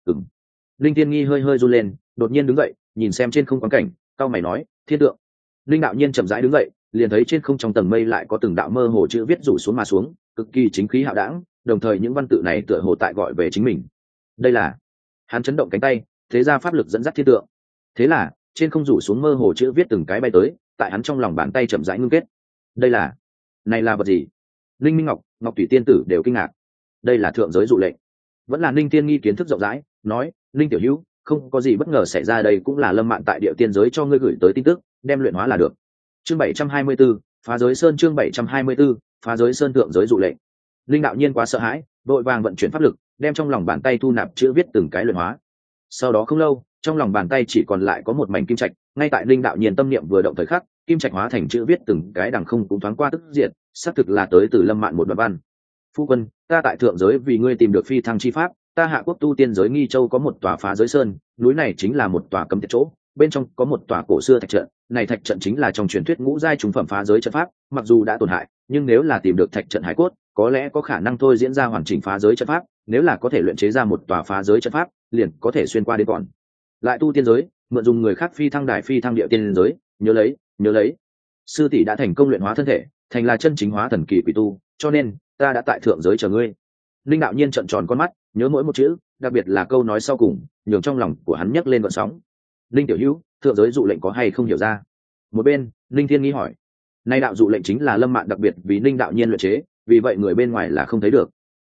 Linh Thiên Nghi hơi hơi run lên, đột nhiên đứng dậy, nhìn xem trên không quang cảnh, cao mày nói, thiên tượng. Linh đạo nhiên chậm rãi đứng dậy, liền thấy trên không trong tầng mây lại có từng đạo mơ hồ chữ viết rủ xuống mà xuống, cực kỳ chính khí hạo đãng, đồng thời những văn tự này tựa hồ tại gọi về chính mình. Đây là, hắn chấn động cánh tay, thế ra pháp lực dẫn dắt thiên tượng. Thế là trên không rủ xuống mơ hồ chữ viết từng cái bay tới, tại hắn trong lòng bàn tay chậm rãi ngưng kết. Đây là, này là vật gì? Linh Minh Ngọc, Ngọc Tùy tiên tử đều kinh ngạc. Đây là thượng giới dụ lệnh. Vẫn là Linh Thiên Nghi kiến thức rộng rãi, nói, Linh tiểu hữu, không có gì bất ngờ xảy ra, đây cũng là Lâm Mạn tại địa tiên giới cho ngươi gửi tới tin tức, đem luyện hóa là được. Chương 724, phá giới sơn. Chương 724, phá giới sơn. Thượng giới dụ lệnh. Linh đạo nhiên quá sợ hãi, vội vàng vận chuyển pháp lực, đem trong lòng bàn tay thu nạp chữ viết từng cái luyện hóa. Sau đó không lâu, trong lòng bàn tay chỉ còn lại có một mảnh kim trạch, ngay tại linh đạo nhiên tâm niệm vừa động thời khắc, kim trạch hóa thành chữ viết từng cái đằng không cũng thoáng qua tức diện, xác thực là tới từ Lâm Mạn một đoạn văn. Phu quân, ta tại thượng giới vì ngươi tìm được phi thăng chi pháp, ta hạ quốc tu tiên giới Nghi Châu có một tòa phá giới sơn, núi này chính là một tòa cấm tiệt chỗ, bên trong có một tòa cổ xưa thạch trận, này thạch trận chính là trong truyền thuyết ngũ giai trùng phẩm phá giới trận pháp, mặc dù đã tổn hại, nhưng nếu là tìm được thạch trận hải cốt, có lẽ có khả năng thôi diễn ra hoàn chỉnh phá giới trận pháp, nếu là có thể luyện chế ra một tòa phá giới trận pháp, liền có thể xuyên qua đến còn lại tu tiên giới, mượn dùng người khác phi thăng đài phi thăng địa tiên giới, nhớ lấy. Sư tỷ đã thành công luyện hóa thân thể, thành là chân chính hóa thần kỳ quỷ tu, cho nên ta đã tại thượng giới chờ ngươi. Linh đạo nhiên trợn tròn con mắt, nhớ mỗi một chữ, đặc biệt là câu nói sau cùng, nhường trong lòng của hắn nhấc lên gợn sóng. Linh tiểu hữu, thượng giới dụ lệnh có hay không hiểu ra? Một bên, Linh Thiên nghi hỏi. Nay đạo dụ lệnh chính là Lâm Mạn đặc biệt vì Linh đạo nhiên luyện chế, vì vậy người bên ngoài là không thấy được.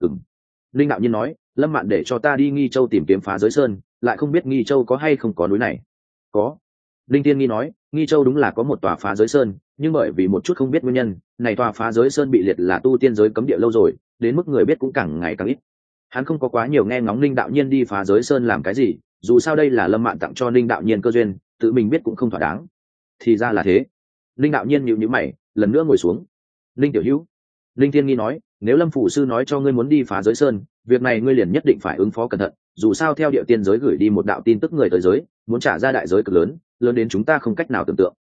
Linh đạo nhiên nói, Lâm Mạn để cho ta đi Nghi Châu tìm kiếm phá giới sơn, lại không biết Nghi Châu có hay không có núi này. Có. Linh Thiên nghi nói, Nghi Châu đúng là có một tòa phá giới sơn, nhưng bởi vì một chút không biết nguyên nhân, này tòa phá giới sơn bị liệt là tu tiên giới cấm địa lâu rồi, đến mức người biết cũng càng ngày càng ít. Hắn không có quá nhiều nghe ngóng Linh đạo nhiên đi phá giới sơn làm cái gì, dù sao đây là Lâm Mạn tặng cho Linh đạo nhiên cơ duyên, tự mình biết cũng không thỏa đáng. Thì ra là thế. Linh đạo nhiên nhíu nhíu mày, lần nữa ngồi xuống. Linh tiểu hữu, Linh Thiên nghi nói, nếu Lâm phủ sư nói cho ngươi muốn đi phá giới sơn, việc này ngươi liền nhất định phải ứng phó cẩn thận, dù sao theo địa tiên giới gửi đi một đạo tin tức người tới giới, muốn trả ra đại giới cực lớn, lớn đến chúng ta không cách nào tưởng tượng.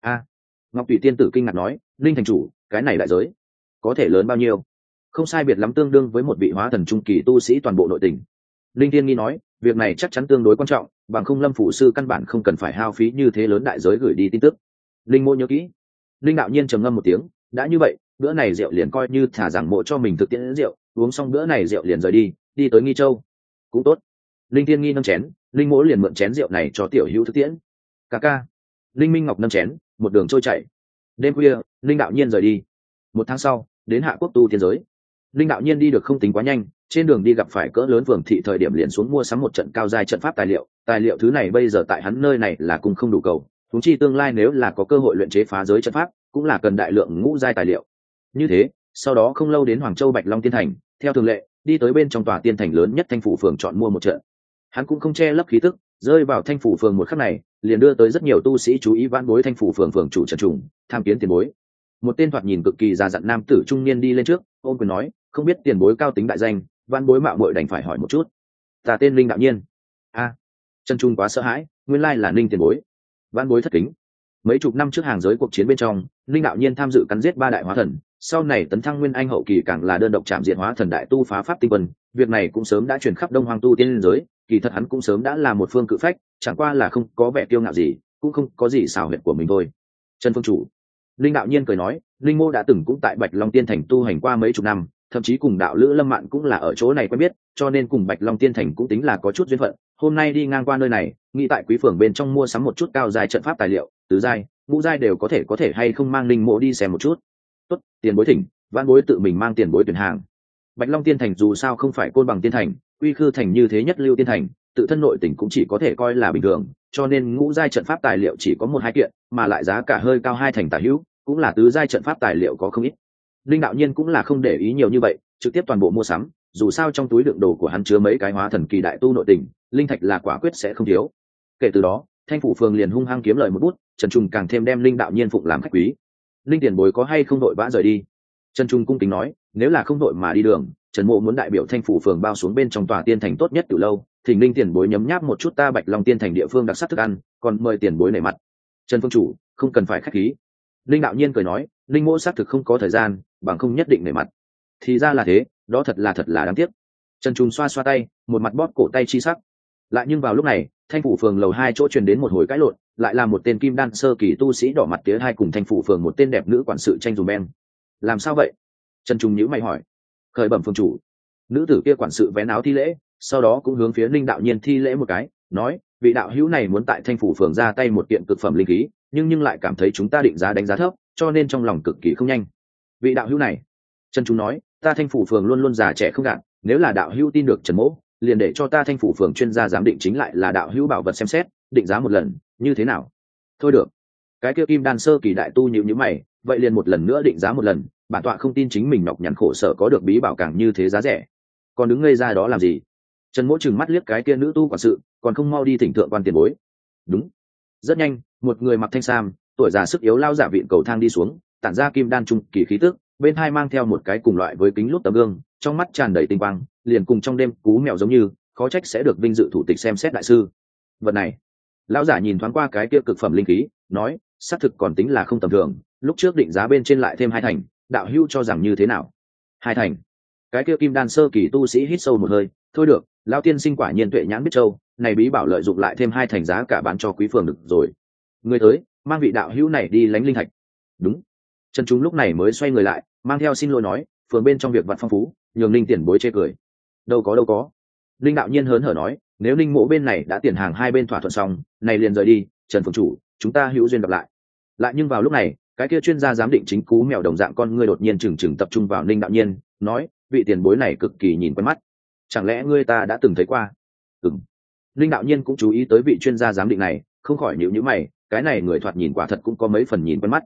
Ngọc Tùy tiên tử kinh ngạc nói, Linh thành chủ, cái này đại giới có thể lớn bao nhiêu? Không sai biệt lắm tương đương với một vị hóa thần trung kỳ tu sĩ toàn bộ nội tình. Linh Thiên nghi nói, việc này chắc chắn tương đối quan trọng, bằng không Lâm phủ sư căn bản không cần phải hao phí như thế lớn đại giới gửi đi tin tức. Linh mô nhớ kỹ. Linh đạo nhiên trầm ngâm một tiếng, đã như vậy, bữa này rượu liền coi như thả rằng mộ cho mình thực tiễn rượu, uống xong bữa này rượu liền rời đi tới Nghi Châu. Cũng tốt. Linh Thiên nghi nâng chén, Linh mỗ liền mượn chén rượu này cho tiểu hữu thực tiễn. Ca. Linh Minh Ngọc nâng chén, một đường trôi chảy. Đêm khuya, Linh đạo nhiên rời đi. Một tháng sau, đến Hạ quốc tu tiên giới. Linh đạo nhiên đi được không tính quá nhanh, trên đường đi gặp phải cỡ lớn phường thị thời điểm liền xuống mua sắm một trận cao giai trận pháp tài liệu thứ này bây giờ tại hắn nơi này là cùng không đủ cầu, huống chi tương lai nếu là có cơ hội luyện chế phá giới trận pháp, cũng là cần đại lượng ngũ giai tài liệu. Như thế, sau đó không lâu đến Hoàng Châu Bạch Long Tiên Thành, theo thường lệ, đi tới bên trong tòa tiên thành lớn nhất Thanh Phủ phường chọn mua một trận. Hắn cũng không che lấp khí tức, rơi vào Thanh Phủ phường một khắc này, liền đưa tới rất nhiều tu sĩ chú ý vãn bối Thanh Phủ phường phường chủ Trần Trùng, tham kiến tiền bối. Một tên thoạt nhìn cực kỳ già dặn nam tử trung niên đi lên trước, ôm quyền nói, không biết tiền bối cao tính đại danh, vãn bối mạo muội đành phải hỏi một chút. Ta tên Linh đạo nhiên. Trần Trung quá sợ hãi, nguyên lai là Linh tiền bối. Vãn bối thất kính. Mấy chục năm trước hàng giới cuộc chiến bên trong, Linh đạo nhiên tham dự cắn giết 3 đại hóa thần, sau này tấn thăng nguyên anh hậu kỳ càng là đơn độc chạm diệt hóa thần đại tu phá pháp tinh quân, việc này cũng sớm đã truyền khắp Đông Hoang tu tiên giới, kỳ thật hắn cũng sớm đã là một phương cự phách, chẳng qua là không có vẻ kiêu ngạo gì, cũng không có gì xảo huyệt của mình thôi. Trần phương chủ. Linh đạo nhiên cười nói, Linh mô đã từng cũng tại Bạch Long Tiên Thành tu hành qua mấy chục năm, thậm chí cùng đạo lữ Lâm Mạn cũng là ở chỗ này quen biết, cho nên cùng Bạch Long Tiên Thành cũng tính là có chút duyên phận. Hôm nay đi ngang qua nơi này, nghĩ tại quý phường bên trong mua sắm một chút cao giai trận pháp tài liệu, tứ giai, ngũ giai đều có thể hay không mang Linh mộ đi xem một chút. Tốt, tiền bối thỉnh, vãn bối tự mình mang tiền bối tuyển hàng. Bạch Long Tiên Thành dù sao không phải Côn Bằng Tiên Thành, Uy Khư Thành như thế nhất lưu tiên thành, tự thân nội tình cũng chỉ có thể coi là bình thường, cho nên ngũ giai trận pháp tài liệu chỉ có 1-2 kiện, mà lại giá cả hơi cao 2 thành tả hữu, cũng là tứ giai trận pháp tài liệu có không ít. Linh đạo nhiên cũng là không để ý nhiều như vậy, trực tiếp toàn bộ mua sắm, dù sao trong túi đựng đồ của hắn chứa mấy cái hóa thần kỳ đại tu nội tình, linh thạch là quả quyết sẽ không thiếu. Kể từ đó, Thanh Phủ phường liền hung hăng kiếm lời một bút, Trần Trung càng thêm đem Linh đạo nhiên phụng làm khách quý. Linh tiền bối có hay không đội vã rời đi? Trần Trung cung kính nói, nếu là không đội mà đi đường, Trần Mộ muốn đại biểu Thanh Phủ phường bao xuống bên trong tòa tiên thành tốt nhất từ lâu, thỉnh Linh tiền bối nhấm nháp một chút ta Bạch Long Tiên Thành địa phương đặc sắc thức ăn, còn mời tiền bối nể mặt. Trần phương chủ, không cần phải khách khí. Linh đạo nhiên cười nói, Linh mộ xác thực không có thời gian, bằng không nhất định nể mặt. Thì ra là thế, đó thật là đáng tiếc. Trần Trung xoa xoa tay, một mặt bóp cổ tay chi sắc. Lại nhưng vào lúc này, Thanh Phủ phường lầu 2 chỗ truyền đến một hồi cãi lộn, lại là một tên kim đan sơ kỳ tu sĩ đỏ mặt tía hai cùng Thanh Phủ phường một tên đẹp nữ quản sự tranh dùm beng. Làm sao vậy? Trần Trung nhíu mày hỏi. Khởi bẩm phường chủ. Nữ tử kia quản sự vén áo thi lễ, sau đó cũng hướng phía Linh đạo nhiên thi lễ một cái, nói, vị đạo hữu này muốn tại Thanh Phủ phường ra tay một kiện cực phẩm linh khí, nhưng lại cảm thấy chúng ta định giá đánh giá thấp, cho nên trong lòng cực kỳ không nhanh. Vị đạo hữu này, Trần Trung nói, ta Thanh Phủ phường luôn luôn già trẻ không gạt, nếu là đạo hữu tin được Trần Mỗ, liền để cho ta Thanh Phủ phường chuyên gia giám định chính lại là đạo hữu bảo vật xem xét, định giá một lần, như thế nào? Thôi được. Cái kia kim đan sơ kỳ đại tu nhíu nhíu mày, vậy liền một lần nữa định giá một lần, bản tọa không tin chính mình nhọc nhằn khổ sở có được bí bảo càng như thế giá rẻ. Còn đứng ngây ra đó làm gì? Trần Mỗ trừng mắt liếc cái kia nữ tu quản sự, còn không mau đi thỉnh thượng quan tiền bối. Đúng. Rất nhanh, một người mặc thanh sam, tuổi già sức yếu lao giả vịn cầu thang đi xuống, tản ra kim đan trung kỳ khí tức, bên hai mang theo một cái cùng loại với kính lúp tấm gương, trong mắt tràn đầy tinh quang, liền cùng trong đêm cú mèo giống như, khó trách sẽ được vinh dự thủ tịch xem xét đại sư. Vật này, lão giả nhìn thoáng qua cái kia cực phẩm linh khí, nói, xác thực còn tính là không tầm thường, lúc trước định giá bên trên lại thêm 2 thành, đạo hữu cho rằng như thế nào? 2 thành. Cái kia kim đan sơ kỳ tu sĩ hít sâu một hơi, thôi được, lão tiên sinh quả nhiên tuệ nhãn biết châu, này bí bảo lợi dụng lại thêm 2 thành giá cả bán cho quý phường được rồi. Người tới, mang vị đạo hữu này đi lánh linh thạch. Đúng. Trần Trung lúc này mới xoay người lại, mang theo xin lỗi nói, phường bên trong việc vặt phong phú, nhường Ninh tiền bối chê cười. Đâu có. Ninh đạo nhiên hớn hở nói, nếu Ninh mộ bên này đã tiền hàng hai bên thỏa thuận xong, này liền rời đi, Trần phường chủ, chúng ta hữu duyên gặp lại. Lại nhưng vào lúc này, cái kia chuyên gia giám định chính cú mèo đồng dạng con ngươi đột nhiên trừng tập trung vào Ninh đạo nhiên, nói, vị tiền bối này cực kỳ nhìn quen mắt. Chẳng lẽ ngươi ta đã từng thấy qua? Ừm. Ninh đạo nhiên cũng chú ý tới vị chuyên gia giám định này, không khỏi nhíu nhíu mày, cái này người thoạt nhìn quả thật cũng có mấy phần nhìn quen mắt.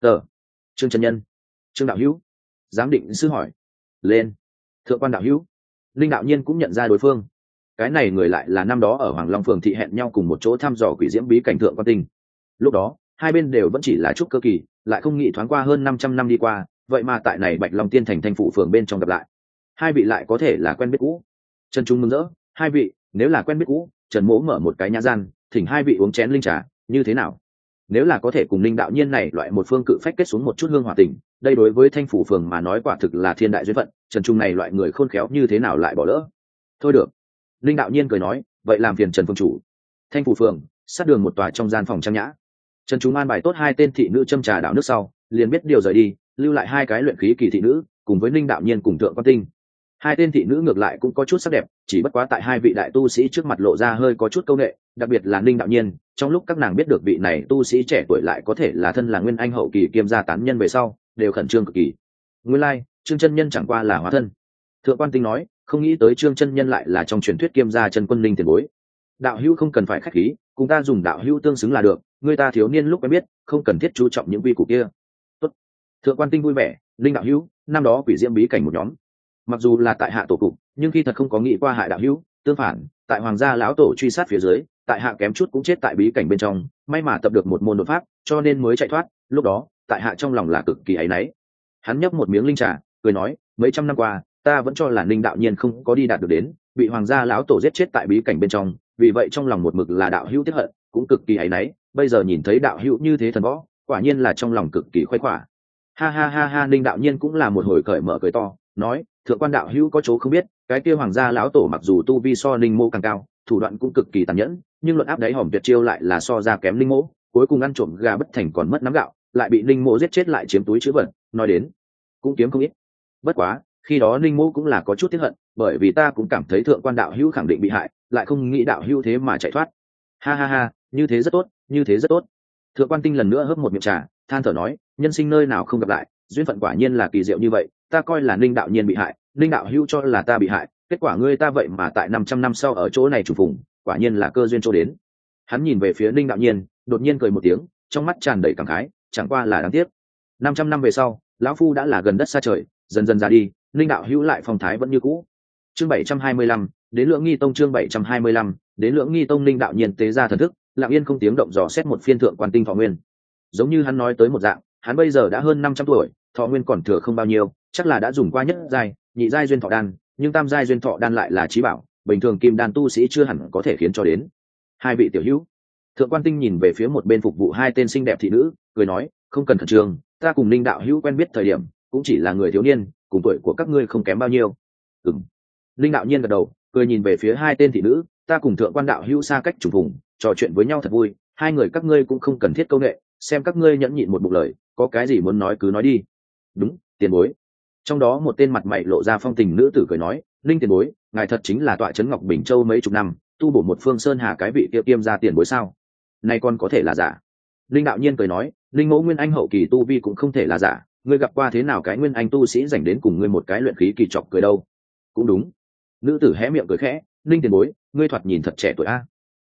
Trương chân nhân. Trương đạo hữu. Giám định sư hỏi. Lên. Thượng quan đạo hữu. Linh đạo nhiên cũng nhận ra đối phương. Cái này người lại là năm đó ở Hoàng Long phường thị hẹn nhau cùng một chỗ thăm dò quỷ diễm bí cảnh thượng quan tinh. Lúc đó, hai bên đều vẫn chỉ là trúc cơ kỳ, lại không nghĩ thoáng qua hơn 500 năm đi qua, vậy mà tại này Bạch Long Tiên thành thành phụ phường bên trong gặp lại. Hai vị lại có thể là quen biết cũ. Trần Trung mừng rỡ, hai vị, nếu là quen biết cũ, Trần Mỗ mở một cái nhã gian, thỉnh hai vị uống chén linh trà, như thế nào? Nếu là có thể cùng Linh đạo nhiên này loại một phương cự phách kết xuống một chút hương hòa tình, đây đối với thanh phủ phường mà nói quả thực là thiên đại duyên phận, Trần Trung này loại người khôn khéo như thế nào lại bỏ lỡ. Thôi được. Linh đạo nhiên cười nói, vậy làm phiền Trần phương chủ. Thanh phủ phường, sát đường một tòa trong gian phòng trang nhã. Trần Trung an bài tốt hai tên thị nữ châm trà đảo nước sau, liền biết điều rời đi, lưu lại hai cái luyện khí kỳ thị nữ, cùng với Linh đạo nhiên cùng thượng quan tinh. Hai tên thị nữ ngược lại cũng có chút sắc đẹp, chỉ bất quá tại hai vị đại tu sĩ trước mặt lộ ra hơi có chút câu nệ, đặc biệt là Ninh đạo nhiên, trong lúc các nàng biết được vị này tu sĩ trẻ tuổi lại có thể là thân là nguyên anh hậu kỳ kiêm gia tán nhân về sau, đều khẩn trương cực kỳ. Nguyên lai, Trương chân nhân chẳng qua là hóa thân. Thượng quan tinh nói, không nghĩ tới Trương chân nhân lại là trong truyền thuyết kiêm gia chân quân Ninh tiền bối. Đạo hữu không cần phải khách khí, cùng ta dùng đạo hữu tương xứng là được, người ta thiếu niên lúc quen biết, không cần thiết chú trọng những quy củ kia. Tốt. Thượng quan tinh vui vẻ, Ninh đạo hữu, năm đó quỷ diễm bí cảnh một nhóm, mặc dù là tại hạ tổ cục, nhưng khi thật không có nghĩ qua hại đạo hữu, tương phản, tại hoàng gia lão tổ truy sát phía dưới, tại hạ kém chút cũng chết tại bí cảnh bên trong, may mà tập được một môn đột pháp, cho nên mới chạy thoát. Lúc đó, tại hạ trong lòng là cực kỳ áy náy. Hắn nhấp một miếng linh trà, cười nói, mấy trăm năm qua, ta vẫn cho là Ninh đạo nhiên không có đi đạt được đến, bị hoàng gia lão tổ giết chết tại bí cảnh bên trong, vì vậy trong lòng một mực là đạo hữu tiếc hận, cũng cực kỳ áy náy. Bây giờ nhìn thấy đạo hữu như thế thần võ, quả nhiên là trong lòng cực kỳ khoái khỏa. Ha, Ninh đạo nhiên cũng là một hồi cởi mở cười to, nói, thượng quan đạo hữu có chỗ không biết, cái kia hoàng gia lão tổ mặc dù tu vi so Ninh mô càng cao, thủ đoạn cũng cực kỳ tàn nhẫn, nhưng luận áp đáy hòm tuyệt chiêu lại là so ra kém Ninh mô, cuối cùng ăn trộm gà bất thành còn mất nắm gạo, lại bị Ninh mô giết chết lại chiếm túi chữ vật, nói đến cũng kiếm không ít. Bất quá, khi đó Ninh mô cũng là có chút tiếc hận, bởi vì ta cũng cảm thấy thượng quan đạo hữu khẳng định bị hại, lại không nghĩ đạo hữu thế mà chạy thoát. Ha, như thế rất tốt, như thế rất tốt. Thượng quan tinh lần nữa hớp một miệng trà, than thở nói, nhân sinh nơi nào không gặp lại, duyên phận quả nhiên là kỳ diệu như vậy, ta coi là Ninh đạo nhiên bị hại, Ninh đạo hữu cho là ta bị hại, kết quả ngươi ta vậy mà tại 500 năm sau ở chỗ này trùng phùng, quả nhiên là cơ duyên chỗ đến. Hắn nhìn về phía Ninh đạo nhiên, đột nhiên cười một tiếng, trong mắt tràn đầy cảm khái, chẳng qua là đáng tiếc. 500 năm về sau, lão phu đã là gần đất xa trời, dần dần ra đi, Ninh đạo hữu lại phong thái vẫn như cũ. Chương 725, đến Lượng Nghi Tông. Chương 725, đến Lượng Nghi Tông. Ninh đạo nhiên tế ra thần thức, lặng yên không tiếng động dò xét một phiên thượng quan tinh thọ nguyên. Giống như hắn nói tới một dạng, hắn bây giờ đã hơn 500 tuổi, thọ nguyên còn thừa không bao nhiêu, chắc là đã dùng qua nhất giai, nhị giai duyên thọ đan, nhưng tam giai duyên thọ đan lại là chí bảo, bình thường kim đan tu sĩ chưa hẳn có thể khiến cho đến. Hai vị tiểu hữu. Thượng quan tinh nhìn về phía một bên phục vụ hai tên xinh đẹp thị nữ, cười nói, không cần khẩn trương, ta cùng Ninh đạo hữu quen biết thời điểm, cũng chỉ là người thiếu niên, cùng tuổi của các ngươi không kém bao nhiêu. Ninh đạo nhiên gật đầu, cười nhìn về phía hai tên thị nữ, ta cùng thượng quan đạo hữu xa cách trùng vùng, trò chuyện với nhau thật vui, hai người các ngươi cũng không cần thiết câu nệ, xem các ngươi nhẫn nhịn một bụng lời, có cái gì muốn nói cứ nói đi. Đúng, tiền bối. Trong đó một tên mặt mày lộ ra phong tình nữ tử cười nói, Linh tiền bối, ngài thật chính là tọa trấn Ngọc Bình Châu mấy chục năm, tu bổ một phương sơn hà cái vị kia kiêm ra tiền bối sao? Nay còn có thể là giả? Linh đạo nhiên cười nói, Linh mẫu nguyên anh hậu kỳ tu vi cũng không thể là giả, ngươi gặp qua thế nào cái nguyên anh tu sĩ dành đến cùng ngươi một cái luyện khí kỳ chọc cười đâu? Cũng đúng. Nữ tử hé miệng cười khẽ, Linh tiền bối, ngươi thoạt nhìn thật trẻ tuổi a.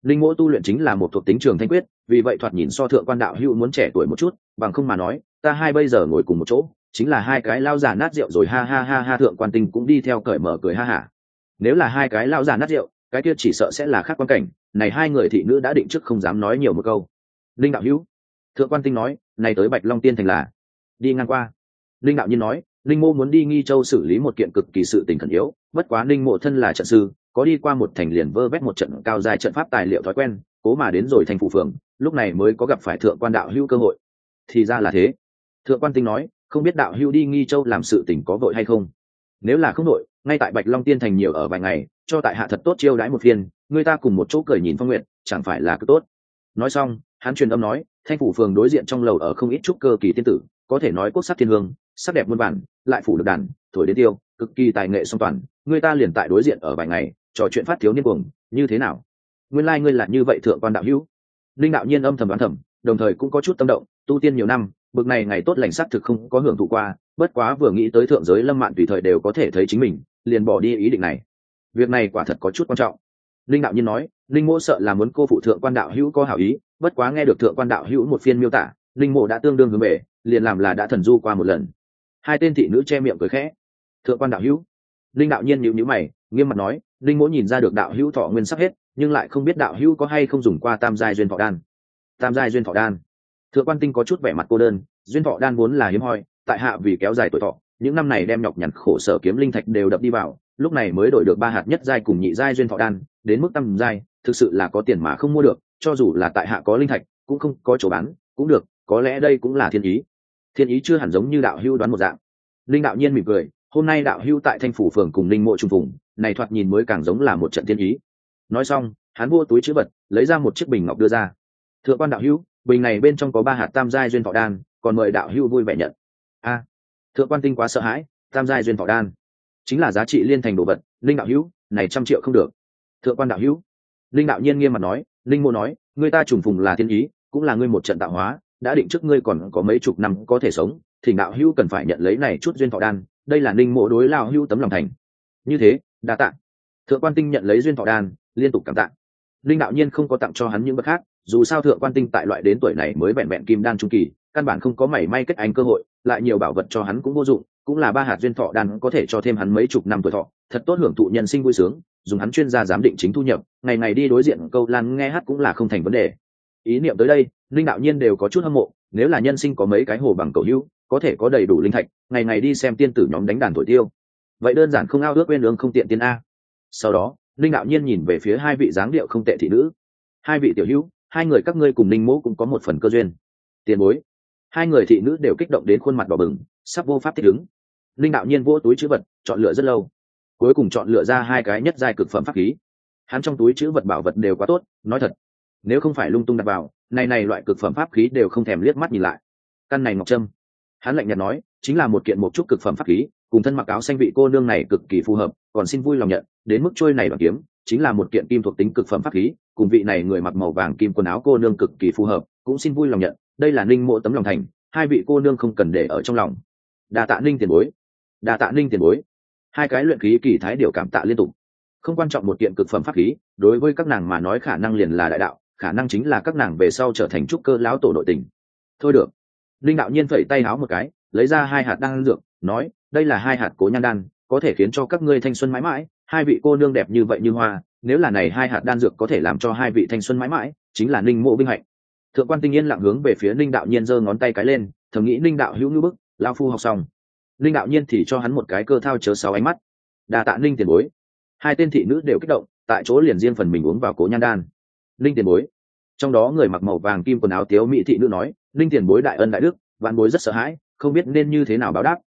linh mỗ tu luyện chính là một thuộc tính trường thanh quyết, vì vậy thoạt nhìn so thượng quan đạo hữu muốn trẻ tuổi một chút, bằng không mà nói ta hai bây giờ ngồi cùng một chỗ chính là hai cái lao già nát rượu rồi, ha ha ha ha. Thượng quan tinh cũng đi theo cởi mở cười ha hả. Nếu là hai cái lao già nát rượu, cái kia chỉ sợ sẽ là khác quan cảnh, này hai người thị nữ đã định trước không dám nói nhiều một câu. Linh đạo hữu, thượng quan tinh nói, này tới Bạch Long Tiên thành là đi ngang qua. Linh đạo nhiên nói, linh mô muốn đi Nghi Châu xử lý một kiện cực kỳ sự tình khẩn yếu, bất quá linh mộ thân là trận sư, có đi qua một thành liền vơ vét một trận cao dài trận pháp tài liệu thói quen, cố mà đến rồi thành phủ phường, lúc này mới có gặp phải thượng quan đạo hữu cơ hội. Thì ra là thế. Thượng quan tinh nói, không biết đạo hữu đi Nghi Châu làm sự tình có vội hay không? Nếu là không vội, ngay tại Bạch Long Tiên thành nhiều ở vài ngày, cho tại hạ thật tốt chiêu đãi một phiên, người ta cùng một chỗ cười nhìn phong nguyện, chẳng phải là cứ tốt. Nói xong, hắn truyền âm nói, thanh phủ phường đối diện trong lầu ở không ít trúc cơ kỳ tiên tử, có thể nói quốc sắc thiên hương, sắc đẹp muôn bản, lại phủ được đàn thổi đến tiêu, cực kỳ tài nghệ song toàn, người ta liền tại đối diện ở vài ngày, trò chuyện phát thiếu niên cuồng, như thế nào? Nguyên lai ngươi là như vậy thượng quan đạo hữu. Linh đạo nhiên âm thầm đoán thầm, đồng thời cũng có chút tâm động, tu tiên nhiều năm, bực này ngày tốt lành sắc thực không có hưởng thụ qua, bất quá vừa nghĩ tới thượng giới lâm mạn tùy thời đều có thể thấy chính mình, liền bỏ đi ý định này. Việc này quả thật có chút quan trọng. Linh đạo nhiên nói, linh mộ sợ là muốn cô phụ thượng quan đạo hữu có hảo ý, bất quá nghe được thượng quan đạo hữu một phiên miêu tả, linh mộ đã tương đương hướng về, liền làm là đã thần du qua một lần. Hai tên thị nữ che miệng cười khẽ. Thượng quan đạo hữu. Linh đạo nhiên nhíu nhíu mày, nghiêm mặt nói, linh mộ nhìn ra được đạo hữu thọ nguyên sắp hết, nhưng lại không biết đạo hữu có hay không dùng qua tam giai duyên thọ đan. Tam giai duyên thọ đan. Thượng quan tinh có chút vẻ mặt cô đơn, duyên thọ đan vốn là hiếm hoi, tại hạ vì kéo dài tuổi thọ, những năm này đem nhọc nhằn khổ sở kiếm linh thạch đều đập đi vào, lúc này mới đổi được 3 hạt nhất giai cùng nhị giai duyên thọ đan, đến mức tam giai, thực sự là có tiền mà không mua được, cho dù là tại hạ có linh thạch, cũng không có chỗ bán, cũng được, có lẽ đây cũng là thiên ý. Thiên ý chưa hẳn giống như đạo hữu đoán một dạng. Linh đạo nhiên mỉm cười, hôm nay đạo hữu tại thanh phủ phường cùng linh mộ trùng phùng, này thoạt nhìn mới càng giống là một trận thiên ý. Nói xong, hắn mua túi trữ vật, lấy ra một chiếc bình ngọc đưa ra. Thượng quan đạo hữu, bình này bên trong có 3 hạt tam giai duyên thọ đan, còn mời đạo hữu vui vẻ nhận. A, thượng quan tinh quá sợ hãi, tam giai duyên thọ đan chính là giá trị liên thành đồ vật. Linh đạo hữu, này 100 triệu không được. Thượng quan đạo hữu. Linh đạo nhiên nghiêm mặt nói, linh mộ nói, người ta trùng phùng là thiên ý, cũng là ngươi một trận tạo hóa, đã định trước ngươi còn có mấy chục năm có thể sống, thì đạo hữu cần phải nhận lấy này chút duyên thọ đan, đây là linh mộ đối lao hữu tấm lòng thành. Như thế, đa tạ. Thượng quan tinh nhận lấy duyên thọ đan, liên tục cảm tạ. Linh đạo nhiên không có tặng cho hắn những vật khác, dù sao thượng quan tinh tại loại đến tuổi này mới vẹn vẹn kim đan trung kỳ, căn bản không có mảy may kết anh cơ hội, lại nhiều bảo vật cho hắn cũng vô dụng, cũng là 3 hạt duyên thọ đan có thể cho thêm hắn mấy chục năm tuổi thọ, thật tốt hưởng thụ nhân sinh vui sướng, dùng hắn chuyên gia giám định chính thu nhập, ngày ngày đi đối diện câu lan nghe hát cũng là không thành vấn đề. Ý niệm tới đây, linh đạo nhiên đều có chút hâm mộ, nếu là nhân sinh có mấy cái hồ bằng cầu hữu, có thể có đầy đủ linh thạch, ngày ngày đi xem tiên tử nhóm đánh đàn thổi tiêu, vậy đơn giản không ao ước quên lương không tiện tiên a. Sau đó, linh đạo nhiên nhìn về phía hai vị dáng điệu không tệ thị nữ. Hai vị tiểu hữu, hai người các ngươi cùng linh mỗ cũng có một phần cơ duyên. Tiền bối. Hai người thị nữ đều kích động đến khuôn mặt đỏ bừng, sắp vô pháp thích ứng. Linh đạo nhiên vỗ túi trữ vật, chọn lựa rất lâu, cuối cùng chọn lựa ra 2 cái nhất giai cực phẩm pháp khí. Hắn trong túi trữ vật bảo vật đều quá tốt, nói thật, nếu không phải lung tung đặt vào, này loại cực phẩm pháp khí đều không thèm liếc mắt nhìn lại. Căn này ngọc trâm, hắn lạnh nhạt nói, chính là một kiện một chút cực phẩm pháp khí, cùng thân mặc áo xanh vị cô nương này cực kỳ phù hợp, còn xin vui lòng nhận. Đến mức trôi này đoàn kiếm, chính là một kiện kim thuộc tính cực phẩm pháp khí, cùng vị này người mặc màu vàng kim quần áo cô nương cực kỳ phù hợp, cũng xin vui lòng nhận. Đây là Ninh Mộ tấm lòng thành, hai vị cô nương không cần để ở trong lòng. Đa tạ Ninh tiền bối, đa tạ Ninh tiền bối. Hai cái luyện khí kỳ thái điều cảm tạ liên tục. Không quan trọng một kiện cực phẩm pháp khí, đối với các nàng mà nói khả năng liền là đại đạo, khả năng chính là các nàng về sau trở thành trúc cơ lão tổ nội tình. Thôi được. Linh đạo nhiên phẩy tay háo một cái, lấy ra 2 hạt đan dược, nói, đây là 2 hạt cố nhan đan, có thể khiến cho các ngươi thanh xuân mãi mãi. Hai vị cô nương đẹp như vậy như hoa, nếu là này 2 hạt đan dược có thể làm cho hai vị thanh xuân mãi mãi, chính là Ninh Mộ vinh hạnh. Thượng quan Tinh Yên lặng hướng về phía Ninh đạo nhiên giơ ngón tay cái lên, thầm nghĩ Ninh đạo hữu như bức, lão phu học xong. Ninh đạo nhiên thì cho hắn một cái cơ thao chớ 6 ánh mắt. Đa tạ Ninh tiền bối. Hai tên thị nữ đều kích động, tại chỗ liền riêng phần mình uống vào cố nhan đan. Ninh tiền bối. Trong đó người mặc màu vàng kim quần áo tiếu mỹ thị nữ nói, Ninh tiền bối đại ân đại đức, vạn bối rất sợ hãi, không biết nên như thế nào báo đáp.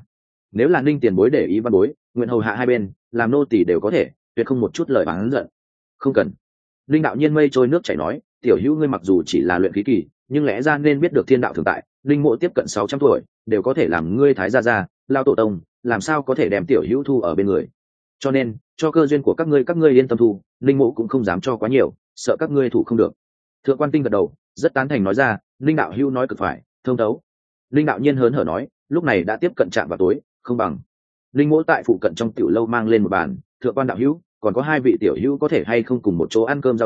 Nếu là Ninh tiền bối để ý văn bối, nguyện hầu hạ hai bên, làm nô tỳ đều có thể, tuyệt không một chút lời oán giận. Không cần. Ninh đạo nhiên mây trôi nước chảy nói, tiểu hữu ngươi mặc dù chỉ là luyện khí kỳ, nhưng lẽ ra nên biết được thiên đạo thường tại. Ninh Mộ tiếp cận 600 tuổi, đều có thể làm ngươi thái gia lao tổ tông, làm sao có thể đem tiểu hữu thu ở bên người. Cho nên, cho cơ duyên của các ngươi yên tâm thu, Ninh Mộ cũng không dám cho quá nhiều, sợ các ngươi thủ không được. Thượng quan Tinh gật đầu, rất tán thành nói ra, Ninh đạo hữu nói cực phải, thông thấu. Ninh đạo nhiên hớn hở nói, lúc này đã tiếp cận trạm vào tối, không bằng Ninh Mộ tại phụ cận trong tiểu lâu mang lên một bàn, thượng quan đạo hữu, còn có hai vị tiểu hữu có thể hay không cùng một chỗ ăn cơm rau dưa,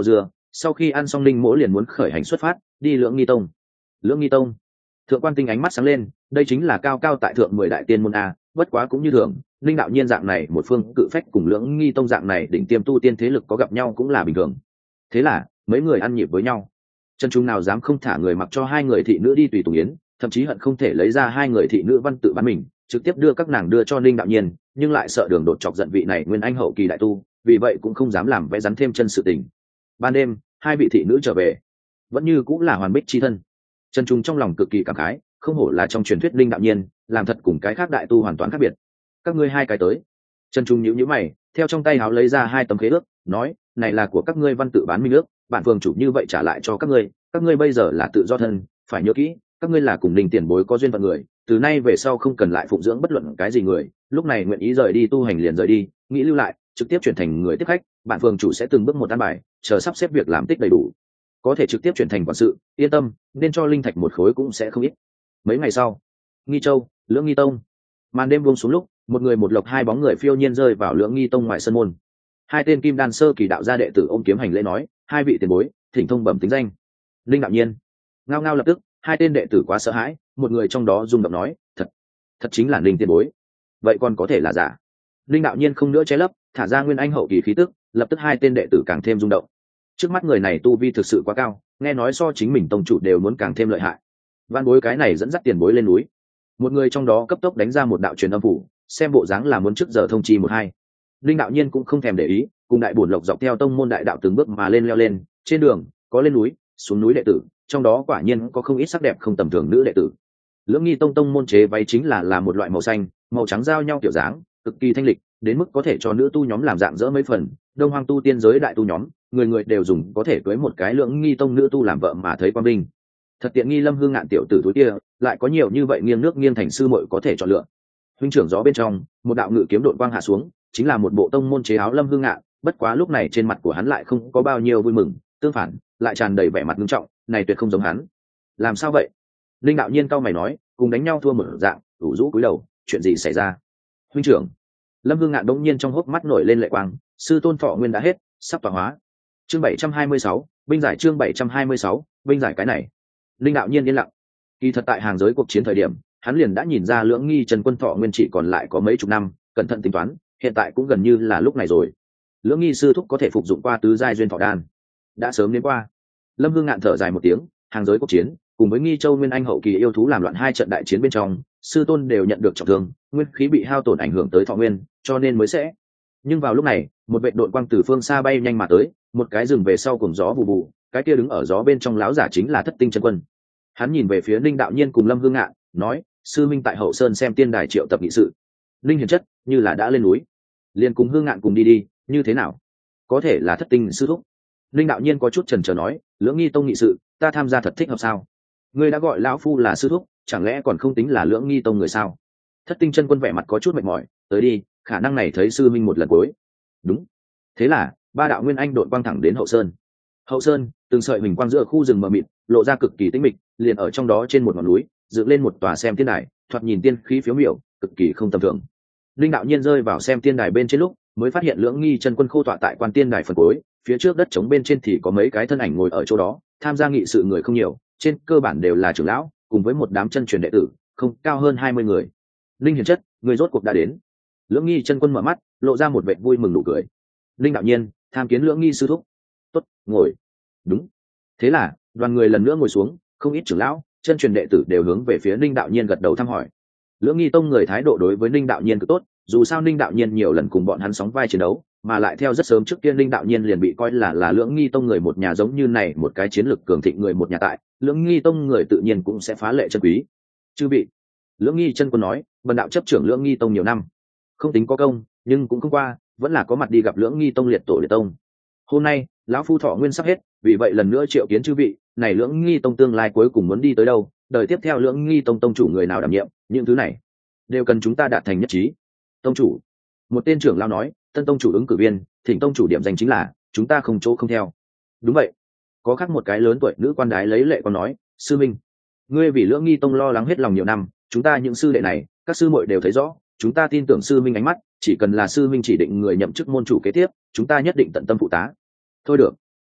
Sau khi ăn xong linh mỗ liền muốn khởi hành xuất phát đi Lưỡng Nghi Tông. Lưỡng Nghi Tông, Thượng Quan Tinh ánh mắt sáng lên, đây chính là cao cao tại thượng 10 đại tiên môn a, bất quá cũng như thường, linh đạo nhiên dạng này một phương cự phách cùng Lưỡng Nghi Tông dạng này đỉnh tiêm tu tiên thế lực có gặp nhau cũng là bình thường. Thế là mấy người ăn nhịp với nhau. Chân chúng nào dám không thả người mặc cho hai người thị nữ đi tùy tùng yến, thậm chí hận không thể lấy ra hai người thị nữ văn tự bán mình, trực tiếp đưa các nàng đưa cho Linh đạo nhiên, nhưng lại sợ đường đột chọc giận vị này nguyên anh hậu kỳ đại tu, vì vậy cũng không dám làm vẽ rắn thêm chân sự tình. Ban đêm, hai vị thị nữ trở về, vẫn như cũng là hoàn bích chi thân. Chân chúng trong lòng cực kỳ cảm khái, không hổ là trong truyền thuyết Linh đạo nhiên, làm thật cùng cái khác đại tu hoàn toàn khác biệt. Các ngươi hai cái tới. Chân chúng nhíu nhíu mày, theo trong tay áo lấy ra hai tấm khế ước, nói, này là của các ngươi văn tự bán minh ước, bản phường chủ như vậy trả lại cho các ngươi bây giờ là tự do thân, phải nhớ kỹ, các ngươi là cùng Linh tiền bối có duyên phận người, từ nay về sau không cần lại phụng dưỡng bất luận cái gì người, lúc này nguyện ý rời đi tu hành liền rời đi, nghĩ lưu lại, trực tiếp chuyển thành người tiếp khách, bản phường chủ sẽ từng bước một an bài, chờ sắp xếp việc làm tích đầy đủ, có thể trực tiếp chuyển thành quản sự, yên tâm, nên cho linh thạch một khối cũng sẽ không ít. Mấy ngày sau, Nghi Châu, Lưỡng Nghi Tông. Màn đêm buông xuống lúc, một người một lộc hai bóng người phiêu nhiên rơi vào Lưỡng Nghi Tông ngoài sân môn. Hai tên kim đan sơ kỳ đạo gia đệ tử ôm kiếm hành lễ nói, hai vị tiền bối, thỉnh thông bẩm tính danh. Linh đạo nhiên. Ngao ngao lập tức, hai tên đệ tử quá sợ hãi, một người trong đó rung động nói, thật chính là Linh tiền bối. Vậy còn có thể là giả? Linh đạo nhiên không nữa che lấp, thả ra nguyên anh hậu kỳ khí tức, lập tức hai tên đệ tử càng thêm rung động. Trước mắt người này tu vi thực sự quá cao, nghe nói so chính mình tông chủ đều muốn càng thêm lợi hại. Van bối cái này dẫn dắt tiền bối lên núi. Một người trong đó cấp tốc đánh ra một đạo truyền âm phủ, xem bộ dáng là muốn trước giờ thông chi một hai. Linh đạo nhiên cũng không thèm để ý, cùng đại bổn lộc dọc theo tông môn đại đạo từng bước mà lên leo lên, trên đường có lên núi, xuống núi đệ tử, trong đó quả nhiên có không ít sắc đẹp không tầm thường nữ đệ tử. Lưỡng Nghi Tông tông môn chế váy chính là một loại màu xanh, màu trắng giao nhau kiểu dáng, cực kỳ thanh lịch, đến mức có thể cho nữ tu nhóm làm dạng dỡ mấy phần. Đông Hoang tu tiên giới đại tu nhóm, người người đều dùng có thể cưới một cái Lưỡng Nghi Tông nữ tu làm vợ mà thấy quang minh. Thật tiện nghi Lâm Hương Ngạn tiểu tử túi kia, lại có nhiều như vậy nghiêng nước nghiêng thành sư muội có thể chọn lựa. Huynh trưởng gió bên trong, một đạo ngự kiếm độn quang hạ xuống, chính là một bộ tông môn chế áo Lâm Hương Ngạn, bất quá lúc này trên mặt của hắn lại không có bao nhiêu vui mừng, tương phản, lại tràn đầy vẻ mặt nghiêm trọng, này tuyệt không giống hắn. Làm sao vậy? Linh đạo nhiên cau mày nói, cùng đánh nhau thua một dạng, ủ rũ cúi đầu, chuyện gì xảy ra? Huynh trưởng. Lâm Hương Ngạn đống nhiên trong hốc mắt nổi lên lệ quang, sư tôn thọ nguyên đã hết, sắp tọa hóa. Chương 726, binh giải chương 726, binh giải cái này. Linh đạo nhiên yên lặng. Kỳ thật tại hàng giới cuộc chiến thời điểm, hắn liền đã nhìn ra Lưỡng Nghi Trần Quân thọ nguyên chỉ còn lại có mấy chục năm, cẩn thận tính toán, hiện tại cũng gần như là lúc này rồi. Lưỡng Nghi sư thúc có thể phục dụng qua tứ giai duyên thọ đan, đã sớm đến qua. Lâm Hương Ngạn thở dài một tiếng, hàng giới cuộc chiến, cùng với Nghi Châu Nguyên Anh hậu kỳ yêu thú làm loạn hai trận đại chiến bên trong, sư tôn đều nhận được trọng thương, nguyên khí bị hao tổn ảnh hưởng tới thọ nguyên, cho nên mới sẽ. Nhưng vào lúc này, một vệt đội quang từ phương xa bay nhanh mà tới, một cái rừng về sau cùng gió vụ vụ, cái kia đứng ở gió bên trong láo giả chính là Thất Tinh Chân Quân. Hắn nhìn về phía Linh đạo nhiên cùng Lâm Hương Ngạn, nói, sư minh tại hậu sơn xem tiên đài triệu tập nghị sự. Linh hiền chất, như là đã lên núi, liền cùng Hương Ngạn cùng đi, như thế nào? Có thể là Thất Tinh sư thúc. Linh đạo nhiên có chút chần chờ nói, Lưỡng Nghi Tông nghị sự, ta tham gia thật thích hợp sao? Ngươi đã gọi lão phu là sư thúc, chẳng lẽ còn không tính là Lưỡng Nghi Tông người sao? Thất Tinh Chân Quân vẻ mặt có chút mệt mỏi, tới đi, khả năng này thấy sư minh một lần cuối. Đúng. Thế là ba đạo nguyên anh đội quang thẳng đến hậu sơn. Hậu sơn, từng sợi huỳnh quang giữa khu rừng mờ mịt, lộ ra cực kỳ tĩnh mịch, liền ở trong đó trên một ngọn núi, dựng lên một tòa xem tiên đài, thoạt nhìn tiên khí phiếu miểu, cực kỳ không tầm thường. Linh đạo nhiên rơi vào xem tiên đài bên trên lúc, mới phát hiện Lưỡng Nghi Chân Quân khô tọa tại quan tiên đài phần cuối, phía trước đất trống bên trên thì có mấy cái thân ảnh ngồi ở chỗ đó, tham gia nghị sự người không nhiều, trên cơ bản đều là trưởng lão, cùng với một đám chân truyền đệ tử, không cao hơn 20 người. Linh hiền chất, người rốt cuộc đã đến. Lưỡng Nghi Chân Quân mở mắt, lộ ra một vẻ vui mừng nụ cười. Linh đạo nhiên, tham kiến Lưỡng Nghi sư thúc. Tốt, ngồi. Đúng. Thế là, đoàn người lần nữa ngồi xuống, không ít trưởng lão, chân truyền đệ tử đều hướng về phía Linh đạo nhiên gật đầu thăm hỏi. Lưỡng Nghi Tông người thái độ đối với Linh đạo nhiên cực tốt, dù sao Linh đạo nhiên nhiều lần cùng bọn hắn sóng vai chiến đấu, mà lại theo rất sớm trước kia Linh đạo nhiên liền bị coi là Lưỡng Nghi Tông người một nhà, giống như này một cái chiến lược cường thịnh người một nhà tại, Lưỡng Nghi Tông người tự nhiên cũng sẽ phá lệ chân quý. Chư vị, Lưỡng Nghi Chân Quân nói, bần đạo chấp trưởng Lưỡng Nghi Tông nhiều năm, không tính có công, nhưng cũng không qua, vẫn là có mặt đi gặp Lưỡng Nghi Tông liệt tổ liệt tông. Hôm nay, lão phu thọ nguyên sắp hết, vì vậy lần nữa triệu kiến chư vị, này Lưỡng Nghi Tông tương lai cuối cùng muốn đi tới đâu, đời tiếp theo Lưỡng Nghi Tông tông chủ người nào đảm nhiệm, những thứ này đều cần chúng ta đạt thành nhất trí. Tông chủ, một tên trưởng lão nói, tân tông chủ ứng cử viên, thỉnh tông chủ điểm danh chính là, chúng ta không chỗ không theo. Đúng vậy. Có khác một cái lớn tuổi nữ quan đái lấy lệ còn nói, sư minh, ngươi vì Lưỡng Nghi Tông lo lắng hết lòng nhiều năm, chúng ta những sư đệ này, các sư muội đều thấy rõ, chúng ta tin tưởng sư minh ánh mắt, chỉ cần là sư minh chỉ định người nhậm chức môn chủ kế tiếp, chúng ta nhất định tận tâm phụ tá. Thôi được,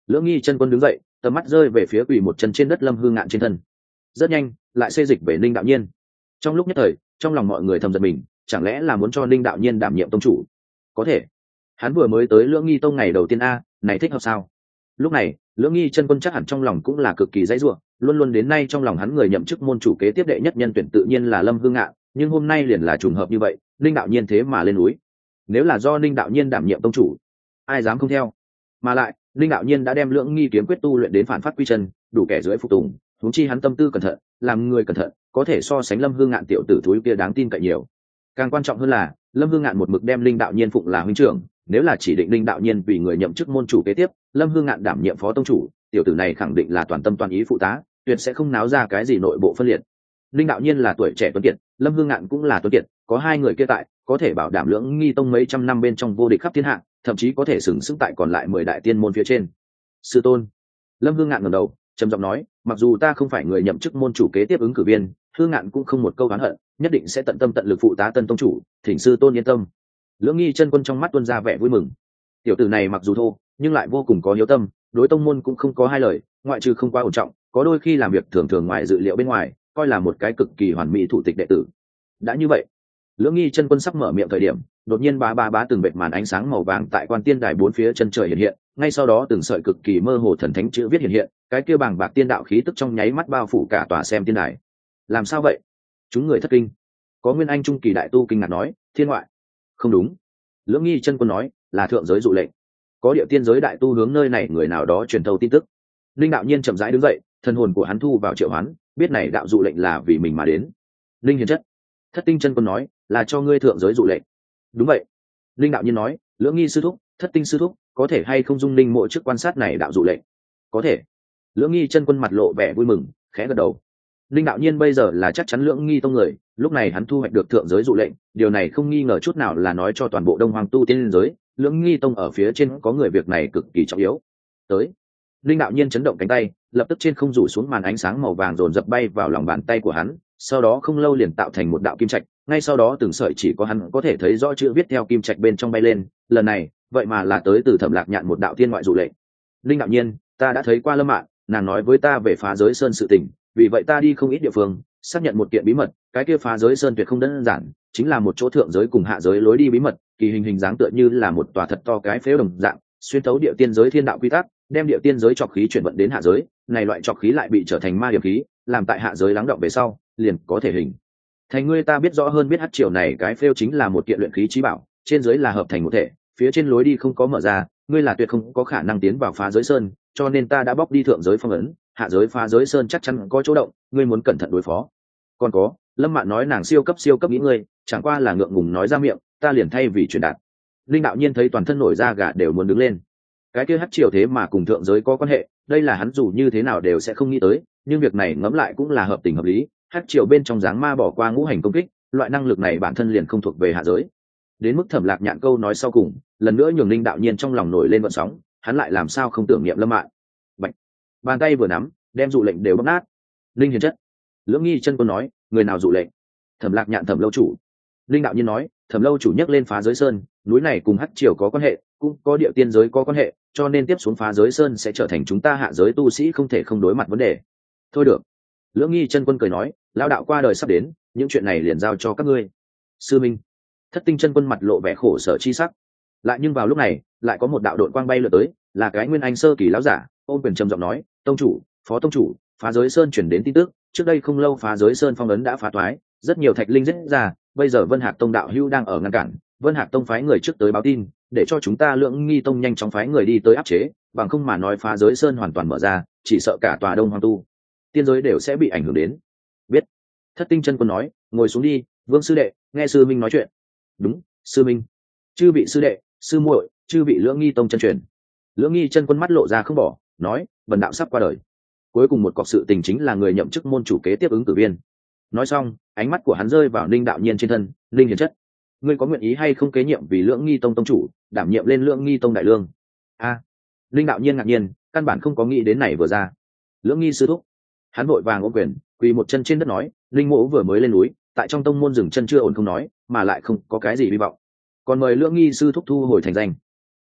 Lưỡng Nghi chân quân đứng dậy, tầm mắt rơi về phía quỳ một chân trên đất Lâm Hương Ngạn trên thân, rất nhanh lại xê dịch về Ninh Đạo Nhiên. Trong lúc nhất thời, trong lòng mọi người thầm giật mình, chẳng lẽ là muốn cho Ninh Đạo Nhiên đảm nhiệm tông chủ? Có thể, hắn vừa mới tới Lưỡng Nghi tông ngày đầu tiên a, này thích hợp sao? Lúc này Lưỡng Nghi chân quân chắc hẳn trong lòng cũng là cực kỳ dãy rủa, luôn luôn đến nay trong lòng hắn người nhậm chức môn chủ kế tiếp đệ nhất nhân tuyển tự nhiên là Lâm Hương Ngạn, nhưng hôm nay liền là trùng hợp như vậy, Ninh Đạo Nhiên thế mà lên núi. Nếu là do Ninh Đạo Nhiên đảm nhiệm tông chủ, ai dám không theo? Mà lại Ninh Đạo Nhiên đã đem Lưỡng Nghi kiếm quyết tu luyện đến phản phát quy chân, đủ kẻ dưới phục tùng, huống chi hắn tâm tư cẩn thận, làm người cẩn thận, có thể so sánh Lâm Hương Ngạn tiểu tử thúi kia đáng tin cậy nhiều. Càng quan trọng hơn là Lâm Hương Ngạn một mực đem Linh Đạo Nhiên phụng là huynh trưởng, nếu là chỉ định Linh Đạo Nhiên vì người nhậm chức môn chủ kế tiếp, Lâm Hương Ngạn đảm nhiệm phó tông chủ, tiểu tử này khẳng định là toàn tâm toàn ý phụ tá, tuyệt sẽ không náo ra cái gì nội bộ phân liệt. Linh Đạo Nhiên là tuổi trẻ tuấn kiệt, Lâm Hương Ngạn cũng là tuấn kiệt, có hai người kia tại, có thể bảo đảm Lưỡng Nghi tông mấy trăm năm bên trong vô địch khắp thiên hạ, thậm chí có thể sừng sững tại còn lại 10 đại tiên môn phía trên. Sư tôn. Lâm Hương Ngạn ngẩng đầu, trầm giọng nói, mặc dù ta không phải người nhậm chức môn chủ kế tiếp ứng cử viên, Hương Ngạn cũng không một câu oán hận, nhất định sẽ tận tâm tận lực phụ tá tân tông chủ, thỉnh sư tôn yên tâm. Lưỡng Nghi chân quân trong mắt tuôn ra vẻ vui mừng. Tiểu tử này mặc dù thô, nhưng lại vô cùng có hiếu tâm, đối tông môn cũng không có hai lời, ngoại trừ không quá ổn trọng, có đôi khi làm việc thường thường ngoài dự liệu bên ngoài, coi là một cái cực kỳ hoàn mỹ thủ tịch đệ tử. Đã như vậy, Lưỡng Nghi chân quân sắp mở miệng thời điểm, đột nhiên bá từng vệt màn ánh sáng màu vàng tại quan tiên đài bốn phía chân trời hiện hiện, ngay sau đó từng sợi cực kỳ mơ hồ thần thánh chữ viết hiện hiện, cái kia bàng bạc tiên đạo khí tức trong nháy mắt bao phủ cả tòa xem tiên đài. Làm sao vậy? Chúng người thất kinh. Có nguyên anh trung kỳ đại tu kinh ngạc nói, thiên ngoại. Không đúng. Lưỡng Nghi chân quân nói, là thượng giới dụ lệnh. Có địa tiên giới đại tu hướng nơi này người nào đó truyền thâu tin tức. Linh Đạo Nhiên chậm rãi đứng dậy, thần hồn của hắn thu vào triệu hoán, biết này đạo dụ lệnh là vì mình mà đến. Linh hiền chất. Thất tinh chân quân nói, là cho ngươi thượng giới dụ lệnh. Đúng vậy. Linh Đạo Nhiên nói, Lưỡng Nghi sư thúc, Thất tinh sư thúc, có thể hay không dung linh mộ trước quan sát này đạo dụ lệnh? Có thể. Lưỡng Nghi chân quân mặt lộ vẻ vui mừng, khẽ gật đầu. Linh Đạo Nhiên bây giờ là chắc chắn Lưỡng Nghi tông người, lúc này hắn thu hoạch được thượng giới dụ lệnh, điều này không nghi ngờ chút nào là nói cho toàn bộ Đông Hoàng tu tiên giới, Lưỡng Nghi tông ở phía trên có người việc này cực kỳ trọng yếu. Tới. Linh Đạo Nhiên chấn động cánh tay, lập tức trên không rủ xuống màn ánh sáng màu vàng dồn dập bay vào lòng bàn tay của hắn, sau đó không lâu liền tạo thành một đạo kim trạch, ngay sau đó từng sợi chỉ có hắn có thể thấy rõ chữ viết theo kim trạch bên trong bay lên, lần này, vậy mà là tới từ Thẩm Lạc Nhạn một đạo thiên ngoại dụ lệnh. Linh Đạo Nhiên, ta đã thấy qua Lâm Mạn, nàng nói với ta về Phá Giới Sơn sự tình, vì vậy ta đi không ít địa phương, xác nhận một kiện bí mật, cái kia Phá Giới Sơn tuyệt không đơn giản, chính là một chỗ thượng giới cùng hạ giới lối đi bí mật, kỳ hình dáng tựa như là một tòa thật to cái phếu đồng dạng, xuyên thấu địa tiên giới thiên đạo quy tắc, đem địa tiên giới trọc khí chuyển vận đến hạ giới, này loại trọc khí lại bị trở thành ma điểm khí, làm tại hạ giới lắng động về sau, liền có thể hình thành ngươi ta biết rõ hơn biết hắc triều này cái phêu chính là một kiện luyện khí chí bảo, trên giới là hợp thành một thể, phía trên lối đi không có mở ra, ngươi là tuyệt không có khả năng tiến vào Phá Giới Sơn, cho nên ta đã bóc đi thượng giới phong ấn, hạ giới Phá Giới Sơn chắc chắn có chỗ động, ngươi muốn cẩn thận đối phó. Còn có, Lâm Mạn nói nàng siêu cấp nghĩ ngươi, chẳng qua là ngượng ngùng nói ra miệng, ta liền thay vì truyền đạt. Linh Đạo Nhiên thấy toàn thân nổi da gà đều muốn đứng lên. Cái kia hắc triều thế mà cùng thượng giới có quan hệ, đây là hắn dù như thế nào đều sẽ không nghĩ tới, nhưng việc này ngẫm lại cũng là hợp tình hợp lý, hắc triều bên trong dáng ma bỏ qua ngũ hành công kích, loại năng lực này bản thân liền không thuộc về hạ giới. Đến mức Thẩm Lạc Nhạn câu nói sau cùng, lần nữa nhường Linh Đạo Nhiên trong lòng nổi lên vận sóng, hắn lại làm sao không tưởng niệm Lâm Mạn. Bạch. Bàn tay vừa nắm, đem dụ lệnh đều bóp nát. Linh hiền chất. Lưỡng Nghi chân quân nói, người nào dụ lệnh? Thẩm Lạc Nhạn Thẩm lâu chủ. Linh Đạo Nhiên nói, Thẩm lâu chủ nhắc lên Phá Giới Sơn, núi này cùng hắc triều có quan hệ, cũng có địa tiên giới có quan hệ, cho nên tiếp xuống Phá Giới Sơn sẽ trở thành chúng ta hạ giới tu sĩ không thể không đối mặt vấn đề. Thôi được. Lưỡng Nghi chân quân cười nói, lão đạo qua đời sắp đến, những chuyện này liền giao cho các ngươi. Sư minh. Thất tinh chân quân mặt lộ vẻ khổ sở chi sắc. Lại nhưng vào lúc này, lại có một đạo đội quang bay lượn tới, là cái nguyên anh sơ kỳ lão giả, ôn quyền trầm giọng nói, tông chủ, phó tông chủ, Phá Giới Sơn chuyển đến tin tức, trước đây không lâu Phá Giới Sơn phong ấn đã phá toái, rất nhiều thạch linh giết ra, bây giờ Vân Hạc tông đạo hữu đang ở ngăn cản, Vân Hạc tông phái người trước tới báo tin, để cho chúng ta Lưỡng Nghi tông nhanh chóng phái người đi tới áp chế, bằng không mà nói Phá Giới Sơn hoàn toàn mở ra, chỉ sợ cả tòa Đông Hoang tu tiên giới đều sẽ bị ảnh hưởng đến. Biết. Thất tinh chân quân nói, ngồi xuống đi, Vương sư đệ, nghe sư minh nói chuyện. Đúng, sư minh. Chư vị sư đệ, sư muội, chư vị Lưỡng Nghi tông chân truyền. Lưỡng Nghi chân quân mắt lộ ra không bỏ, nói, bần đạo sắp qua đời. Cuối cùng một cọc sự tình chính là người nhậm chức môn chủ kế tiếp ứng cử viên. Nói xong, ánh mắt của hắn rơi vào Linh Đạo Nhiên trên thân, Linh hiền chất, ngươi có nguyện ý hay không kế nhiệm vì Lưỡng Nghi tông tông chủ, đảm nhiệm lên Lưỡng Nghi tông đại lương? A. Linh Đạo Nhiên ngạc nhiên, căn bản không có nghĩ đến này vừa ra. Lưỡng Nghi sư thúc. Hắn vội vàng ôm quyền, quỳ một chân trên đất nói, Linh mỗ vừa mới lên núi, tại trong tông môn dừng chân chưa ổn không nói, mà lại không có cái gì hy vọng, còn mời Lưỡng Nghi sư thúc thu hồi thành danh. Ta biết,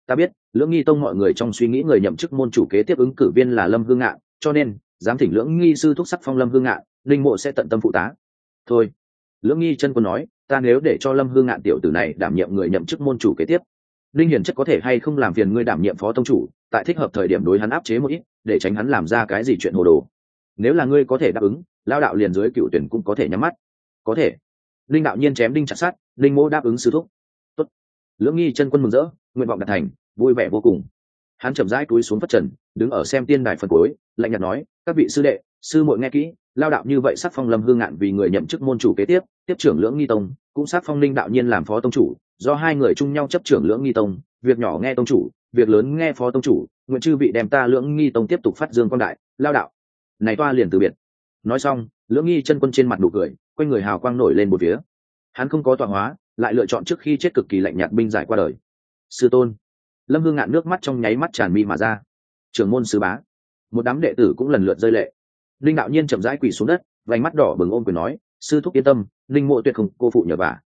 Lưỡng Nghi tông mọi người trong suy nghĩ người nhậm chức môn chủ kế tiếp ứng cử viên là Lâm Hương Ngạn, cho nên dám thỉnh Lưỡng Nghi sư thúc sắc phong Lâm Hương Ngạn, linh mộ sẽ tận tâm phụ tá. Thôi, Lưỡng Nghi chân quân nói, ta nếu để cho Lâm Hương Ngạn tiểu tử này đảm nhiệm người nhậm chức môn chủ kế tiếp, linh hiển chất có thể hay không làm phiền ngươi đảm nhiệm phó tông chủ, tại thích hợp thời điểm đối hắn áp chế một ít, để tránh hắn làm ra cái gì chuyện hồ đồ. Nếu là ngươi có thể đáp ứng, lao đạo liền dưới cựu tuyển cũng có thể nhắm mắt. Có thể. Linh đạo nhiên chém đinh chặt sát, linh mô đáp ứng sư thúc. Tốt. Lưỡng Nghi chân quân mừng rỡ, nguyện vọng đạt thành, vui vẻ vô cùng. Hắn chậm rãi cúi xuống phất trần, đứng ở xem tiên đài phần cuối, lạnh nhạt nói, các vị sư đệ sư muội nghe kỹ, lao đạo như vậy sắc phong Lâm Hương Ngạn vì người nhậm chức môn chủ kế tiếp, tiếp trưởng Lưỡng Nghi tông, cũng sắc phong Linh đạo nhiên làm phó tông chủ, do hai người chung nhau chấp trưởng Lưỡng Nghi tông, việc nhỏ nghe tông chủ, việc lớn nghe phó tông chủ, nguyện chư vị đem ta Lưỡng Nghi tông tiếp tục phát dương quang đại. Lao đạo này toa liền từ biệt. Nói xong, Lưỡng Nghi chân quân trên mặt nụ cười, quanh người hào quang nổi lên một phía. Hắn không có tọa hóa, lại lựa chọn trước khi chết cực kỳ lạnh nhạt binh giải qua đời. Sư tôn. Lâm Hương Ngạn nước mắt trong nháy mắt tràn mi mà ra. Trưởng môn sư bá, một đám đệ tử cũng lần lượt rơi lệ. Linh đạo nhiên chậm rãi quỳ xuống đất, vành mắt đỏ bừng ôm quyền nói, sư thúc yên tâm, linh mộ tuyệt không cô phụ nhờ vả.